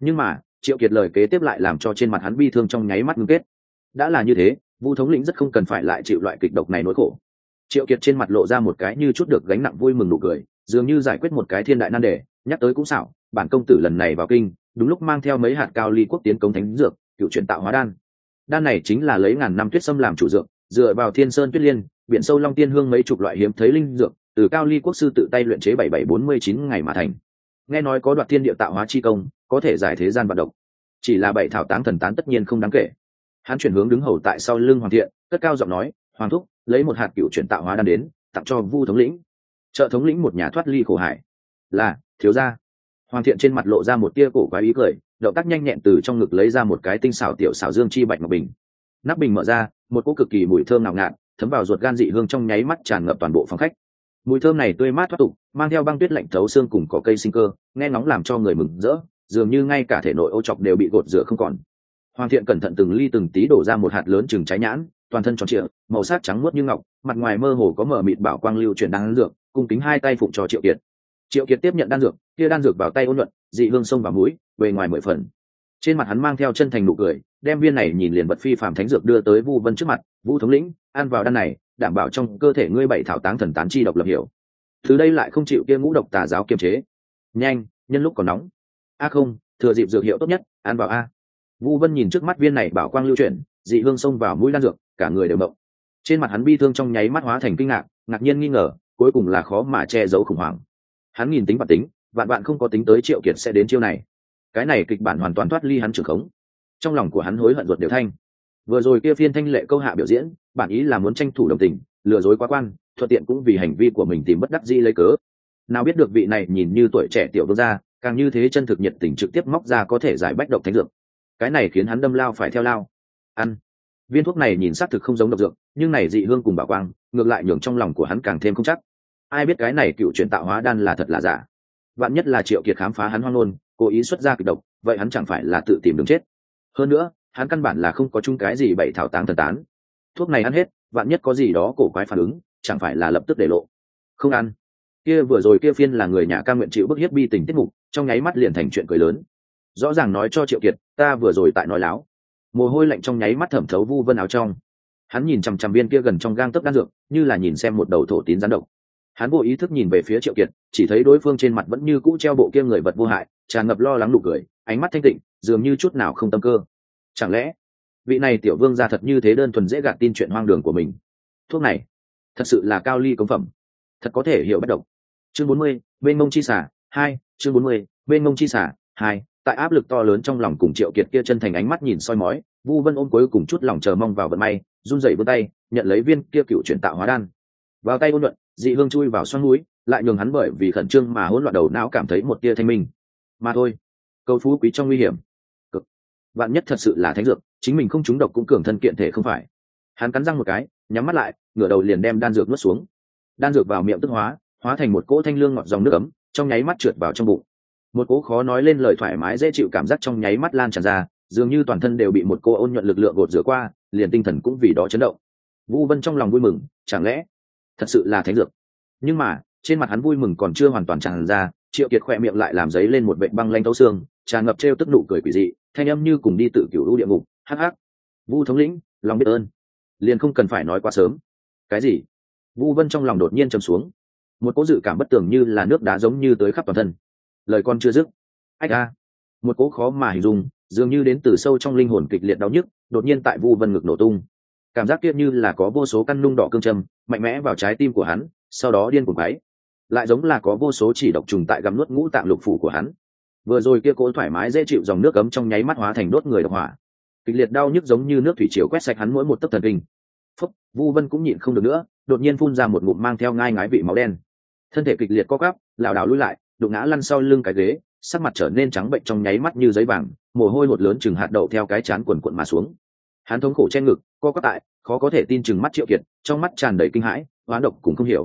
Nhưng mà Triệu Kiệt lời kế tiếp lại làm cho trên mặt hắn bi thương trong nháy mắt ngưng kết. Đã là như thế, Vu thống lĩnh rất không cần phải lại chịu loại kịch độc này nỗi khổ. Triệu Kiệt trên mặt lộ ra một cái như chút được gánh nặng vui mừng nụ cười, dường như giải quyết một cái thiên đại nan đề. Nhắc tới cũng xảo, bản công tử lần này vào kinh đúng lúc mang theo mấy hạt cao ly quốc tiến công thánh dược, cựu chuyển tạo hóa đan. Đan này chính là lấy ngàn năm tuyết sâm làm chủ dược, dựa vào thiên sơn tuyết liên, biển sâu long tiên hương mấy chục loại hiếm thấy linh dược, từ cao ly quốc sư tự tay luyện chế 7749 ngày mà thành. Nghe nói có đoạt thiên địa tạo hóa chi công, có thể giải thế gian vạn độc. Chỉ là bảy thảo táng thần tán tất nhiên không đáng kể. Hắn chuyển hướng đứng hầu tại sau lưng Hoàng Thiện, cất cao giọng nói, Hoàng thúc, lấy một hạt cựu chuyển tạo hóa đan đến, tặng cho Vu thống lĩnh. Trợ thống lĩnh một nhà thoát ly khổ hải. Là, thiếu gia. Hoàng Thiện trên mặt lộ ra một tia cổ quái ý cười, động tác nhanh nhẹn từ trong ngực lấy ra một cái tinh xảo tiểu xảo dương chi bạch ngọc bình. Nắp bình mở ra, một cỗ cực kỳ mùi thơm ngào ngạt thấm vào ruột gan dị hương trong nháy mắt tràn ngập toàn bộ phòng khách. Mùi thơm này tươi mát thoát tục, mang theo băng tuyết lạnh thấu xương cùng cỏ cây sinh cơ, nghe ngóng làm cho người mừng rỡ, dường như ngay cả thể nội ô chọc đều bị gột rửa không còn. Hoàng Thiện cẩn thận từng ly từng tí đổ ra một hạt lớn chừng trái nhãn, toàn thân tròn trịa, màu sắc trắng muốt như ngọc, mặt ngoài mơ hồ có mở mịt bảo quang lưu chuyển đan dược, cung kính hai tay phụng cho Triệu Kiệt. Triệu Kiệt tiếp nhận đan dược, kia đan dược vào tay ôn nhuận, dị hương sông vào mũi, bề ngoài 10 phần. Trên mặt hắn mang theo chân thành nụ cười, đem viên này nhìn liền vật phi phàm thánh dược đưa tới Vu Vân trước mặt, Vu thống lĩnh, ăn vào đan này, đảm bảo trong cơ thể ngươi bảy thảo táng thần tán chi độc lập hiểu. Từ đây lại không chịu kia ngũ độc tà giáo kiềm chế. Nhanh, nhân lúc còn nóng. A không, thừa dịp dược hiệu tốt nhất, ăn vào a. Vu Vân nhìn trước mắt viên này bảo quang lưu chuyển, dị hương xông vào mũi đan dược, cả người đều động. Trên mặt hắn bi thương trong nháy mắt hóa thành kinh ngạc, ngạc nhiên nghi ngờ, cuối cùng là khó mà che giấu khủng hoảng. Hắn nhìn tính và tính, vạn bạn không có tính tới Triệu Kiệt sẽ đến chiêu này. Cái này kịch bản hoàn toàn thoát ly hắn trưởng khống. Trong lòng của hắn hối hận ruột đều thanh. Vừa rồi kia phiên thanh lệ câu hạ biểu diễn, bản ý là muốn tranh thủ đồng tình, lừa dối quá quan, thuận tiện cũng vì hành vi của mình tìm bất đắc dĩ lấy cớ. Nào biết được vị này nhìn như tuổi trẻ tiểu vương gia, càng như thế chân thực nhiệt tình trực tiếp móc ra có thể giải bách độc thánh dược. Cái này khiến hắn đâm lao phải theo lao. Ăn. Viên thuốc này nhìn xác thực không giống độc dược, nhưng này dị hương cùng bảo quang, ngược lại nhường trong lòng của hắn càng thêm không chắc. Ai biết cái này cựu chuyển tạo hóa đan là thật là giả. Vạn nhất là Triệu Kiệt khám phá hắn hoang ngôn, cố ý xuất ra kịch độc, vậy hắn chẳng phải là tự tìm đường chết. Hơn nữa, hắn căn bản là không có chung cái gì bảy thảo táng thần tán. Thuốc này ăn hết, vạn nhất có gì đó cổ quái phản ứng, chẳng phải là lập tức để lộ. Không ăn. Kia vừa rồi kia phiên là người nhà cam nguyện chịu bức hiếp bi tình tiết mục, trong nháy mắt liền thành chuyện cười lớn. Rõ ràng nói cho Triệu Kiệt, ta vừa rồi tại nói láo. Mồ hôi lạnh trong nháy mắt thẩm thấu Vu Vân áo trong. Hắn nhìn chằm chằm viên kia gần trong gang tấc đan dược, như là nhìn xem một đầu thổ tín gián độc. Hắn vô ý thức nhìn về phía Triệu Kiệt, chỉ thấy đối phương trên mặt vẫn như cũ treo bộ kia người vật vô hại, tràn ngập lo lắng nụ cười, ánh mắt thanh tịnh, dường như chút nào không tâm cơ. Chẳng lẽ vị này tiểu vương gia thật như thế đơn thuần dễ gạt tin chuyện hoang đường của mình? Thuốc này thật sự là cao ly cống phẩm, thật có thể hiểu bất độc. Chương 40, bên mông chi xả 2, chương 40, bên mông chi xả 2. Tại áp lực to lớn trong lòng cùng Triệu Kiệt kia chân thành ánh mắt nhìn soi mói, Vu Vân ôm cuối cùng chút lòng chờ mong vào vận may, run rẩy vươn tay, nhận lấy viên kia cựu chuyển tạo hóa đan. Vào tay ôn nhuận, dị hương chui vào xoang mũi, lại nhường hắn bởi vì khẩn trương mà hỗn loạn đầu não cảm thấy một tia thanh minh. Mà thôi, câu phú quý trong nguy hiểm. Cực. Vạn nhất thật sự là thánh dược, chính mình không trúng độc cũng cường thân kiện thể không phải. Hắn cắn răng một cái, nhắm mắt lại, ngửa đầu liền đem đan dược nuốt xuống. Đan dược vào miệng tức hóa thành một cỗ thanh lương ngọt dòng nước ấm, trong nháy mắt trượt vào trong bụng. Một cỗ khó nói lên lời thoải mái dễ chịu cảm giác trong nháy mắt lan tràn ra, dường như toàn thân đều bị một cô ôn nhuận lực lượng gột rửa qua, liền tinh thần cũng vì đó chấn động. Vu Vân trong lòng vui mừng, chẳng lẽ thật sự là thánh dược? Nhưng mà trên mặt hắn vui mừng còn chưa hoàn toàn tràn ra, Triệu Kiệt khỏe miệng lại làm giấy lên một vệt băng lanh thấu xương, tràn ngập trêu tức nụ cười quỷ dị, thanh âm như cùng đi tự cửu u địa ngục. Hắc hắc, Vu thống lĩnh, lòng biết ơn, liền không cần phải nói quá sớm. Cái gì? Vu Vân trong lòng đột nhiên trầm xuống, một cỗ dự cảm bất tường như là nước đá giống như tới khắp toàn thân. Lời con chưa dứt, ách a, một cỗ khó mà hình dung, dường như đến từ sâu trong linh hồn kịch liệt đau nhức, đột nhiên tại Vu Vân ngực nổ tung. Cảm giác kia như là có vô số căn nung đỏ cương châm mạnh mẽ vào trái tim của hắn, sau đó điên cuồng quấy, lại giống là có vô số chỉ độc trùng tại gặm nuốt ngũ tạng lục phủ của hắn. Vừa rồi kia cỗ thoải mái dễ chịu dòng nước ấm trong nháy mắt hóa thành đốt người độc hỏa, kịch liệt đau nhức giống như nước thủy triều quét sạch hắn mỗi một tấc thần kinh. Phúc, Vu Vân cũng nhịn không được nữa, đột nhiên phun ra một ngụm mang theo ngai ngái vị máu đen, thân thể kịch liệt co quắp, lảo đảo lùi lại, đụng ngã lăn sau lưng cái ghế, sắc mặt trở nên trắng bệnh trong nháy mắt như giấy vàng, mồ hôi hột lớn chừng hạt đậu theo cái trán quần quần mà xuống. Hắn thống khổ che ngực, co quắp tại, khó có thể tin chừng mắt Triệu Kiệt, trong mắt tràn đầy kinh hãi, hoán độc cũng không hiểu,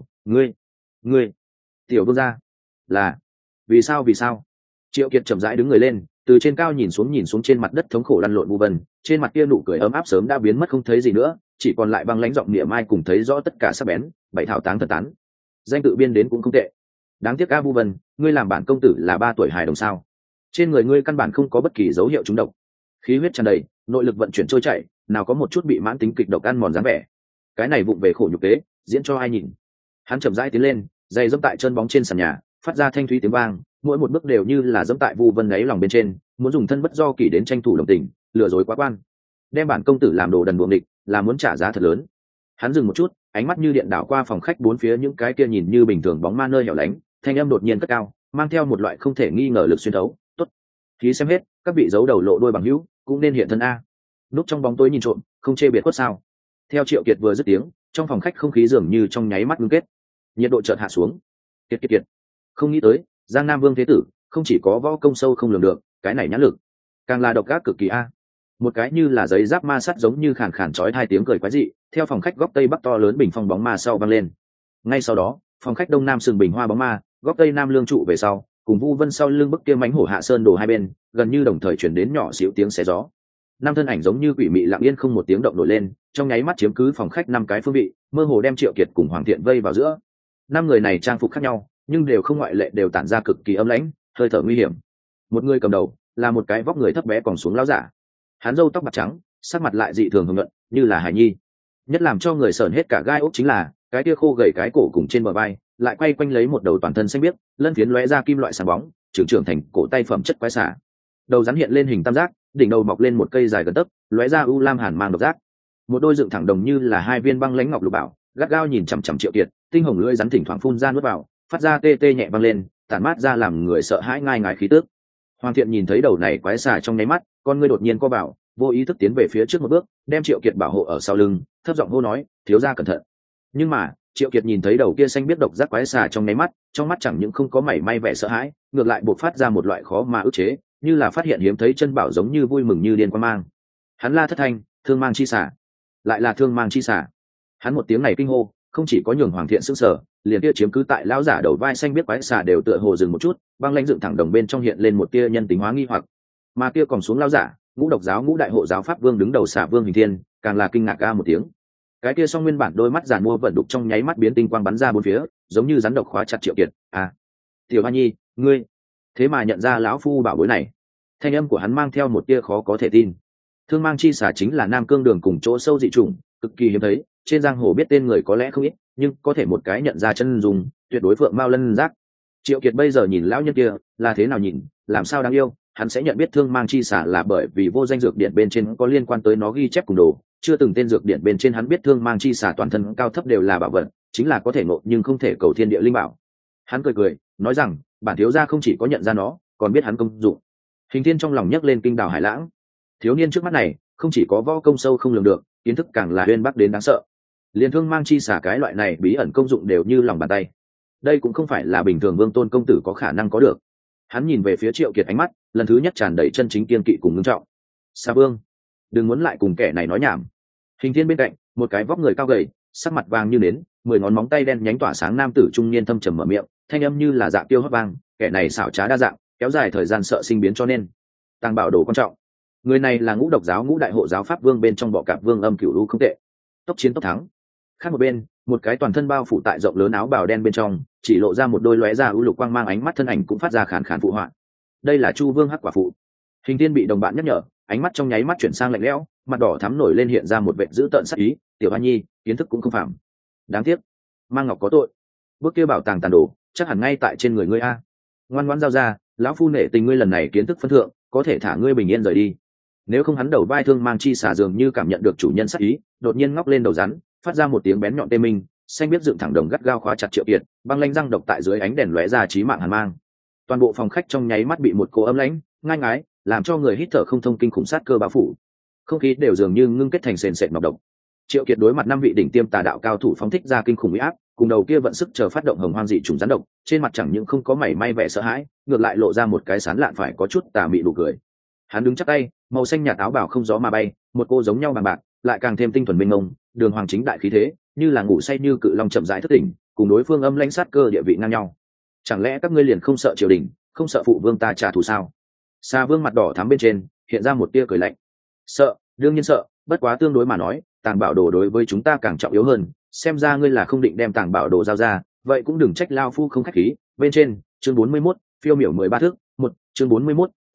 ngươi, tiểu vương gia, là vì sao? Triệu Kiệt chậm rãi đứng người lên, từ trên cao nhìn xuống trên mặt đất thống khổ lăn lộn Vu Vân, trên mặt kia nụ cười ấm áp sớm đã biến mất không thấy gì nữa, chỉ còn lại băng lãnh giọng niệm ai cùng thấy rõ tất cả sắc bén, bảy thảo táng thật tán. Danh tự biên đến cũng không tệ. Đáng tiếc a Vu Vân, ngươi làm bản công tử là 3 tuổi hài đồng sao? trên người ngươi căn bản không có bất kỳ dấu hiệu trúng độc, khí huyết tràn đầy, nội lực vận chuyển trôi chảy, nào có một chút bị mãn tính kịch độc ăn mòn dáng vẻ. Cái này vụng về khổ nhục kế, diễn cho ai nhìn. Hắn chậm rãi tiến lên, giày dẫm tại chân bóng trên sàn nhà, phát ra thanh thúy tiếng vang, mỗi một bước đều như là dẫm tại Vu Vân gáy lòng bên trên, muốn dùng thân bất do kỷ đến tranh thủ đồng tình, lừa dối quá quan. Đem bản công tử làm đồ đần buồng địch, là muốn trả giá thật lớn. Hắn dừng một chút, ánh mắt như điện đảo qua phòng khách bốn phía những cái kia nhìn như bình thường bóng ma nơi hẻo lánh, thanh âm đột nhiên cất cao, mang theo một loại không thể nghi ngờ lực xuyên thấu. Tốt, khí xem hết, các vị giấu đầu lộ đôi bằng hữu, cũng nên hiện thân a. Núp trong bóng tối nhìn trộm, không chê biệt khuất sao? Theo Triệu Kiệt vừa dứt tiếng, trong phòng khách không khí dường như trong nháy mắt ngưng kết, nhiệt độ chợt hạ xuống. Kiệt, không nghĩ tới, Giang Nam Vương Thế Tử không chỉ có võ công sâu không lường được, cái này nhãn lực càng là độc ác cực kỳ a. Một cái như là giấy giáp ma sắt giống như khàn khàn chói hai tiếng cười quái dị, theo phòng khách góc tây bắc to lớn bình phong bóng ma sau vang lên. Ngay sau đó, phòng khách đông nam sừng bình hoa bóng ma, góc tây nam lương trụ về sau, cùng Vu Vân sau lưng bức kia mánh hổ hạ sơn đồ hai bên, gần như đồng thời chuyển đến nhỏ xíu tiếng xé gió. Năm thân ảnh giống như quỷ mị lặng yên không một tiếng động nổi lên, trong nháy mắt chiếm cứ phòng khách năm cái phương vị, mơ hồ đem Triệu Kiệt cùng Hoàng Thiện vây vào giữa. Năm người này trang phục khác nhau, nhưng đều không ngoại lệ đều tản ra cực kỳ âm lãnh, hơi thở nguy hiểm. Một người cầm đầu là một cái vóc người thấp bé còn xuống lão giả. Hắn râu tóc bạc trắng, sắc mặt lại dị thường hồng nhuận, như là hài nhi. Nhất làm cho người sởn hết cả gai ốc chính là cái kia khô gầy cái cổ cùng trên bờ vai lại quay quanh lấy một đầu toàn thân xanh biếc, lân phiến lóe ra kim loại sáng bóng, trưởng thành cổ tay phẩm chất quái xả. Đầu rắn hiện lên hình tam giác, đỉnh đầu mọc lên một cây dài gần tấc, lóe ra u lam hàn mang độc giác. Một đôi dựng thẳng đồng như là hai viên băng lãnh ngọc lục bảo, gắt gao nhìn chằm chằm Triệu Kiệt, tinh hồng lưỡi rắn thỉnh thoảng phun ra nuốt vào, phát ra tê tê nhẹ vang lên, tản mát ra làm người sợ hãi ngai ngái khí tức. Hoàng Thiện nhìn thấy đầu này quái xà trong nháy mắt, con ngươi đột nhiên co vào, vô ý thức tiến về phía trước một bước, đem Triệu Kiệt bảo hộ ở sau lưng, thấp giọng hô nói, thiếu gia cẩn thận. Nhưng mà Triệu Kiệt nhìn thấy đầu kia xanh biết độc giác quái xà trong nháy mắt, trong mắt chẳng những không có mảy may vẻ sợ hãi, ngược lại bộc phát ra một loại khó mà ức chế, như là phát hiện hiếm thấy chân bảo giống như vui mừng như điên quan mang. Hắn la thất thanh, thương mang chi xà, lại là thương mang chi xà. Hắn một tiếng này kinh hô, không chỉ có nhường Hoàng Thiện sững sờ, liền kia chiếm cứ tại lão giả đầu vai xanh biết quái xà đều tựa hồ dừng một chút, băng lãnh dựng thẳng đồng bên trong hiện lên một tia nhân tính hóa nghi hoặc. Mà kia còn xuống lão giả, Ngũ Độc giáo Ngũ Đại Hộ giáo Pháp Vương đứng đầu xà Vương Hình Thiên, càng là kinh ngạc a một tiếng. Cái kia song nguyên bản đôi mắt giàn mua vận đục trong nháy mắt biến tinh quang bắn ra bốn phía, giống như rắn độc khóa chặt Triệu Kiệt. À, Tiểu Hoa Nhi, ngươi thế mà nhận ra lão phu bảo bối này? Thanh âm của hắn mang theo một tia khó có thể tin. Thương mang chi xà chính là Nam Cương Đường cùng chỗ sâu dị chủng, cực kỳ hiếm thấy, trên giang hồ biết tên người có lẽ không ít, nhưng có thể một cái nhận ra chân dùng, tuyệt đối phượng mao lân giác. Triệu Kiệt bây giờ nhìn lão nhân kia, là thế nào nhìn, làm sao đáng yêu, hắn sẽ nhận biết thương mang chi xà là bởi vì vô danh dược điện bên trên có liên quan tới nó ghi chép cùng đồ, chưa từng tên dược điện bên trên hắn biết thương mang chi xà toàn thân cao thấp đều là bảo vật, chính là có thể ngộ nhưng không thể cầu thiên địa linh bảo. Hắn cười cười, nói rằng, bản thiếu gia không chỉ có nhận ra nó, còn biết hắn công dụng. Hình Thiên trong lòng nhấc lên kinh đào hải lãng. Thiếu niên trước mắt này, không chỉ có võ công sâu không lường được, kiến thức càng là uyên bác đến đáng sợ. Liên thương mang chi xả cái loại này bí ẩn công dụng đều như lòng bàn tay. Đây cũng không phải là bình thường Vương Tôn công tử có khả năng có được. Hắn nhìn về phía Triệu Kiệt ánh mắt, lần thứ nhất tràn đầy chân chính kiên kỵ cùng ngưng trọng. Sa Vương, đừng muốn lại cùng kẻ này nói nhảm. Hình Thiên bên cạnh, một cái vóc người cao gầy, sắc mặt vàng như nến, 10 ngón móng tay đen nhánh tỏa sáng nam tử trung niên thâm trầm mở miệng, thanh âm như là dạ tiêu hót vang, kẻ này xảo trá đa dạng, kéo dài thời gian sợ sinh biến cho nên tăng bảo đồ quan trọng. Người này là Ngũ Độc giáo Ngũ Đại Hộ giáo Pháp Vương bên trong bọ cạp Vương Âm Cửu Lũ không tệ. Tốc chiến tốc thắng. Khác một bên, một cái toàn thân bao phủ tại rộng lớn áo bào đen bên trong, chỉ lộ ra một đôi lóe ra u lục quang mang ánh mắt thân ảnh cũng phát ra khàn khàn phụ họa. Đây là Chu Vương Hắc Quả Phụ. Hình Thiên bị đồng bạn nhắc nhở, ánh mắt trong nháy mắt chuyển sang lạnh lẽo, mặt đỏ thắm nổi lên hiện ra một vệt dữ tợn sắc ý, "Tiểu Hoa Nhi, kiến thức cũng không phạm. Đáng tiếc, Mang Ngọc có tội. Bước kia bảo tàng tàn đồ, chắc hẳn ngay tại trên người ngươi a. Ngoan ngoãn giao ra, lão phu nể tình ngươi lần này kiến thức phân thượng, có thể thả ngươi bình yên rời đi." Nếu không hắn đầu vai thương mang chi xà dường như cảm nhận được chủ nhân sắc ý, đột nhiên ngóc lên đầu rắn, phát ra một tiếng bén nhọn tê minh, xanh biết dựng thẳng đồng gắt gao khóa chặt Triệu Kiệt, băng lanh răng độc tại dưới ánh đèn lóe ra chí mạng hàn mang. Toàn bộ phòng khách trong nháy mắt bị một cỗ ấm lãnh, ngai ngái, làm cho người hít thở không thông kinh khủng sát cơ bao phủ. Không khí đều dường như ngưng kết thành sền sệt nọc độc. Triệu Kiệt đối mặt năm vị đỉnh tiêm tà đạo cao thủ phóng thích ra kinh khủng uy áp, cùng đầu kia vận sức chờ phát động hồng hoang dị trùng rắn độc, trên mặt chẳng những không có mảy may vẻ sợ hãi, ngược lại lộ ra một cái sán lạn phải có chút tà mị nụ cười. Hắn đứng chắp tay, màu xanh nhạt áo bào không gió mà bay, một cô giống nhau bằng bạc, lại càng thêm tinh thuần minh ngông, đường hoàng chính đại khí thế, như là ngủ say như cự long chậm rãi thức tỉnh, cùng đối phương âm lãnh sát cơ địa vị ngang nhau. Chẳng lẽ các ngươi liền không sợ triều đình, không sợ phụ vương ta trả thù sao? Sa Vương mặt đỏ thắm bên trên, hiện ra một tia cười lạnh. Sợ, đương nhiên sợ, bất quá tương đối mà nói, tàng bảo đồ đối với chúng ta càng trọng yếu hơn, xem ra ngươi là không định đem tàng bảo đồ giao ra, vậy cũng đừng trách lao phu không khách khí. Bên trên, chương 41, phiêu miểu 13 thước, 1, chương 41,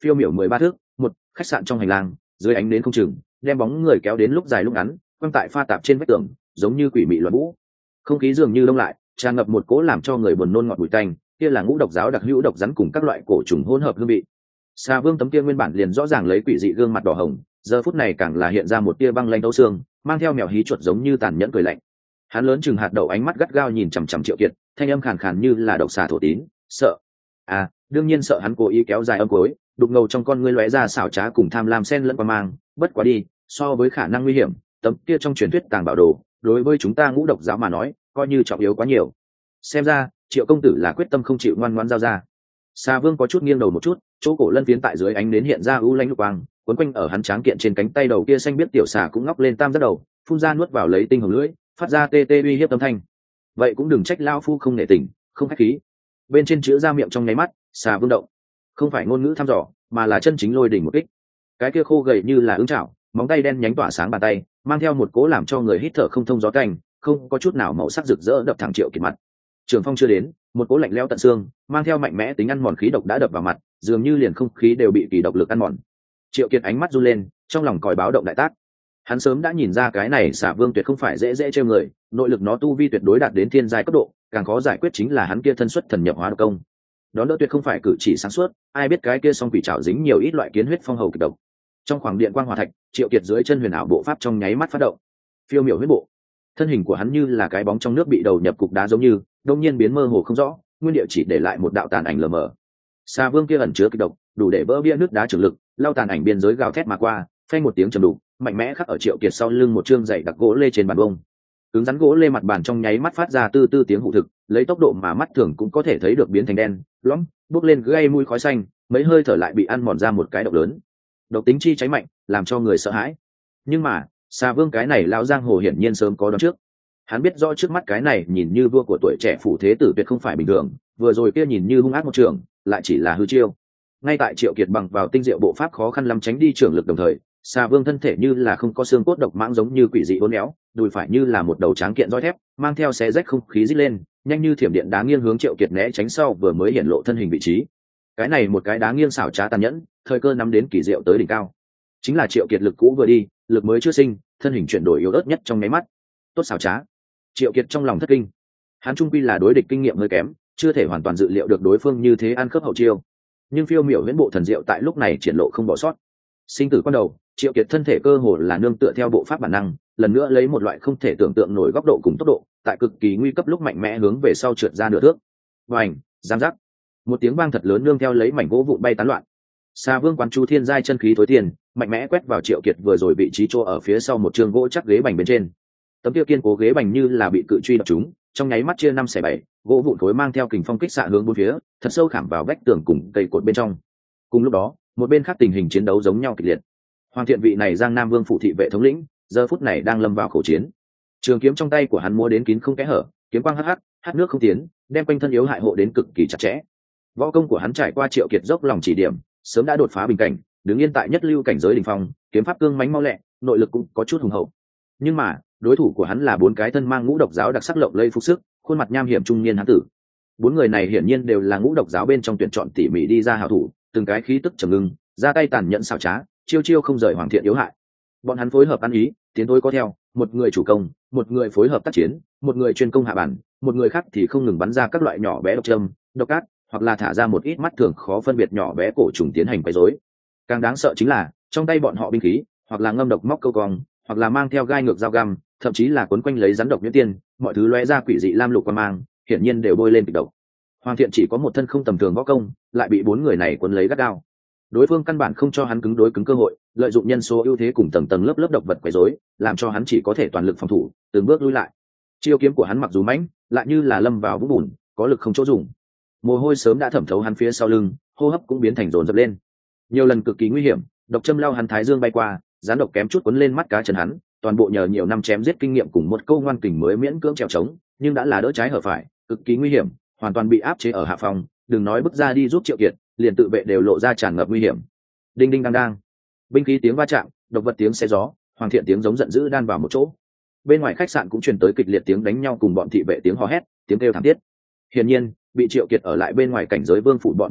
phiêu miểu 13 thước một khách sạn trong hành lang, dưới ánh đến không chừng đem bóng người kéo đến lúc dài lúc ngắn, quăng tại pha tạp trên vách tường giống như quỷ mị loạn vũ. Không khí dường như đông lại, tràn ngập một cỗ làm cho người buồn nôn ngọt bụi tanh, kia là ngũ độc giáo đặc hữu độc rắn cùng các loại cổ trùng hỗn hợp hương vị. Xà Vương tấm kia nguyên bản liền rõ ràng lấy quỷ dị gương mặt đỏ hồng, giờ phút này càng là hiện ra một tia băng lanh thấu xương, mang theo mèo hí chuột giống như tàn nhẫn cười lạnh. Hắn lớn chừng hạt đậu ánh mắt gắt gao nhìn chằm chằm Triệu Kiệt, thanh âm khàn khàn như là độc xà thổ tín, sợ. À, đương nhiên sợ. Hắn cố ý kéo dài âm cuối, đục ngầu trong con ngươi lóe ra xảo trá cùng tham lam xen lẫn qua mang, bất quá đi, so với khả năng nguy hiểm, tấm kia trong truyền thuyết tàng bảo đồ, đối với chúng ta ngũ độc giáo mà nói, coi như trọng yếu quá nhiều. Xem ra, Triệu công tử là quyết tâm không chịu ngoan ngoãn giao ra. Xà Vương có chút nghiêng đầu một chút, chỗ cổ lân phiến tại dưới ánh nến hiện ra u lanh lục quang, quấn quanh ở hắn tráng kiện trên cánh tay đầu kia xanh biết tiểu xà cũng ngóc lên tam giác đầu, phun ra nuốt vào lấy tinh hồng lưỡi, phát ra tê tê uy hiếp âm thanh. Vậy cũng đừng trách lão phu không nể tình, không khách khí. Bên trên chữ ra miệng trong nháy mắt, Xà Vương động, không phải ngôn ngữ thăm dò, mà là chân chính lôi đỉnh một kích. Cái kia khô gầy như là ưng chảo, móng tay đen nhánh tỏa sáng bàn tay, mang theo một cố làm cho người hít thở không thông gió canh, không có chút nào màu sắc rực rỡ đập thẳng Triệu Kiệt mặt. Trường phong chưa đến, một cố lạnh lẽo tận xương, mang theo mạnh mẽ tính ăn mòn khí độc đã đập vào mặt, dường như liền không khí đều bị kỳ độc lực ăn mòn. Triệu Kiệt ánh mắt run lên, trong lòng còi báo động đại tác. Hắn sớm đã nhìn ra cái này Xà Vương tuyệt không phải dễ dễ trêu người, nội lực nó tu vi tuyệt đối đạt đến thiên giai cấp độ, càng khó giải quyết chính là hắn kia thân xuất thần nhập hóa độc công. Đó đỡ tuyệt không phải cử chỉ sáng suốt, ai biết cái kia song quỷ trảo dính nhiều ít loại kiến huyết phong hầu kịch độc. Trong khoảng điện quang hòa thạch, Triệu Kiệt dưới chân huyền ảo bộ pháp trong nháy mắt phát động. Phiêu miểu huyết bộ. Thân hình của hắn như là cái bóng trong nước bị đầu nhập cục đá giống như, đột nhiên biến mơ hồ không rõ, nguyên địa chỉ để lại một đạo tàn ảnh lờ mờ. Xà Vương kia ẩn chứa kịch độc, đủ để vỡ bia nước đá trường lực, lao tàn ảnh biên giới gào thét mà qua, phanh một tiếng trầm đục, mạnh mẽ khắc ở Triệu Kiệt sau lưng một chương dày đặc gỗ lê trên bàn bông. Cứng rắn gỗ lê mặt bàn trong nháy mắt phát ra tư tư tiếng hụ thực, lấy tốc độ mà mắt thường cũng có thể thấy được biến thành đen, lõm, bốc lên gây mùi khói xanh, mấy hơi thở lại bị ăn mòn ra một cái độc lớn. Độc tính chi cháy mạnh, làm cho người sợ hãi. Nhưng mà, Xà Vương cái này lão giang hồ hiển nhiên sớm có đoán trước. Hắn biết rõ trước mắt cái này nhìn như vua của tuổi trẻ phủ thế tử tuyệt không phải bình thường, vừa rồi kia nhìn như hung ác một trường, lại chỉ là hư chiêu. Ngay tại Triệu Kiệt bằng vào tinh diệu bộ pháp khó khăn lắm tránh đi trường lực đồng thời, Xà Vương thân thể như là không có xương cốt độc mãng giống như quỷ dị uốn éo, đùi phải như là một đầu tráng kiện roi thép, mang theo xé rách không khí rít lên, nhanh như thiểm điện đá nghiêng hướng Triệu Kiệt né tránh sau vừa mới hiện lộ thân hình vị trí. Cái này một cái đá nghiêng xảo trá tàn nhẫn, thời cơ nắm đến kỳ diệu tới đỉnh cao. Chính là Triệu Kiệt lực cũ vừa đi, lực mới chưa sinh, thân hình chuyển đổi yếu ớt nhất trong nháy mắt. Tốt xảo trá. Triệu Kiệt trong lòng thất kinh. Hắn trung quy là đối địch kinh nghiệm hơi kém, chưa thể hoàn toàn dự liệu được đối phương như thế ăn khớp hậu chiêu. Nhưng phiêu miểu huyễn bộ thần diệu tại lúc này triển lộ không bỏ sót. Sinh tử quan đầu, Triệu Kiệt thân thể cơ hồ là nương tựa theo bộ pháp bản năng, lần nữa lấy một loại không thể tưởng tượng nổi góc độ cùng tốc độ, tại cực kỳ nguy cấp lúc mạnh mẽ hướng về sau trượt ra nửa thước. Oành, giang giác. Một tiếng vang thật lớn nương theo lấy mảnh gỗ vụn bay tán loạn. Xà Vương quán chu thiên giai chân khí tối tiền, mạnh mẽ quét vào Triệu Kiệt vừa rồi vị trí chỗ ở phía sau một trường gỗ chắc ghế bành bên trên. Tấm kia kiên cố ghế bành như là bị cự truy đập trúng, trong nháy mắt chia 5/7, gỗ vụn khối mang theo kình phong kích xạ hướng bốn phía, thật sâu khảm vào vách tường cùng cây cột bên trong. Cùng lúc đó, một bên khác tình hình chiến đấu giống nhau kịch liệt. Hoàng Thiện vị này Giang Nam Vương phủ thị vệ thống lĩnh, giờ phút này đang lâm vào khẩu chiến. Trường kiếm trong tay của hắn múa đến kín không kẽ hở, kiếm quang hắc hắc, hát nước không tiến, đem quanh thân yếu hại hộ đến cực kỳ chặt chẽ. Võ công của hắn trải qua Triệu Kiệt dốc lòng chỉ điểm, sớm đã đột phá bình cảnh, đứng yên tại nhất lưu cảnh giới đỉnh phong, kiếm pháp cương mãnh mau lẹ, nội lực cũng có chút hùng hậu. Nhưng mà, đối thủ của hắn là bốn cái thân mang ngũ độc giáo đặc sắc lộng lẫy phục sức, khuôn mặt nham hiểm trung niên hán tử. Bốn người này hiển nhiên đều là ngũ độc giáo bên trong tuyển chọn tỉ mỉ đi ra hảo thủ, từng cái khí tức trầm ngưng, ra tay tàn nhẫn xảo trá, chiêu chiêu không rời Hoàng Thiện yếu hại. Bọn hắn phối hợp ăn ý, tiến thối có theo, một người chủ công, một người phối hợp tác chiến, một người chuyên công hạ bản, một người khác thì không ngừng bắn ra các loại nhỏ bé độc châm, độc cát, hoặc là thả ra một ít mắt thường khó phân biệt nhỏ bé cổ trùng tiến hành quấy rối. Càng đáng sợ chính là, trong tay bọn họ binh khí, hoặc là ngâm độc móc câu cong, hoặc là mang theo gai ngược dao găm, thậm chí là quấn quanh lấy rắn độc nhuyễn tiên, mọi thứ lóe ra quỷ dị lam lục quang mang, hiển nhiên đều bôi lên kịch độc. Hoàng Thiện chỉ có một thân không tầm thường võ công, lại bị bốn người này quấn lấy gắt gao. Đối phương căn bản không cho hắn cứng đối cứng cơ hội, lợi dụng nhân số ưu thế cùng tầng tầng lớp lớp độc vật quấy rối, làm cho hắn chỉ có thể toàn lực phòng thủ, từng bước lui lại. Chiêu kiếm của hắn mặc dù mãnh, lại như là lâm vào vũng bùn, có lực không chỗ dùng. Mồ hôi sớm đã thẩm thấu hắn phía sau lưng, hô hấp cũng biến thành dồn dập lên. Nhiều lần cực kỳ nguy hiểm, độc châm lao hắn thái dương bay qua, gián độc kém chút quấn lên mắt cá chân hắn, toàn bộ nhờ nhiều năm chém giết kinh nghiệm cùng một câu ngoan kình mới miễn cưỡng trèo trống, nhưng đã là đỡ trái hở phải, cực kỳ nguy hiểm, hoàn toàn bị áp chế ở hạ phòng, đừng nói bước ra đi giúp Triệu Kiệt, liền tự vệ đều lộ ra tràn ngập nguy hiểm. Đinh đinh đang đang, binh khí tiếng va chạm, độc vật tiếng xé gió, Hoàng Thiện tiếng giống giận dữ đan vào một chỗ. Bên ngoài khách sạn cũng truyền tới kịch liệt tiếng đánh nhau cùng bọn thị vệ tiếng hò hét, tiếng kêu thảm thiết. Hiển nhiên, bị Triệu Kiệt ở lại bên ngoài cảnh giới vương phủ bọn thị vệ,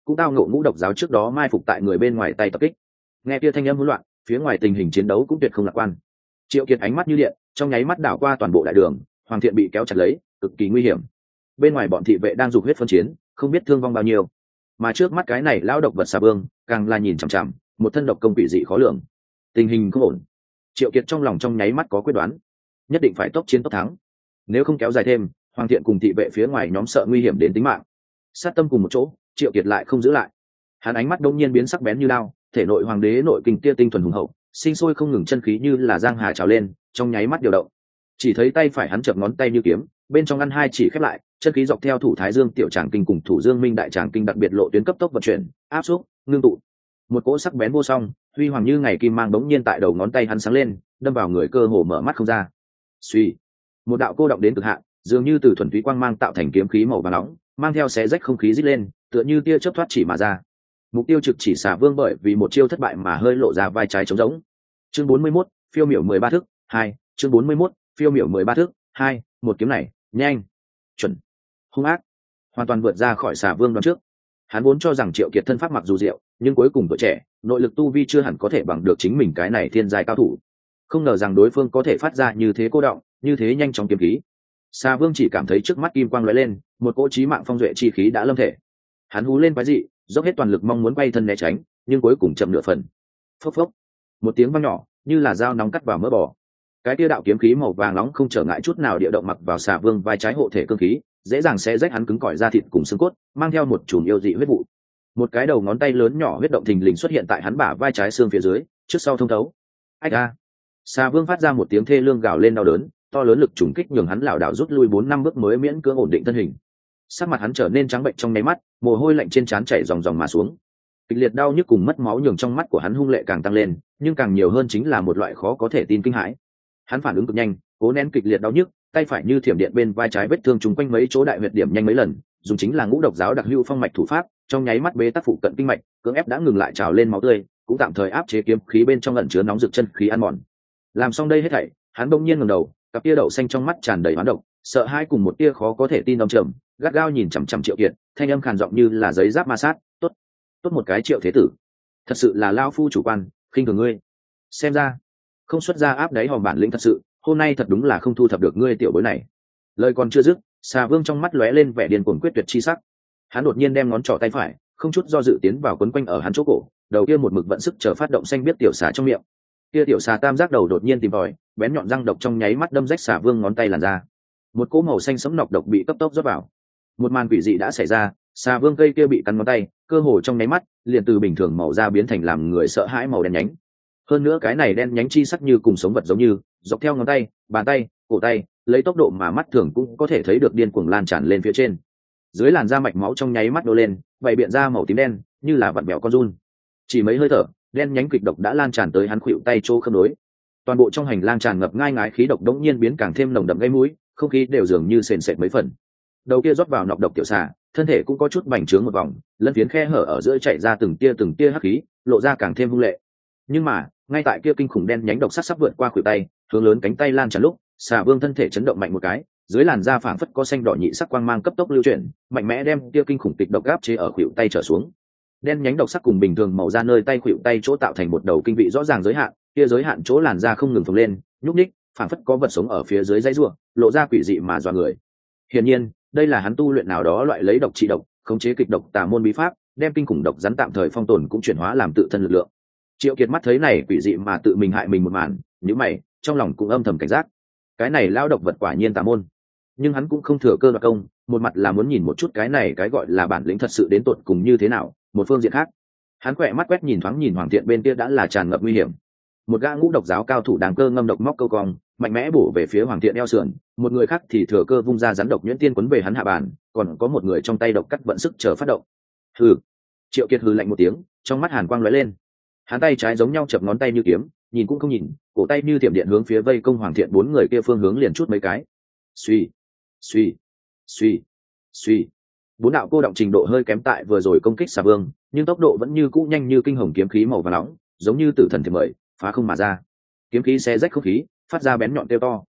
cũng tao ngộ ngũ độc giáo trước đó mai phục tại người bên ngoài tay tập kích. Nghe kia thanh âm hỗn loạn, phía ngoài tình hình chiến đấu cũng tuyệt không lạc quan. Triệu Kiệt ánh mắt như điện, trong nháy mắt đảo qua toàn bộ đại đường, Hoàng Thiện bị kéo chặt lấy, cực kỳ nguy hiểm. Bên ngoài bọn thị vệ đang dục huyết phân chiến, không biết thương vong bao nhiêu. Mà trước mắt cái này lão độc vật xà vương, càng là nhìn chằm chằm, một thân độc công quỷ dị khó lường. Tình hình không ổn. Triệu Kiệt trong lòng trong nháy mắt có quyết đoán, nhất định phải tốc chiến tốc thắng. Nếu không kéo dài thêm, Hoàng Thiện cùng thị vệ phía ngoài nhóm sợ nguy hiểm đến tính mạng. Sát tâm cùng một chỗ, Triệu Kiệt lại không giữ lại. Hắn ánh mắt đột nhiên biến sắc bén như đao, thể nội hoàng đế nội kinh kia tinh thuần hùng hậu, sinh sôi không ngừng chân khí như là giang hà trào lên, trong nháy mắt điều động. Chỉ thấy tay phải hắn chập ngón tay như kiếm, bên trong ngăn hai chỉ khép lại, chân khí dọc theo thủ thái dương tiểu tràng kinh cùng thủ dương minh đại tràng kinh đặc biệt lộ tuyến cấp tốc vận chuyển, áp xúc, ngưng tụ. Một cỗ sắc bén vô song, huy hoàng như ngày kim mang bỗng nhiên tại đầu ngón tay hắn sáng lên, đâm vào người cơ hồ mở mắt không ra. Suy, một đạo cô động đến cực hạn, dường như từ thuần túy quang mang tạo thành kiếm khí màu vàng nóng, mang theo xé rách không khí rít lên, tựa như tia chớp thoát chỉ mà ra. Mục tiêu trực chỉ xà vương bởi vì một chiêu thất bại mà hơi lộ ra vai trái trống rỗng. Chương 41, phiêu miểu 13 thước 2, chương 41, phiêu miểu 13 thước 2, một kiếm này, nhanh, chuẩn, hung ác, hoàn toàn vượt ra khỏi xà vương đoán trước. Hắn vốn cho rằng Triệu Kiệt thân pháp mặc dù diệu, nhưng cuối cùng tuổi trẻ, nội lực tu vi chưa hẳn có thể bằng được chính mình cái này thiên giai cao thủ. Không ngờ rằng đối phương có thể phát ra như thế cô động, như thế nhanh chóng kiếm khí. Xà vương chỉ cảm thấy trước mắt kim quang lóe lên, một cỗ chí mạng phong duệ chi khí đã lâm thể. Hắn hú lên quái dị, dốc hết toàn lực mong muốn bay thân né tránh, nhưng cuối cùng chậm nửa phần. Phốc phốc, một tiếng vang nhỏ, như là dao nóng cắt vào mỡ bò. Cái tia đạo kiếm khí màu vàng nóng không trở ngại chút nào địa động mặc vào xà vương vai trái hộ thể cương khí, dễ dàng xé rách hắn cứng cỏi da thịt cùng xương cốt, mang theo một chùm yêu dị huyết vụ. Một cái đầu ngón tay lớn nhỏ huyết động thình lình xuất hiện tại hắn bả vai trái xương phía dưới, trước sau thông thấu. Ách a! Xà vương phát ra một tiếng thê lương gào lên đau đớn, to lớn lực trùng kích nhường hắn lảo đảo rút lui 4-5 bước mới miễn cưỡng ổn định thân hình. Sắc mặt hắn trở nên trắng bệnh trong nháy mắt, mồ hôi lạnh trên trán chảy ròng ròng mà xuống. Kịch liệt đau nhức cùng mất máu nhường trong mắt của hắn hung lệ càng tăng lên, nhưng càng nhiều hơn chính là một loại khó có thể tin kinh hãi. Hắn phản ứng cực nhanh, cố nén kịch liệt đau nhức, tay phải như thiểm điện bên vai trái vết thương trúng quanh mấy chỗ đại huyệt điểm nhanh mấy lần, dùng chính là ngũ độc giáo đặc hữu phong mạch thủ pháp, trong nháy mắt bế tắc phụ cận kinh mạch, cưỡng ép đã ngừng lại trào lên máu tươi, cũng tạm thời áp chế kiếm khí bên trong ẩn chứa nóng rực chân khí ăn mòn. Làm xong đây hết thảy, hắn bỗng nhiên ngẩng đầu, cặp tia đậu xanh trong mắt tràn đầy hoán độc, sợ hãi cùng một tia khó có thể tin âm trầm, gắt gao nhìn chằm chằm Triệu Kiệt, thanh âm khàn giọng như là giấy giáp ma sát, "Tốt, tốt một cái Triệu thế tử, thật sự là lão phu chủ quan, khinh thường ngươi. Xem ra, không xuất ra áp đáy hòm bản lĩnh thật sự, hôm nay thật đúng là không thu thập được ngươi tiểu bối này." Lời còn chưa dứt, Xà Vương trong mắt lóe lên vẻ điên cuồng quyết tuyệt chi sắc. Hắn đột nhiên đem ngón trỏ tay phải, không chút do dự tiến vào quấn quanh ở hắn chỗ cổ, đầu kia một mực vận sức chờ phát động xanh biết tiểu xà trong miệng. Kia tiểu xà tam giác đầu đột nhiên tìm tòi, bén nhọn răng độc trong nháy mắt đâm rách Xà Vương ngón tay làn ra. Một cỗ màu xanh sẫm nọc độc bị cấp tốc rót vào. Một màn quỷ dị đã xảy ra, Xà Vương cây kia bị cắn ngón tay, cơ hồ trong nháy mắt, liền từ bình thường màu da biến thành làm người sợ hãi màu đen nhánh. Hơn nữa cái này đen nhánh chi sắc như cùng sống vật giống như, dọc theo ngón tay, bàn tay, cổ tay, lấy tốc độ mà mắt thường cũng có thể thấy được điên cuồng lan tràn lên phía trên. Dưới làn da mạch máu trong nháy mắt đô lên, bày biện ra màu tím đen, như là vặn bẹo con giun. Chỉ mấy hơi thở, đen nhánh kịch độc đã lan tràn tới hắn khuỷu tay chỗ khớp nối. Toàn bộ trong hành lang tràn ngập ngai ngái khí độc đống nhiên biến càng thêm nồng đậm gây mũi, không khí đều dường như sền sệt mấy phần. Đầu kia rót vào nọc độc tiểu xà, thân thể cũng có chút bành trướng một vòng, lân phiến khe hở ở giữa chạy ra từng tia hắc khí, lộ ra càng thêm hung lệ. Nhưng mà, ngay tại kia kinh khủng đen nhánh độc sắc sắp vượt qua khuỷu tay, hướng lớn cánh tay lan tràn lúc, Xà Vương thân thể chấn động mạnh một cái, dưới làn da phảng phất có xanh đỏ nhị sắc quang mang cấp tốc lưu chuyển, mạnh mẽ đem kia kinh khủng kịch độc áp chế ở khuỷu tay trở xuống. Đen nhánh độc sắc cùng bình thường màu da nơi tay khuỷu tay chỗ tạo thành một đầu kinh vị rõ ràng giới hạn, kia giới hạn chỗ làn da không ngừng phồng lên, nhúc nhích, phảng phất có vật sống ở phía dưới dãy rủa, lộ ra quỷ dị mà dọa người. Hiển nhiên, đây là hắn tu luyện nào đó loại lấy độc trị độc, khống chế kịch độc tà môn bí pháp, đem kinh khủng độc rắn tạm thời phong tồn cũng chuyển hóa làm tự thân lực lượng. Triệu Kiệt mắt thấy này quỷ dị mà tự mình hại mình một màn, nhíu mày, trong lòng cũng âm thầm cảnh giác. Cái này lao độc vật quả nhiên tà môn, nhưng hắn cũng không thừa cơ đoạt công, một mặt là muốn nhìn một chút cái này cái gọi là bản lĩnh thật sự đến tột cùng như thế nào, một phương diện khác, hắn quẹ mắt quét nhìn thoáng nhìn Hoàng Thiện bên kia đã là tràn ngập nguy hiểm. Một gã ngũ độc giáo cao thủ đang cơ ngâm độc móc câu cong, mạnh mẽ bổ về phía Hoàng Thiện eo sườn, một người khác thì thừa cơ vung ra rắn độc nhuyễn tiên quấn về hắn hạ bàn, còn có một người trong tay độc cắt vận sức chờ phát động. Hừ. Triệu Kiệt hừ lạnh một tiếng, trong mắt hàn quang lóe lên. Hắn tay trái giống nhau chập ngón tay như kiếm, nhìn cũng không nhìn, cổ tay như thiểm điện hướng phía vây công Hoàng Thiện bốn người kia phương hướng liền chút mấy cái. Suy, suy, suy, suy. Bốn đạo cô động trình độ hơi kém tại vừa rồi công kích Xà Vương, nhưng tốc độ vẫn như cũ nhanh như kinh hồng kiếm khí màu vàng nóng, giống như tử thần thiểm mời, phá không mà ra. Kiếm khí xé rách không khí, phát ra bén nhọn kêu to.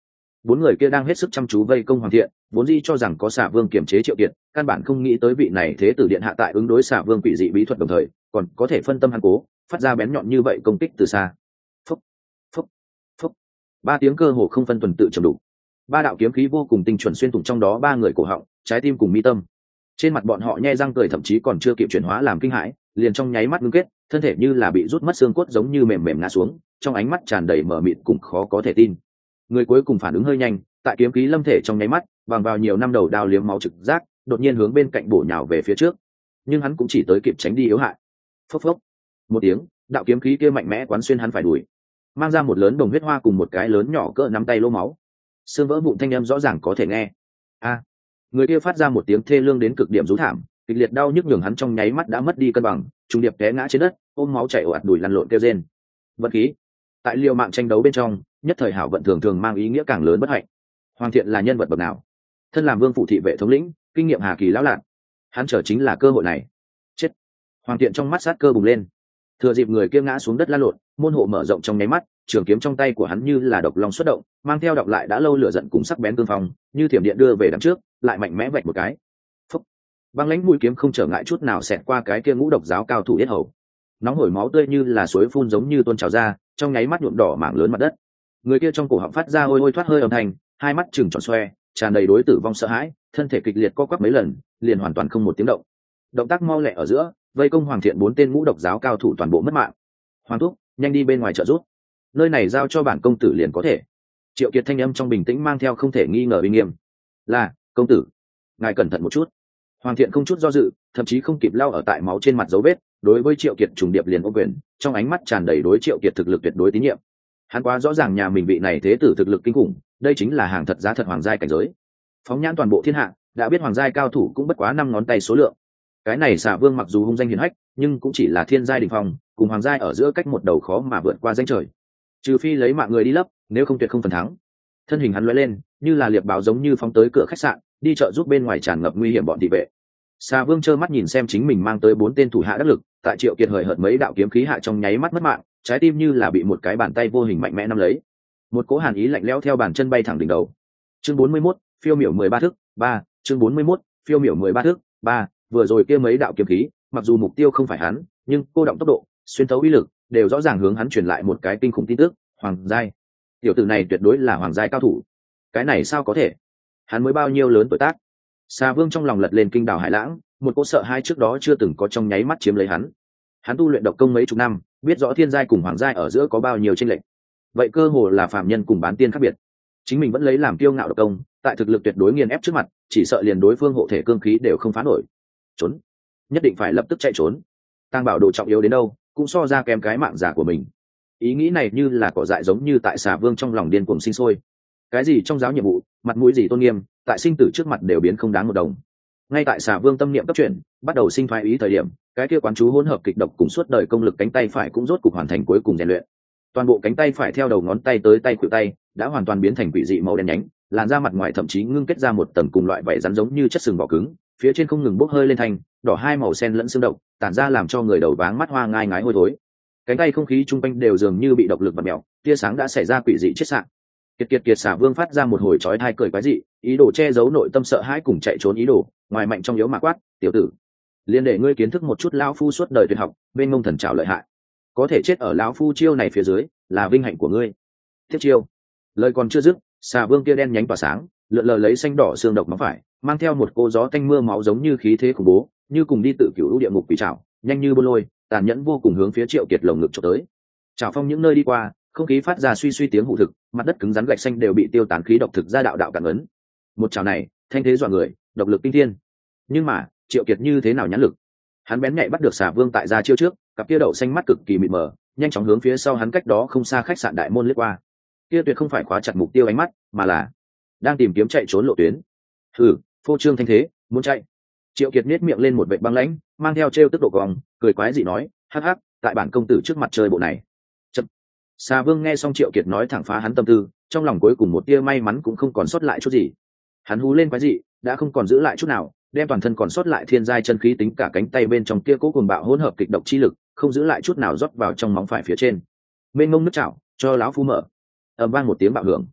Bốn người kia đang hết sức chăm chú vây công Hoàng Thiện, vốn dĩ cho rằng có Xà Vương kiềm chế Triệu Kiệt, căn bản không nghĩ tới vị này thế tử điện hạ tại ứng đối Xà Vương quỷ dị bí thuật đồng thời, còn có thể phân tâm hắn cố, phát ra bén nhọn như vậy công kích từ xa. Phúc, phúc, phúc. Ba tiếng cơ hồ không phân tuần tự trầm đủ. Ba đạo kiếm khí vô cùng tinh chuẩn xuyên thủng trong đó ba người cổ họng, trái tim cùng mi tâm. Trên mặt bọn họ nhe răng cười, thậm chí còn chưa kịp chuyển hóa làm kinh hãi, liền trong nháy mắt ngưng kết, thân thể như là bị rút mất xương cốt giống như mềm mềm ngã xuống, trong ánh mắt tràn đầy mờ mịt cùng khó có thể tin. Người cuối cùng phản ứng hơi nhanh, tại kiếm khí lâm thể trong nháy mắt, bằng vào nhiều năm đầu đao liếm máu trực giác, đột nhiên hướng bên cạnh bổ nhào về phía trước, nhưng hắn cũng chỉ tới kịp tránh đi yếu hại. Phốc phốc, một tiếng, đạo kiếm khí kia mạnh mẽ quán xuyên hắn phải đuổi, mang ra một lớn đồng huyết hoa cùng một cái lớn nhỏ cỡ nắm tay lỗ máu, xương vỡ vụn thanh âm rõ ràng có thể nghe. A, người kia phát ra một tiếng thê lương đến cực điểm rú thảm, kịch liệt đau nhức nhường hắn trong nháy mắt đã mất đi cân bằng, trùng điệp té ngã trên đất, ôm máu chảy ồ ạt đùi lăn lộn kêu rên. Vận khí, tại liều mạng tranh đấu bên trong, nhất thời hảo vận thường thường mang ý nghĩa càng lớn bất hạnh. Hoàng Thiện là nhân vật bậc nào? Thân làm vương phụ thị vệ thống lĩnh, kinh nghiệm hà kỳ lão lạc, hắn chờ chính là cơ hội này. Chết! Hoàng Thiện trong mắt sát cơ bùng lên, thừa dịp người kia ngã xuống đất lăn lộn, môn hộ mở rộng trong nháy mắt, trường kiếm trong tay của hắn như là độc long xuất động, mang theo độc lại đã lâu lửa giận cùng sắc bén cương phong, như thiểm điện đưa về đằng trước, lại mạnh mẽ vạch một cái. Phúc! Băng lãnh mũi kiếm không trở ngại chút nào xẹt qua cái kia ngũ độc giáo cao thủ yết hầu, nóng hổi máu tươi như là suối phun giống như tuôn trào ra, trong nháy mắt nhuộm đỏ mảng lớn mặt đất. Người kia trong cổ họng phát ra ôi ôi thoát hơi âm thanh, hai mắt trừng tròn xoe, tràn đầy đối tử vong sợ hãi, thân thể kịch liệt co quắp mấy lần, liền hoàn toàn không một tiếng động. Động tác mau lẹ ở giữa, vây công Hoàng Thiện bốn tên ngũ độc giáo cao thủ toàn bộ mất mạng. Hoàng thúc, nhanh đi bên ngoài trợ giúp, nơi này giao cho bản công tử liền có thể. Triệu Kiệt thanh âm trong bình tĩnh mang theo không thể nghi ngờ uy nghiêm. Là, công tử, ngài cẩn thận một chút. Hoàng Thiện không chút do dự, thậm chí không kịp lau ở tại máu trên mặt dấu vết, đối với Triệu Kiệt trùng điệp liền ôm quyền, trong ánh mắt tràn đầy đối Triệu Kiệt thực lực tuyệt đối tín nhiệm. Hắn quá rõ ràng nhà mình vị này thế tử thực lực kinh khủng, đây chính là hàng thật giá thật hoàng giai cảnh giới. Phóng nhãn toàn bộ thiên hạ, đã biết hoàng giai cao thủ cũng bất quá 5 ngón tay số lượng. Cái này Xà Vương mặc dù hung danh hiển hách, nhưng cũng chỉ là thiên giai đỉnh phong, cùng hoàng giai ở giữa cách một đầu khó mà vượt qua danh trời. Trừ phi lấy mạng người đi lấp, nếu không tuyệt không phần thắng. Thân hình hắn lóe lên, như là liệp báo giống như phóng tới cửa khách sạn, đi chợ giúp bên ngoài tràn ngập nguy hiểm bọn thị vệ. Xà Vương trơ mắt nhìn xem chính mình mang tới 4 tên thủ hạ đắc lực, tại Triệu Kiệt hời hợt mấy đạo kiếm khí hạ trong nháy mắt mất mạng, trái tim như là bị một cái bàn tay vô hình mạnh mẽ nắm lấy. Một cỗ hàn ý lạnh lẽo theo bàn chân bay thẳng đỉnh đầu. Chương 41, phiêu miểu 13 thước, 3, chương 41, phiêu miểu 13 thước, 3, vừa rồi kia mấy đạo kiếm khí, mặc dù mục tiêu không phải hắn, nhưng cô động tốc độ, xuyên thấu uy lực, đều rõ ràng hướng hắn truyền lại một cái kinh khủng tin tức, hoàng giai. Tiểu tử này tuyệt đối là hoàng giai cao thủ. Cái này sao có thể? Hắn mới bao nhiêu lớn tuổi tác? Xà Vương trong lòng lật lên kinh đảo hải lãng, một cỗ sợ hai trước đó chưa từng có trong nháy mắt chiếm lấy hắn. Hắn tu luyện độc công mấy chục năm, biết rõ thiên giai cùng hoàng giai ở giữa có bao nhiêu chênh lệch. Vậy cơ hồ là phàm nhân cùng bán tiên khác biệt. Chính mình vẫn lấy làm kiêu ngạo độc công, tại thực lực tuyệt đối nghiền ép trước mặt, chỉ sợ liền đối phương hộ thể cương khí đều không phá nổi. Trốn, nhất định phải lập tức chạy trốn. Tang bảo đồ trọng yếu đến đâu, cũng so ra kém cái mạng giả của mình. Ý nghĩ này như là cỏ dại giống như tại Xà Vương trong lòng điên cuồng sinh sôi. Cái gì trong giáo nhiệm vụ, mặt mũi gì tôn nghiêm, tại sinh tử trước mặt đều biến không đáng một đồng. Ngay tại Xà Vương tâm niệm cấp chuyển, bắt đầu sinh phái ý thời điểm, cái kia quán chú hỗn hợp kịch độc cùng suốt đời công lực cánh tay phải cũng rốt cục hoàn thành cuối cùng rèn luyện. Toàn bộ cánh tay phải theo đầu ngón tay tới tay khuỷu tay đã hoàn toàn biến thành quỷ dị màu đen nhánh, làn da mặt ngoài thậm chí ngưng kết ra một tầng cùng loại vảy rắn giống như chất sừng bò cứng, phía trên không ngừng bốc hơi lên thành đỏ hai màu sen lẫn xương độc, tản ra làm cho người đầu váng mắt hoa ngai ngái hôi thối. Cánh tay không khí trung quanh đều dường như bị độc lực bật mèo, tia sáng đã xảy ra quỷ dị chết sạng. Kiệt Xà Vương phát ra một hồi chói tai cười quái dị, ý đồ che giấu nội tâm sợ hãi cùng chạy trốn ý đồ, ngoài mạnh trong yếu mà quát, "Tiểu tử, liền để ngươi kiến thức một chút lão phu suốt đời tuyệt học, bên ngông thần trảo lợi hại. Có thể chết ở lão phu chiêu này phía dưới, là vinh hạnh của ngươi." Tiếp chiêu. Lời còn chưa dứt, Xà Vương kia đen nhánh tỏa sáng, lượn lờ lấy xanh đỏ xương độc móng phải, mang theo một cô gió tanh mưa máu giống như khí thế khủng bố, như cùng đi tự cửu lũ địa ngục quỷ trảo, nhanh như bôn lôi, tàn nhẫn vô cùng hướng phía Triệu Kiệt lồng ngực chụp tới. Trảo phong những nơi đi qua, không khí phát ra suy suy tiếng hụ thực, mặt đất cứng rắn gạch xanh đều bị tiêu tán khí độc thực ra đạo đạo cản ấn. Một chảo này, thanh thế dọa người, độc lực kinh thiên. Nhưng mà, Triệu Kiệt như thế nào nhãn lực? Hắn bén nhạy bắt được Xà Vương tại ra chiêu trước, cặp kia đậu xanh mắt cực kỳ mịt mờ, nhanh chóng hướng phía sau hắn cách đó không xa khách sạn đại môn lướt qua. Kia tuyệt không phải khóa chặt mục tiêu ánh mắt, mà là đang tìm kiếm chạy trốn lộ tuyến. Hừ, phô trương thanh thế, muốn chạy. Triệu Kiệt nhếch miệng lên một vệt băng lãnh, mang theo trêu tức độ cong, cười quái dị nói, hắc hắc, tại bản công tử trước mặt chơi bộ này. Chậm. Xà Vương nghe xong Triệu Kiệt nói thẳng phá hắn tâm tư, trong lòng cuối cùng một tia may mắn cũng không còn sót lại chút gì. Hắn hú lên quái dị, đã không còn giữ lại chút nào, đem toàn thân còn sót lại thiên giai chân khí tính cả cánh tay bên trong kia cố cuồng bạo hỗn hợp kịch độc chi lực, không giữ lại chút nào rót vào trong móng phải phía trên. Bên mông nước chảo, cho lão phu mở. Ầm vang một tiếng bạo hưởng.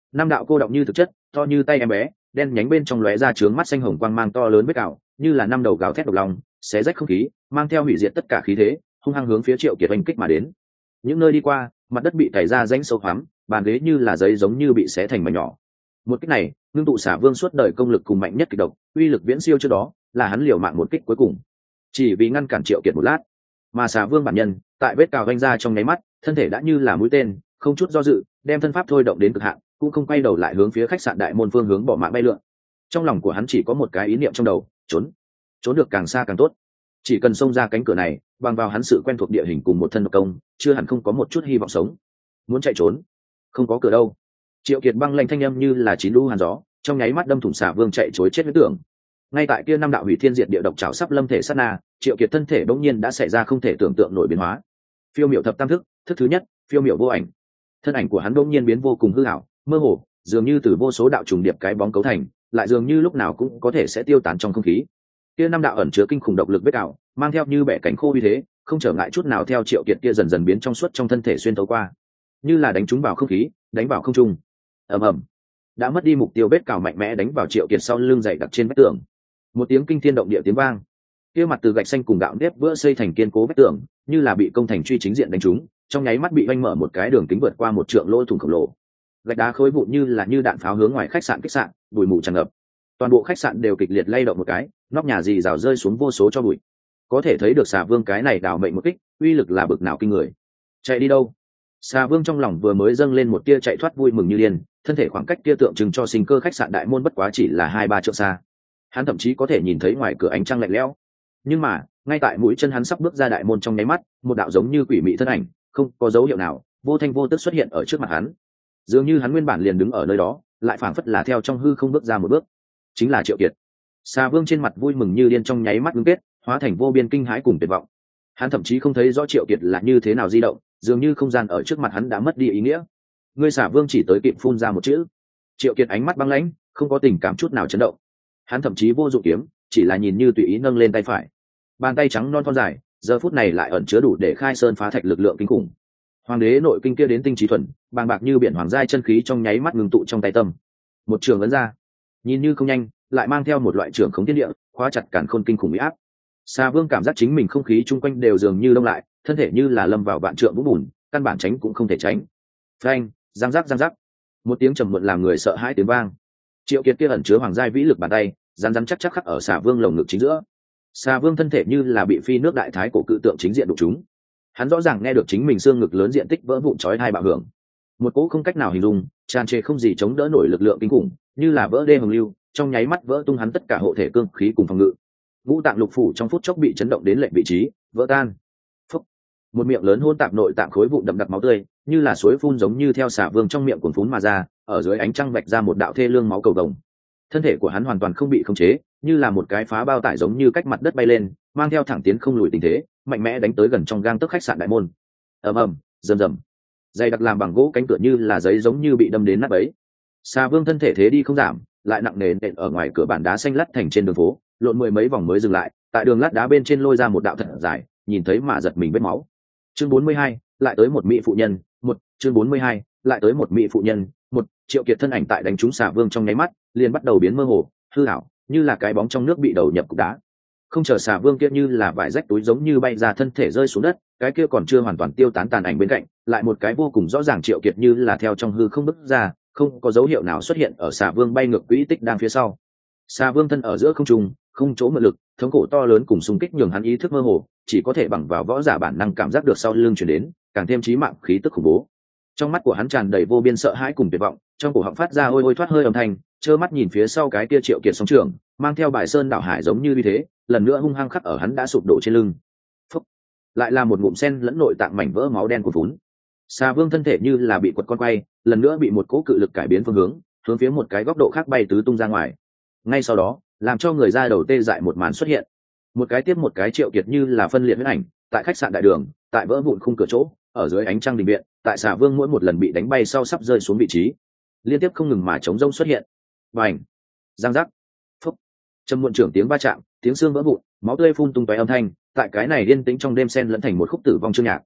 năm đạo cô động như thực chất, to như tay em bé, đen nhánh bên trong lóe ra trướng mắt xanh hồng quang mang to lớn vết cào, như là năm đầu gào thét độc lòng, xé rách không khí, mang theo hủy diệt tất cả khí thế, hung hăng hướng phía Triệu Kiệt oanh kích mà đến. Những nơi đi qua, mặt đất bị tẩy ra rãnh sâu hoắm, bàn ghế như là giấy giống như bị xé thành mảnh nhỏ. Một kích này, ngưng tụ Xà Vương suốt đời công lực cùng mạnh nhất kịch độc, uy lực viễn siêu trước đó, là hắn liều mạng một kích cuối cùng. Chỉ vì ngăn cản Triệu Kiệt một lát, mà Xà Vương bản nhân, tại vết cào vanh ra trong nháy mắt, thân thể đã như là mũi tên, không chút do dự, đem thân pháp thôi động đến cực hạn, cũng không quay đầu lại hướng phía khách sạn đại môn phương hướng bỏ mạng bay lượn. Trong lòng của hắn chỉ có một cái ý niệm trong đầu, trốn, trốn được càng xa càng tốt. Chỉ cần xông ra cánh cửa này, bằng vào hắn sự quen thuộc địa hình cùng một thân độc công, chưa hẳn không có một chút hy vọng sống. Muốn chạy trốn, không có cửa đâu. Triệu Kiệt băng lanh thanh âm như là chín lũ hàn gió, trong nháy mắt đâm thủng Xà Vương chạy trối chết huyết tưởng. Ngay tại kia năm đạo hủy thiên diệt địa độc trảo sắp lâm thể sát na, Triệu Kiệt thân thể bỗng nhiên đã xảy ra không thể tưởng tượng nổi biến hóa. Phiêu miểu thập tam thức, thức thứ nhất, phiêu miểu vô ảnh. Thân ảnh của hắn bỗng nhiên biến vô cùng hư ảo, mơ hồ, dường như từ vô số đạo trùng điệp cái bóng cấu thành, lại dường như lúc nào cũng có thể sẽ tiêu tán trong không khí. Kia năm đạo ẩn chứa kinh khủng độc lực vết ảo, mang theo như bẻ cảnh khô uy thế, không trở ngại chút nào theo Triệu Kiệt kia dần dần biến trong suốt trong thân thể xuyên thấu qua, như là đánh trúng vào không khí, đánh vào không trung. Ầm ầm. Đã mất đi mục tiêu vết cào mạnh mẽ đánh vào Triệu Kiệt sau lưng dày đặc trên vách tường. Một tiếng kinh thiên động địa tiếng vang. Kia mặt từ gạch xanh cùng gạo nếp vữa xây thành kiên cố vách tường, như là bị công thành truy chính diện đánh trúng, trong nháy mắt bị vanh mở một cái đường kính vượt qua một trượng lỗ thủng khổng lồ. Gạch đá khối vụn như đạn pháo hướng ngoài khách sạn kích sạn, bụi mù tràn ngập. Toàn bộ khách sạn đều kịch liệt lay động một cái, nóc nhà rì rào rơi xuống vô số cho bụi. Có thể thấy được Xà Vương cái này đào mệnh một kích, uy lực là bực nào kinh người. Chạy đi đâu? Xà Vương trong lòng vừa mới dâng lên một tia chạy thoát vui mừng như điên, thân thể khoảng cách kia tượng trưng cho sinh cơ khách sạn đại môn bất quá chỉ là 2-3 trượng xa. Hắn thậm chí có thể nhìn thấy ngoài cửa ánh trăng lạnh lẽo. Nhưng mà, ngay tại mũi chân hắn sắp bước ra đại môn trong nháy mắt, một đạo giống như quỷ mị thân ảnh, không có dấu hiệu nào, vô thanh vô tức xuất hiện ở trước mặt hắn. Dường như hắn nguyên bản liền đứng ở nơi đó, lại phảng phất là theo trong hư không bước ra một bước. Chính là Triệu Kiệt. Xà Vương trên mặt vui mừng như điên trong nháy mắt ngưng kết, hóa thành vô biên kinh hãi cùng tuyệt vọng. Hắn thậm chí không thấy rõ Triệu Kiệt là như thế nào di động, dường như không gian ở trước mặt hắn đã mất đi ý nghĩa. Ngươi Xà Vương chỉ tới kịp phun ra một chữ. Triệu Kiệt ánh mắt băng lãnh, không có tình cảm chút nào chấn động. Hắn thậm chí vô dụng kiếm, chỉ là nhìn như tùy ý nâng lên tay phải. Bàn tay trắng non thon dài, giờ phút này lại ẩn chứa đủ để khai sơn phá thạch lực lượng kinh khủng. Hoàng đế nội kinh kia đến tinh trí thuần, bàng bạc như biển hoàng giai chân khí trong nháy mắt ngừng tụ trong tay tâm. Một trường ấn ra, nhìn như không nhanh, lại mang theo một loại trường khống thiên địa, khóa chặt càn khôn kinh khủng uy áp. Xà Vương cảm giác chính mình không khí chung quanh đều dường như đông lại, thân thể như là lâm vào vạn trượng vũng bùn, căn bản tránh cũng không thể tránh. Phanh, răng rắc, một tiếng trầm muộn làm người sợ hãi tiếng vang. Triệu Kiệt kia ẩn chứa hoàng giai vĩ lực bàn tay, rắn chắc khắc ở Xà Vương lồng ngực chính giữa. Xà Vương thân thể như là bị phi nước đại thái cổ cự tượng chính diện đụng trúng. Hắn rõ ràng nghe được chính mình xương ngực lớn diện tích vỡ vụn chói tai bạo hưởng. Một cỗ không cách nào hình dung, tràn trề không gì chống đỡ nổi lực lượng kinh khủng, như là vỡ đê hồng lưu, trong nháy mắt vỡ tung hắn tất cả hộ thể cương khí cùng phòng ngự. Ngũ tạng lục phủ trong phút chốc bị chấn động đến lệch vị trí, vỡ tan. Phốc. Một miệng lớn hôn tạp nội tạng khối vụn đậm đặc máu tươi, như là suối phun giống như theo Xà Vương trong miệng cuồn phún mà ra, ở dưới ánh trăng vạch ra một đạo thê lương máu cầu vồng. Thân thể của hắn hoàn toàn không bị khống chế, như là một cái phá bao tải giống như cách mặt đất bay lên, mang theo thẳng tiến không lùi tình thế, mạnh mẽ đánh tới gần trong gang tấc khách sạn đại môn. Ầm ầm, rầm rầm. Dây đặc làm bằng gỗ cánh cửa như là giấy giống như bị đâm đến nát bấy. Xà Vương thân thể thế đi không giảm, lại nặng nề nện ở ngoài cửa bản đá xanh lát thành trên đường phố, lộn mười mấy vòng mới dừng lại, tại đường lát đá bên trên lôi ra một đạo thật dài, nhìn thấy mà giật mình vết máu. Chương 42, lại tới một mỹ phụ nhân, chương 42, lại tới một mỹ phụ nhân, Triệu Kiệt thân ảnh tại đánh trúng Xà Vương trong nháy mắt, liền bắt đầu biến mơ hồ, hư ảo, như là cái bóng trong nước bị đầu nhập cục đá. Không chờ Xà Vương kia như là vải rách túi giống như bay ra thân thể rơi xuống đất, cái kia còn chưa hoàn toàn tiêu tán tàn ảnh bên cạnh, lại một cái vô cùng rõ ràng Triệu Kiệt như là theo trong hư không bước ra, không có dấu hiệu nào xuất hiện ở Xà Vương bay ngược quỹ tích đang phía sau. Xà Vương thân ở giữa không trung, không chỗ mượn lực, thống khổ to lớn cùng xung kích nhường hắn ý thức mơ hồ, chỉ có thể bằng vào võ giả bản năng cảm giác được sau lưng truyền đến, càng thêm chí mạng khí tức khủng bố. Trong mắt của hắn tràn đầy vô biên sợ hãi cùng tuyệt vọng, trong cổ họng phát ra ôi ôi thoát hơi âm thanh, trơ mắt nhìn phía sau cái kia Triệu Kiệt sóng trường, mang theo bài sơn đảo hải giống như như thế, lần nữa hung hăng khắc ở hắn đã sụp đổ trên lưng. Phúc. Lại là một ngụm sen lẫn nội tạng mảnh vỡ máu đen của vốn. Xà Vương thân thể như là bị quật con quay, lần nữa bị một cỗ cự lực cải biến phương hướng, hướng phía một cái góc độ khác bay tứ tung ra ngoài. Ngay sau đó, làm cho người ra đầu tê dại một màn xuất hiện. Một cái tiếp một cái Triệu Kiệt như là phân liệt huyết ảnh, tại khách sạn đại đường, tại vỡ vụn khung cửa chỗ, ở dưới ánh trăng đình viện, tại Xà Vương mỗi một lần bị đánh bay sau sắp rơi xuống vị trí, liên tiếp không ngừng mà chống rông xuất hiện. Bành, giang giác, phúc, trầm muộn trưởng tiếng va chạm, tiếng xương vỡ vụn, máu tươi phun tung tóe âm thanh, tại cái này yên tĩnh trong đêm xen lẫn thành một khúc tử vong chương nhạc.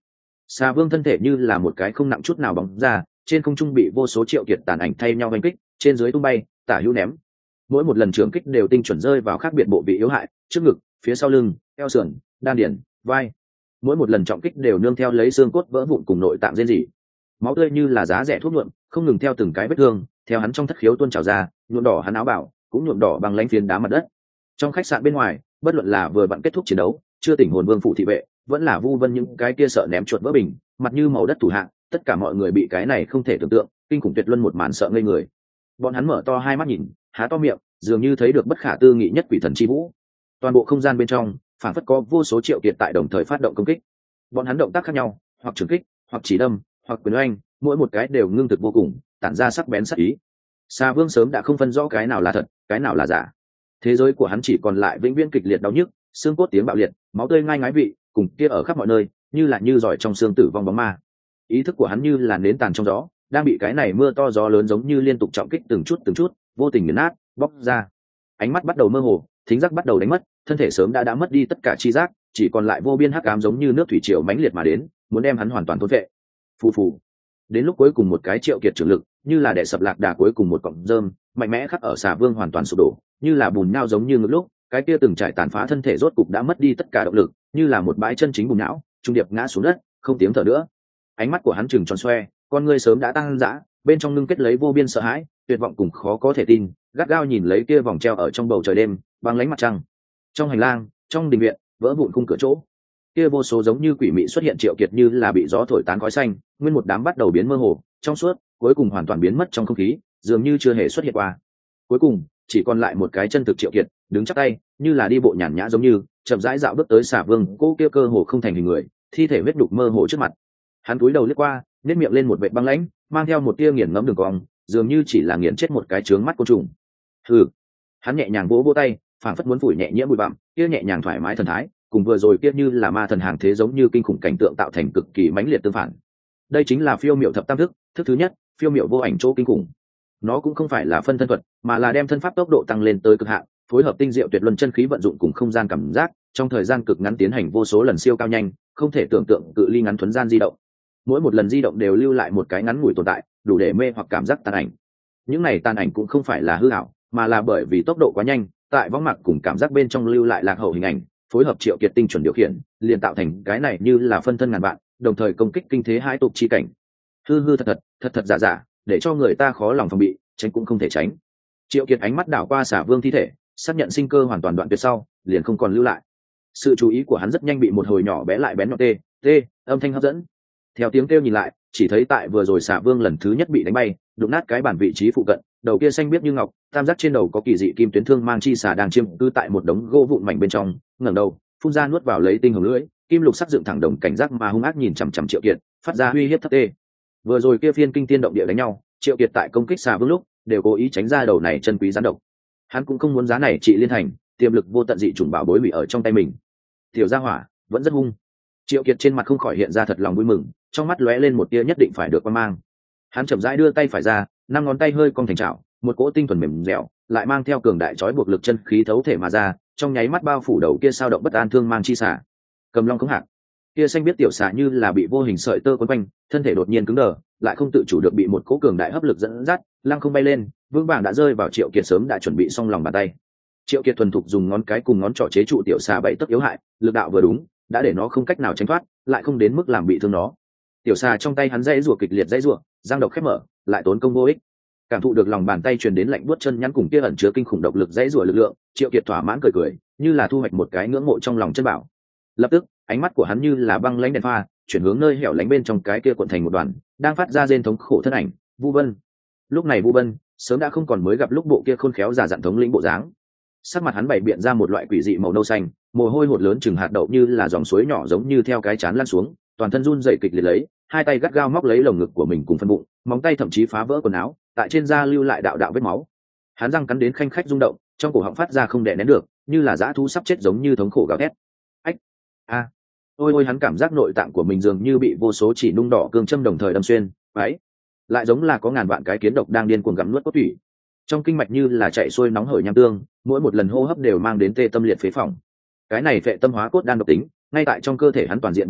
Xà Vương thân thể như là một cái không nặng chút nào bóng ra, trên không trung bị vô số triệu kiệt tàn ảnh thay nhau đánh kích, trên dưới tung bay, tả hữu ném. Mỗi một lần trưởng kích đều tinh chuẩn rơi vào khác biệt bộ vị yếu hại, trước ngực, phía sau lưng, eo sườn, đan điền, vai. Mỗi một lần trọng kích đều nương theo lấy xương cốt vỡ vụn cùng nội tạng rên rỉ. Máu tươi như là giá rẻ thuốc nhuộm, không ngừng theo từng cái vết thương, theo hắn trong thất khiếu tuôn trào ra, nhuộm đỏ hắn áo bào, cũng nhuộm đỏ bằng lánh phiến đá mặt đất. Trong khách sạn bên ngoài, bất luận là vừa vặn kết thúc chiến đấu, chưa tỉnh hồn vương phụ thị vệ, vẫn là Vu Vân những cái kia sợ ném chuột vỡ bình, mặt như màu đất thủ hạ, tất cả mọi người bị cái này không thể tưởng tượng, kinh khủng tuyệt luân một màn sợ ngây người. Bọn hắn mở to hai mắt nhìn, há to miệng, dường như thấy được bất khả tư nghị nhất quỷ thần chi vũ. Toàn bộ không gian bên trong, phản phất có vô số triệu kiệt tại đồng thời phát động công kích. Bọn hắn động tác khác nhau, hoặc trường kích, hoặc chỉ đâm, hoặc quyền oanh, mỗi một cái đều ngưng thực vô cùng, tản ra sắc bén sắc ý. Xà Vương sớm đã không phân rõ cái nào là thật, cái nào là giả. Thế giới của hắn chỉ còn lại vĩnh viễn kịch liệt đau nhức, xương cốt tiếng bạo liệt, máu tươi ngai ngái vị, cùng kia ở khắp mọi nơi, như là như giỏi trong xương tử vong bóng ma. Ý thức của hắn như là nến tàn trong gió, đang bị cái này mưa to gió lớn giống như liên tục trọng kích từng chút, vô tình nghiền nát, bóc ra. Ánh mắt bắt đầu mơ hồ, thính giác bắt đầu đánh mất, thân thể sớm đã mất đi tất cả chi giác, chỉ còn lại vô biên hắc ám giống như nước thủy triều mãnh liệt mà đến, muốn đem hắn hoàn toàn thôn vệ. Phù phù. Đến lúc cuối cùng một cái triệu kiệt trưởng lực, như là đè sập lạc đà cuối cùng một cọng rơm, mạnh mẽ khắc ở Xà Vương hoàn toàn sụp đổ, như là bùn nhão giống như ngực lúc, cái kia từng trải tàn phá thân thể rốt cục đã mất đi tất cả động lực, như là một bãi chân chính bùn nhão, trung điệp ngã xuống đất, không tiếng thở nữa. Ánh mắt của hắn trừng tròn xoe, con ngươi sớm đã tăng dã, bên trong ngưng kết lấy vô biên sợ hãi, tuyệt vọng cùng khó có thể tin, gắt gao nhìn lấy kia vòng treo ở trong bầu trời đêm, băng lánh mặt trăng. Trong hành lang, trong đình viện, vỡ vụn khung cửa chỗ, kia vô số giống như quỷ mị xuất hiện triệu kiệt như là bị gió thổi tán khói xanh, nguyên một đám bắt đầu biến mơ hồ, trong suốt, cuối cùng hoàn toàn biến mất trong không khí, dường như chưa hề xuất hiện qua. Cuối cùng, chỉ còn lại một cái chân thực triệu kiệt, đứng chắp tay, như là đi bộ nhàn nhã giống như, chậm rãi dạo bước tới Xà Vương, cô kia cơ hồ không thành hình người, thi thể huyết đục mơ hồ trước mặt. Hắn cúi đầu liếc qua, nét miệng lên một vệt băng lãnh, mang theo một tia nghiền ngẫm đường cong, dường như chỉ là nghiền chết một cái trướng mắt côn trùng. Hừ. Hắn nhẹ nhàng vỗ vỗ tay, phảng phất muốn phủi nhẹ nhiễm bụi bặm, kia nhẹ nhàng thoải mái thần thái, cùng vừa rồi kia như là ma thần hàng thế giống như kinh khủng cảnh tượng tạo thành cực kỳ mãnh liệt tương phản. Đây chính là phiêu miểu thập tam thức, thức thứ nhất, phiêu miểu vô ảnh chỗ kinh khủng. Nó cũng không phải là phân thân thuật, mà là đem thân pháp tốc độ tăng lên tới cực hạn, phối hợp tinh diệu tuyệt luân chân khí vận dụng cùng không gian cảm giác, trong thời gian cực ngắn tiến hành vô số lần siêu cao nhanh, không thể tưởng tượng cự ly ngắn thuần gian di động. Mỗi một lần di động đều lưu lại một cái ngắn ngủi tồn tại, đủ để mê hoặc cảm giác tàn ảnh. Những này tàn ảnh cũng không phải là hư ảo, mà là bởi vì tốc độ quá nhanh, tại võng mạc cùng cảm giác bên trong lưu lại lạc hậu hình ảnh, phối hợp triệu kiệt tinh chuẩn điều khiển, liền tạo thành cái này như là phân thân ngàn vạn, đồng thời công kích kinh thế hãi tục chi cảnh. Hư hư thật thật giả, để cho người ta khó lòng phòng bị, tránh cũng không thể tránh. Triệu Kiệt ánh mắt đảo qua Xà Vương thi thể, xác nhận sinh cơ hoàn toàn đoạn tuyệt sau, liền không còn lưu lại. Sự chú ý của hắn rất nhanh bị một hồi nhỏ bé lại bén nhọn tê âm thanh hấp dẫn. Theo tiếng kêu nhìn lại, chỉ thấy tại vừa rồi Xà Vương lần thứ nhất bị đánh bay, đụng nát cái bản vị trí phụ cận, đầu kia xanh biếc như ngọc, tam giác trên đầu có kỳ dị kim tuyến thương mang chi xà đang chiêm cư tại một đống gỗ vụn mảnh bên trong, ngẩng đầu, phun ra nuốt vào lấy tinh hồng lưỡi, kim lục sắc dựng thẳng đồng cảnh giác mà hung ác nhìn chằm chằm Triệu Kiệt, phát ra uy hiếp thấp tê. Vừa rồi kia phiên kinh tiên động địa đánh nhau, Triệu Kiệt tại công kích Xà Vương lúc, đều cố ý tránh ra đầu này chân quý gián độc. Hắn cũng không muốn giá này trị liên thành, tiềm lực vô tận dị chủng bảo bối bị ở trong tay mình. Tiểu gia hỏa vẫn rất hung. Triệu Kiệt trên mặt không khỏi hiện ra thật lòng vui mừng, trong mắt lóe lên một tia nhất định phải được quan mang. Hắn chậm rãi đưa tay phải ra, năm ngón tay hơi cong thành chảo, một cỗ tinh thuần mềm dẻo, lại mang theo cường đại chói buộc lực chân khí thấu thể mà ra, trong nháy mắt bao phủ đầu kia sao động bất an thương mang chi xả. Cầm long khống hạc, kia xanh biết tiểu xà như là bị vô hình sợi tơ quấn quanh, thân thể đột nhiên cứng đờ, lại không tự chủ được bị một cỗ cường đại hấp lực dẫn dắt, lăng không bay lên, vững vàng đã rơi vào Triệu Kiệt sớm đã chuẩn bị xong lòng bàn tay. Triệu Kiệt thuần thục dùng ngón cái cùng ngón trỏ chế trụ tiểu xà bảy tấc yếu hại, lực đạo vừa đúng, đã để nó không cách nào tránh thoát, lại không đến mức làm bị thương nó. Tiểu xà trong tay hắn dãy rủa kịch liệt dãy rủa, răng độc khép mở, lại tốn công vô ích. Cảm thụ được lòng bàn tay truyền đến lạnh buốt chân nhắn cùng kia ẩn chứa kinh khủng độc lực dãy rủa lực lượng, Triệu Kiệt thỏa mãn cười cười, như là thu hoạch một cái ngưỡng mộ trong lòng chân bảo. Lập tức, ánh mắt của hắn như là băng lãnh đèn pha, chuyển hướng nơi hẻo lánh bên trong cái kia cuộn thành một đoàn, đang phát ra rên thống khổ thân ảnh, Vu Vân. Lúc này Vu Vân sớm đã không còn mới gặp lúc bộ kia khôn khéo giả dặn thống lĩnh bộ dáng. Sắc mặt hắn bày biện ra một loại quỷ dị màu nâu xanh, mồ hôi hột lớn chừng hạt đậu như là dòng suối nhỏ giống như theo cái chán lăn xuống, toàn thân run rẩy kịch liệt lấy, hai tay gắt gao móc lấy lồng ngực của mình cùng phân bụng, móng tay thậm chí phá vỡ quần áo, tại trên da lưu lại đạo đạo vết máu. Hắn răng cắn đến khanh khách rung động, trong cổ họng phát ra không đè nén được, như là dã thú sắp chết giống như thống khổ gào thét. Ách, a, ôi hắn cảm giác nội tạng của mình dường như bị vô số chỉ nung đỏ cương châm đồng thời đâm xuyên, ấy, lại giống là có ngàn vạn cái kiến độc đang điên cuồng gặm nuốt cốt tủy. Trong kinh mạch như là chạy xuôi nóng hởi nham tương, mỗi một lần hô hấp đều mang đến tê tâm liệt phế phỏng. Cái này phệ tâm hóa cốt đan độc tính, ngay tại trong cơ thể hắn toàn diện bộc phát,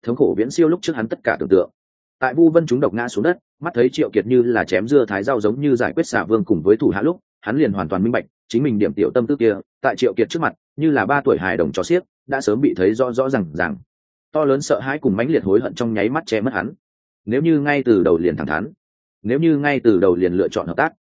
thống khổ viễn siêu lúc trước hắn tất cả tưởng tượng. Tại Vu Vân chúng độc ngã xuống đất, mắt thấy Triệu Kiệt như là chém dưa thái rau giống như giải quyết Xà Vương cùng với thủ hạ lúc, hắn liền hoàn toàn minh bạch, chính mình điểm tiểu tâm tư kia, tại Triệu Kiệt trước mặt, như là 3 tuổi hài đồng chó xiếc, đã sớm bị thấy rõ rõ ràng. To lớn sợ hãi cùng mãnh liệt hối hận trong nháy mắt che mất hắn. Nếu như ngay từ đầu liền thẳng thắn, nếu như ngay từ đầu liền lựa chọn hợp tác,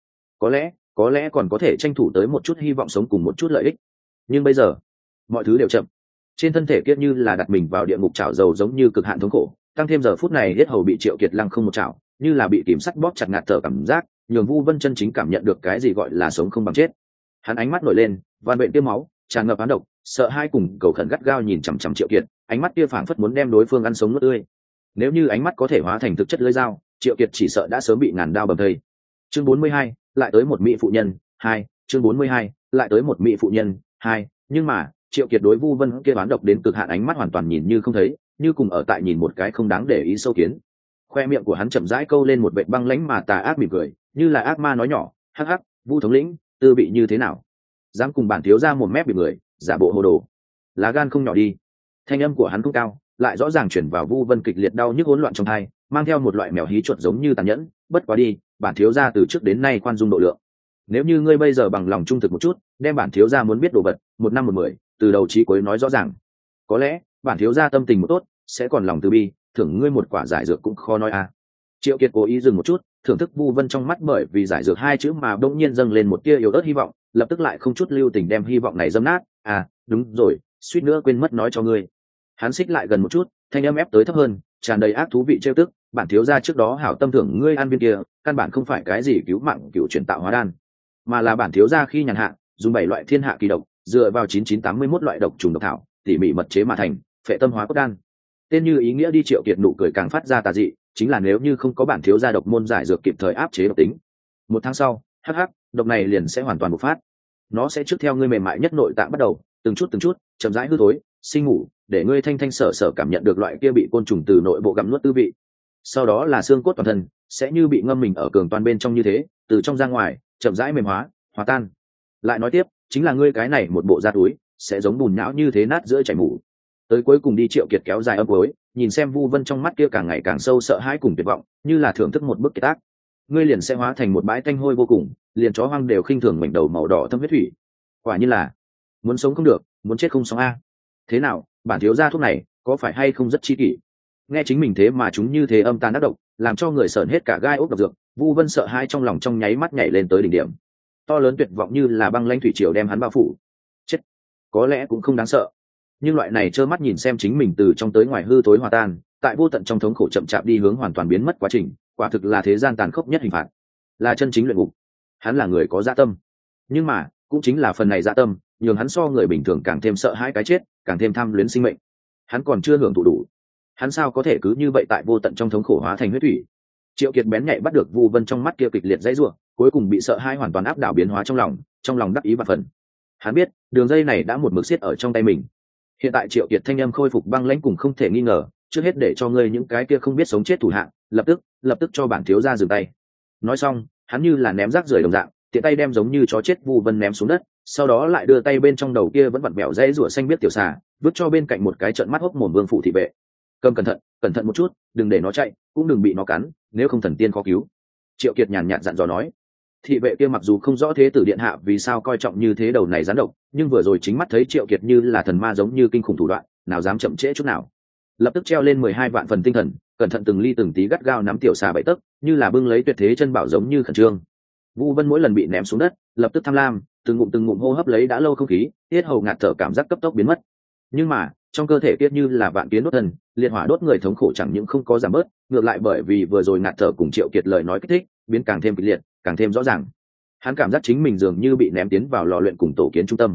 có lẽ còn có thể tranh thủ tới một chút hy vọng sống cùng một chút lợi ích. Nhưng bây giờ, mọi thứ đều chậm. Trên thân thể Kiệt như là đặt mình vào địa ngục chảo dầu giống như cực hạn thống khổ, tăng thêm giờ phút này hết hầu bị Triệu Kiệt lăng không một chảo, như là bị kìm sắt bóp chặt ngạt thở cảm giác, nhường Vu Vân chân chính cảm nhận được cái gì gọi là sống không bằng chết. Hắn ánh mắt nổi lên, van vện tiêm máu, tràn ngập oán độc, sợ hai cùng cầu khẩn gắt gao nhìn chằm chằm Triệu Kiệt, ánh mắt kia phảng phất muốn đem đối phương ăn sống nuốt tươi. Nếu như ánh mắt có thể hóa thành thực chất lưỡi dao, Triệu Kiệt chỉ sợ đã sớm bị ngàn đao bầm thây. Chương 42, lại tới một mỹ phụ nhân, 2, chương 42, lại tới một mỹ phụ nhân, 2, nhưng mà, Triệu Kiệt đối Vu Vân kia oán độc đến cực hạn ánh mắt hoàn toàn nhìn như không thấy, như cùng ở tại nhìn một cái không đáng để ý sâu kiến. Khoe miệng của hắn chậm rãi câu lên một vệt băng lãnh mà tà ác mỉm cười, như là ác ma nói nhỏ, hắc hắc, Vu thống lĩnh, tư bị như thế nào? Dám cùng bản thiếu gia một mép bị người, giả bộ hồ đồ. Lá gan không nhỏ đi. Thanh âm của hắn cũng cao, lại rõ ràng chuyển vào Vu Vân kịch liệt đau nhức hỗn loạn trong tai, mang theo một loại mèo hí chuột giống như tàn nhẫn, bất quá đi, bản thiếu gia từ trước đến nay khoan dung độ lượng. Nếu như ngươi bây giờ bằng lòng trung thực một chút, đem bản thiếu gia muốn biết đồ vật, 1 năm 1 10, từ đầu chí cuối nói rõ ràng. Có lẽ, bản thiếu gia tâm tình một tốt, sẽ còn lòng từ bi, thưởng ngươi một quả giải dược cũng khó nói à. Triệu Kiệt cố ý dừng một chút, thưởng thức Vu Vân trong mắt bởi vì giải dược 2 chữ mà đột nhiên dâng lên một tia yếu ớt hy vọng, lập tức lại không chút lưu tình đem hy vọng này dâm nát. À, đúng rồi, suýt nữa quên mất nói cho ngươi. Hắn xích lại gần một chút, thanh âm ép tới thấp hơn, tràn đầy ác thú vị trêu tức, bản thiếu gia trước đó hảo tâm thưởng ngươi ăn viên kia, căn bản không phải cái gì cứu mạng cựu chuyển tạo hóa đan, mà là bản thiếu gia khi nhàn hạ, dùng 7 loại thiên hạ kỳ độc, dựa vào 9981 loại độc trùng độc thảo, tỉ mỉ mật chế mà thành, phệ tâm hóa cốt đan. Tên như ý nghĩa đi. Triệu Kiệt nụ cười càng phát ra tà dị, chính là nếu như không có bản thiếu gia độc môn giải dược kịp thời áp chế độc tính, 1 tháng sau, hắc hắc, độc này liền sẽ hoàn toàn bộc phát. Nó sẽ trước theo ngươi mềm mại nhất nội tạng bắt đầu, từng chút chậm rãi hư thối, sinh ngủ, để ngươi thanh thanh sở sở cảm nhận được loại kia bị côn trùng từ nội bộ gặm nuốt tư vị. Sau đó là xương cốt toàn thân, sẽ như bị ngâm mình ở cường toàn bên trong như thế, từ trong ra ngoài, chậm rãi mềm hóa, hòa tan. Lại nói tiếp, chính là ngươi cái này một bộ da túi, sẽ giống bùn nhão như thế nát giữa chảy mủ. Tới cuối cùng đi. Triệu Kiệt kéo dài âm cuối, nhìn xem Vu Vân trong mắt kia càng ngày càng sâu sợ hãi cùng tuyệt vọng, như là thưởng thức một bức kiệt tác. Ngươi liền sẽ hóa thành một bãi tanh hôi vô cùng, liền chó hoang đều khinh thường mảnh đầu màu đỏ thâm huyết thủy. Quả như là muốn sống không được, muốn chết không sống a. Thế nào, bản thiếu gia thuốc này có phải hay không rất chi kỷ? Nghe chính mình thế mà chúng như thế âm tàn ác độc, làm cho người sởn hết cả gai ốc độc dược. Vu Vân sợ hãi trong lòng trong nháy mắt nhảy lên tới đỉnh điểm, to lớn tuyệt vọng như là băng lãnh thủy triều đem hắn bao phủ. Chết, có lẽ cũng không đáng sợ, nhưng loại này trơ mắt nhìn xem chính mình từ trong tới ngoài hư thối hòa tan, tại vô tận trong thống khổ chậm chạp đi hướng hoàn toàn biến mất quá trình, quả thực là thế gian tàn khốc nhất hình phạt, là chân chính luyện ngục. Hắn là người có dạ tâm, nhưng mà cũng chính là phần này dạ tâm nhường hắn so người bình thường càng thêm sợ hãi cái chết, càng thêm tham luyến sinh mệnh. Hắn còn chưa hưởng thụ đủ, hắn sao có thể cứ như vậy tại vô tận trong thống khổ hóa thành huyết thủy? Triệu Kiệt bén nhạy bắt được Vu Vân trong mắt kia kịch liệt dãy rủa, cuối cùng bị sợ hãi hoàn toàn áp đảo biến hóa trong lòng đắc ý và phần. Hắn biết đường dây này đã một mực siết ở trong tay mình. Hiện tại Triệu Kiệt thanh âm khôi phục băng lãnh cùng không thể nghi ngờ, trước hết để cho ngươi những cái kia không biết sống chết thủ hạ, lập tức cho bản thiếu gia dừng tay. Nói xong, hắn như là ném rác rưởi đồng dạng, tiện tay đem giống như chó chết Vu Vân ném xuống đất, sau đó lại đưa tay bên trong đầu kia vẫn vặn vẹo dãy rủa xanh biết tiểu xà, vứt cho bên cạnh một cái trợn mắt hốc mồm vương phụ thị vệ. Cầm cẩn thận một chút, đừng để nó chạy, cũng đừng bị nó cắn, nếu không thần tiên khó cứu. Triệu Kiệt nhàn nhạt dặn dò nói. Thị vệ kia mặc dù không rõ thế tử điện hạ vì sao coi trọng như thế đầu này gián độc, nhưng vừa rồi chính mắt thấy Triệu Kiệt như là thần ma giống như kinh khủng thủ đoạn, nào dám chậm trễ chút nào. Lập tức treo lên 12 vạn phần tinh thần, cẩn thận từng ly từng tí gắt gao nắm tiểu xà 7 tấc, như là bưng lấy tuyệt thế chân bảo giống như khẩn trương. Vu Vân mỗi lần bị ném xuống đất, lập tức tham lam, từng ngụm hô hấp lấy đã lâu không khí, tiết hầu ngạt thở cảm giác cấp tốc biến mất. Nhưng mà trong cơ thể kia như là vạn kiến đốt thần, liệt hỏa đốt người thống khổ chẳng những không có giảm bớt, ngược lại bởi vì vừa rồi ngạt thở cùng Triệu Kiệt lời nói kích thích, biến càng thêm kịch liệt, càng thêm rõ ràng. Hắn cảm giác chính mình dường như bị ném tiến vào lò luyện cùng tổ kiến trung tâm.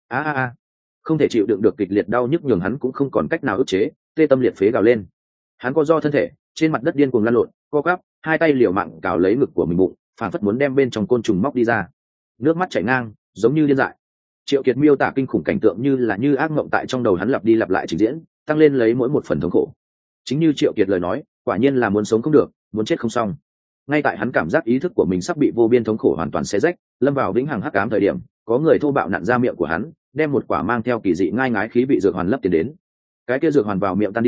Không thể chịu đựng được kịch liệt đau nhức nhường hắn cũng không còn cách nào ức chế, tê tâm liệt phế gào lên. Hắn co ro thân thể, trên mặt đất điên cuồng lăn lộn, co quắp, hai tay liều mạng cào lấy ngực của mình bụng, phản phất muốn đem bên trong côn trùng móc đi ra. Nước mắt chảy ngang, giống như điên dại. Triệu Kiệt miêu tả kinh khủng cảnh tượng như ác mộng tại trong đầu hắn lặp đi lặp lại trình diễn, tăng lên lấy mỗi một phần thống khổ. Chính như Triệu Kiệt lời nói, quả nhiên là muốn sống không được, muốn chết không xong. Ngay tại hắn cảm giác ý thức của mình sắp bị vô biên thống khổ hoàn toàn xé rách, lâm vào vĩnh hằng hắc ám thời điểm, có người thô bạo nặn ra miệng của hắn, đem một quả mang theo kỳ dị ngai ngái khí vị dược hoàn lấp tiền đến. Cái kia dược hoàn vào miệng tan đi,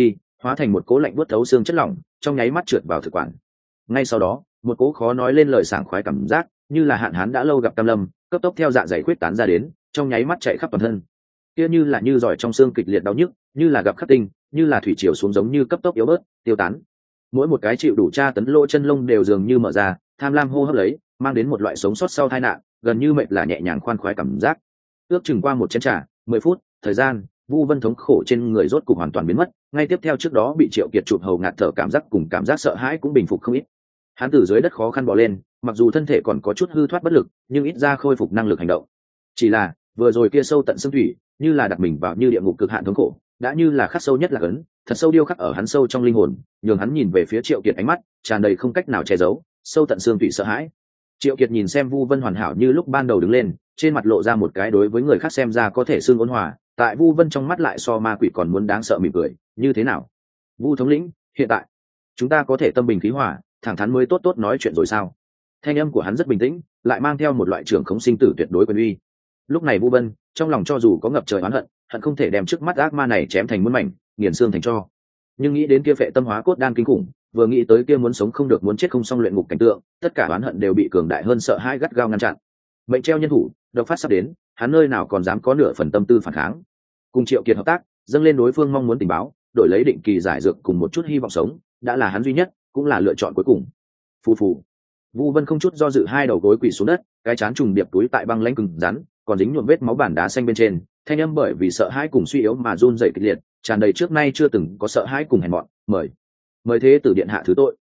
hóa thành một cố lạnh buốt thấu xương chất lỏng, trong nháy mắt trượt vào thực quản. Ngay sau đó, một cố khó nói lên lời sảng khoái cảm giác, như là hạn hán đã lâu gặp cam lâm, cấp tốc theo dạ dày khuyết tán ra đến, trong nháy mắt chạy khắp toàn thân. Kia như là như giỏi trong xương kịch liệt đau nhức, như là gặp khắc tinh, như là thủy triều xuống giống như cấp tốc yếu bớt, tiêu tán. Mỗi một cái chịu đủ tra tấn lỗ chân lông đều dường như mở ra, tham lam hô hấp lấy, mang đến một loại sống sót sau tai nạn, gần như mệt là nhẹ nhàng khoan khoái cảm giác. Ước chừng qua một chén trà, 10 phút, thời gian, Vu Vân thống khổ trên người rốt cục hoàn toàn biến mất, ngay tiếp theo trước đó bị Triệu Kiệt chụp hầu ngạt thở cảm giác cùng cảm giác sợ hãi cũng bình phục không ít. Hắn từ dưới đất khó khăn bò lên, mặc dù thân thể còn có chút hư thoát bất lực, nhưng ít ra khôi phục năng lực hành động. Chỉ là, vừa rồi kia sâu tận xương thủy, như là đặt mình vào như địa ngục cực hạn thống khổ, đã như là khắc sâu nhất là ấn, thật sâu điêu khắc ở hắn sâu trong linh hồn, nhường hắn nhìn về phía Triệu Kiệt ánh mắt tràn đầy không cách nào che giấu, sâu tận xương thủy sợ hãi. Triệu Kiệt nhìn xem Vu Vân hoàn hảo như lúc ban đầu đứng lên, trên mặt lộ ra một cái đối với người khác xem ra có thể xương ôn hòa, tại Vu Vân trong mắt lại so ma quỷ còn muốn đáng sợ mỉm cười, như thế nào? Vu thống lĩnh, hiện tại chúng ta có thể tâm bình khí hòa, thẳng thắn mới tốt tốt nói chuyện rồi sao? Thanh âm của hắn rất bình tĩnh, lại mang theo một loại trưởng khống sinh tử tuyệt đối quyền uy. Lúc này Vu Vân, trong lòng cho dù có ngập trời oán hận, hận không thể đem trước mắt ác ma này chém thành muôn mảnh, nghiền xương thành tro. Nhưng nghĩ đến kia phệ tâm hóa cốt đan kinh khủng, vừa nghĩ tới kia muốn sống không được muốn chết không xong luyện ngục cảnh tượng, tất cả oán hận đều bị cường đại hơn sợ hãi gắt gao ngăn chặn. Mệnh treo nhân thủ, độc phát sắp đến, hắn nơi nào còn dám có nửa phần tâm tư phản kháng. Cùng Triệu Kiệt hợp tác, dâng lên đối phương mong muốn tình báo, đổi lấy định kỳ giải dược cùng một chút hy vọng sống, đã là hắn duy nhất, cũng là lựa chọn cuối cùng. Phù phù. Vu Vân không chút do dự hai đầu gối quỳ xuống đất, cái chán trùng điệp túi tại băng lãnh cứng rắn, còn dính nhuộm vết máu bản đá xanh bên trên, thanh âm bởi vì sợ hãi cùng suy yếu mà run rẩy kịch liệt, tràn đầy trước nay chưa từng có sợ hãi cùng hèn mọn. Mời thế tử điện hạ thứ tội.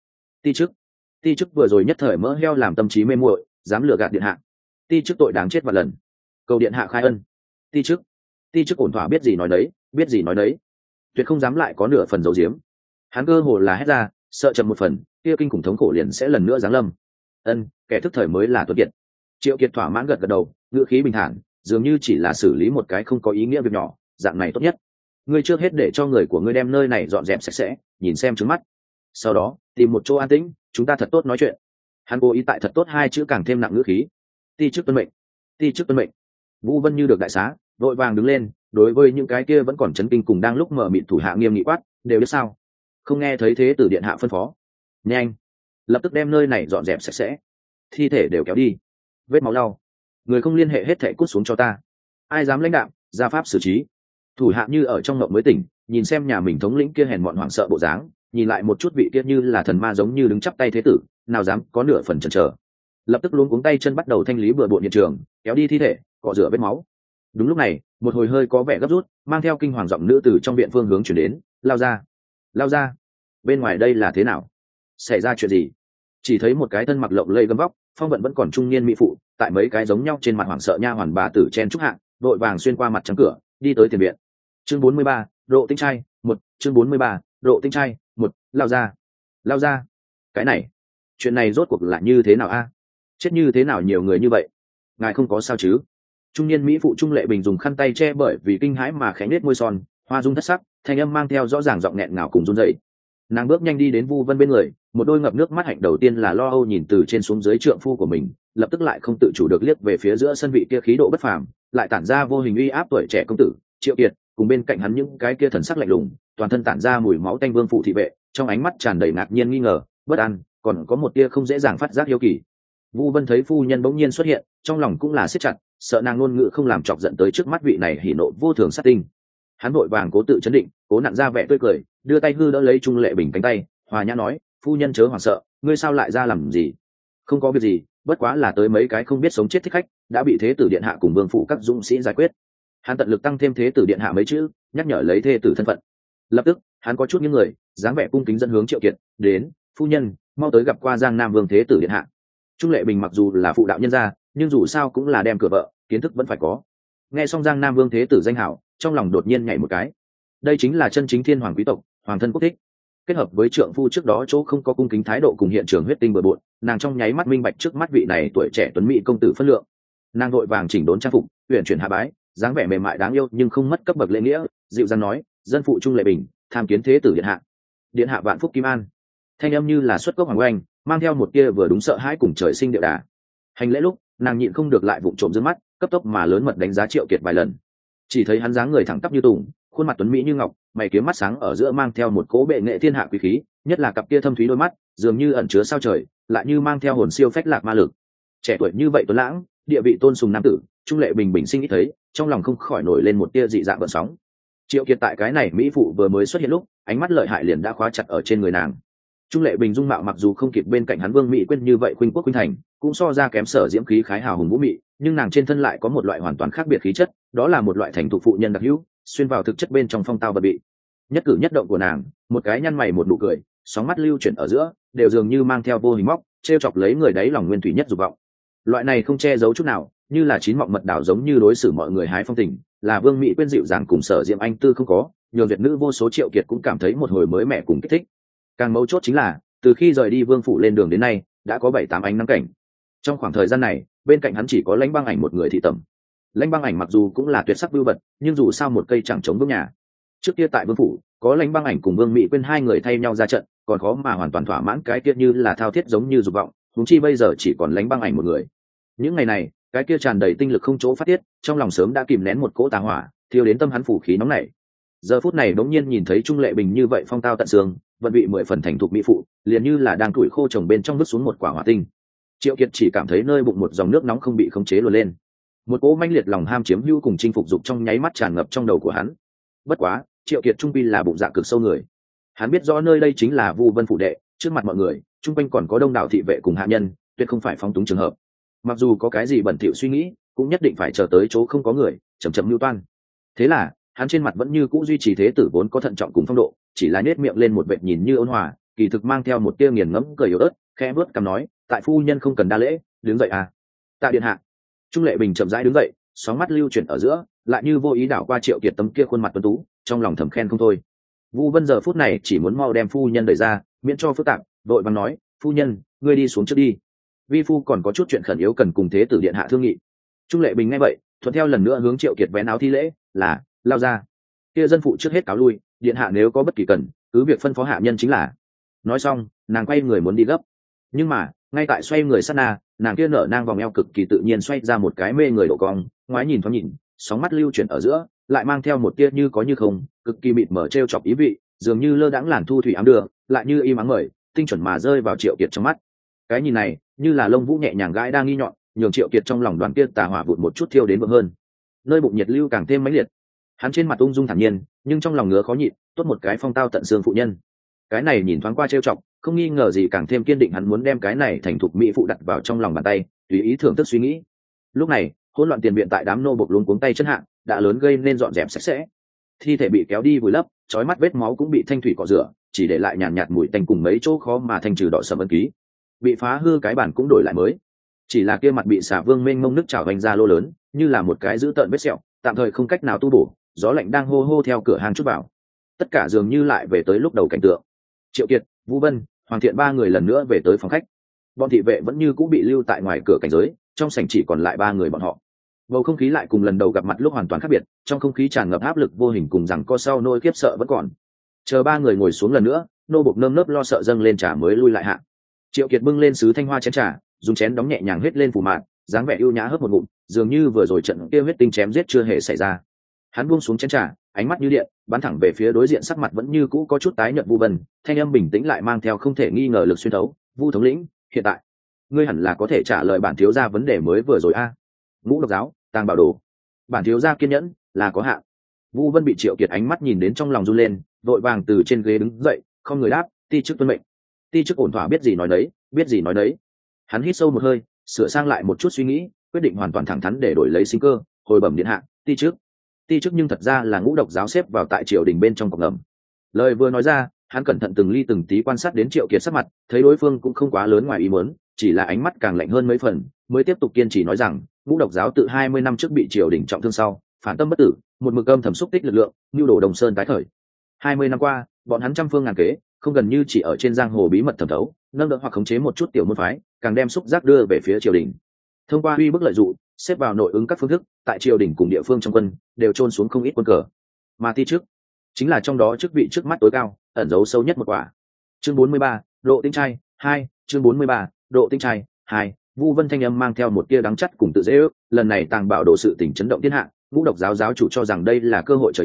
Ti chức vừa rồi nhất thời mỡ heo làm tâm trí mê muội, dám lừa gạt điện hạ. Ti chức tội đáng chết vạn lần. Cầu điện hạ khai ân. Ti chức ổn thỏa biết gì nói đấy, tuyệt không dám lại có nửa phần giấu giếm. Hắn cơ hồ là hét ra, sợ chậm một phần, kia kinh khủng thống khổ liền sẽ lần nữa giáng lâm. Ân, kẻ thức thời mới là tuấn kiệt. Triệu Kiệt thỏa mãn gật gật đầu, ngữ khí bình thản, dường như chỉ là xử lý một cái không có ý nghĩa việc nhỏ, dạng này tốt nhất. Ngươi trước hết để cho người của ngươi đem nơi này dọn dẹp sạch sẽ, nhìn xem trứng mắt. Sau đó, tìm một chỗ an tĩnh, chúng ta thật tốt nói chuyện. Hắn cố ý tại thật tốt hai chữ càng thêm nặng ngữ khí. Ti chức tuân mệnh. Vũ Vân như được đại xá, vội vàng đứng lên, đối với những cái kia vẫn còn chấn kinh cùng đang lúc mở mịt thủ hạ nghiêm nghị quát, đều biết sao? Không nghe thấy thế tử điện hạ phân phó. Nhanh, lập tức đem nơi này dọn dẹp sạch sẽ, thi thể đều kéo đi, vết máu lau, người không liên hệ hết thảy cút xuống cho ta. Ai dám lãnh đạo, ra pháp xử trí. Thủ hạ như ở trong ngộng mới tỉnh, nhìn xem nhà mình thống lĩnh kia hèn mọn hoảng sợ bộ dáng, nhìn lại một chút vị kia như là thần ma giống như đứng chắp tay thế tử, nào dám có nửa phần chần chờ. Lập tức luống cuống tay chân bắt đầu thanh lý bừa bộn hiện trường, kéo đi thi thể, cọ rửa vết máu. Đúng lúc này, một hồi hơi có vẻ gấp rút, mang theo kinh hoàng giọng nữ từ trong viện phương hướng chuyển đến, lao ra, bên ngoài đây là thế nào, xảy ra chuyện gì? Chỉ thấy một cái thân mặc lộng lẫy gấm vóc, phong vận vẫn còn trung niên mỹ phụ, tại mấy cái giống nhau trên mặt hoảng sợ nha hoàn bà tử chen trúc hạng, đội vàng xuyên qua mặt trắng cửa, đi tới tiền viện. Chương 43, độ tinh trai, 1, chương 43, độ tinh trai, 1, lao ra. Cái này, chuyện này rốt cuộc là như thế nào a? Chết như thế nào nhiều người như vậy? Ngài không có sao chứ? Trung niên mỹ phụ Trung Lệ Bình dùng khăn tay che bởi vì kinh hãi mà khẽ nết môi son, hoa dung thất sắc, thanh âm mang theo rõ ràng giọng nghẹn ngào cùng run rẩy. Nàng bước nhanh đi đến Vu Vân bên người, một đôi ngập nước mắt hạnh đầu tiên là lo âu nhìn từ trên xuống dưới trượng phu của mình, lập tức lại không tự chủ được liếc về phía giữa sân vị kia khí độ bất phàm, lại tản ra vô hình uy áp tuổi trẻ công tử Triệu Kiệt, cùng bên cạnh hắn những cái kia thần sắc lạnh lùng, toàn thân tản ra mùi máu tanh vương phụ thị vệ, trong ánh mắt tràn đầy ngạc nhiên nghi ngờ, bất an, còn có một tia không dễ dàng phát giác hiếu kỳ. Vu Vân thấy phu nhân bỗng nhiên xuất hiện, trong lòng cũng là siết chặt, sợ nàng ngôn ngữ không làm chọc giận tới trước mắt vị này hỉ nộ vô thường sát tinh. Hắn vội vàng cố tự chấn định, cố nặn ra vẻ tươi cười, đưa tay hư đỡ lấy Trung Lệ Bình cánh tay, hòa nhã nói, phu nhân chớ hoảng sợ, ngươi sao lại ra làm gì? Không có việc gì, bất quá là tới mấy cái không biết sống chết thích khách, đã bị thế tử điện hạ cùng vương phụ các dũng sĩ giải quyết. Hắn tận lực tăng thêm thế tử điện hạ mấy chữ, nhắc nhở lấy thê tử thân phận. Lập tức, hắn có chút những người, dáng vẻ cung kính dẫn hướng Triệu Kiệt, đến, phu nhân, mau tới gặp qua Giang Nam Vương thế tử điện hạ. Trung Lệ Bình mặc dù là phụ đạo nhân gia, nhưng dù sao cũng là đem cửa vợ, kiến thức vẫn phải có. Nghe xong Giang Nam Vương thế tử danh hảo, trong lòng đột nhiên nhảy một cái. Đây chính là chân chính thiên hoàng quý tộc, hoàng thân quốc thích. Kết hợp với trượng phu trước đó chỗ không có cung kính thái độ cùng hiện trường huyết tinh bừa bộn, nàng trong nháy mắt minh bạch trước mắt vị này tuổi trẻ tuấn mỹ công tử phân lượng. Nàng vội vàng chỉnh đốn trang phục, uyển chuyển hạ bái, dáng vẻ mềm mại đáng yêu nhưng không mất cấp bậc lễ nghĩa, dịu dàng nói, dân phụ Trung Lệ Bình, tham kiến thế tử điện hạ. Điện hạ vạn phúc kim an. Thanh âm như là xuất cốc hoàng oanh, mang theo một tia vừa đúng sợ hãi cùng trời sinh điệu đà. Hành lễ lúc, nàng nhịn không được lại vụng trộm dương mắt, cấp tốc mà lớn mật đánh giá Triệu Kiệt vài lần. Chỉ thấy hắn dáng người thẳng tắp như tùng, khuôn khuôn mặt tuấn mỹ như ngọc, mày kiếm mắt sáng ở giữa mang theo một cỗ bệ nghệ thiên hạ quý khí, nhất là cặp kia thâm thúy đôi mắt dường như ẩn chứa sao trời, lại như mang theo hồn siêu phách lạc ma lực. Trẻ tuổi như vậy tuấn lãng, địa vị tôn sùng nam tử, Trung Lệ Bình bình sinh ít thấy, trong lòng không khỏi nổi lên một tia dị dạng gợn sóng. Triệu Kiệt tại cái này mỹ phụ vừa mới xuất hiện lúc, ánh mắt lợi hại liền đã khóa chặt ở trên người nàng. Trung Lệ Bình dung mạo mặc dù không kịp bên cạnh hắn Vương Mỹ Quyên như vậy khuynh quốc khuynh thành, cũng so ra kém Sở Diễm khí khái hào hùng vũ mị, nhưng nàng trên thân lại có một loại hoàn toàn khác biệt khí chất, đó là một loại thành thục phụ nhân đặc hữu, xuyên vào thực chất bên trong phong tao bật bị. Nhất cử nhất động của nàng, một cái nhăn mày một nụ cười, sóng mắt lưu chuyển ở giữa, đều dường như mang theo vô hình móc, trêu chọc lấy người đáy lòng nguyên thủy nhất dục vọng. Loại này không che giấu chút nào, như là chín mọng mật đảo giống như đối xử mọi người hái phong tình, là Vương Mỹ Quyên dịu dàng cùng Sở Diễm anh tư không có, nhường Việt nữ vô số Triệu Kiệt cũng cảm thấy một hồi mới mẻ cùng kích thích. Càng mấu chốt chính là, từ khi rời đi Vương phủ lên đường đến nay, đã có 7-8 ánh nắng cảnh. Trong khoảng thời gian này, bên cạnh hắn chỉ có Lãnh Băng Ảnh một người thị tẩm. Lãnh Băng Ảnh mặc dù cũng là tuyệt sắc vưu vật, nhưng dù sao một cây chẳng chống vững nhà. Trước kia tại Vương phủ, có Lãnh Băng Ảnh cùng Vương Mỹ Quyên hai người thay nhau ra trận, còn khó mà hoàn toàn thỏa mãn cái kia như là thao thiết giống như dục vọng, huống chi bây giờ chỉ còn Lãnh Băng Ảnh một người. Những ngày này, cái kia tràn đầy tinh lực không chỗ phát tiết, trong lòng sớm đã kìm nén một cỗ tà hỏa, thiêu đến tâm hắn phủ khí nóng nảy. Giờ phút này đống nhiên nhìn thấy Trung Lệ Bình như vậy phong tao tận xương, vận vị 10 phần thành thục mỹ phụ, liền như là đang tuổi khô trồng bên trong vứt xuống một quả hỏa tinh. Triệu Kiệt chỉ cảm thấy nơi bụng một dòng nước nóng không bị khống chế luồn lên, một cỗ manh liệt lòng ham chiếm hữu cùng chinh phục dục trong nháy mắt tràn ngập trong đầu của hắn. Bất quá, Triệu Kiệt trung quy là bụng dạ cực sâu người, hắn biết rõ nơi đây chính là Vu Vân phủ đệ, trước mặt mọi người, trung quanh còn có đông đảo thị vệ cùng hạ nhân, tuyệt không phải phóng túng trường hợp. Mặc dù có cái gì bẩn thỉu suy nghĩ, cũng nhất định phải chờ tới chỗ không có người, chậm chậm lưu toan. Thế là, hắn trên mặt vẫn như cũ duy trì thế tử vốn có thận trọng cùng phong độ, chỉ là nhếch miệng lên một vệt nhìn như ôn hòa, kỳ thực mang theo một tia nghiền ngẫm cười yếu ớt, khẽ bước cằm nói, tại phu nhân không cần đa lễ, đứng dậy à. Tạ điện hạ. Trung Lệ Bình chậm rãi đứng dậy, sóng mắt lưu chuyển ở giữa, lại như vô ý đảo qua Triệu Kiệt tấm kia khuôn mặt tuấn tú, trong lòng thầm khen không thôi. Vu Vân giờ phút này chỉ muốn mau đem phu nhân đẩy ra, miễn cho phức tạp, đội vàng nói, phu nhân, ngươi đi xuống trước đi. Vi phu còn có chút chuyện khẩn yếu cần cùng thế tử điện hạ thương nghị. Trung Lệ Bình nghe vậy, thuận theo lần nữa hướng Triệu Kiệt vén áo thi lễ, là lao ra. Kia dân phụ trước hết cáo lui, điện hạ nếu có bất kỳ cần, cứ việc phân phó hạ nhân chính là. Nói xong, nàng quay người muốn đi gấp, nhưng mà ngay tại xoay người sát na, nàng kia nở nang vòng eo cực kỳ tự nhiên xoay ra một cái mê người độ cong, ngoái nhìn thoáng nhìn, sóng mắt lưu chuyển ở giữa, lại mang theo một tia như có như không, cực kỳ mịt mờ trêu chọc ý vị, dường như lơ đãng làn thu thủy ám đường, lại như im ắng mời, tinh chuẩn mà rơi vào Triệu Kiệt trong mắt. Cái nhìn này, như là lông vũ nhẹ nhàng gãi đang nghi nhọn, nhường Triệu Kiệt trong lòng đoàn kia tà hỏa vụt một chút thiêu đến vượng hơn. Nơi bụng nhiệt lưu càng thêm mãnh liệt. Hắn trên mặt ung dung thản nhiên, nhưng trong lòng ngứa khó nhịn, tốt một cái phong tao tận xương phụ nhân. Cái này nhìn thoáng qua trêu chọc, không nghi ngờ gì càng thêm kiên định hắn muốn đem cái này thành thục mỹ phụ đặt vào trong lòng bàn tay, tùy ý thưởng thức suy nghĩ. Lúc này, hỗn loạn tiền viện tại đám nô bộc luống cuống tay chân hạ, đã lớn gây nên dọn dẹp sạch sẽ. Thi thể bị kéo đi vùi lấp, chói mắt vết máu cũng bị thanh thủy cọ rửa, chỉ để lại nhàn nhạt mùi tanh cùng mấy chỗ khó mà thanh trừ đỏ sẫm ấn ký. Bị phá hư cái bản cũng đổi lại mới, chỉ là kia mặt bị xà vương mênh mông nước trào vành ra lô lớn, như là một cái dữ tợn vết sẹo, tạm thời không cách nào tu bổ, gió lạnh đang hô hô theo cửa hàng chút vào. Tất cả dường như lại về tới lúc đầu cảnh tượng. Triệu Kiệt, Vũ Vân, Hoàng Thiện ba người lần nữa về tới phòng khách. Bọn thị vệ vẫn như cũ bị lưu tại ngoài cửa cảnh giới, trong sảnh chỉ còn lại ba người bọn họ. Bầu không khí lại cùng lần đầu gặp mặt lúc hoàn toàn khác biệt, trong không khí tràn ngập áp lực vô hình cùng rằng co sau nỗi khiếp sợ vẫn còn. Chờ ba người ngồi xuống lần nữa, nô bộc nơm nớp lo sợ dâng lên trà mới lui lại hạ. Triệu Kiệt bưng lên sứ thanh hoa chén trà, dùng chén đóng nhẹ nhàng hết lên phủ mạn, dáng vẻ ưu nhã hớp một ngụm, dường như vừa rồi trận kia huyết tinh chém giết chưa hề xảy ra. Hắn buông xuống chén trà, ánh mắt như điện, bắn thẳng về phía đối diện, sắc mặt vẫn như cũ có chút tái nhợt Vu Vân, thanh âm bình tĩnh lại mang theo không thể nghi ngờ lực xuyên thấu, "Vu thống lĩnh, hiện tại, ngươi hẳn là có thể trả lời bản thiếu gia vấn đề mới vừa rồi a." Ngũ độc giáo, tàng bảo đồ. Bản thiếu gia kiên nhẫn là có hạn. Vu Vân bị Triệu Kiệt ánh mắt nhìn đến trong lòng run lên, vội vàng từ trên ghế đứng dậy, không người đáp, "Ti chức tuân mệnh." Ti chức ổn thỏa biết gì nói nấy, biết gì nói nấy. Hắn hít sâu một hơi, sửa sang lại một chút suy nghĩ, quyết định hoàn toàn thẳng thắn để đổi lấy sinh cơ, hồi bẩm điện hạ, ti chức nhưng thật ra là ngũ độc giáo xếp vào tại triều đình bên trong cọc ngầm. Lời vừa nói ra, hắn cẩn thận từng ly từng tí quan sát đến Triệu Kiệt sắc mặt, thấy đối phương cũng không quá lớn ngoài ý muốn, chỉ là ánh mắt càng lạnh hơn mấy phần, mới tiếp tục kiên trì nói rằng, ngũ độc giáo tự 20 năm trước bị triều đình trọng thương sau, phản tâm bất tử, một mực âm thầm xúc tích lực lượng, nhu đồ Đồng Sơn tái khởi. 20 năm qua, bọn hắn trăm phương ngàn kế, không gần như chỉ ở trên giang hồ bí mật thẩm thấu, nâng đỡ hoặc khống chế một chút tiểu môn phái, càng đem xúc giác đưa về phía triều đình. Thông qua uy bức lợi dụng, xếp vào nội ứng các phương thức, tại triều đình cùng địa phương trong quân đều trôn xuống không ít quân cờ. Mà ti trước chính là trong đó chức vị trước mắt tối cao, ẩn giấu sâu nhất một quả. Chương 43, độ tinh trai 2, chương 43, độ tinh trai 2. Vu Vân thanh âm mang theo một tia đắng chắt cùng tự dễ ước, lần này tàng bảo đồ sự tình chấn động thiên hạ, ngũ độc giáo giáo chủ cho rằng đây là cơ hội trời cho,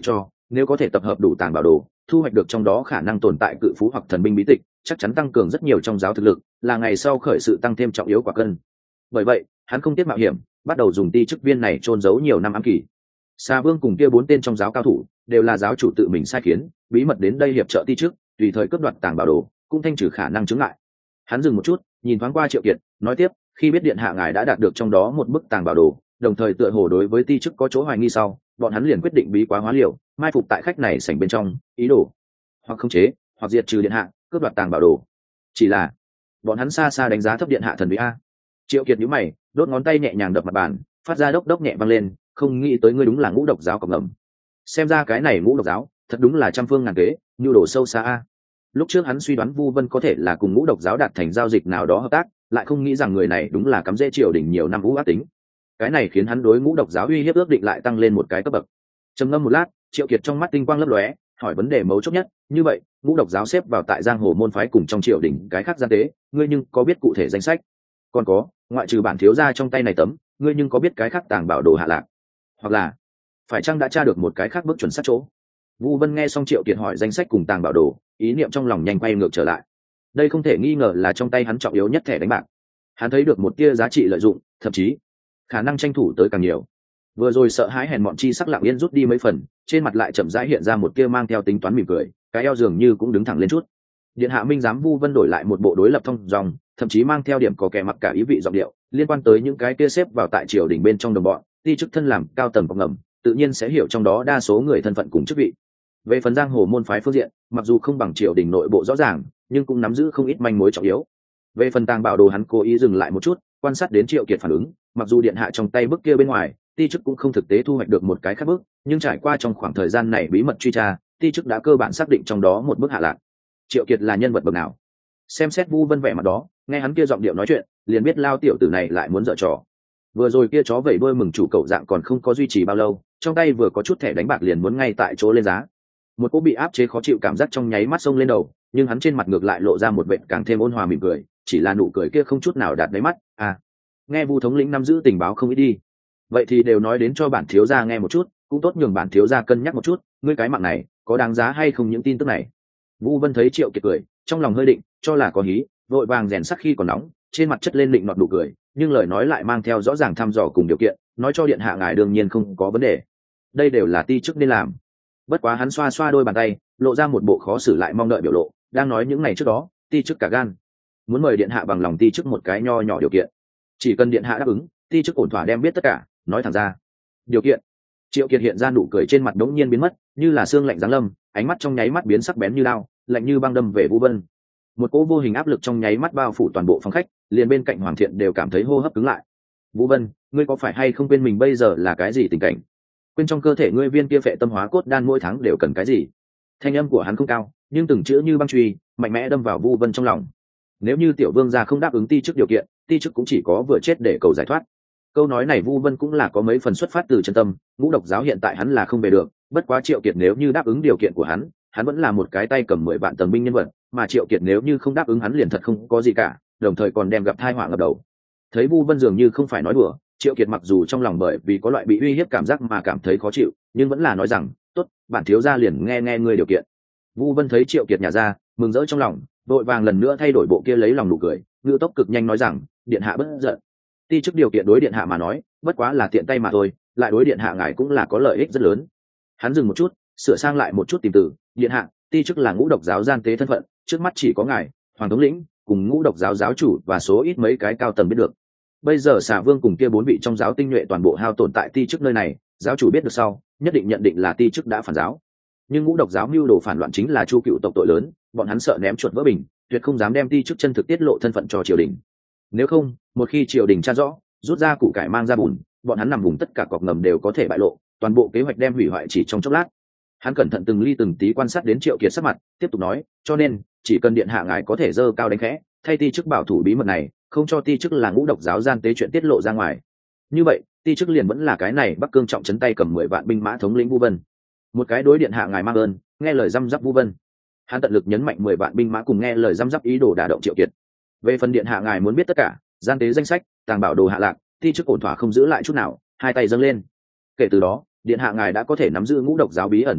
nếu có thể tập hợp đủ tàng bảo đồ, thu hoạch được trong đó khả năng tồn tại cự phú hoặc thần binh bí tịch, chắc chắn tăng cường rất nhiều trong giáo thực lực, là ngày sau khởi sự tăng thêm trọng yếu quả cân. Bởi vậy hắn không tiếc mạo hiểm, bắt đầu dùng ti chức viên này trôn giấu nhiều năm ám kỳ. Xà Vương cùng kia 4 tên trong giáo cao thủ đều là giáo chủ tự mình sai khiến, bí mật đến đây hiệp trợ ti chức, tùy thời cướp đoạt tàng bảo đồ, cũng thanh trừ khả năng chướng ngại. Hắn dừng một chút, nhìn thoáng qua Triệu Kiệt, nói tiếp, khi biết điện hạ ngài đã đạt được trong đó một bức tàng bảo đồ, đồng thời tựa hồ đối với ti chức có chỗ hoài nghi sau, bọn hắn liền quyết định bí quá hóa liều, mai phục tại khách này sảnh bên trong, ý đồ hoặc khống chế, hoặc diệt trừ điện hạ, cướp đoạt tàng bảo đồ. Chỉ là bọn hắn xa xa đánh giá thấp điện hạ thần bí a. Triệu Kiệt nhíu mày, đốt ngón tay nhẹ nhàng đập mặt bàn, phát ra đốc đốc nhẹ vang lên, không nghĩ tới ngươi đúng là Ngũ Độc giáo cọc ngầm. Xem ra cái này Ngũ Độc giáo thật đúng là trăm phương ngàn kế, nhu đồ sâu xa a. Lúc trước hắn suy đoán Vu Vân có thể là cùng Ngũ Độc giáo đạt thành giao dịch nào đó hợp tác, lại không nghĩ rằng người này đúng là cắm rễ triều đình nhiều năm vũ ác tính. Cái này khiến hắn đối Ngũ Độc giáo uy hiếp ước định lại tăng lên một cái cấp bậc. Trầm ngâm một lát, Triệu Kiệt trong mắt tinh quang lấp lóe, hỏi vấn đề mấu chốt nhất, như vậy Ngũ Độc giáo xếp vào tại giang hồ môn phái cùng trong triều đình cái khác gian tế, ngươi nhưng có biết cụ thể danh sách? Còn có, ngoại trừ bản thiếu gia trong tay này tấm, ngươi nhưng có biết cái khác tàng bảo đồ hạ lạc, hoặc là phải chăng đã tra được một cái khác bước chuẩn xác chỗ? Vu Vân nghe xong Triệu Kiệt hỏi danh sách cùng tàng bảo đồ, ý niệm trong lòng nhanh quay ngược trở lại. Đây không thể nghi ngờ là trong tay hắn trọng yếu nhất thẻ đánh bạc. Hắn thấy được một tia giá trị lợi dụng, thậm chí khả năng tranh thủ tới càng nhiều. Vừa rồi sợ hãi hèn mọn chi sắc lặng yên rút đi mấy phần, trên mặt lại chậm rãi hiện ra một tia mang theo tính toán mỉm cười, cái eo dường như cũng đứng thẳng lên chút. Điện hạ minh giám Vu Vân đổi lại một bộ đối lập thông dòng, thậm chí mang theo điểm có kẻ mặc cả ý vị giọng điệu, liên quan tới những cái kia xếp vào tại triều đình bên trong đồng bọn, ti chức thân làm cao tầng có ngầm, tự nhiên sẽ hiểu trong đó đa số người thân phận cùng chức vị. Về phần giang hồ môn phái phương diện, mặc dù không bằng triều đình nội bộ rõ ràng, nhưng cũng nắm giữ không ít manh mối trọng yếu. Về phần tàng bảo đồ hắn cố ý dừng lại một chút, quan sát đến Triệu Kiệt phản ứng, mặc dù điện hạ trong tay bức kia bên ngoài, ti chức cũng không thực tế thu hoạch được một cái khác bức, nhưng trải qua trong khoảng thời gian này bí mật truy tra, ti chức đã cơ bản xác định trong đó một bức hạ lạc. Triệu Kiệt là nhân vật bậc nào? Xem xét Vu Vân vẻ mặt đó, nghe hắn kia giọng điệu nói chuyện, liền biết lao tiểu tử này lại muốn giở trò. Vừa rồi kia chó vẩy đuôi mừng chủ cậu dạng còn không có duy trì bao lâu, trong tay vừa có chút thẻ đánh bạc liền muốn ngay tại chỗ lên giá. Một cô bị áp chế khó chịu cảm giác trong nháy mắt xông lên đầu, nhưng hắn trên mặt ngược lại lộ ra một vệt càng thêm ôn hòa mỉm cười, chỉ là nụ cười kia không chút nào đạt đáy mắt. À, nghe Vu thống lĩnh nắm giữ tình báo không ít đi, vậy thì đều nói đến cho bản thiếu gia nghe một chút, cũng tốt nhường bản thiếu gia cân nhắc một chút, ngươi cái mạng này có đáng giá hay không những tin tức này. Vu Vân thấy Triệu Kiệt cười, trong lòng hơi định, cho là có hí, vội vàng rèn sắc khi còn nóng, trên mặt chất lên định nọt nụ cười, nhưng lời nói lại mang theo rõ ràng thăm dò cùng điều kiện, nói cho điện hạ ngài đương nhiên không có vấn đề, đây đều là ti chức nên làm. Bất quá hắn xoa xoa đôi bàn tay, lộ ra một bộ khó xử lại mong đợi biểu lộ, đang nói những ngày trước đó, ti chức cả gan muốn mời điện hạ bằng lòng ti chức một cái nho nhỏ điều kiện, chỉ cần điện hạ đáp ứng, ti chức ổn thỏa đem biết tất cả, nói thẳng ra. Điều kiện? Triệu Kiệt hiện ra nụ cười trên mặt đống nhiên biến mất, như là xương lạnh giáng lâm, ánh mắt trong nháy mắt biến sắc bén như đao, lạnh như băng đâm về Vu Vân. Một cỗ vô hình áp lực trong nháy mắt bao phủ toàn bộ phòng khách, liền bên cạnh Hoàng Thiện đều cảm thấy hô hấp cứng lại. Vu Vân, ngươi có phải hay không quên mình bây giờ là cái gì tình cảnh? Quên trong cơ thể ngươi viên kia phệ tâm hóa cốt đan mỗi tháng đều cần cái gì? Thanh âm của hắn không cao, nhưng từng chữ như băng chùy, mạnh mẽ đâm vào Vu Vân trong lòng. Nếu như tiểu vương gia không đáp ứng ti chức điều kiện, ti chức cũng chỉ có vừa chết để cầu giải thoát. Câu nói này Vu Vân cũng là có mấy phần xuất phát từ chân tâm, Ngũ Độc giáo hiện tại hắn là không về được, bất quá Triệu Kiệt nếu như đáp ứng điều kiện của hắn vẫn là một cái tay cầm 10 vạn tầng binh nhân vật, mà Triệu Kiệt nếu như không đáp ứng hắn liền thật không có gì cả, đồng thời còn đem gặp tai họa ngập đầu. Thấy Vu Vân dường như không phải nói đùa, Triệu Kiệt mặc dù trong lòng bởi vì có loại bị uy hiếp cảm giác mà cảm thấy khó chịu, nhưng vẫn là nói rằng, "Tốt, bản thiếu gia liền nghe nghe ngươi điều kiện." Vu Vân thấy Triệu Kiệt nhả ra, mừng rỡ trong lòng, vội vàng lần nữa thay đổi bộ kia lấy lòng nụ cười, ngữ tốc cực nhanh nói rằng, "Điện hạ bất giận. Ti chức điều kiện đối điện hạ mà nói, bất quá là tiện tay mà thôi, lại đối điện hạ ngài cũng là có lợi ích rất lớn." Hắn dừng một chút, sửa sang lại một chút tìm từ, "Điện hạ, ti chức là Ngũ Độc giáo gian tế thân phận, trước mắt chỉ có ngài, Hoàng thống lĩnh, cùng Ngũ Độc giáo giáo chủ và số ít mấy cái cao tầng biết được. Bây giờ Xà Vương cùng kia 4 vị trong giáo tinh nhuệ toàn bộ hao tổn tại ti chức nơi này, giáo chủ biết được sau, nhất định nhận định là ti chức đã phản giáo. Nhưng Ngũ Độc giáo mưu đồ phản loạn chính là Chu cựu tộc tội lớn, bọn hắn sợ ném chuột vỡ bình, tuyệt không dám đem ti chức chân thực tiết lộ thân phận cho triều đình. Nếu không, một khi triều đình tra rõ, rút ra củ cải mang ra bùn, bọn hắn nằm vùng tất cả cọc ngầm đều có thể bại lộ, toàn bộ kế hoạch đem hủy hoại chỉ trong chốc lát." Hắn cẩn thận từng ly từng tí quan sát đến Triệu Kiệt sắc mặt, tiếp tục nói, "Cho nên, chỉ cần điện hạ ngài có thể dơ cao đánh khẽ, thay ti chức bảo thủ bí mật này, không cho ti chức là Ngũ Độc giáo gian tế chuyện tiết lộ ra ngoài. Như vậy, ti chức liền vẫn là cái này Bắc Cương trọng trấn tay cầm 10 vạn binh mã thống lĩnh Vu Vân. Một cái đối điện hạ ngài mang ơn, nghe lời răm rắp Vu Vân." Hắn tận lực nhấn mạnh 10 vạn binh mã cùng nghe lời răm rắp ý đồ đả động Triệu Kiệt. "Về phần điện hạ ngài muốn biết tất cả, gian tế danh sách, tàng bảo đồ hạ lạc, ti chức ổn thỏa không giữ lại chút nào." Hai tay dâng lên. "Kể từ đó, điện hạ ngài đã có thể nắm giữ Ngũ Độc giáo bí ẩn bố cục,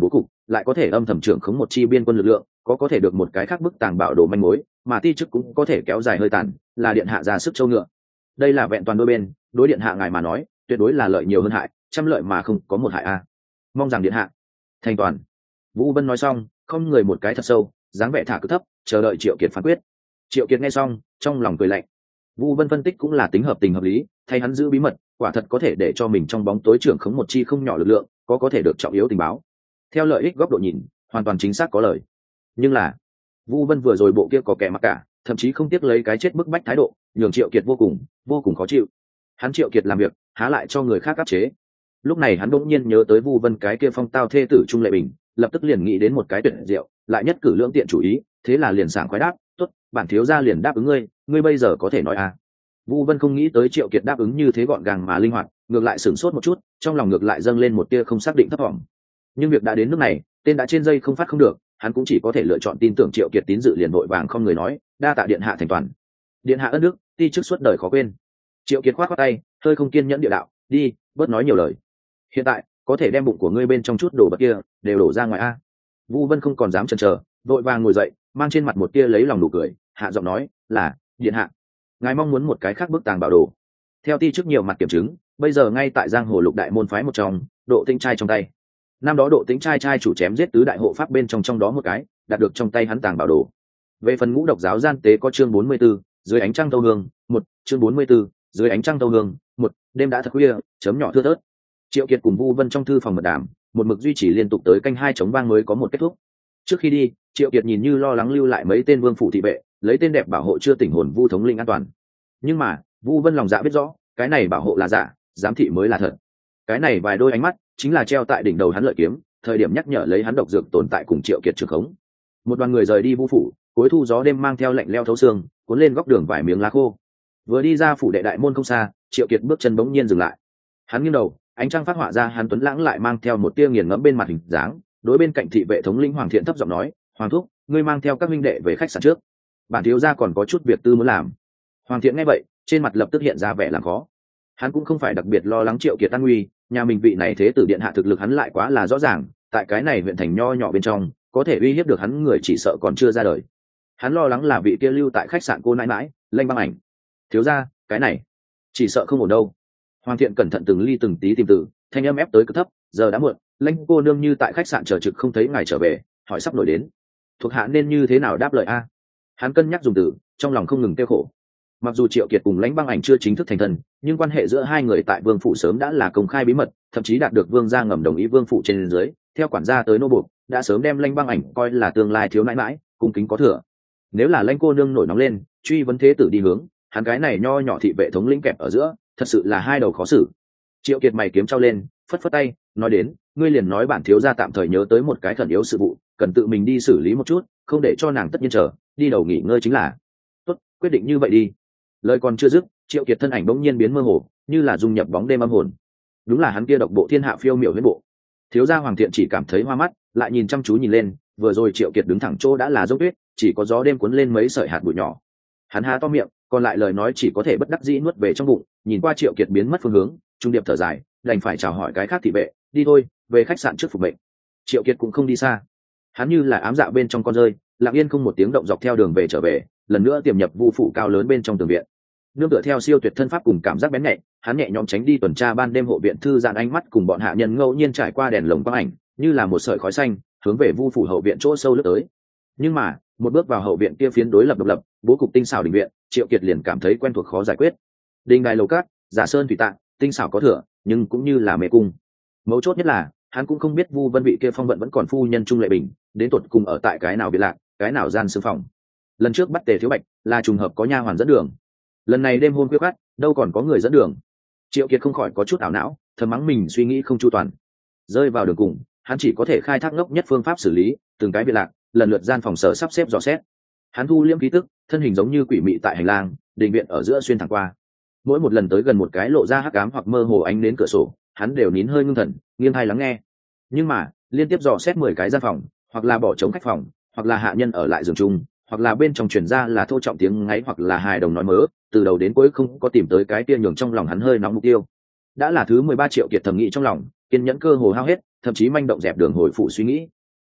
lại có thể âm thầm trưởng khống một chi biên quân lực lượng, có thể được một cái khác bức tàng bảo đồ manh mối, mà ti chức cũng có thể kéo dài hơi tàn, là điện hạ ra sức châu ngựa. Đây là vẹn toàn đôi bên, đối điện hạ ngài mà nói tuyệt đối là lợi nhiều hơn hại, trăm lợi mà không có một hại a. Mong rằng điện hạ thành toàn. Vũ Vân nói xong không người một cái thật sâu, dáng vẻ thả cực thấp, chờ đợi Triệu Kiệt phán quyết. Triệu Kiệt nghe xong trong lòng cười lạnh. Vũ Vân phân tích cũng là tính hợp tình hợp lý, thay hắn giữ bí mật, quả thật có thể để cho mình trong bóng tối trưởng khống một chi không nhỏ lực lượng, có thể được trọng yếu tình báo. Theo lợi ích góc độ nhìn, hoàn toàn chính xác có lời. Nhưng là Vũ Vân vừa rồi bộ kia có kẻ mặc cả, thậm chí không tiếc lấy cái chết bức bách thái độ, nhường Triệu Kiệt vô cùng khó chịu. Hắn Triệu Kiệt làm việc, há lại cho người khác áp chế. Lúc này hắn đột nhiên nhớ tới Vu Vân cái kia phong tao thê tử Trung Lệ Bình, lập tức liền nghĩ đến một cái tuyệt diệu, lại nhất cử lưỡng tiện chủ ý, thế là liền sảng khoái đáp, "Tốt, bản thiếu gia liền đáp ứng ngươi bây giờ có thể nói à?" Vu Vân không nghĩ tới Triệu Kiệt đáp ứng như thế gọn gàng mà linh hoạt, ngược lại sửng sốt một chút, trong lòng ngược lại dâng lên một tia không xác định thấp vọng. Nhưng việc đã đến nước này, tên đã trên dây không phát không được, hắn cũng chỉ có thể lựa chọn tin tưởng Triệu Kiệt tín dự, liền vội vàng không người nói, "Đa tạ điện hạ thành toàn. Điện hạ ân đức, ti chức suốt đời khó quên." Triệu Kiệt khoát khoát tay, hơi không kiên nhẫn địa đạo, "Đi, bớt nói nhiều lời. Hiện tại có thể đem bụng của ngươi bên trong chút đồ vật kia đều đổ ra ngoài a." Vu Vân không còn dám chần chờ, vội vàng ngồi dậy, mang trên mặt một tia lấy lòng nụ cười, hạ giọng nói, "Là điện hạ, ngài mong muốn một cái khác bức tàng bảo đồ." Theo ti chức nhiều mặt kiểm chứng, bây giờ ngay tại giang hồ lục đại môn phái một trong, Độ Tĩnh trai trong tay. Năm đó Độ Tĩnh trai chủ chém giết tứ đại hộ pháp bên trong đó một cái, đạt được trong tay hắn tàng bảo đồ. Về phần ngũ độc giáo gian tế có chương 44, dưới ánh trăng tâu hương, một chương 44, dưới ánh trăng tâu hương, một đêm đã thật khuya, chấm nhỏ thưa thớt. Triệu Kiệt cùng Vu Vân trong thư phòng mật đàm, một mực duy trì liên tục tới canh hai chống vang mới có một kết thúc. Trước khi đi, Triệu Kiệt nhìn như lo lắng lưu lại mấy tên vương phủ thị vệ, lấy tên đẹp bảo hộ chưa tỉnh hồn Vu thống linh an toàn. Nhưng mà Vu Vân lòng dạ biết rõ, cái này bảo hộ là giả, giám thị mới là thật. Cái này vài đôi ánh mắt chính là treo tại đỉnh đầu hắn lợi kiếm, thời điểm nhắc nhở lấy hắn độc dược tồn tại cùng Triệu Kiệt trường khống. Một đoàn người rời đi Vu phủ, cuối thu gió đêm mang theo lạnh leo thấu xương, cuốn lên góc đường vài miếng lá khô. Vừa đi ra phủ đệ đại môn không xa, Triệu Kiệt bước chân bỗng nhiên dừng lại. Hắn nghiêng đầu, ánh trăng phát họa ra hắn tuấn lãng lại mang theo một tia nghiền ngẫm bên mặt hình dáng, đối bên cạnh thị vệ thống lĩnh Hoàng Thiện thấp giọng nói, "Hoàng thúc, ngươi mang theo các minh đệ về khách sạn trước, bản thiếu gia còn có chút việc tư muốn làm." Hoàng Thiện nghe vậy, trên mặt lập tức hiện ra vẻ làm khó. Hắn cũng không phải đặc biệt lo lắng Triệu Kiệt an nguy, nhà mình vị này thế tử điện hạ thực lực hắn lại quá là rõ ràng, tại cái này huyện thành nho nhỏ bên trong, có thể uy hiếp được hắn người chỉ sợ còn chưa ra đời. Hắn lo lắng là vị kia lưu tại khách sạn cô nãi nãi, Lanh Băng Ảnh. Thiếu gia, cái này chỉ sợ không ổn đâu. Hoàng Thiện cẩn thận từng ly từng tí tìm từ, thanh âm ép tới cực thấp, "Giờ đã muộn, Lanh cô nương như tại khách sạn chờ trực không thấy ngài trở về, hỏi sắp nổi đến, thuộc hạ nên như thế nào đáp lời a?" Hắn cân nhắc dùng từ, trong lòng không ngừng tiêu khổ. Mặc dù Triệu Kiệt cùng Lãnh Băng Ảnh chưa chính thức thành thân, nhưng quan hệ giữa hai người tại vương phủ sớm đã là công khai bí mật, thậm chí đạt được vương gia ngầm đồng ý vương phủ trên dưới, theo quản gia tới nô buộc, đã sớm đem Lãnh Băng Ảnh coi là tương lai thiếu nãi nãi, cung kính có thừa. Nếu là Lãnh cô nương nổi nóng lên, truy vấn thế tử đi hướng, hắn cái này nho nhỏ thị vệ thống lĩnh kẹp ở giữa, thật sự là hai đầu khó xử. Triệu Kiệt mày kiếm trao lên, phất phất tay, nói đến, "Ngươi liền nói bản thiếu gia tạm thời nhớ tới một cái khẩn yếu sự vụ, cần tự mình đi xử lý một chút, không để cho nàng tất nhiên chờ, đi đầu nghỉ ngơi chính là." "Tốt, quyết định như vậy đi." Lời còn chưa dứt, Triệu Kiệt thân ảnh bỗng nhiên biến mơ hồ, như là dung nhập bóng đêm âm hồn. Đúng là hắn kia độc bộ thiên hạ phiêu miểu huyễn bộ. Thiếu gia Hoàng Thiện chỉ cảm thấy hoa mắt, lại nhìn chăm chú nhìn lên, vừa rồi Triệu Kiệt đứng thẳng chỗ đã là dốc tuyết, chỉ có gió đêm cuốn lên mấy sợi hạt bụi nhỏ. Hắn há to miệng, còn lại lời nói chỉ có thể bất đắc dĩ nuốt về trong bụng, nhìn qua Triệu Kiệt biến mất phương hướng, trung điệp thở dài, đành phải chào hỏi cái khác thị vệ, "Đi thôi, về khách sạn trước phục mệnh." Triệu Kiệt cũng không đi xa, hắn như là ám dạ bên trong con rơi, lặng yên không một tiếng động dọc theo đường về trở về, lần nữa tiềm nhập vu phủ cao lớn bên trong tường viện. Nương tựa theo siêu tuyệt thân pháp cùng cảm giác bén nhạy, hắn nhẹ nhõm tránh đi tuần tra ban đêm hộ viện thư giãn ánh mắt cùng bọn hạ nhân ngẫu nhiên trải qua đèn lồng quang ảnh, như là một sợi khói xanh, hướng về vu phủ hậu viện chỗ sâu lướt tới. Nhưng mà, một bước vào hậu viện kia phiến đối lập độc lập, bố cục tinh xảo đình viện, Triệu Kiệt liền cảm thấy quen thuộc khó giải quyết. Đình đài lầu cát, giả sơn thủy tạng, tinh xảo có thừa, nhưng cũng như là mê cung. Mấu chốt nhất là, hắn cũng không biết Vu Vân vị kia phong vận vẫn còn phu nhân Trung Lệ Bình, đến tột cùng ở tại cái nào biệt lạc, cái nào gian sương phòng. Lần trước bắt Tề Thiếu Bạch, là trùng hợp có nha hoàn dẫn đường. Lần này đêm hôm khuya khoắt, đâu còn có người dẫn đường. Triệu Kiệt không khỏi có chút ảo não, thầm mắng mình suy nghĩ không chu toàn. Rơi vào đường cùng, hắn chỉ có thể khai thác ngốc nhất phương pháp xử lý, từng cái biệt lạc, lần lượt gian phòng sở sắp xếp dò xét. Hắn thu liễm khí tức, thân hình giống như quỷ mị tại hành lang, đình viện ở giữa xuyên thẳng qua. Mỗi một lần tới gần một cái lộ ra hắc ám hoặc mơ hồ ánh đến cửa sổ, hắn đều nín hơi ngưng thần, nghiêng tai lắng nghe. Nhưng mà, liên tiếp dò xét 10 cái gian phòng, hoặc là bỏ trống khách phòng, hoặc là hạ nhân ở lại giường chung, hoặc là bên trong truyền ra là thô trọng tiếng ngáy hoặc là hài đồng nói mớ, từ đầu đến cuối không có tìm tới cái kia nhường trong lòng hắn hơi nóng mục tiêu. Đã là thứ 13 Triệu Kiệt thầm nghĩ trong lòng, kiên nhẫn cơ hồ hao hết, thậm chí manh động dẹp đường hồi phụ suy nghĩ.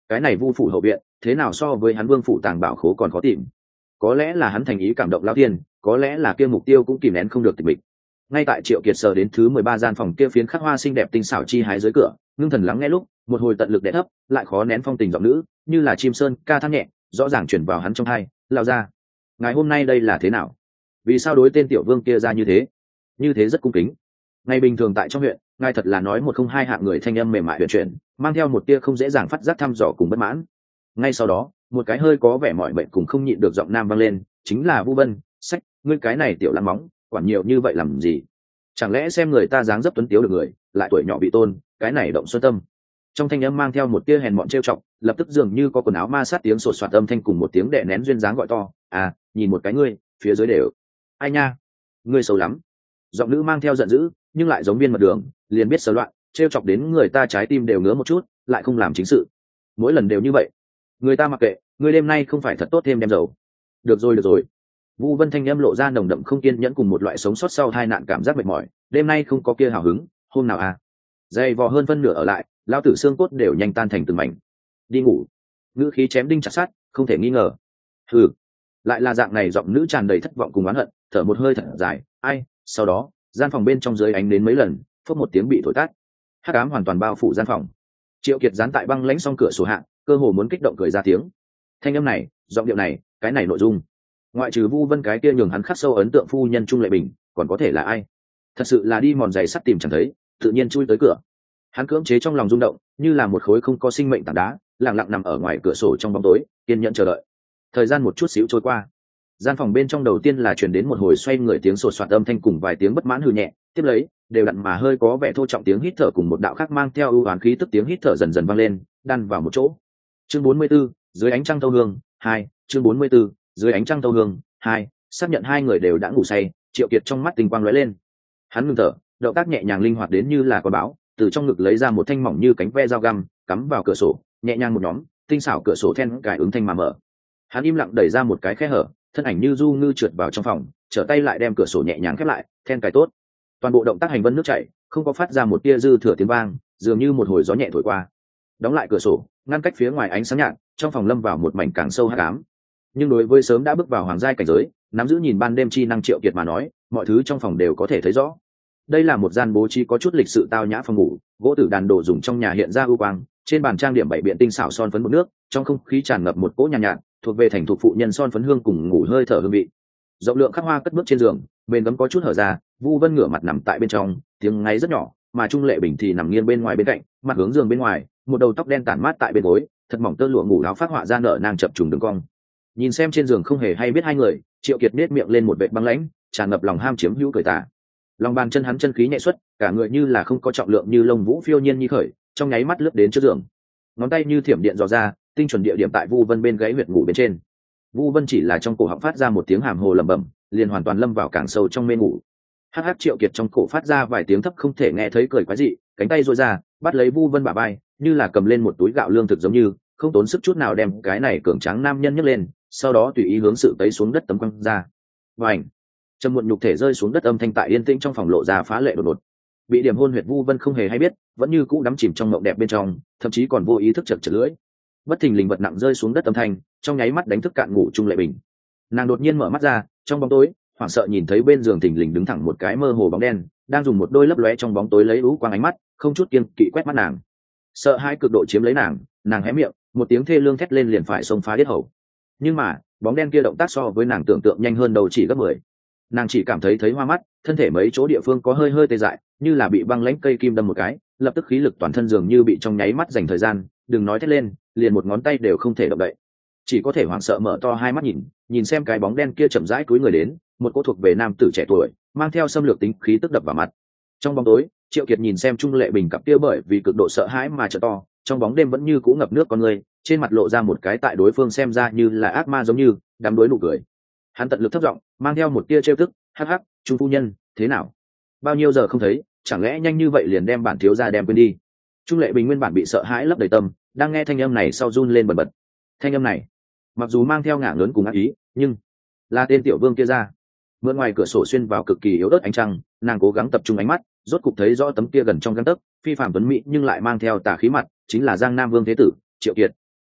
cái này Vu phủ hậu viện thế nào so với hắn Vương phủ tàng bảo khố còn khó tìm. Có lẽ là hắn thành ý cảm động lão tiên, có lẽ là kia mục tiêu cũng kìm nén không được tịch mịch. Ngay tại Triệu Kiệt sờ đến thứ 13 gian phòng kia phiến khắc hoa xinh đẹp tinh xảo chi hái dưới cửa, ngưng thần lắng nghe lúc, một hồi tận lực đè thấp, lại khó nén phong tình giọng nữ, như là chim sơn ca than nhẹ, rõ ràng truyền vào hắn trong tai, "Lão gia, ngài hôm nay đây là thế nào? Vì sao đối tên tiểu vương kia ra như thế? Như thế rất cung kính. Ngày bình thường tại trong huyện, ngài thật là nói một không hai hạng người thanh âm mềm mại huyền chuyển, mang theo một tia không dễ dàng phát giác thăm dò cùng bất mãn." Ngay sau đó, một cái hơi có vẻ mỏi mệt cùng không nhịn được giọng nam vang lên, chính là Vu Vân, "Sách, ngươi cái này tiểu lăng móng, quản nhiều như vậy làm gì? Chẳng lẽ xem người ta dáng dấp tuấn tiếu được người, lại tuổi nhỏ bị tôn, cái này động xuân tâm." Trong thanh âm mang theo một tia hèn mọn trêu chọc, lập tức dường như có quần áo ma sát tiếng sột soạt âm thanh cùng một tiếng đè nén duyên dáng gọi to, "À, nhìn một cái ngươi, phía dưới đều, ai nha, ngươi xấu lắm." Giọng nữ mang theo giận dữ, nhưng lại giống viên mật đường, liền biết sờ loạn, trêu chọc đến người ta trái tim đều ngứa một chút, lại không làm chính sự. Mỗi lần đều như vậy. Người ta mặc kệ, ngươi đêm nay không phải thật tốt thêm đem dầu. Được rồi được rồi. Vu Vân thanh âm lộ ra nồng đậm không kiên nhẫn cùng một loại sống sót sau tai nạn cảm giác mệt mỏi, đêm nay không có kia hào hứng, hôm nào à? Dày vò hơn phân nửa ở lại, lão tử xương cốt đều nhanh tan thành từng mảnh. Đi ngủ. Ngữ khí chém đinh chặt sắt, không thể nghi ngờ. Hừ. Lại là dạng này, giọng nữ tràn đầy thất vọng cùng oán hận, thở một hơi thật dài, ai, sau đó, gian phòng bên trong dưới ánh đến mấy lần, phốc một tiếng bị thổi tắt. Hắc ám hoàn toàn bao phủ gian phòng. Triệu Kiệt dán tại băng lãnh song cửa sổ hạ, cơ hồ muốn kích động cười ra tiếng. Thanh âm này, giọng điệu này, cái này nội dung, ngoại trừ Vu Vân cái kia nhường hắn khắc sâu ấn tượng phu nhân Trung Lệ Bình, còn có thể là ai? Thật sự là đi mòn giày sắt tìm chẳng thấy, tự nhiên chui tới cửa. Hắn cưỡng chế trong lòng rung động, như là một khối không có sinh mệnh tảng đá, lặng lặng nằm ở ngoài cửa sổ trong bóng tối, kiên nhẫn chờ đợi. Thời gian một chút xíu trôi qua, gian phòng bên trong đầu tiên là truyền đến một hồi xoay người tiếng sột soạt âm thanh cùng vài tiếng bất mãn hừ nhẹ, tiếp lấy đều đặn mà hơi có vẻ thô trọng tiếng hít thở cùng một đạo khác mang theo ưu oán khí tức tiếng hít thở dần dần vang lên, đan vào một chỗ. Chương 44, dưới ánh trăng thâu hương 2, chương 44, dưới ánh trăng thâu hương 2, xác nhận hai người đều đã ngủ say, Triệu Kiệt trong mắt tinh quang lóe lên. Hắn ngừng thở, động tác nhẹ nhàng linh hoạt đến như là con báo, từ trong ngực lấy ra một thanh mỏng như cánh ve dao găm, cắm vào cửa sổ, nhẹ nhàng một nhóm, tinh xảo cửa sổ then cài ứng thanh mà mở. Hắn im lặng đẩy ra một cái khe hở, thân ảnh như du ngư trượt vào trong phòng, trở tay lại đem cửa sổ nhẹ nhàng khép lại, then cài tốt. Toàn bộ động tác hành vân nước chảy, không có phát ra một tia dư thừa tiếng vang, dường như một hồi gió nhẹ thổi qua. Đóng lại cửa sổ, ngăn cách phía ngoài ánh sáng nhạt, trong phòng lâm vào một mảnh càng sâu hắc ám. Nhưng đối với sớm đã bước vào hoàng giai cảnh giới, nắm giữ nhìn ban đêm chi năng Triệu Kiệt mà nói, mọi thứ trong phòng đều có thể thấy rõ. Đây là một gian bố trí có chút lịch sự tao nhã phòng ngủ, gỗ tử đàn đồ dùng trong nhà hiện ra ưu quang, trên bàn trang điểm bảy biện tinh xảo son phấn bột nước, trong không khí tràn ngập một cỗ nhàn nhạt, thuộc về thành thuộc phụ nhân son phấn hương cùng ngủ hơi thở hương vị. Rộng lượng khắc hoa cất bước trên giường, bên gấm có chút hở ra, Vu Vân ngửa mặt nằm tại bên trong, tiếng ngáy rất nhỏ, mà Trung Lệ Bình thì nằm nghiêng bên ngoài bên cạnh, mặt hướng giường bên ngoài, một đầu tóc đen tản mát tại bên gối, thật mỏng tơ lụa ngủ áo phát họa ra nở nang chập trùng đường cong. Nhìn xem trên giường không hề hay biết hai người, Triệu Kiệt nết miệng lên một vệt băng lãnh, tràn ngập lòng ham chiếm hữu cười tà. Lòng bàn chân hắn chân khí nhẹ xuất, cả người như là không có trọng lượng như lông vũ phiêu nhiên như khởi, trong nháy mắt lướt đến trước giường. Ngón tay như thiểm điện dò ra, tinh chuẩn địa điểm tại Vu Vân bên gáy huyệt ngủ bên trên. Vu Vân chỉ là trong cổ họng phát ra một tiếng hàm hồ lẩm bẩm, liền hoàn toàn lâm vào càng sâu trong mê ngủ. Hắc hắc, Triệu Kiệt trong cổ phát ra vài tiếng thấp không thể nghe thấy cười quái dị, cánh tay duỗi ra, bắt lấy Vu Vân bả vai, như là cầm lên một túi gạo lương thực giống như, không tốn sức chút nào đem cái này cường tráng nam nhân nhấc lên, sau đó tùy ý hướng sự tấy xuống đất tấm quăng ra. Vành, trầm muộn nhục thể rơi xuống đất, âm thanh tại yên tĩnh trong phòng lộ ra phá lệ đột ngột. Bị điểm hôn huyệt Vu Vân không hề hay biết, vẫn như cũ đắm chìm trong mộng đẹp bên trong, thậm chí còn vô ý thức chật chật lưỡi. Bất thình lình vật nặng rơi xuống đất âm thanh, trong nháy mắt đánh thức cạn ngủ Trung Lệ Bình. Nàng đột nhiên mở mắt ra, trong bóng tối, hoảng sợ nhìn thấy bên giường thình lình đứng thẳng một cái mơ hồ bóng đen, đang dùng một đôi lấp lóe trong bóng tối lấy ú quang ánh mắt, không chút kiêng kỵ quét mắt nàng. Sợ hãi cực độ chiếm lấy nàng hé miệng, một tiếng thê lương thét lên liền phải xông phá yết hầu. Nhưng mà, bóng đen kia động tác so với nàng tưởng tượng nhanh hơn đầu chỉ gấp 10. Nàng chỉ cảm thấy hoa mắt, thân thể mấy chỗ địa phương có hơi hơi tê dại, như là bị băng lãnh cây kim đâm một cái, lập tức khí lực toàn thân dường như bị trong nháy mắt dành thời gian, đừng nói thét lên, liền một ngón tay đều không thể động đậy. Chỉ có thể hoảng sợ mở to hai mắt nhìn xem cái bóng đen kia chậm rãi cúi người đến, một cô thuộc về nam tử trẻ tuổi, mang theo xâm lược tính khí tức đập vào mặt. Trong bóng tối, Triệu Kiệt nhìn xem Trung Lệ Bình cặp kia bởi vì cực độ sợ hãi mà trợ to, trong bóng đêm vẫn như cũ ngập nước con người, trên mặt lộ ra một cái tại đối phương xem ra như là ác ma giống như đắm đuối nụ cười. Hắn tận lực thấp giọng, mang theo một tia trêu tức, hắc hắc, Trung phu nhân, thế nào? Bao nhiêu giờ không thấy, chẳng lẽ nhanh như vậy liền đem bản thiếu gia đem quên đi? Trung Lệ Bình nguyên bản bị sợ hãi lấp đầy tâm, đang nghe thanh âm này sau run lên bần bật. Thanh âm này, mặc dù mang theo ngả ngớn cùng ác ý, nhưng là tên tiểu vương kia ra. Mượn ngoài cửa sổ xuyên vào cực kỳ yếu ớt ánh trăng, nàng cố gắng tập trung ánh mắt, rốt cục thấy rõ tấm kia gần trong gang tấc, phi phàm tuấn mỹ nhưng lại mang theo tà khí mặt, chính là Giang Nam Vương thế tử, Triệu Kiệt.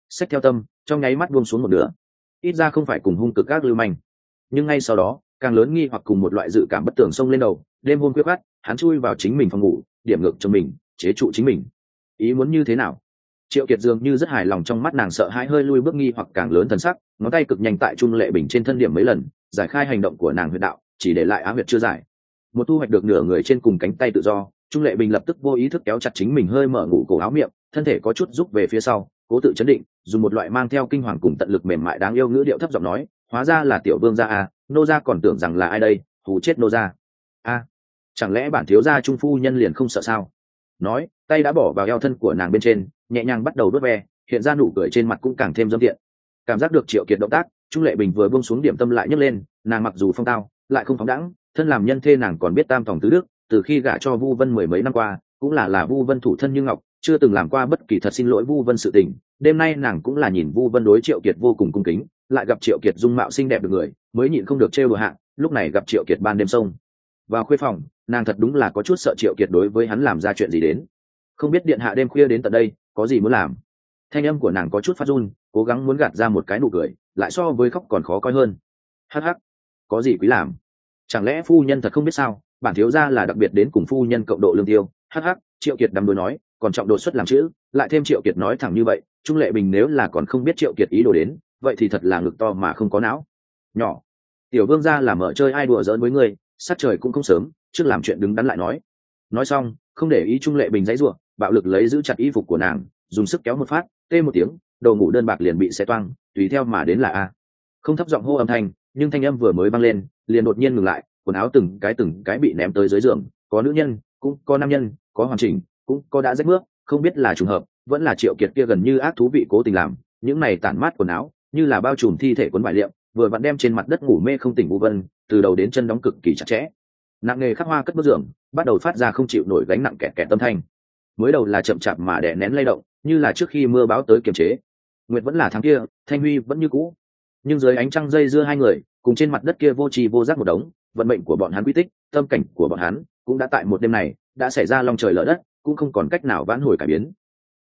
Xách theo tâm trong nháy mắt buông xuống một nửa, ít ra không phải cùng hung cực các lưu manh. Nhưng ngay sau đó càng lớn nghi hoặc cùng một loại dự cảm bất tường xông lên đầu. Đêm hôm khuya khoắt hắn chui vào chính mình phòng ngủ, điểm ngược cho mình, chế trụ chính mình. Ý muốn như thế nào? Triệu Kiệt dường như rất hài lòng, trong mắt nàng sợ hãi hơi lui bước nghi hoặc càng lớn thần sắc, ngón tay cực nhanh tại Trung Lệ Bình trên thân điểm mấy lần, giải khai hành động của nàng huyệt đạo, chỉ để lại á huyệt chưa giải. Một thu hoạch được nửa người trên cùng cánh tay tự do, Trung Lệ Bình lập tức vô ý thức kéo chặt chính mình hơi mở ngủ cổ áo miệng, thân thể có chút rút về phía sau, cố tự chấn định, dùng một loại mang theo kinh hoàng cùng tận lực mềm mại đáng yêu ngữ điệu thấp giọng nói, hóa ra là tiểu vương gia à, nô gia còn tưởng rằng là ai đây, hù chết nô gia. A, chẳng lẽ bản thiếu gia Trung phu nhân liền không sợ sao? Nói, tay đã bỏ vào eo thân của nàng bên trên, nhẹ nhàng bắt đầu đốt ve, hiện ra nụ cười trên mặt cũng càng thêm dâm tiện. Cảm giác được Triệu Kiệt động tác, Trung Lệ Bình vừa buông xuống điểm tâm lại nhấc lên, nàng mặc dù phong tao, lại không phóng đãng, thân làm nhân thê nàng còn biết tam phòng tứ đức, từ khi gả cho Vu Vân mười mấy năm qua, cũng là Vu Vân thủ thân như ngọc, chưa từng làm qua bất kỳ thật xin lỗi Vu Vân sự tình. Đêm nay nàng cũng là nhìn Vu Vân đối Triệu Kiệt vô cùng cung kính, lại gặp Triệu Kiệt dung mạo xinh đẹp được người, mới nhịn không được trêu đùa hạ. Lúc này gặp Triệu Kiệt ban đêm xông vào khuê phòng, nàng thật đúng là có chút sợ Triệu Kiệt đối với hắn làm ra chuyện gì đến. Không biết điện hạ đêm khuya đến tận đây có gì muốn làm? Thanh âm của nàng có chút phát run, cố gắng muốn gạt ra một cái nụ cười, lại so với khóc còn khó coi hơn. Hắc hắc, có gì quý làm? Chẳng lẽ phu nhân thật không biết sao? Bản thiếu gia là đặc biệt đến cùng phu nhân cộng độ lương tiêu. Hắc hắc, Triệu Kiệt đắm đuối nói, còn trọng đột xuất làm chữ, lại thêm Triệu Kiệt nói thẳng như vậy, Trung Lệ Bình nếu là còn không biết Triệu Kiệt ý đồ đến, vậy thì thật là ngực to mà không có não. Nhỏ, tiểu vương gia là mở chơi ai đùa giỡn với người, sát trời cũng không sớm, trước làm chuyện đứng đắn lại nói. Nói xong, không để ý Trung Lệ Bình giãy giụa, bạo lực lấy giữ chặt y phục của nàng, dùng sức kéo một phát, tê một tiếng, đầu ngủ đơn bạc liền bị xé toang, tùy theo mà đến là a. Không thấp giọng hô âm thanh, nhưng thanh âm vừa mới vang lên, liền đột nhiên ngừng lại, quần áo từng cái bị ném tới dưới giường, có nữ nhân, cũng có nam nhân, có hoàn chỉnh, cũng có đã rách bước, không biết là trùng hợp, vẫn là Triệu Kiệt kia gần như ác thú vị cố tình làm, những này tản mát quần áo, như là bao trùm thi thể cuốn vải liệm, vừa vặn đem trên mặt đất ngủ mê không tỉnh Vu Vân, từ đầu đến chân đóng cực kỳ chặt chẽ. Nặng nghề khắc hoa cất bước giường, bắt đầu phát ra không chịu nổi gánh nặng kẹt kẹt âm thanh. Mới đầu là chậm chạp mà đè nén lay động, như là trước khi mưa báo tới kiềm chế. Nguyệt vẫn là tháng kia, Thanh Huy vẫn như cũ, nhưng dưới ánh trăng dây dưa hai người, cùng trên mặt đất kia vô tri vô giác một đống, vận mệnh của bọn hắn quy tích, tâm cảnh của bọn hắn cũng đã tại một đêm này đã xảy ra long trời lở đất, cũng không còn cách nào vãn hồi cải biến.